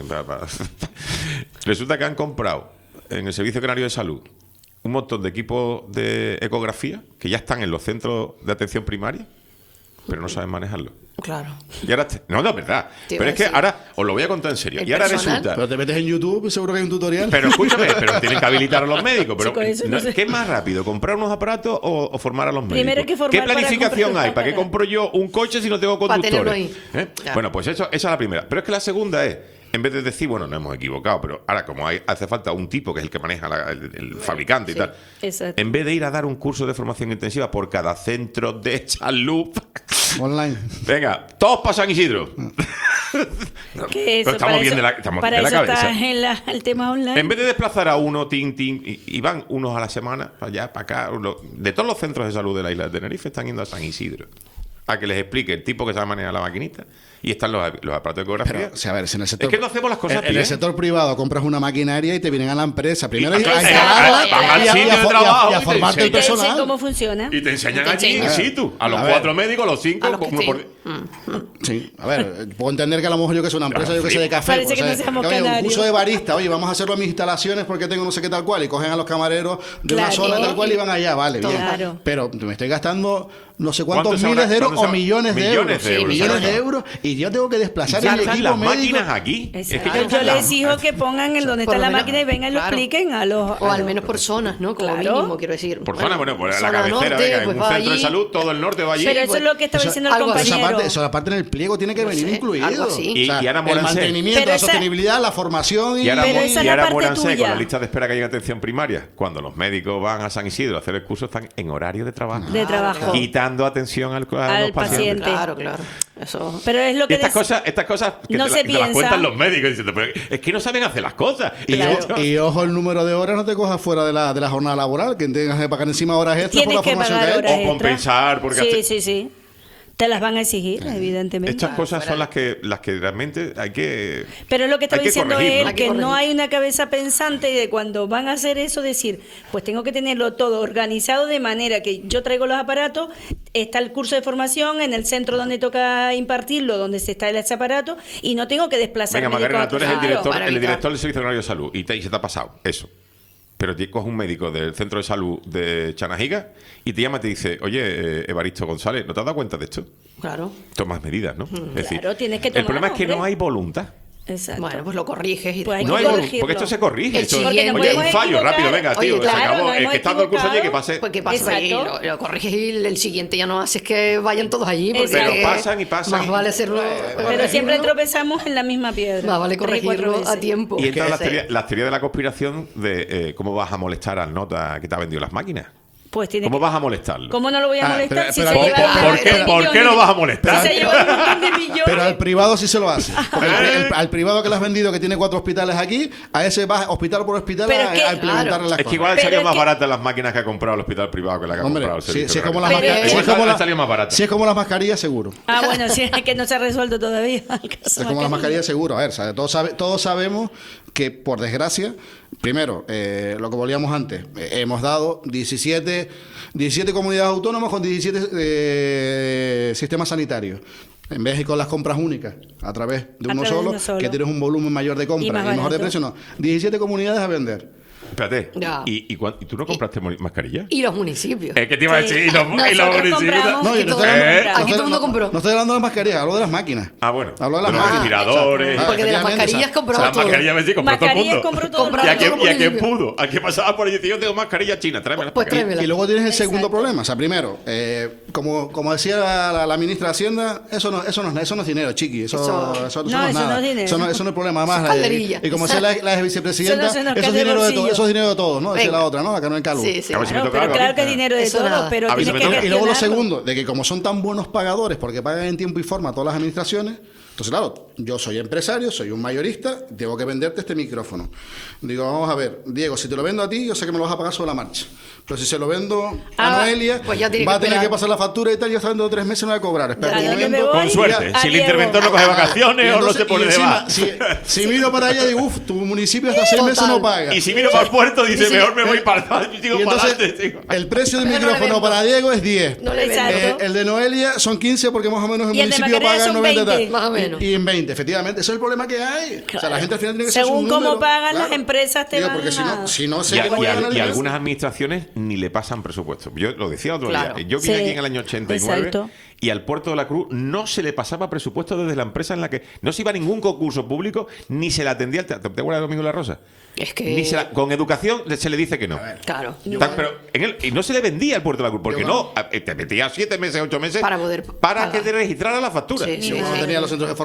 [SPEAKER 3] Resulta que han comprado en el Servicio Canario de Salud un montón de equipos de ecografía que ya están en los centros de atención primaria, pero no saben manejarlo.
[SPEAKER 12] Claro.
[SPEAKER 3] Y ahora no, es verdad. Pero es que ahora os lo voy a contar en serio. Y ahora resulta.
[SPEAKER 11] Pero te metes en YouTube, seguro que hay un tutorial.
[SPEAKER 3] Pero escúchame, pero tienen que habilitar a los médicos. Pero
[SPEAKER 13] Chico, eso no sé.
[SPEAKER 3] ¿qué es más rápido? ¿Comprar unos aparatos o formar a los médicos?
[SPEAKER 13] Primero hay que formar
[SPEAKER 3] ¿Qué
[SPEAKER 13] para
[SPEAKER 3] planificación
[SPEAKER 13] comprar
[SPEAKER 3] hay?
[SPEAKER 13] los
[SPEAKER 3] ¿Para qué
[SPEAKER 13] aparatos?
[SPEAKER 3] compro yo un coche si no tengo
[SPEAKER 12] Para
[SPEAKER 3] conductores?
[SPEAKER 12] tenerlo ahí. Ya.
[SPEAKER 3] Bueno, pues esa es la primera. Pero es que la segunda es, en vez de decir, bueno, nos hemos equivocado, pero ahora como hace falta un tipo que es el que maneja el fabricante y tal,
[SPEAKER 13] Exacto.
[SPEAKER 3] en vez de ir a dar un curso de formación intensiva por cada centro de salud
[SPEAKER 11] online,
[SPEAKER 3] venga, todos para San Isidro.
[SPEAKER 13] Que
[SPEAKER 3] Pero estamos bien de la cabeza.
[SPEAKER 13] Está el tema online.
[SPEAKER 3] En vez de desplazar a uno, y van unos a la semana, para allá, para acá, de todos los centros de salud de la isla de Tenerife están yendo a San Isidro. a que les explique el tipo que sabe manejar la maquinita. Y están los aparatos de ecografía.
[SPEAKER 11] Pero, o sea, a ver, si en el sector,
[SPEAKER 3] es que no hacemos las cosas
[SPEAKER 11] en
[SPEAKER 3] bien.
[SPEAKER 11] el sector privado compras una maquinaria y te vienen a la empresa. Primero
[SPEAKER 3] Y-
[SPEAKER 11] a
[SPEAKER 3] van
[SPEAKER 11] instalarla
[SPEAKER 3] al sitio de trabajo
[SPEAKER 11] y a
[SPEAKER 3] y
[SPEAKER 11] formarte
[SPEAKER 3] te
[SPEAKER 11] el
[SPEAKER 13] Te dicen
[SPEAKER 11] personal.
[SPEAKER 13] cómo funciona.
[SPEAKER 3] Y te enseñan
[SPEAKER 12] Y te
[SPEAKER 3] allí in
[SPEAKER 12] enseñan.
[SPEAKER 3] situ. A los
[SPEAKER 11] A ver.
[SPEAKER 3] 4 médicos, a los 5,
[SPEAKER 12] A los que
[SPEAKER 3] uno por...
[SPEAKER 11] Sí, a ver, puedo entender que a lo mejor yo que soy una empresa, yo que sé, de café.
[SPEAKER 13] Parece que no seamos
[SPEAKER 11] oye, un
[SPEAKER 13] canarios.
[SPEAKER 11] curso de barista, oye, vamos a hacerlo en mis instalaciones porque tengo no sé qué tal cual, y cogen a los camareros de una
[SPEAKER 13] Claro.
[SPEAKER 11] zona tal cual y van allá, vale, bien.
[SPEAKER 13] Claro.
[SPEAKER 11] Pero me estoy gastando no sé cuántos
[SPEAKER 3] ¿Cuánto se
[SPEAKER 11] miles
[SPEAKER 3] habrá-
[SPEAKER 11] de euros
[SPEAKER 3] cuánto
[SPEAKER 11] o
[SPEAKER 3] se habrá-
[SPEAKER 11] millones de euros.
[SPEAKER 3] millones de euros,
[SPEAKER 11] Millones
[SPEAKER 3] se
[SPEAKER 11] de
[SPEAKER 3] habrá-
[SPEAKER 11] euros, y yo tengo que desplazar
[SPEAKER 3] Y
[SPEAKER 11] el
[SPEAKER 3] ya están
[SPEAKER 11] equipo
[SPEAKER 3] las
[SPEAKER 11] médico.
[SPEAKER 3] máquinas aquí. Es que ya
[SPEAKER 13] Yo
[SPEAKER 3] están
[SPEAKER 13] les
[SPEAKER 3] las-
[SPEAKER 13] exijo que pongan en donde
[SPEAKER 12] por
[SPEAKER 13] está
[SPEAKER 12] lo
[SPEAKER 13] la
[SPEAKER 12] menos,
[SPEAKER 13] máquina y vengan y lo
[SPEAKER 12] claro.
[SPEAKER 13] expliquen a los...
[SPEAKER 12] O al menos por zonas, ¿no? Como
[SPEAKER 13] Claro.
[SPEAKER 12] mínimo, quiero decir.
[SPEAKER 3] Por zona, bueno, pues la
[SPEAKER 12] zona
[SPEAKER 3] cabecera,
[SPEAKER 12] norte,
[SPEAKER 3] venga, en
[SPEAKER 12] pues
[SPEAKER 3] un
[SPEAKER 12] va
[SPEAKER 3] centro de
[SPEAKER 12] allí.
[SPEAKER 3] salud, todo el norte va allí.
[SPEAKER 13] Pero eso es lo que estaba diciendo el
[SPEAKER 12] algo así.
[SPEAKER 13] compañero.
[SPEAKER 11] Esa parte en el pliego tiene que venir
[SPEAKER 12] sé,
[SPEAKER 11] incluido.
[SPEAKER 12] algo así.
[SPEAKER 3] Y Ana
[SPEAKER 11] el
[SPEAKER 3] Morancé.
[SPEAKER 11] mantenimiento,
[SPEAKER 13] Pero
[SPEAKER 11] la
[SPEAKER 13] esa-
[SPEAKER 11] sostenibilidad, la formación y...
[SPEAKER 3] Y ahora,
[SPEAKER 13] Pero esa es
[SPEAKER 3] y
[SPEAKER 13] la
[SPEAKER 3] ahora
[SPEAKER 13] parte
[SPEAKER 3] Morancé,
[SPEAKER 13] tuya.
[SPEAKER 3] con la lista de espera que hay en atención primaria, cuando los médicos van a San Isidro a hacer el curso, están en horario de trabajo.
[SPEAKER 13] De trabajo.
[SPEAKER 3] Quitando atención a los
[SPEAKER 13] Al
[SPEAKER 3] pacientes.
[SPEAKER 13] paciente.
[SPEAKER 12] Claro, claro. Eso.
[SPEAKER 13] Pero es lo
[SPEAKER 3] Y
[SPEAKER 13] que...
[SPEAKER 3] estas
[SPEAKER 13] des-
[SPEAKER 3] cosas que
[SPEAKER 13] no
[SPEAKER 3] te,
[SPEAKER 13] se
[SPEAKER 3] que te las
[SPEAKER 13] piensa.
[SPEAKER 3] cuentan los médicos diciendo, pero es que no saben hacer las cosas.
[SPEAKER 11] Y,
[SPEAKER 3] Claro.
[SPEAKER 11] y ojo, el número de horas no te cojas fuera de la jornada laboral, que tengas que pagar encima horas extras por
[SPEAKER 13] Tienes
[SPEAKER 11] la
[SPEAKER 13] que
[SPEAKER 11] formación
[SPEAKER 13] pagar
[SPEAKER 11] que
[SPEAKER 13] horas
[SPEAKER 11] hay.
[SPEAKER 3] O
[SPEAKER 13] extra.
[SPEAKER 3] compensar, porque
[SPEAKER 13] Sí,
[SPEAKER 3] hace-
[SPEAKER 13] sí, sí. Te las van a exigir, evidentemente.
[SPEAKER 3] estas cosas son las que realmente hay que...
[SPEAKER 13] Pero lo que estaba
[SPEAKER 3] hay que
[SPEAKER 13] diciendo
[SPEAKER 3] corregir,
[SPEAKER 13] él,
[SPEAKER 3] ¿no?
[SPEAKER 12] Hay que
[SPEAKER 13] que no
[SPEAKER 12] corregir.
[SPEAKER 13] hay una cabeza pensante de cuando van a hacer eso, decir, pues tengo que tenerlo todo organizado de manera que yo traigo los aparatos, está el curso de formación en el centro donde toca impartirlo, donde se está ese aparato, y no tengo que desplazarme.
[SPEAKER 3] Venga,
[SPEAKER 13] de
[SPEAKER 3] Macarena, tú eres el
[SPEAKER 13] Claro,
[SPEAKER 3] director,
[SPEAKER 12] para
[SPEAKER 3] el
[SPEAKER 12] evitar.
[SPEAKER 3] director del Servicio Canario de Salud y se te ha pasado eso. Pero te coges un médico del centro de salud de Chanajiga y te llama y te dice, oye, Evaristo González, ¿no te has dado cuenta de esto?
[SPEAKER 12] Claro.
[SPEAKER 3] Tomas medidas, ¿no? Es decir,
[SPEAKER 13] Claro, tienes que
[SPEAKER 3] el
[SPEAKER 13] tomar,
[SPEAKER 3] problema es que no
[SPEAKER 13] hombre.
[SPEAKER 3] hay voluntad.
[SPEAKER 13] Exacto.
[SPEAKER 12] Bueno, pues lo corriges y
[SPEAKER 13] Pues hay
[SPEAKER 3] No
[SPEAKER 13] que
[SPEAKER 3] hay
[SPEAKER 13] corregirlo.
[SPEAKER 3] porque esto se corrige.
[SPEAKER 12] El
[SPEAKER 3] Esto-
[SPEAKER 12] siguiente-
[SPEAKER 3] oye, un
[SPEAKER 13] podemos
[SPEAKER 3] fallo,
[SPEAKER 13] equivocar.
[SPEAKER 3] rápido, venga,
[SPEAKER 12] Oye,
[SPEAKER 3] tío,
[SPEAKER 12] claro,
[SPEAKER 3] se acabó.
[SPEAKER 13] nos
[SPEAKER 3] El
[SPEAKER 13] hemos
[SPEAKER 3] que está dando el curso allí, que
[SPEAKER 13] equivocado.
[SPEAKER 3] pase.
[SPEAKER 12] Pues qué pasa, y
[SPEAKER 13] Exacto.
[SPEAKER 12] lo corriges y el siguiente ya no haces que vayan todos allí. Porque
[SPEAKER 13] Exacto.
[SPEAKER 3] Pero pasan y pasan.
[SPEAKER 12] Más vale hacerlo.
[SPEAKER 13] Pero siempre tropezamos en la misma piedra.
[SPEAKER 12] Más vale
[SPEAKER 13] 3 y 4
[SPEAKER 12] corregirlo a
[SPEAKER 13] veces.
[SPEAKER 12] tiempo.
[SPEAKER 3] Y entra
[SPEAKER 12] Sí.
[SPEAKER 3] la teoría de la conspiración de cómo vas a molestar al nota que te ha vendido las máquinas.
[SPEAKER 13] Pues tiene
[SPEAKER 3] ¿Cómo
[SPEAKER 13] que-
[SPEAKER 3] vas a molestarlo?
[SPEAKER 13] ¿Cómo no lo voy a molestar
[SPEAKER 11] pero-
[SPEAKER 13] si
[SPEAKER 11] pero-
[SPEAKER 13] se
[SPEAKER 11] ¿por-
[SPEAKER 13] lleva
[SPEAKER 11] por-
[SPEAKER 13] un
[SPEAKER 11] por
[SPEAKER 13] montón
[SPEAKER 11] qué-
[SPEAKER 13] de
[SPEAKER 3] por qué
[SPEAKER 13] millones?
[SPEAKER 3] lo vas a molestar?
[SPEAKER 13] Si se lleva un montón de millones.
[SPEAKER 11] Pero al privado sí se lo hace. Porque al privado que le has vendido, que tiene 4 hospitales aquí, a ese vas hospital por hospital
[SPEAKER 13] Pero
[SPEAKER 11] a,
[SPEAKER 13] es que-
[SPEAKER 11] a implementarle
[SPEAKER 12] claro.
[SPEAKER 11] las
[SPEAKER 3] Es que
[SPEAKER 11] cosas.
[SPEAKER 3] igual
[SPEAKER 13] Pero
[SPEAKER 3] salió
[SPEAKER 13] es
[SPEAKER 3] más
[SPEAKER 13] que-
[SPEAKER 3] barata las máquinas que ha comprado el hospital privado que la que ha
[SPEAKER 11] Hombre,
[SPEAKER 3] comprado el
[SPEAKER 11] si
[SPEAKER 3] servicio.
[SPEAKER 11] es como las
[SPEAKER 3] canario.
[SPEAKER 11] mascarillas,
[SPEAKER 3] Igual
[SPEAKER 11] si es como la-
[SPEAKER 3] salió más barata.
[SPEAKER 11] si es como las mascarillas, seguro.
[SPEAKER 13] Ah, bueno, sí, es que no se ha resuelto todavía. el caso
[SPEAKER 11] Es como las
[SPEAKER 13] mascarilla.
[SPEAKER 11] mascarillas, seguro. A ver, ¿sabe? Todos sabemos que, por desgracia, primero, lo que volvíamos antes, hemos dado 17 comunidades autónomas con 17 sistemas sanitarios. En vez de con las compras únicas, a través de uno solo, que tienes un volumen mayor de
[SPEAKER 13] Y
[SPEAKER 11] compras
[SPEAKER 13] más
[SPEAKER 11] y mejor de
[SPEAKER 13] barato.
[SPEAKER 11] precio, no. 17 comunidades a vender.
[SPEAKER 3] Espérate.
[SPEAKER 12] Ya.
[SPEAKER 3] ¿Y tú no compraste mascarilla?
[SPEAKER 12] Y los municipios.
[SPEAKER 3] Es que te iba a
[SPEAKER 13] Sí.
[SPEAKER 3] decir, y los
[SPEAKER 12] Nosotros
[SPEAKER 3] municipios.
[SPEAKER 12] compramos.
[SPEAKER 11] No, yo
[SPEAKER 12] Aquí
[SPEAKER 11] no
[SPEAKER 12] todo
[SPEAKER 11] estoy
[SPEAKER 12] el mundo
[SPEAKER 11] hablando,
[SPEAKER 12] compró. Aquí todo el mundo compró.
[SPEAKER 11] no estoy hablando de las mascarillas, hablo de las máquinas.
[SPEAKER 3] Ah, bueno.
[SPEAKER 11] Hablo de las
[SPEAKER 3] De los
[SPEAKER 11] máquinas.
[SPEAKER 3] respiradores.
[SPEAKER 11] Ah,
[SPEAKER 12] Porque de las
[SPEAKER 11] efectivamente,
[SPEAKER 12] mascarillas
[SPEAKER 11] o sea,
[SPEAKER 12] compraba
[SPEAKER 3] Las
[SPEAKER 12] todo.
[SPEAKER 3] mascarillas me sí, compró todo el
[SPEAKER 13] Mascarillas
[SPEAKER 3] mundo.
[SPEAKER 13] compró todo el
[SPEAKER 12] Compraba
[SPEAKER 3] ¿Y a
[SPEAKER 13] mundo.
[SPEAKER 12] todo
[SPEAKER 3] quién, y a quién
[SPEAKER 12] municipio.
[SPEAKER 3] pudo? ¿A quién pasaba por allí? Yo tengo mascarilla china, tráeme las
[SPEAKER 12] Pues
[SPEAKER 3] mascarillas.
[SPEAKER 12] tráemela.
[SPEAKER 11] Y luego tienes el segundo
[SPEAKER 13] Exacto.
[SPEAKER 11] problema. O sea, primero, como decía la ministra de Hacienda, eso no es dinero, chiqui. Eso
[SPEAKER 13] No,
[SPEAKER 11] no es
[SPEAKER 13] eso
[SPEAKER 11] nada.
[SPEAKER 13] no es dinero.
[SPEAKER 11] Eso no es problema.
[SPEAKER 12] Eso
[SPEAKER 11] Además,
[SPEAKER 12] es calderilla.
[SPEAKER 11] y como decía la vicepresidenta,
[SPEAKER 13] Eso no se nos
[SPEAKER 11] eso
[SPEAKER 13] cae
[SPEAKER 11] es
[SPEAKER 13] del
[SPEAKER 11] dinero de
[SPEAKER 13] bolsillo.
[SPEAKER 11] todos. Eso es dinero de todos, ¿no? Decía
[SPEAKER 12] Venga.
[SPEAKER 11] la otra, ¿no? Acá no en Calvo.
[SPEAKER 12] Sí, sí.
[SPEAKER 3] A ver si me
[SPEAKER 13] Claro,
[SPEAKER 3] toca
[SPEAKER 13] pero
[SPEAKER 3] algo a
[SPEAKER 13] claro
[SPEAKER 3] mí.
[SPEAKER 13] que es dinero de
[SPEAKER 12] Eso
[SPEAKER 13] todos,
[SPEAKER 12] nada.
[SPEAKER 13] pero
[SPEAKER 3] A ver si
[SPEAKER 13] tienes
[SPEAKER 3] me
[SPEAKER 13] que
[SPEAKER 3] toca.
[SPEAKER 11] Y luego lo
[SPEAKER 13] gestionarlo.
[SPEAKER 11] segundo, de que como son tan buenos pagadores, porque pagan en tiempo y forma a todas las administraciones, entonces claro, yo soy empresario, soy un mayorista, tengo que venderte este micrófono. Digo, vamos a ver, Diego, si te lo vendo a ti, yo sé que me lo vas a pagar sobre la marcha. Pero si se lo vendo a Noelia,
[SPEAKER 12] pues ya tiene
[SPEAKER 11] va
[SPEAKER 12] que
[SPEAKER 11] a tener
[SPEAKER 12] esperar.
[SPEAKER 11] que pasar la factura y tal, yo está dentro de 3 meses no voy a cobrar. Espera
[SPEAKER 13] ¿A
[SPEAKER 11] un
[SPEAKER 13] dónde me
[SPEAKER 11] momento.
[SPEAKER 13] voy?
[SPEAKER 3] Con suerte.
[SPEAKER 13] A
[SPEAKER 3] Si el
[SPEAKER 13] Diego.
[SPEAKER 3] interventor no coge
[SPEAKER 11] Y
[SPEAKER 3] vacaciones o no
[SPEAKER 11] entonces-
[SPEAKER 3] se pone
[SPEAKER 11] y
[SPEAKER 3] de
[SPEAKER 11] encima,
[SPEAKER 3] baja.
[SPEAKER 11] si miro para allá, digo, tu municipio hasta 6
[SPEAKER 12] Total.
[SPEAKER 11] meses no paga.
[SPEAKER 3] Y si miro para el puerto, dice,
[SPEAKER 12] Y si-
[SPEAKER 3] mejor me voy para el
[SPEAKER 11] Y
[SPEAKER 3] sigo para
[SPEAKER 11] entonces,
[SPEAKER 3] adelante. sigo.
[SPEAKER 11] el precio del
[SPEAKER 12] Pero no le
[SPEAKER 11] micrófono
[SPEAKER 12] vendo.
[SPEAKER 11] para Diego es 10.
[SPEAKER 12] No le
[SPEAKER 13] Exacto.
[SPEAKER 12] vendo.
[SPEAKER 11] El de Noelia son 15 porque más o menos el
[SPEAKER 13] Y el de
[SPEAKER 11] municipio
[SPEAKER 13] Macarena
[SPEAKER 11] paga
[SPEAKER 13] son
[SPEAKER 11] 90 tal.
[SPEAKER 13] 20.
[SPEAKER 12] Más o menos.
[SPEAKER 11] Y en 20, efectivamente. Ese es el problema que hay. O sea, la gente al final tiene que hacer
[SPEAKER 13] Según
[SPEAKER 11] sus
[SPEAKER 13] cómo
[SPEAKER 11] números.
[SPEAKER 13] pagan las empresas te
[SPEAKER 11] Digo,
[SPEAKER 13] van
[SPEAKER 11] porque
[SPEAKER 13] a-
[SPEAKER 11] si no
[SPEAKER 3] Y,
[SPEAKER 11] sé cómo ganan el
[SPEAKER 3] y
[SPEAKER 11] dinero.
[SPEAKER 3] algunas administraciones ni le pasan presupuesto. Yo lo decía otro
[SPEAKER 12] Claro.
[SPEAKER 3] día. Yo vine
[SPEAKER 13] Sí,
[SPEAKER 3] aquí en el año 89
[SPEAKER 13] exacto.
[SPEAKER 3] y al Puerto de la Cruz no se le pasaba presupuesto desde la empresa en la que no se iba a ningún concurso público ni se le atendía. ¿Te acuerdas de Domingo La Rosa?
[SPEAKER 12] Es que.
[SPEAKER 3] Ni con educación se le dice que no.
[SPEAKER 12] Claro.
[SPEAKER 3] Pero y no se le vendía al Puerto de la Cruz porque
[SPEAKER 11] Yo
[SPEAKER 3] no, te metía 7 meses, 8 meses
[SPEAKER 12] Para poder
[SPEAKER 3] para
[SPEAKER 12] pagar.
[SPEAKER 3] que te registrara la factura.
[SPEAKER 12] Sí, sí,
[SPEAKER 11] Yo cuando
[SPEAKER 12] sí.
[SPEAKER 11] tenía los centros de formación aquí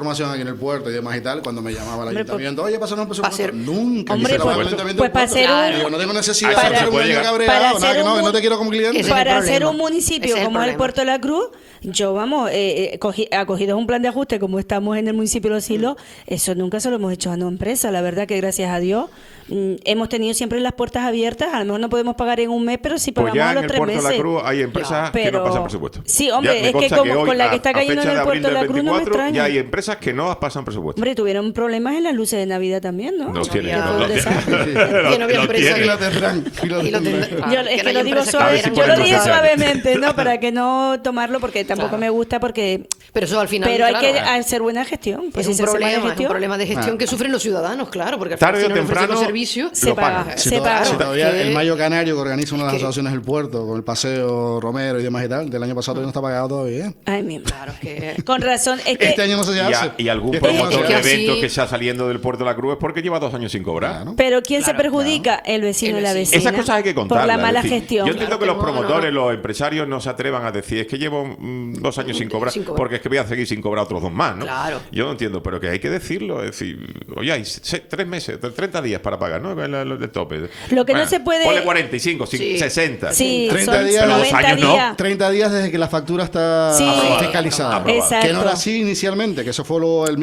[SPEAKER 11] en el puerto y demás y tal, cuando me llamaba el
[SPEAKER 12] Hombre,
[SPEAKER 11] ayuntamiento, oye, pasaron un presupuesto.
[SPEAKER 12] hacer-
[SPEAKER 11] Nunca
[SPEAKER 13] Hombre,
[SPEAKER 11] quise
[SPEAKER 13] pues-
[SPEAKER 11] el ayuntamiento
[SPEAKER 13] pues
[SPEAKER 11] del
[SPEAKER 13] para
[SPEAKER 11] puerto.
[SPEAKER 13] hacer un-
[SPEAKER 11] Digo, no tengo necesidad
[SPEAKER 3] Para-
[SPEAKER 11] de hacer un
[SPEAKER 3] puede
[SPEAKER 11] año
[SPEAKER 3] llegar-
[SPEAKER 11] cabreado,
[SPEAKER 13] para
[SPEAKER 11] nada,
[SPEAKER 13] hacer
[SPEAKER 11] que
[SPEAKER 13] un-
[SPEAKER 11] no te quiero como cliente.
[SPEAKER 12] Ese es el
[SPEAKER 13] Para
[SPEAKER 12] problema.
[SPEAKER 13] ser un municipio
[SPEAKER 12] Ese es el
[SPEAKER 13] como el
[SPEAKER 12] problema.
[SPEAKER 13] Puerto de la Cruz, yo vamos, acogido un plan de ajuste como estamos en el municipio de Los Silos, eso nunca se lo hemos hecho a una empresa. La verdad que gracias a Dios hemos tenido siempre las puertas abiertas. A lo mejor no podemos pagar en un mes, pero sí
[SPEAKER 3] Pues
[SPEAKER 13] pagamos
[SPEAKER 3] ya
[SPEAKER 13] a
[SPEAKER 3] en
[SPEAKER 13] los
[SPEAKER 3] el
[SPEAKER 13] 3
[SPEAKER 3] Puerto de
[SPEAKER 13] meses.
[SPEAKER 3] la Cruz hay empresas que no
[SPEAKER 13] Pero-
[SPEAKER 3] pasan presupuesto.
[SPEAKER 13] Sí, hombre,
[SPEAKER 3] Ya me
[SPEAKER 13] es que
[SPEAKER 3] consta
[SPEAKER 13] como
[SPEAKER 3] hoy,
[SPEAKER 13] con la que está
[SPEAKER 3] a
[SPEAKER 13] cayendo
[SPEAKER 3] fecha
[SPEAKER 13] en el
[SPEAKER 3] de abril
[SPEAKER 13] Puerto de la
[SPEAKER 3] del
[SPEAKER 13] Cruz no me
[SPEAKER 3] 24,
[SPEAKER 13] extraña.
[SPEAKER 3] ya hay empresas que no pasan presupuesto.
[SPEAKER 13] Hombre, tuvieron problemas en las luces de Navidad también, ¿no?
[SPEAKER 3] No tienen,
[SPEAKER 13] Que
[SPEAKER 3] no,
[SPEAKER 13] fue
[SPEAKER 3] no
[SPEAKER 13] un desastre.
[SPEAKER 3] tienen.
[SPEAKER 12] Que no había
[SPEAKER 3] Lo
[SPEAKER 12] empresa
[SPEAKER 3] tienen.
[SPEAKER 11] Y lo tendrán. Y lo
[SPEAKER 12] Y lo
[SPEAKER 11] tendrán.
[SPEAKER 12] tendrán.
[SPEAKER 13] Yo,
[SPEAKER 12] Ah,
[SPEAKER 13] es
[SPEAKER 12] que
[SPEAKER 13] que
[SPEAKER 12] no
[SPEAKER 13] lo
[SPEAKER 12] hay
[SPEAKER 13] digo
[SPEAKER 12] empresa
[SPEAKER 3] A ver si
[SPEAKER 13] yo
[SPEAKER 3] ponen
[SPEAKER 13] lo dije
[SPEAKER 3] los sociales.
[SPEAKER 13] suavemente, ¿no? Para que no tomarlo, porque tampoco
[SPEAKER 12] Claro.
[SPEAKER 13] me gusta, porque...
[SPEAKER 12] Pero eso al final,
[SPEAKER 13] Pero hay
[SPEAKER 12] claro,
[SPEAKER 13] que hacer buena gestión. Pues
[SPEAKER 12] es
[SPEAKER 13] si
[SPEAKER 12] un
[SPEAKER 13] se hace mala
[SPEAKER 12] problema, es un
[SPEAKER 13] gestión,
[SPEAKER 12] problema de gestión
[SPEAKER 11] Ah.
[SPEAKER 12] que sufren los ciudadanos, claro, porque al
[SPEAKER 3] Tarde
[SPEAKER 12] final
[SPEAKER 3] o
[SPEAKER 12] si no le ofrecen
[SPEAKER 3] temprano
[SPEAKER 12] los servicios,
[SPEAKER 13] se
[SPEAKER 3] lo
[SPEAKER 13] paga.
[SPEAKER 3] pagan.
[SPEAKER 11] Si
[SPEAKER 13] Se
[SPEAKER 11] todavía,
[SPEAKER 13] paga.
[SPEAKER 11] si todavía
[SPEAKER 12] Que-
[SPEAKER 11] el Mayo Canario, que organiza una de las
[SPEAKER 12] que-
[SPEAKER 11] asociaciones del puerto, con el paseo Romero y demás y tal, del año pasado todavía no está pagado todavía.
[SPEAKER 13] Ay, mi madre.
[SPEAKER 12] claro, que
[SPEAKER 13] Con razón, es que...
[SPEAKER 11] Este año no se hace.
[SPEAKER 3] Y algún
[SPEAKER 11] Este año no
[SPEAKER 3] promotor
[SPEAKER 11] se
[SPEAKER 3] de
[SPEAKER 11] hace.
[SPEAKER 3] eventos
[SPEAKER 12] así-
[SPEAKER 3] que está saliendo del Puerto de la Cruz es porque lleva 2 años sin cobrar.
[SPEAKER 11] Claro.
[SPEAKER 13] Pero ¿quién se perjudica? El vecino y la vecina.
[SPEAKER 3] Esas cosas hay que contarlas.
[SPEAKER 13] Por la mala
[SPEAKER 3] es decir,
[SPEAKER 13] gestión.
[SPEAKER 3] Yo entiendo que
[SPEAKER 12] Claro
[SPEAKER 3] los
[SPEAKER 12] que no,
[SPEAKER 3] promotores, los empresarios no se atrevan a decir es que llevo 2 años sin cobrar,
[SPEAKER 12] Sin cobrar.
[SPEAKER 3] porque es que voy a seguir sin cobrar otros 2 más, ¿no?
[SPEAKER 12] Claro.
[SPEAKER 3] Yo no entiendo, pero que hay que decirlo. Es decir, oye, hay 3 meses, 30 días para pagar, ¿no? El tope.
[SPEAKER 13] Lo que no se puede-
[SPEAKER 3] Ponle 45,
[SPEAKER 12] Sí.
[SPEAKER 3] 60.
[SPEAKER 13] Sí,
[SPEAKER 11] 30
[SPEAKER 13] son
[SPEAKER 11] días,
[SPEAKER 3] pero
[SPEAKER 13] 90
[SPEAKER 3] años no.
[SPEAKER 13] días.
[SPEAKER 11] 30 días desde que la factura está
[SPEAKER 13] Sí.
[SPEAKER 11] fiscalizada.
[SPEAKER 3] Aprobada.
[SPEAKER 11] Que no era
[SPEAKER 13] Exacto.
[SPEAKER 11] así inicialmente, que eso fue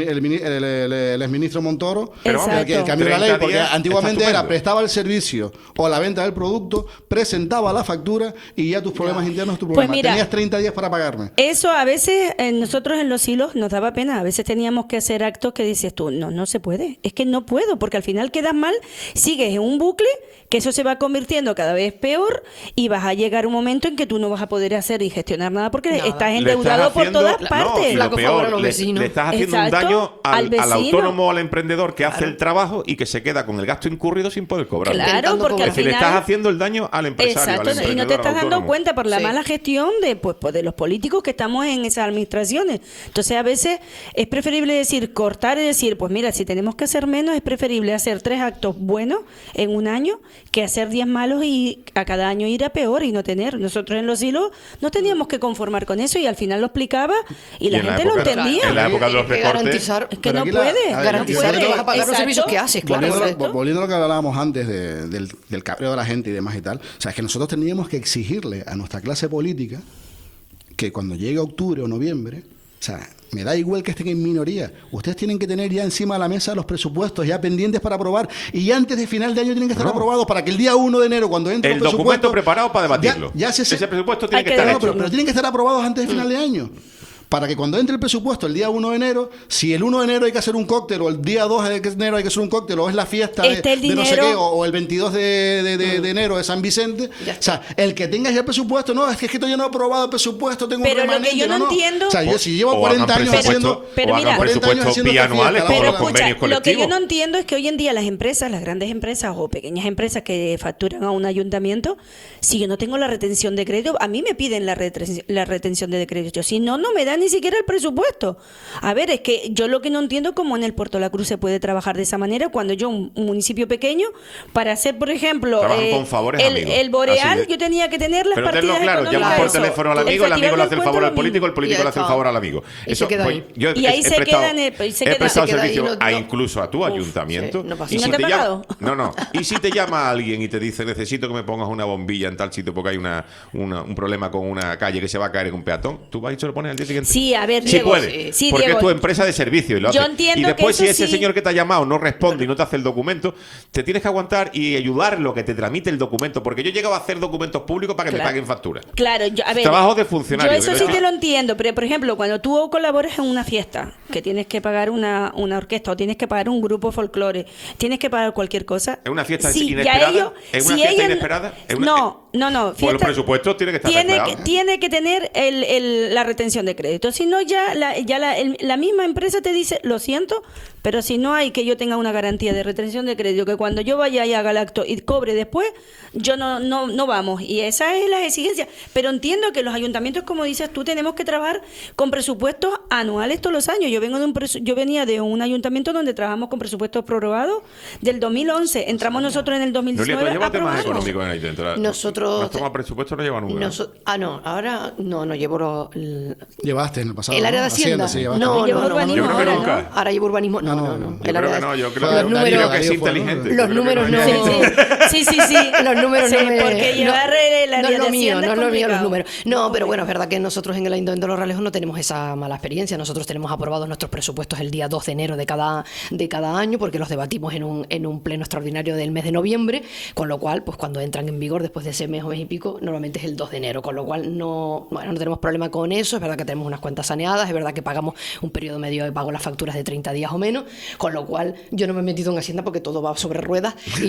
[SPEAKER 11] el exministro Montoro,
[SPEAKER 3] Pero vamos,
[SPEAKER 13] Exacto.
[SPEAKER 11] que cambió la ley,
[SPEAKER 3] 30
[SPEAKER 11] porque
[SPEAKER 3] días
[SPEAKER 11] antiguamente
[SPEAKER 3] está
[SPEAKER 11] era
[SPEAKER 3] estupendo.
[SPEAKER 11] prestaba el servicio o la venta del producto, presentaba la factura y ya tus problemas internos, tu
[SPEAKER 13] Pues
[SPEAKER 11] problema.
[SPEAKER 13] mira,
[SPEAKER 11] Tenías 30 días para pagarme.
[SPEAKER 13] Eso a veces, nosotros en los hilos nos daba pena. A veces teníamos que hacer actos que dices tú, no se puede. Es que no puedo, porque al final quedas mal, sigues en un bucle, que eso se va convirtiendo cada vez peor y vas a llegar un momento en que tú no vas a poder hacer y gestionar nada porque
[SPEAKER 12] Nada.
[SPEAKER 13] estás
[SPEAKER 3] Le
[SPEAKER 13] endeudado por
[SPEAKER 3] haciendo-
[SPEAKER 13] todas
[SPEAKER 3] no,
[SPEAKER 13] partes.
[SPEAKER 3] y lo
[SPEAKER 12] Flaco favor a
[SPEAKER 3] peor,
[SPEAKER 12] los
[SPEAKER 3] le
[SPEAKER 12] vecinos.
[SPEAKER 3] estás haciendo
[SPEAKER 13] Exacto,
[SPEAKER 3] un daño
[SPEAKER 13] al
[SPEAKER 3] al
[SPEAKER 13] vecino.
[SPEAKER 3] autónomo o al emprendedor que hace el trabajo y que se queda con el gasto incurrido sin poder cobrar.
[SPEAKER 13] Claro,
[SPEAKER 12] Intentando
[SPEAKER 13] porque
[SPEAKER 12] cobrar.
[SPEAKER 13] al
[SPEAKER 3] Es decir, le
[SPEAKER 13] final...
[SPEAKER 3] estás haciendo el daño al empresario,
[SPEAKER 13] Exacto,
[SPEAKER 3] al
[SPEAKER 13] y no te
[SPEAKER 3] emprendedor,
[SPEAKER 13] estás
[SPEAKER 3] al
[SPEAKER 13] dando
[SPEAKER 3] autónomo.
[SPEAKER 13] cuenta por la
[SPEAKER 12] Sí.
[SPEAKER 13] mala gestión de de los políticos que estamos en esas administraciones. Entonces, a veces es preferible decir, cortar y decir, pues mira, si tenemos que hacer menos, es preferible hacer 3 actos buenos en un año que hacer 10 malos y a cada año ir a peor y no tener. Nosotros en los hilos no teníamos que conformar con eso y al final lo explicaba y la
[SPEAKER 3] en la
[SPEAKER 13] gente lo
[SPEAKER 3] época-
[SPEAKER 13] entendía.
[SPEAKER 3] en la época de los
[SPEAKER 12] Hay que
[SPEAKER 3] recortes.
[SPEAKER 12] garantizar,
[SPEAKER 13] Es que
[SPEAKER 11] Pero
[SPEAKER 13] no
[SPEAKER 11] aquí
[SPEAKER 13] puede.
[SPEAKER 11] a ver,
[SPEAKER 12] garantizar
[SPEAKER 11] yo-
[SPEAKER 12] que vas a pagar los
[SPEAKER 13] Exacto.
[SPEAKER 12] servicios que haces, claro.
[SPEAKER 11] Volviendo a lo que hablábamos antes del cabreo de la gente y demás y tal, o sea, es que nosotros teníamos que exigirle a nuestra clase política que cuando llegue octubre o noviembre, o sea, me da igual que estén en minoría, ustedes tienen que tener ya encima de la mesa los presupuestos ya pendientes para aprobar y ya antes de final de año tienen que estar aprobados para que el día 1 de enero, cuando entre
[SPEAKER 3] El
[SPEAKER 11] los presupuestos,
[SPEAKER 3] documento preparado para debatirlo.
[SPEAKER 11] Ya se
[SPEAKER 3] Ese presupuesto tiene
[SPEAKER 13] Hay
[SPEAKER 3] que
[SPEAKER 13] que
[SPEAKER 3] estar
[SPEAKER 11] no,
[SPEAKER 3] hecho.
[SPEAKER 11] pero tienen que estar aprobados antes de final de año. Para que cuando entre el presupuesto el día 1 de enero, si el 1 de enero hay que hacer un cóctel, o el día 2 de enero hay que hacer un cóctel, o es la fiesta
[SPEAKER 13] Esté el
[SPEAKER 11] de no sé
[SPEAKER 13] dinero.
[SPEAKER 11] qué, o el 22 de enero de San Vicente, o sea, el que tenga ya el presupuesto, no, es que todavía no he aprobado el presupuesto, tengo
[SPEAKER 13] Pero
[SPEAKER 11] un
[SPEAKER 13] lo que
[SPEAKER 11] remanente,
[SPEAKER 13] yo no entiendo-
[SPEAKER 11] O sea, yo si llevo
[SPEAKER 3] O
[SPEAKER 11] 40
[SPEAKER 3] hagan
[SPEAKER 11] años
[SPEAKER 3] presupuesto-
[SPEAKER 11] haciendo...
[SPEAKER 13] Pero
[SPEAKER 3] o
[SPEAKER 13] mira,
[SPEAKER 3] hagan
[SPEAKER 11] 40 años
[SPEAKER 3] presupuestos
[SPEAKER 11] haciendo esta
[SPEAKER 3] bianuales
[SPEAKER 11] fiesta,
[SPEAKER 3] como
[SPEAKER 13] Pero
[SPEAKER 3] los
[SPEAKER 13] escucha,
[SPEAKER 3] convenios
[SPEAKER 13] lo que yo
[SPEAKER 3] colectivos.
[SPEAKER 13] no entiendo es que hoy en día las empresas, las grandes empresas o pequeñas empresas que facturan a un ayuntamiento, si yo no tengo la retención de crédito, a mí me piden la retención de crédito. Si no, no me dan ni siquiera el presupuesto. A ver, es que yo lo que no entiendo es cómo en el Puerto de la Cruz se puede trabajar de esa manera cuando yo, un municipio pequeño, para hacer, por ejemplo,
[SPEAKER 3] Trabajan con favores, amigos.
[SPEAKER 13] el Boreal,
[SPEAKER 3] Así de-
[SPEAKER 13] yo tenía que tener las
[SPEAKER 3] Pero
[SPEAKER 13] partidas
[SPEAKER 3] tenlo claro, llamas
[SPEAKER 13] económicas.
[SPEAKER 3] por
[SPEAKER 13] Eso.
[SPEAKER 3] teléfono al
[SPEAKER 13] El
[SPEAKER 3] amigo, el amigo
[SPEAKER 13] Festival
[SPEAKER 3] le hace el
[SPEAKER 13] del
[SPEAKER 3] favor al
[SPEAKER 13] Puerto,
[SPEAKER 3] político, el
[SPEAKER 12] Y
[SPEAKER 3] político
[SPEAKER 12] ya
[SPEAKER 3] le hace el
[SPEAKER 12] está.
[SPEAKER 3] favor al amigo.
[SPEAKER 12] Y se queda ahí.
[SPEAKER 3] Yo
[SPEAKER 13] Y ahí se
[SPEAKER 3] prestado,
[SPEAKER 13] queda en el- y se
[SPEAKER 3] he
[SPEAKER 13] queda-
[SPEAKER 3] prestado
[SPEAKER 12] se queda ahí,
[SPEAKER 3] servicio
[SPEAKER 12] no-
[SPEAKER 3] incluso a tu ayuntamiento.
[SPEAKER 12] sí, no pasa
[SPEAKER 3] y
[SPEAKER 13] nada.
[SPEAKER 3] si
[SPEAKER 13] ¿No te
[SPEAKER 3] te
[SPEAKER 13] ha
[SPEAKER 3] llama,
[SPEAKER 13] pagado?
[SPEAKER 3] no. Y si te llama alguien y te dice, necesito que me pongas una bombilla en tal sitio porque hay un problema con una calle que se va a caer en un peatón, tú vas y se lo pones al día siguiente.
[SPEAKER 13] Sí, a ver,
[SPEAKER 3] Sí
[SPEAKER 13] Diego,
[SPEAKER 3] puede,
[SPEAKER 13] sí,
[SPEAKER 3] porque
[SPEAKER 13] Diego.
[SPEAKER 3] es tu empresa de servicio y lo
[SPEAKER 13] Yo
[SPEAKER 3] hace.
[SPEAKER 13] entiendo
[SPEAKER 3] Y después
[SPEAKER 13] que
[SPEAKER 3] si
[SPEAKER 13] eso
[SPEAKER 3] ese
[SPEAKER 13] sí-
[SPEAKER 3] señor que te ha llamado no responde y no te hace el documento, te tienes que aguantar y ayudarlo que te tramite el documento, porque yo he llegado a hacer documentos públicos para que me
[SPEAKER 13] Claro.
[SPEAKER 3] paguen facturas.
[SPEAKER 13] Claro, yo, a ver,
[SPEAKER 3] Trabajo de funcionario,
[SPEAKER 13] Yo eso
[SPEAKER 3] de
[SPEAKER 13] sí
[SPEAKER 3] verdad.
[SPEAKER 13] te lo entiendo, pero por ejemplo, cuando tú colaboras en una fiesta, que tienes que pagar una orquesta o tienes que pagar un grupo folclore, tienes que pagar cualquier cosa.
[SPEAKER 3] ¿Es una fiesta
[SPEAKER 13] sí,
[SPEAKER 3] inesperada?
[SPEAKER 13] ya ellos,
[SPEAKER 3] ¿Es una
[SPEAKER 13] si
[SPEAKER 3] fiesta
[SPEAKER 13] ellos-
[SPEAKER 3] inesperada? ¿Es una-
[SPEAKER 13] No.
[SPEAKER 3] Pues los presupuestos tienen que estar recreados.
[SPEAKER 13] Tiene que tener la retención de crédito. Si no, ya la misma empresa te dice, lo siento, Pero si no hay que yo tenga una garantía de retención de crédito, que cuando yo vaya y haga el acto y cobre después, yo no vamos. Y esa es la exigencia. Pero entiendo que los ayuntamientos, como dices tú, tenemos que trabajar con presupuestos anuales todos los años. Yo venía de un ayuntamiento donde trabajamos con presupuestos prorrogados del 2011. Entramos nosotros en el 2019.
[SPEAKER 3] Nuria, ¿tú llevas temas
[SPEAKER 13] aprobamos.
[SPEAKER 3] económicos en el ayuntamiento?
[SPEAKER 12] Nosotros-
[SPEAKER 3] Nuestro tema presupuesto no lleva números.
[SPEAKER 12] No, ahora no llevo
[SPEAKER 11] Llevaste en el pasado.
[SPEAKER 12] el área de
[SPEAKER 11] ¿no?
[SPEAKER 12] Hacienda.
[SPEAKER 11] sí, llevaste.
[SPEAKER 12] No,
[SPEAKER 13] Llevo
[SPEAKER 12] no,
[SPEAKER 13] urbanismo
[SPEAKER 3] Yo creo que
[SPEAKER 13] ahora,
[SPEAKER 3] nunca.
[SPEAKER 13] ¿no?
[SPEAKER 12] Ahora llevo urbanismo. No.
[SPEAKER 3] Yo
[SPEAKER 12] El
[SPEAKER 3] creo
[SPEAKER 12] área
[SPEAKER 3] que
[SPEAKER 12] de-
[SPEAKER 3] no, yo creo
[SPEAKER 12] los
[SPEAKER 3] que
[SPEAKER 12] números-
[SPEAKER 3] Darío que es
[SPEAKER 11] Darío fue, ¿no?
[SPEAKER 3] inteligente.
[SPEAKER 12] Los
[SPEAKER 3] Yo creo que
[SPEAKER 12] números no.
[SPEAKER 13] Sí.
[SPEAKER 12] Los números
[SPEAKER 13] Sí,
[SPEAKER 12] no me...
[SPEAKER 13] porque llevar el área
[SPEAKER 12] no es lo
[SPEAKER 13] de
[SPEAKER 12] mío,
[SPEAKER 13] Hacienda
[SPEAKER 12] no es lo mío los
[SPEAKER 13] complicado.
[SPEAKER 12] números. No, pero bueno, es verdad que nosotros en el Ayuntamiento de Los Realejos no tenemos esa mala experiencia. Nosotros tenemos aprobados nuestros presupuestos el día 2 de enero de cada año, porque los debatimos en un pleno extraordinario del mes de noviembre, con lo cual, pues cuando entran en vigor después de ese mes o mes y pico, normalmente es el 2 de enero, con lo cual no tenemos problema con eso. Es verdad que tenemos unas cuentas saneadas, es verdad que pagamos un periodo medio de pago las facturas de 30 días o menos, con lo cual yo no me he metido en Hacienda porque todo va sobre ruedas y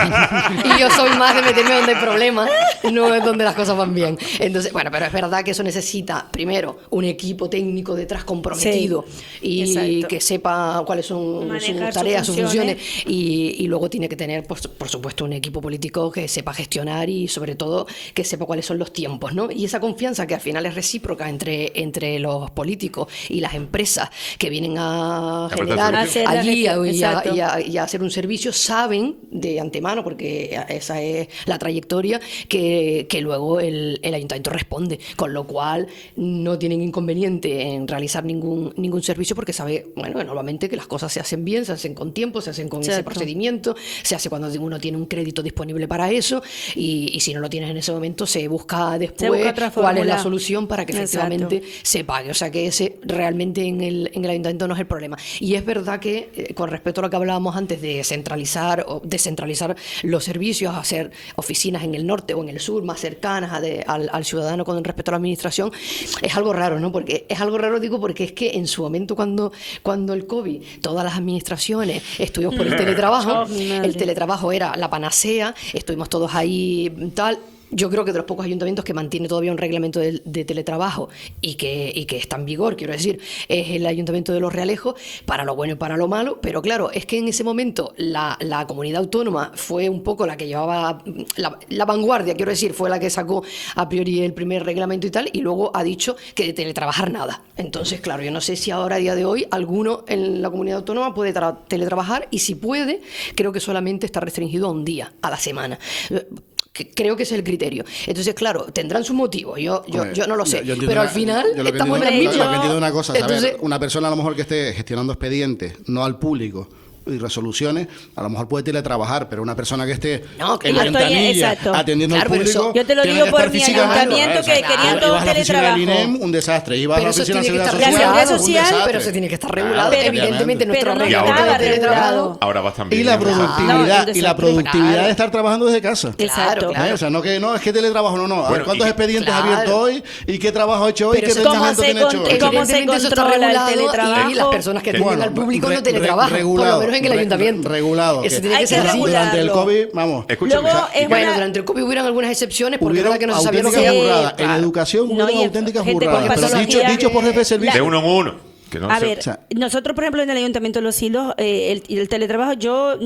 [SPEAKER 12] yo soy más de meterme donde hay problemas, no es donde las cosas van bien. Entonces, bueno, pero es verdad que eso necesita, primero, un equipo técnico detrás comprometido y
[SPEAKER 13] exacto.
[SPEAKER 12] que sepa cuáles son
[SPEAKER 13] Manejar
[SPEAKER 12] sus tareas, sus funciones,
[SPEAKER 13] funciones.
[SPEAKER 12] y luego tiene que tener, por supuesto, un equipo político que sepa gestionar y, sobre todo, que sepa cuáles son los tiempos, ¿no? Y esa confianza que al final es recíproca entre los políticos y las empresas que vienen a
[SPEAKER 3] prestar
[SPEAKER 12] generar
[SPEAKER 3] servicio.
[SPEAKER 12] allí
[SPEAKER 13] Exacto.
[SPEAKER 12] y a hacer un servicio, saben de antemano, porque esa es la trayectoria, que luego el ayuntamiento responde, con lo cual no tienen inconveniente en realizar ningún servicio, porque sabe, bueno, que normalmente que las cosas se hacen bien, se hacen con tiempo, se hacen con ese
[SPEAKER 13] Exacto.
[SPEAKER 12] procedimiento, se hace cuando uno tiene un crédito disponible para eso, y si no lo tienes en ese momento, se busca después
[SPEAKER 13] otra
[SPEAKER 12] cuál es la
[SPEAKER 13] fórmula.
[SPEAKER 12] solución para que efectivamente se pague. O sea que ese realmente en el ayuntamiento no es el problema. Y es verdad que, con respecto a lo que hablábamos antes de centralizar o descentralizar los servicios, hacer oficinas en el norte o en el sur más cercanas al ciudadano con respecto a la administración, es algo raro, ¿no? Porque es algo raro, digo, porque es que en su momento cuando el COVID, todas las administraciones estuvimos por el teletrabajo, el teletrabajo era la panacea, estuvimos todos ahí tal. Yo creo que de los pocos ayuntamientos que mantiene todavía un reglamento de teletrabajo y que está en vigor, quiero decir, es el Ayuntamiento de Los Realejos, para lo bueno y para lo malo. Pero claro, es que en ese momento la comunidad autónoma fue un poco la que llevaba la vanguardia, quiero decir, fue la que sacó a priori el primer reglamento y tal, y luego ha dicho que de teletrabajar nada. Entonces, claro, yo no sé si ahora, a día de hoy, alguno en la comunidad autónoma puede teletrabajar, y si puede, creo que solamente está restringido a un día a la semana. Creo que ese es el criterio. Entonces, claro, tendrán sus motivos. Yo no lo sé.
[SPEAKER 11] Yo entiendo
[SPEAKER 12] Pero al
[SPEAKER 11] una-
[SPEAKER 12] final
[SPEAKER 11] yo lo que
[SPEAKER 12] estamos en
[SPEAKER 11] entiendo-
[SPEAKER 12] la misma.
[SPEAKER 11] Lo que entiendo una cosa,
[SPEAKER 12] Entonces,
[SPEAKER 11] ¿sabes? Una persona a lo mejor que esté gestionando expedientes, no al público, y resoluciones, a lo mejor puede teletrabajar, pero una persona que esté
[SPEAKER 12] No, que
[SPEAKER 11] en
[SPEAKER 12] yo estoy-
[SPEAKER 11] ventanilla
[SPEAKER 13] exacto.
[SPEAKER 11] atendiendo
[SPEAKER 12] Claro,
[SPEAKER 11] al
[SPEAKER 12] pero eso-
[SPEAKER 11] público,
[SPEAKER 13] yo te lo
[SPEAKER 11] tiene
[SPEAKER 13] digo
[SPEAKER 11] que
[SPEAKER 13] por
[SPEAKER 11] estar
[SPEAKER 13] mi
[SPEAKER 11] físicamente,
[SPEAKER 13] ayuntamiento, que querían todo
[SPEAKER 11] ibas a la oficina del
[SPEAKER 13] teletrabajo.
[SPEAKER 11] INEM, un desastre. Ibas a
[SPEAKER 12] pero
[SPEAKER 11] la
[SPEAKER 12] eso
[SPEAKER 11] oficina
[SPEAKER 12] tiene que
[SPEAKER 11] de
[SPEAKER 12] estar
[SPEAKER 11] seguridad
[SPEAKER 12] regulado.
[SPEAKER 11] social,
[SPEAKER 12] La
[SPEAKER 11] un
[SPEAKER 12] seguridad social,
[SPEAKER 11] desastre.
[SPEAKER 12] pero eso tiene que estar
[SPEAKER 11] Claro,
[SPEAKER 12] regulado. Evidentemente, nuestro
[SPEAKER 13] pero no
[SPEAKER 12] reglamento
[SPEAKER 13] estaba
[SPEAKER 12] de teletrabajo.
[SPEAKER 13] regulado.
[SPEAKER 3] Ahora vas también.
[SPEAKER 11] Y la
[SPEAKER 13] No,
[SPEAKER 11] productividad,
[SPEAKER 13] un
[SPEAKER 11] y la
[SPEAKER 13] desastre.
[SPEAKER 11] productividad
[SPEAKER 12] Claro.
[SPEAKER 11] de estar trabajando desde casa.
[SPEAKER 13] Exacto.
[SPEAKER 12] Claro.
[SPEAKER 11] O sea, no es que teletrabajo, no. A ver,
[SPEAKER 3] Bueno,
[SPEAKER 11] ¿cuántos
[SPEAKER 3] y-
[SPEAKER 11] expedientes
[SPEAKER 12] Claro.
[SPEAKER 11] abiertos hoy? ¿Y qué trabajo ha hecho hoy?
[SPEAKER 12] Pero
[SPEAKER 11] ¿Qué
[SPEAKER 12] eso-
[SPEAKER 11] pensamiento
[SPEAKER 13] ¿Cómo se
[SPEAKER 11] tiene hecho hoy?
[SPEAKER 13] ¿Cómo se
[SPEAKER 12] Evidentemente eso está
[SPEAKER 13] controla el
[SPEAKER 12] regulado,
[SPEAKER 13] teletrabajo?
[SPEAKER 12] y las personas que atienden
[SPEAKER 11] Bueno,
[SPEAKER 12] al público
[SPEAKER 11] re-
[SPEAKER 12] no teletrabajan,
[SPEAKER 11] re-
[SPEAKER 12] por lo menos en el ayuntamiento.
[SPEAKER 11] Regulado.
[SPEAKER 12] Eso
[SPEAKER 11] que-
[SPEAKER 12] tiene
[SPEAKER 13] Hay
[SPEAKER 12] que ser
[SPEAKER 13] que
[SPEAKER 12] así.
[SPEAKER 11] Durante el
[SPEAKER 13] regularlo.
[SPEAKER 11] COVID, vamos.
[SPEAKER 3] Escúchame,
[SPEAKER 13] Luego,
[SPEAKER 3] o sea,
[SPEAKER 13] es
[SPEAKER 12] Bueno,
[SPEAKER 13] una-
[SPEAKER 12] durante el COVID hubieron algunas excepciones, porque es
[SPEAKER 11] Hubieron
[SPEAKER 12] verdad que no se sabía lo que
[SPEAKER 11] auténticas
[SPEAKER 12] hacía.
[SPEAKER 11] burradas. En
[SPEAKER 12] Claro.
[SPEAKER 11] educación
[SPEAKER 13] No,
[SPEAKER 11] hubieron
[SPEAKER 13] y
[SPEAKER 11] auténticas
[SPEAKER 13] gente con
[SPEAKER 11] burradas. Pero
[SPEAKER 13] patología
[SPEAKER 11] dicho por jefe de servicio.
[SPEAKER 3] de uno en uno. Que no
[SPEAKER 13] A
[SPEAKER 3] sé-
[SPEAKER 13] ver,
[SPEAKER 11] o sea-
[SPEAKER 13] nosotros, por ejemplo, en el Ayuntamiento de Los Hilos, el teletrabajo, yo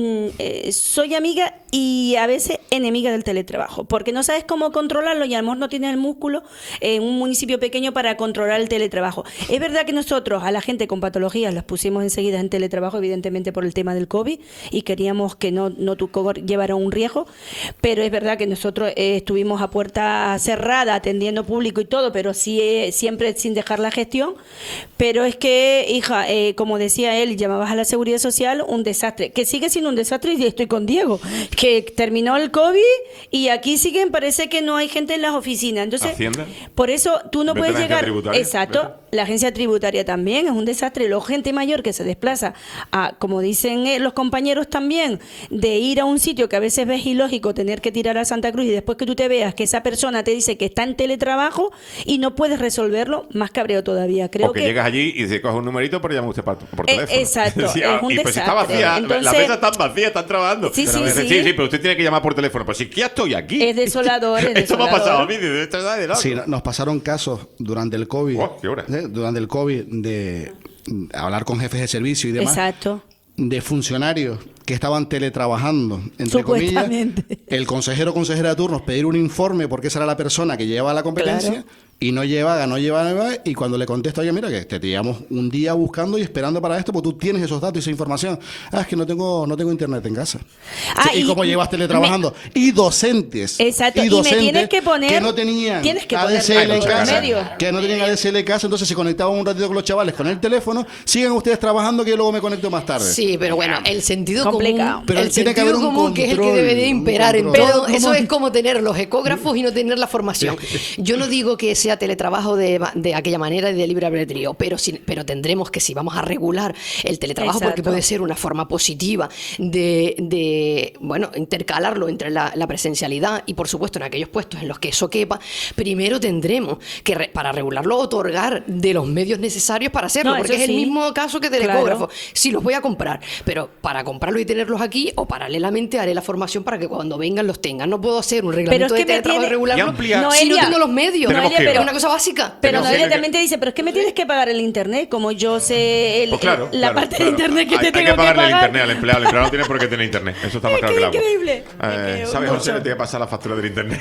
[SPEAKER 13] soy amiga y a veces enemiga del teletrabajo, porque no sabes cómo controlarlo y a lo mejor no tienes el músculo en un municipio pequeño para controlar el teletrabajo. Es verdad que nosotros a la gente con patologías las pusimos enseguida en teletrabajo, evidentemente por el tema del COVID, y queríamos que no llevara un riesgo, pero es verdad que nosotros estuvimos a puerta cerrada atendiendo público y todo, pero sí siempre sin dejar la gestión. Pero es que, hija, como decía él, llamabas a la Seguridad Social, un desastre, que sigue siendo un desastre, y estoy con Diego, que terminó el COVID y aquí siguen, parece que no hay gente en las oficinas. Entonces,
[SPEAKER 3] Hacienda.
[SPEAKER 13] por eso tú no
[SPEAKER 3] Vete a
[SPEAKER 13] puedes
[SPEAKER 3] la agencia
[SPEAKER 13] llegar.
[SPEAKER 3] tributaria,
[SPEAKER 13] Exacto,
[SPEAKER 3] vete.
[SPEAKER 13] la agencia tributaria también es un desastre. La gente mayor que se desplaza a, como dicen los compañeros también, de ir a un sitio que a veces ves ilógico tener que tirar a Santa Cruz, y después que tú te veas que esa persona te dice que está en teletrabajo y no puedes resolverlo, más cabreo todavía. Creo
[SPEAKER 3] Porque
[SPEAKER 13] que
[SPEAKER 3] llegas allí y se coge un numerito, pero llama usted por teléfono.
[SPEAKER 13] exacto,
[SPEAKER 3] Sí,
[SPEAKER 13] es un
[SPEAKER 3] y pues si está
[SPEAKER 13] desastre.
[SPEAKER 3] vacía,
[SPEAKER 13] Entonces-
[SPEAKER 3] las mesas están vacías, están trabajando.
[SPEAKER 13] Sí,
[SPEAKER 3] Pero
[SPEAKER 13] sí,
[SPEAKER 3] me dice,
[SPEAKER 13] sí.
[SPEAKER 3] sí, pero usted tiene que llamar por teléfono. Pues si que ya estoy aquí.
[SPEAKER 13] Es desolador, es
[SPEAKER 3] Esto me ha
[SPEAKER 13] desolador.
[SPEAKER 3] pasado a mí. Esto es de loco.
[SPEAKER 11] Sí, nos pasaron casos durante el COVID.
[SPEAKER 3] Oh, qué hora.
[SPEAKER 11] Durante el COVID de hablar con jefes de servicio y demás.
[SPEAKER 13] Exacto.
[SPEAKER 11] de funcionarios que estaban teletrabajando, entre comillas,
[SPEAKER 13] Supuestamente.
[SPEAKER 11] el consejero o consejera de turnos pedir un informe porque esa era la persona que lleva la competencia.
[SPEAKER 13] Claro.
[SPEAKER 11] Y no lleva, y cuando le contesto, oye, mira, que te llevamos un día buscando y esperando para esto, porque tú tienes esos datos y esa información. Es que no tengo internet en casa. ¿Y cómo llevas teletrabajando? Y docentes.
[SPEAKER 13] Exacto,
[SPEAKER 11] y
[SPEAKER 13] y me tienes que poner...
[SPEAKER 11] que no tenían
[SPEAKER 13] tienes que
[SPEAKER 11] ADSL en
[SPEAKER 13] poner
[SPEAKER 11] casa.
[SPEAKER 13] medio.
[SPEAKER 11] Que no tenían ADSL en casa, entonces se conectaban un ratito con los chavales con el teléfono. Sigan ustedes trabajando que yo luego me conecto más tarde.
[SPEAKER 12] Sí, pero bueno, el sentido
[SPEAKER 13] Complicado.
[SPEAKER 12] común,
[SPEAKER 11] Pero
[SPEAKER 12] el
[SPEAKER 11] tiene que
[SPEAKER 12] sentido
[SPEAKER 11] haber un
[SPEAKER 12] común que es el que
[SPEAKER 11] control,
[SPEAKER 12] debería
[SPEAKER 11] un
[SPEAKER 12] imperar en
[SPEAKER 11] control.
[SPEAKER 12] todo,
[SPEAKER 13] Pero
[SPEAKER 12] eso
[SPEAKER 13] ¿cómo?
[SPEAKER 12] es como tener los ecógrafos y no tener la formación. Yo no digo que sea teletrabajo de aquella manera y de libre albedrío, pero tendremos que, si vamos a regular el teletrabajo, porque
[SPEAKER 13] Exacto.
[SPEAKER 12] puede ser una forma positiva de bueno, intercalarlo entre la presencialidad y, por supuesto, en aquellos puestos en los que eso quepa, primero tendremos que, para regularlo, otorgar de los medios necesarios para hacerlo,
[SPEAKER 13] No,
[SPEAKER 12] porque
[SPEAKER 13] eso
[SPEAKER 12] es el
[SPEAKER 13] sí.
[SPEAKER 12] mismo caso que del
[SPEAKER 13] Claro.
[SPEAKER 12] ecógrafo. Sí, los voy a comprar, pero para comprarlos y tenerlos aquí, o paralelamente haré la formación para que cuando vengan los tengan. No puedo hacer un reglamento
[SPEAKER 13] es que
[SPEAKER 12] de
[SPEAKER 13] me
[SPEAKER 12] teletrabajo
[SPEAKER 13] tiene-
[SPEAKER 12] regularlo
[SPEAKER 3] Y ampliar-
[SPEAKER 12] si no
[SPEAKER 13] Noelia,
[SPEAKER 12] tengo los medios.
[SPEAKER 3] Tenemos que ir.
[SPEAKER 12] Es una cosa básica.
[SPEAKER 13] Pero
[SPEAKER 3] Tenemos
[SPEAKER 13] Noelia
[SPEAKER 3] que-
[SPEAKER 13] también te dice, pero es que me tienes que pagar el internet, como yo sé
[SPEAKER 3] Pues claro,
[SPEAKER 13] la
[SPEAKER 3] claro,
[SPEAKER 13] parte
[SPEAKER 3] claro.
[SPEAKER 13] de internet que
[SPEAKER 3] hay,
[SPEAKER 13] te
[SPEAKER 3] hay
[SPEAKER 13] tengo
[SPEAKER 3] que pagarle el
[SPEAKER 13] pagar.
[SPEAKER 3] internet al empleado. El empleado no tiene por qué tener internet. Eso está más claro que el agua.
[SPEAKER 13] increíble.
[SPEAKER 3] ¿Sabes,
[SPEAKER 13] Mucho.
[SPEAKER 3] José? Le tiene que pasar la factura del internet.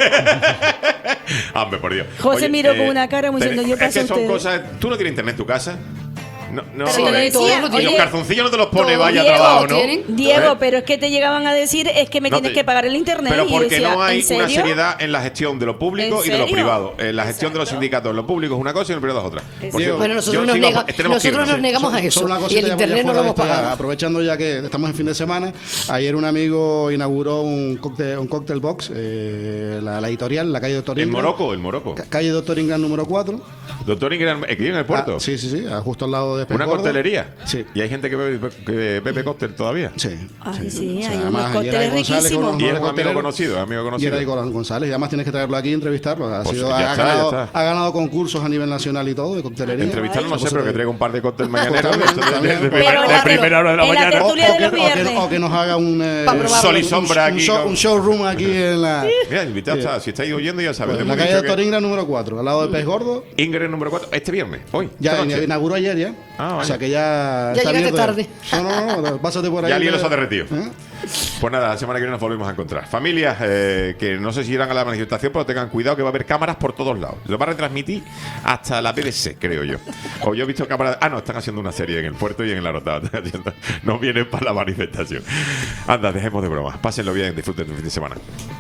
[SPEAKER 3] Hombre, por Dios.
[SPEAKER 13] José miró con una cara muy
[SPEAKER 3] pero
[SPEAKER 13] diciendo, yo
[SPEAKER 3] es
[SPEAKER 13] paso
[SPEAKER 3] que
[SPEAKER 13] a
[SPEAKER 3] son
[SPEAKER 13] ustedes.
[SPEAKER 3] cosas... ¿Tú no tienes internet en tu casa? No, no.
[SPEAKER 12] Sí,
[SPEAKER 3] joder.
[SPEAKER 12] todos lo
[SPEAKER 3] Y los
[SPEAKER 12] tienen.
[SPEAKER 3] calzoncillos no te los pone,
[SPEAKER 12] Todos,
[SPEAKER 3] vaya
[SPEAKER 12] Diego,
[SPEAKER 3] trabajo, ¿no?
[SPEAKER 12] tienen.
[SPEAKER 13] Diego,
[SPEAKER 3] ¿Eh?
[SPEAKER 13] pero es que te llegaban a decir, es que me
[SPEAKER 3] No
[SPEAKER 13] tienes
[SPEAKER 3] te-
[SPEAKER 13] que pagar el internet.
[SPEAKER 3] Pero
[SPEAKER 13] y yo
[SPEAKER 3] porque
[SPEAKER 13] decía,
[SPEAKER 3] no hay
[SPEAKER 13] ¿en
[SPEAKER 3] una
[SPEAKER 13] serio?
[SPEAKER 3] seriedad en la gestión de lo público
[SPEAKER 13] ¿En
[SPEAKER 3] y de lo
[SPEAKER 13] serio?
[SPEAKER 3] privado. La gestión de los sindicatos en lo público es una cosa y en lo privado es otra. Por cierto,
[SPEAKER 12] Bueno, nosotros
[SPEAKER 3] yo
[SPEAKER 12] nos,
[SPEAKER 3] sigo-
[SPEAKER 12] nega-
[SPEAKER 3] tenemos que
[SPEAKER 12] nosotros
[SPEAKER 3] irnos,
[SPEAKER 12] nos
[SPEAKER 3] sí.
[SPEAKER 12] negamos a eso.
[SPEAKER 11] Solo una
[SPEAKER 12] Y
[SPEAKER 11] cosita
[SPEAKER 12] el
[SPEAKER 11] ya
[SPEAKER 12] internet no
[SPEAKER 11] fuera
[SPEAKER 12] lo
[SPEAKER 11] de
[SPEAKER 12] hemos
[SPEAKER 11] esto,
[SPEAKER 12] pagado.
[SPEAKER 11] aprovechando ya que estamos en fin de semana, ayer un amigo inauguró un cóctel box, la editorial, la calle Doctor
[SPEAKER 3] En
[SPEAKER 11] Ingram.
[SPEAKER 3] Morocco.
[SPEAKER 11] Calle Doctor Ingram número 4.
[SPEAKER 3] Doctor Ingram, aquí en el puerto.
[SPEAKER 11] Sí, justo al lado de
[SPEAKER 3] Una
[SPEAKER 11] Pescordo.
[SPEAKER 3] coctelería.
[SPEAKER 11] Sí.
[SPEAKER 3] Y hay gente que bebe cóctel todavía.
[SPEAKER 11] Sí.
[SPEAKER 13] Ay, sí,
[SPEAKER 11] O sea,
[SPEAKER 13] hay
[SPEAKER 11] además,
[SPEAKER 13] unos cócteles
[SPEAKER 11] Geray González con
[SPEAKER 13] riquísimos.
[SPEAKER 11] unos
[SPEAKER 3] Y es un amigo
[SPEAKER 11] cocteleros.
[SPEAKER 3] conocido,
[SPEAKER 11] Y era González, y además tienes que traerlo aquí y entrevistarlo. Ha,
[SPEAKER 3] Pues
[SPEAKER 11] sido,
[SPEAKER 3] ya
[SPEAKER 11] ha,
[SPEAKER 3] está,
[SPEAKER 11] ganado,
[SPEAKER 3] ya está.
[SPEAKER 11] ha ganado concursos a nivel nacional y todo de coctelería.
[SPEAKER 3] Entrevistarlo no sé,
[SPEAKER 11] Pues
[SPEAKER 3] pero que
[SPEAKER 11] te-
[SPEAKER 3] traiga un par de cócteles mañaneros
[SPEAKER 11] También.
[SPEAKER 3] de
[SPEAKER 13] Pero
[SPEAKER 3] primera hora de la
[SPEAKER 13] en la
[SPEAKER 3] mañana.
[SPEAKER 13] tertulia de los viernes.
[SPEAKER 11] O que nos haga un
[SPEAKER 12] probarlo.
[SPEAKER 3] Sol y sombra aquí.
[SPEAKER 11] un showroom aquí en la,
[SPEAKER 3] Mira, invitado está. Si estáis oyendo ya sabes.
[SPEAKER 11] en la calle Doctor Ingram número 4, al lado de Pez Gordo.
[SPEAKER 3] Ingrid número 4, este viernes, hoy.
[SPEAKER 11] Ya
[SPEAKER 3] esta noche.
[SPEAKER 11] inauguró ayer ya.
[SPEAKER 3] Ah, vale.
[SPEAKER 11] O sea que ya
[SPEAKER 12] Ya
[SPEAKER 11] está
[SPEAKER 12] llegaste
[SPEAKER 11] abierto
[SPEAKER 12] tarde.
[SPEAKER 11] No, pásate por ahí.
[SPEAKER 3] Ya el hielo se ha derretido.
[SPEAKER 11] ¿Eh?
[SPEAKER 3] Pues nada, la semana que viene nos volvemos a encontrar. Familias que no sé si irán a la manifestación, pero tengan cuidado que va a haber cámaras por todos lados. Lo va a retransmitir hasta la BBC, creo yo. O yo he visto cámaras... Ah, no, están haciendo una serie en el puerto y en el aeropuerto. No vienen para la manifestación. Anda, dejemos de bromas. Pásenlo bien, disfruten el fin de semana.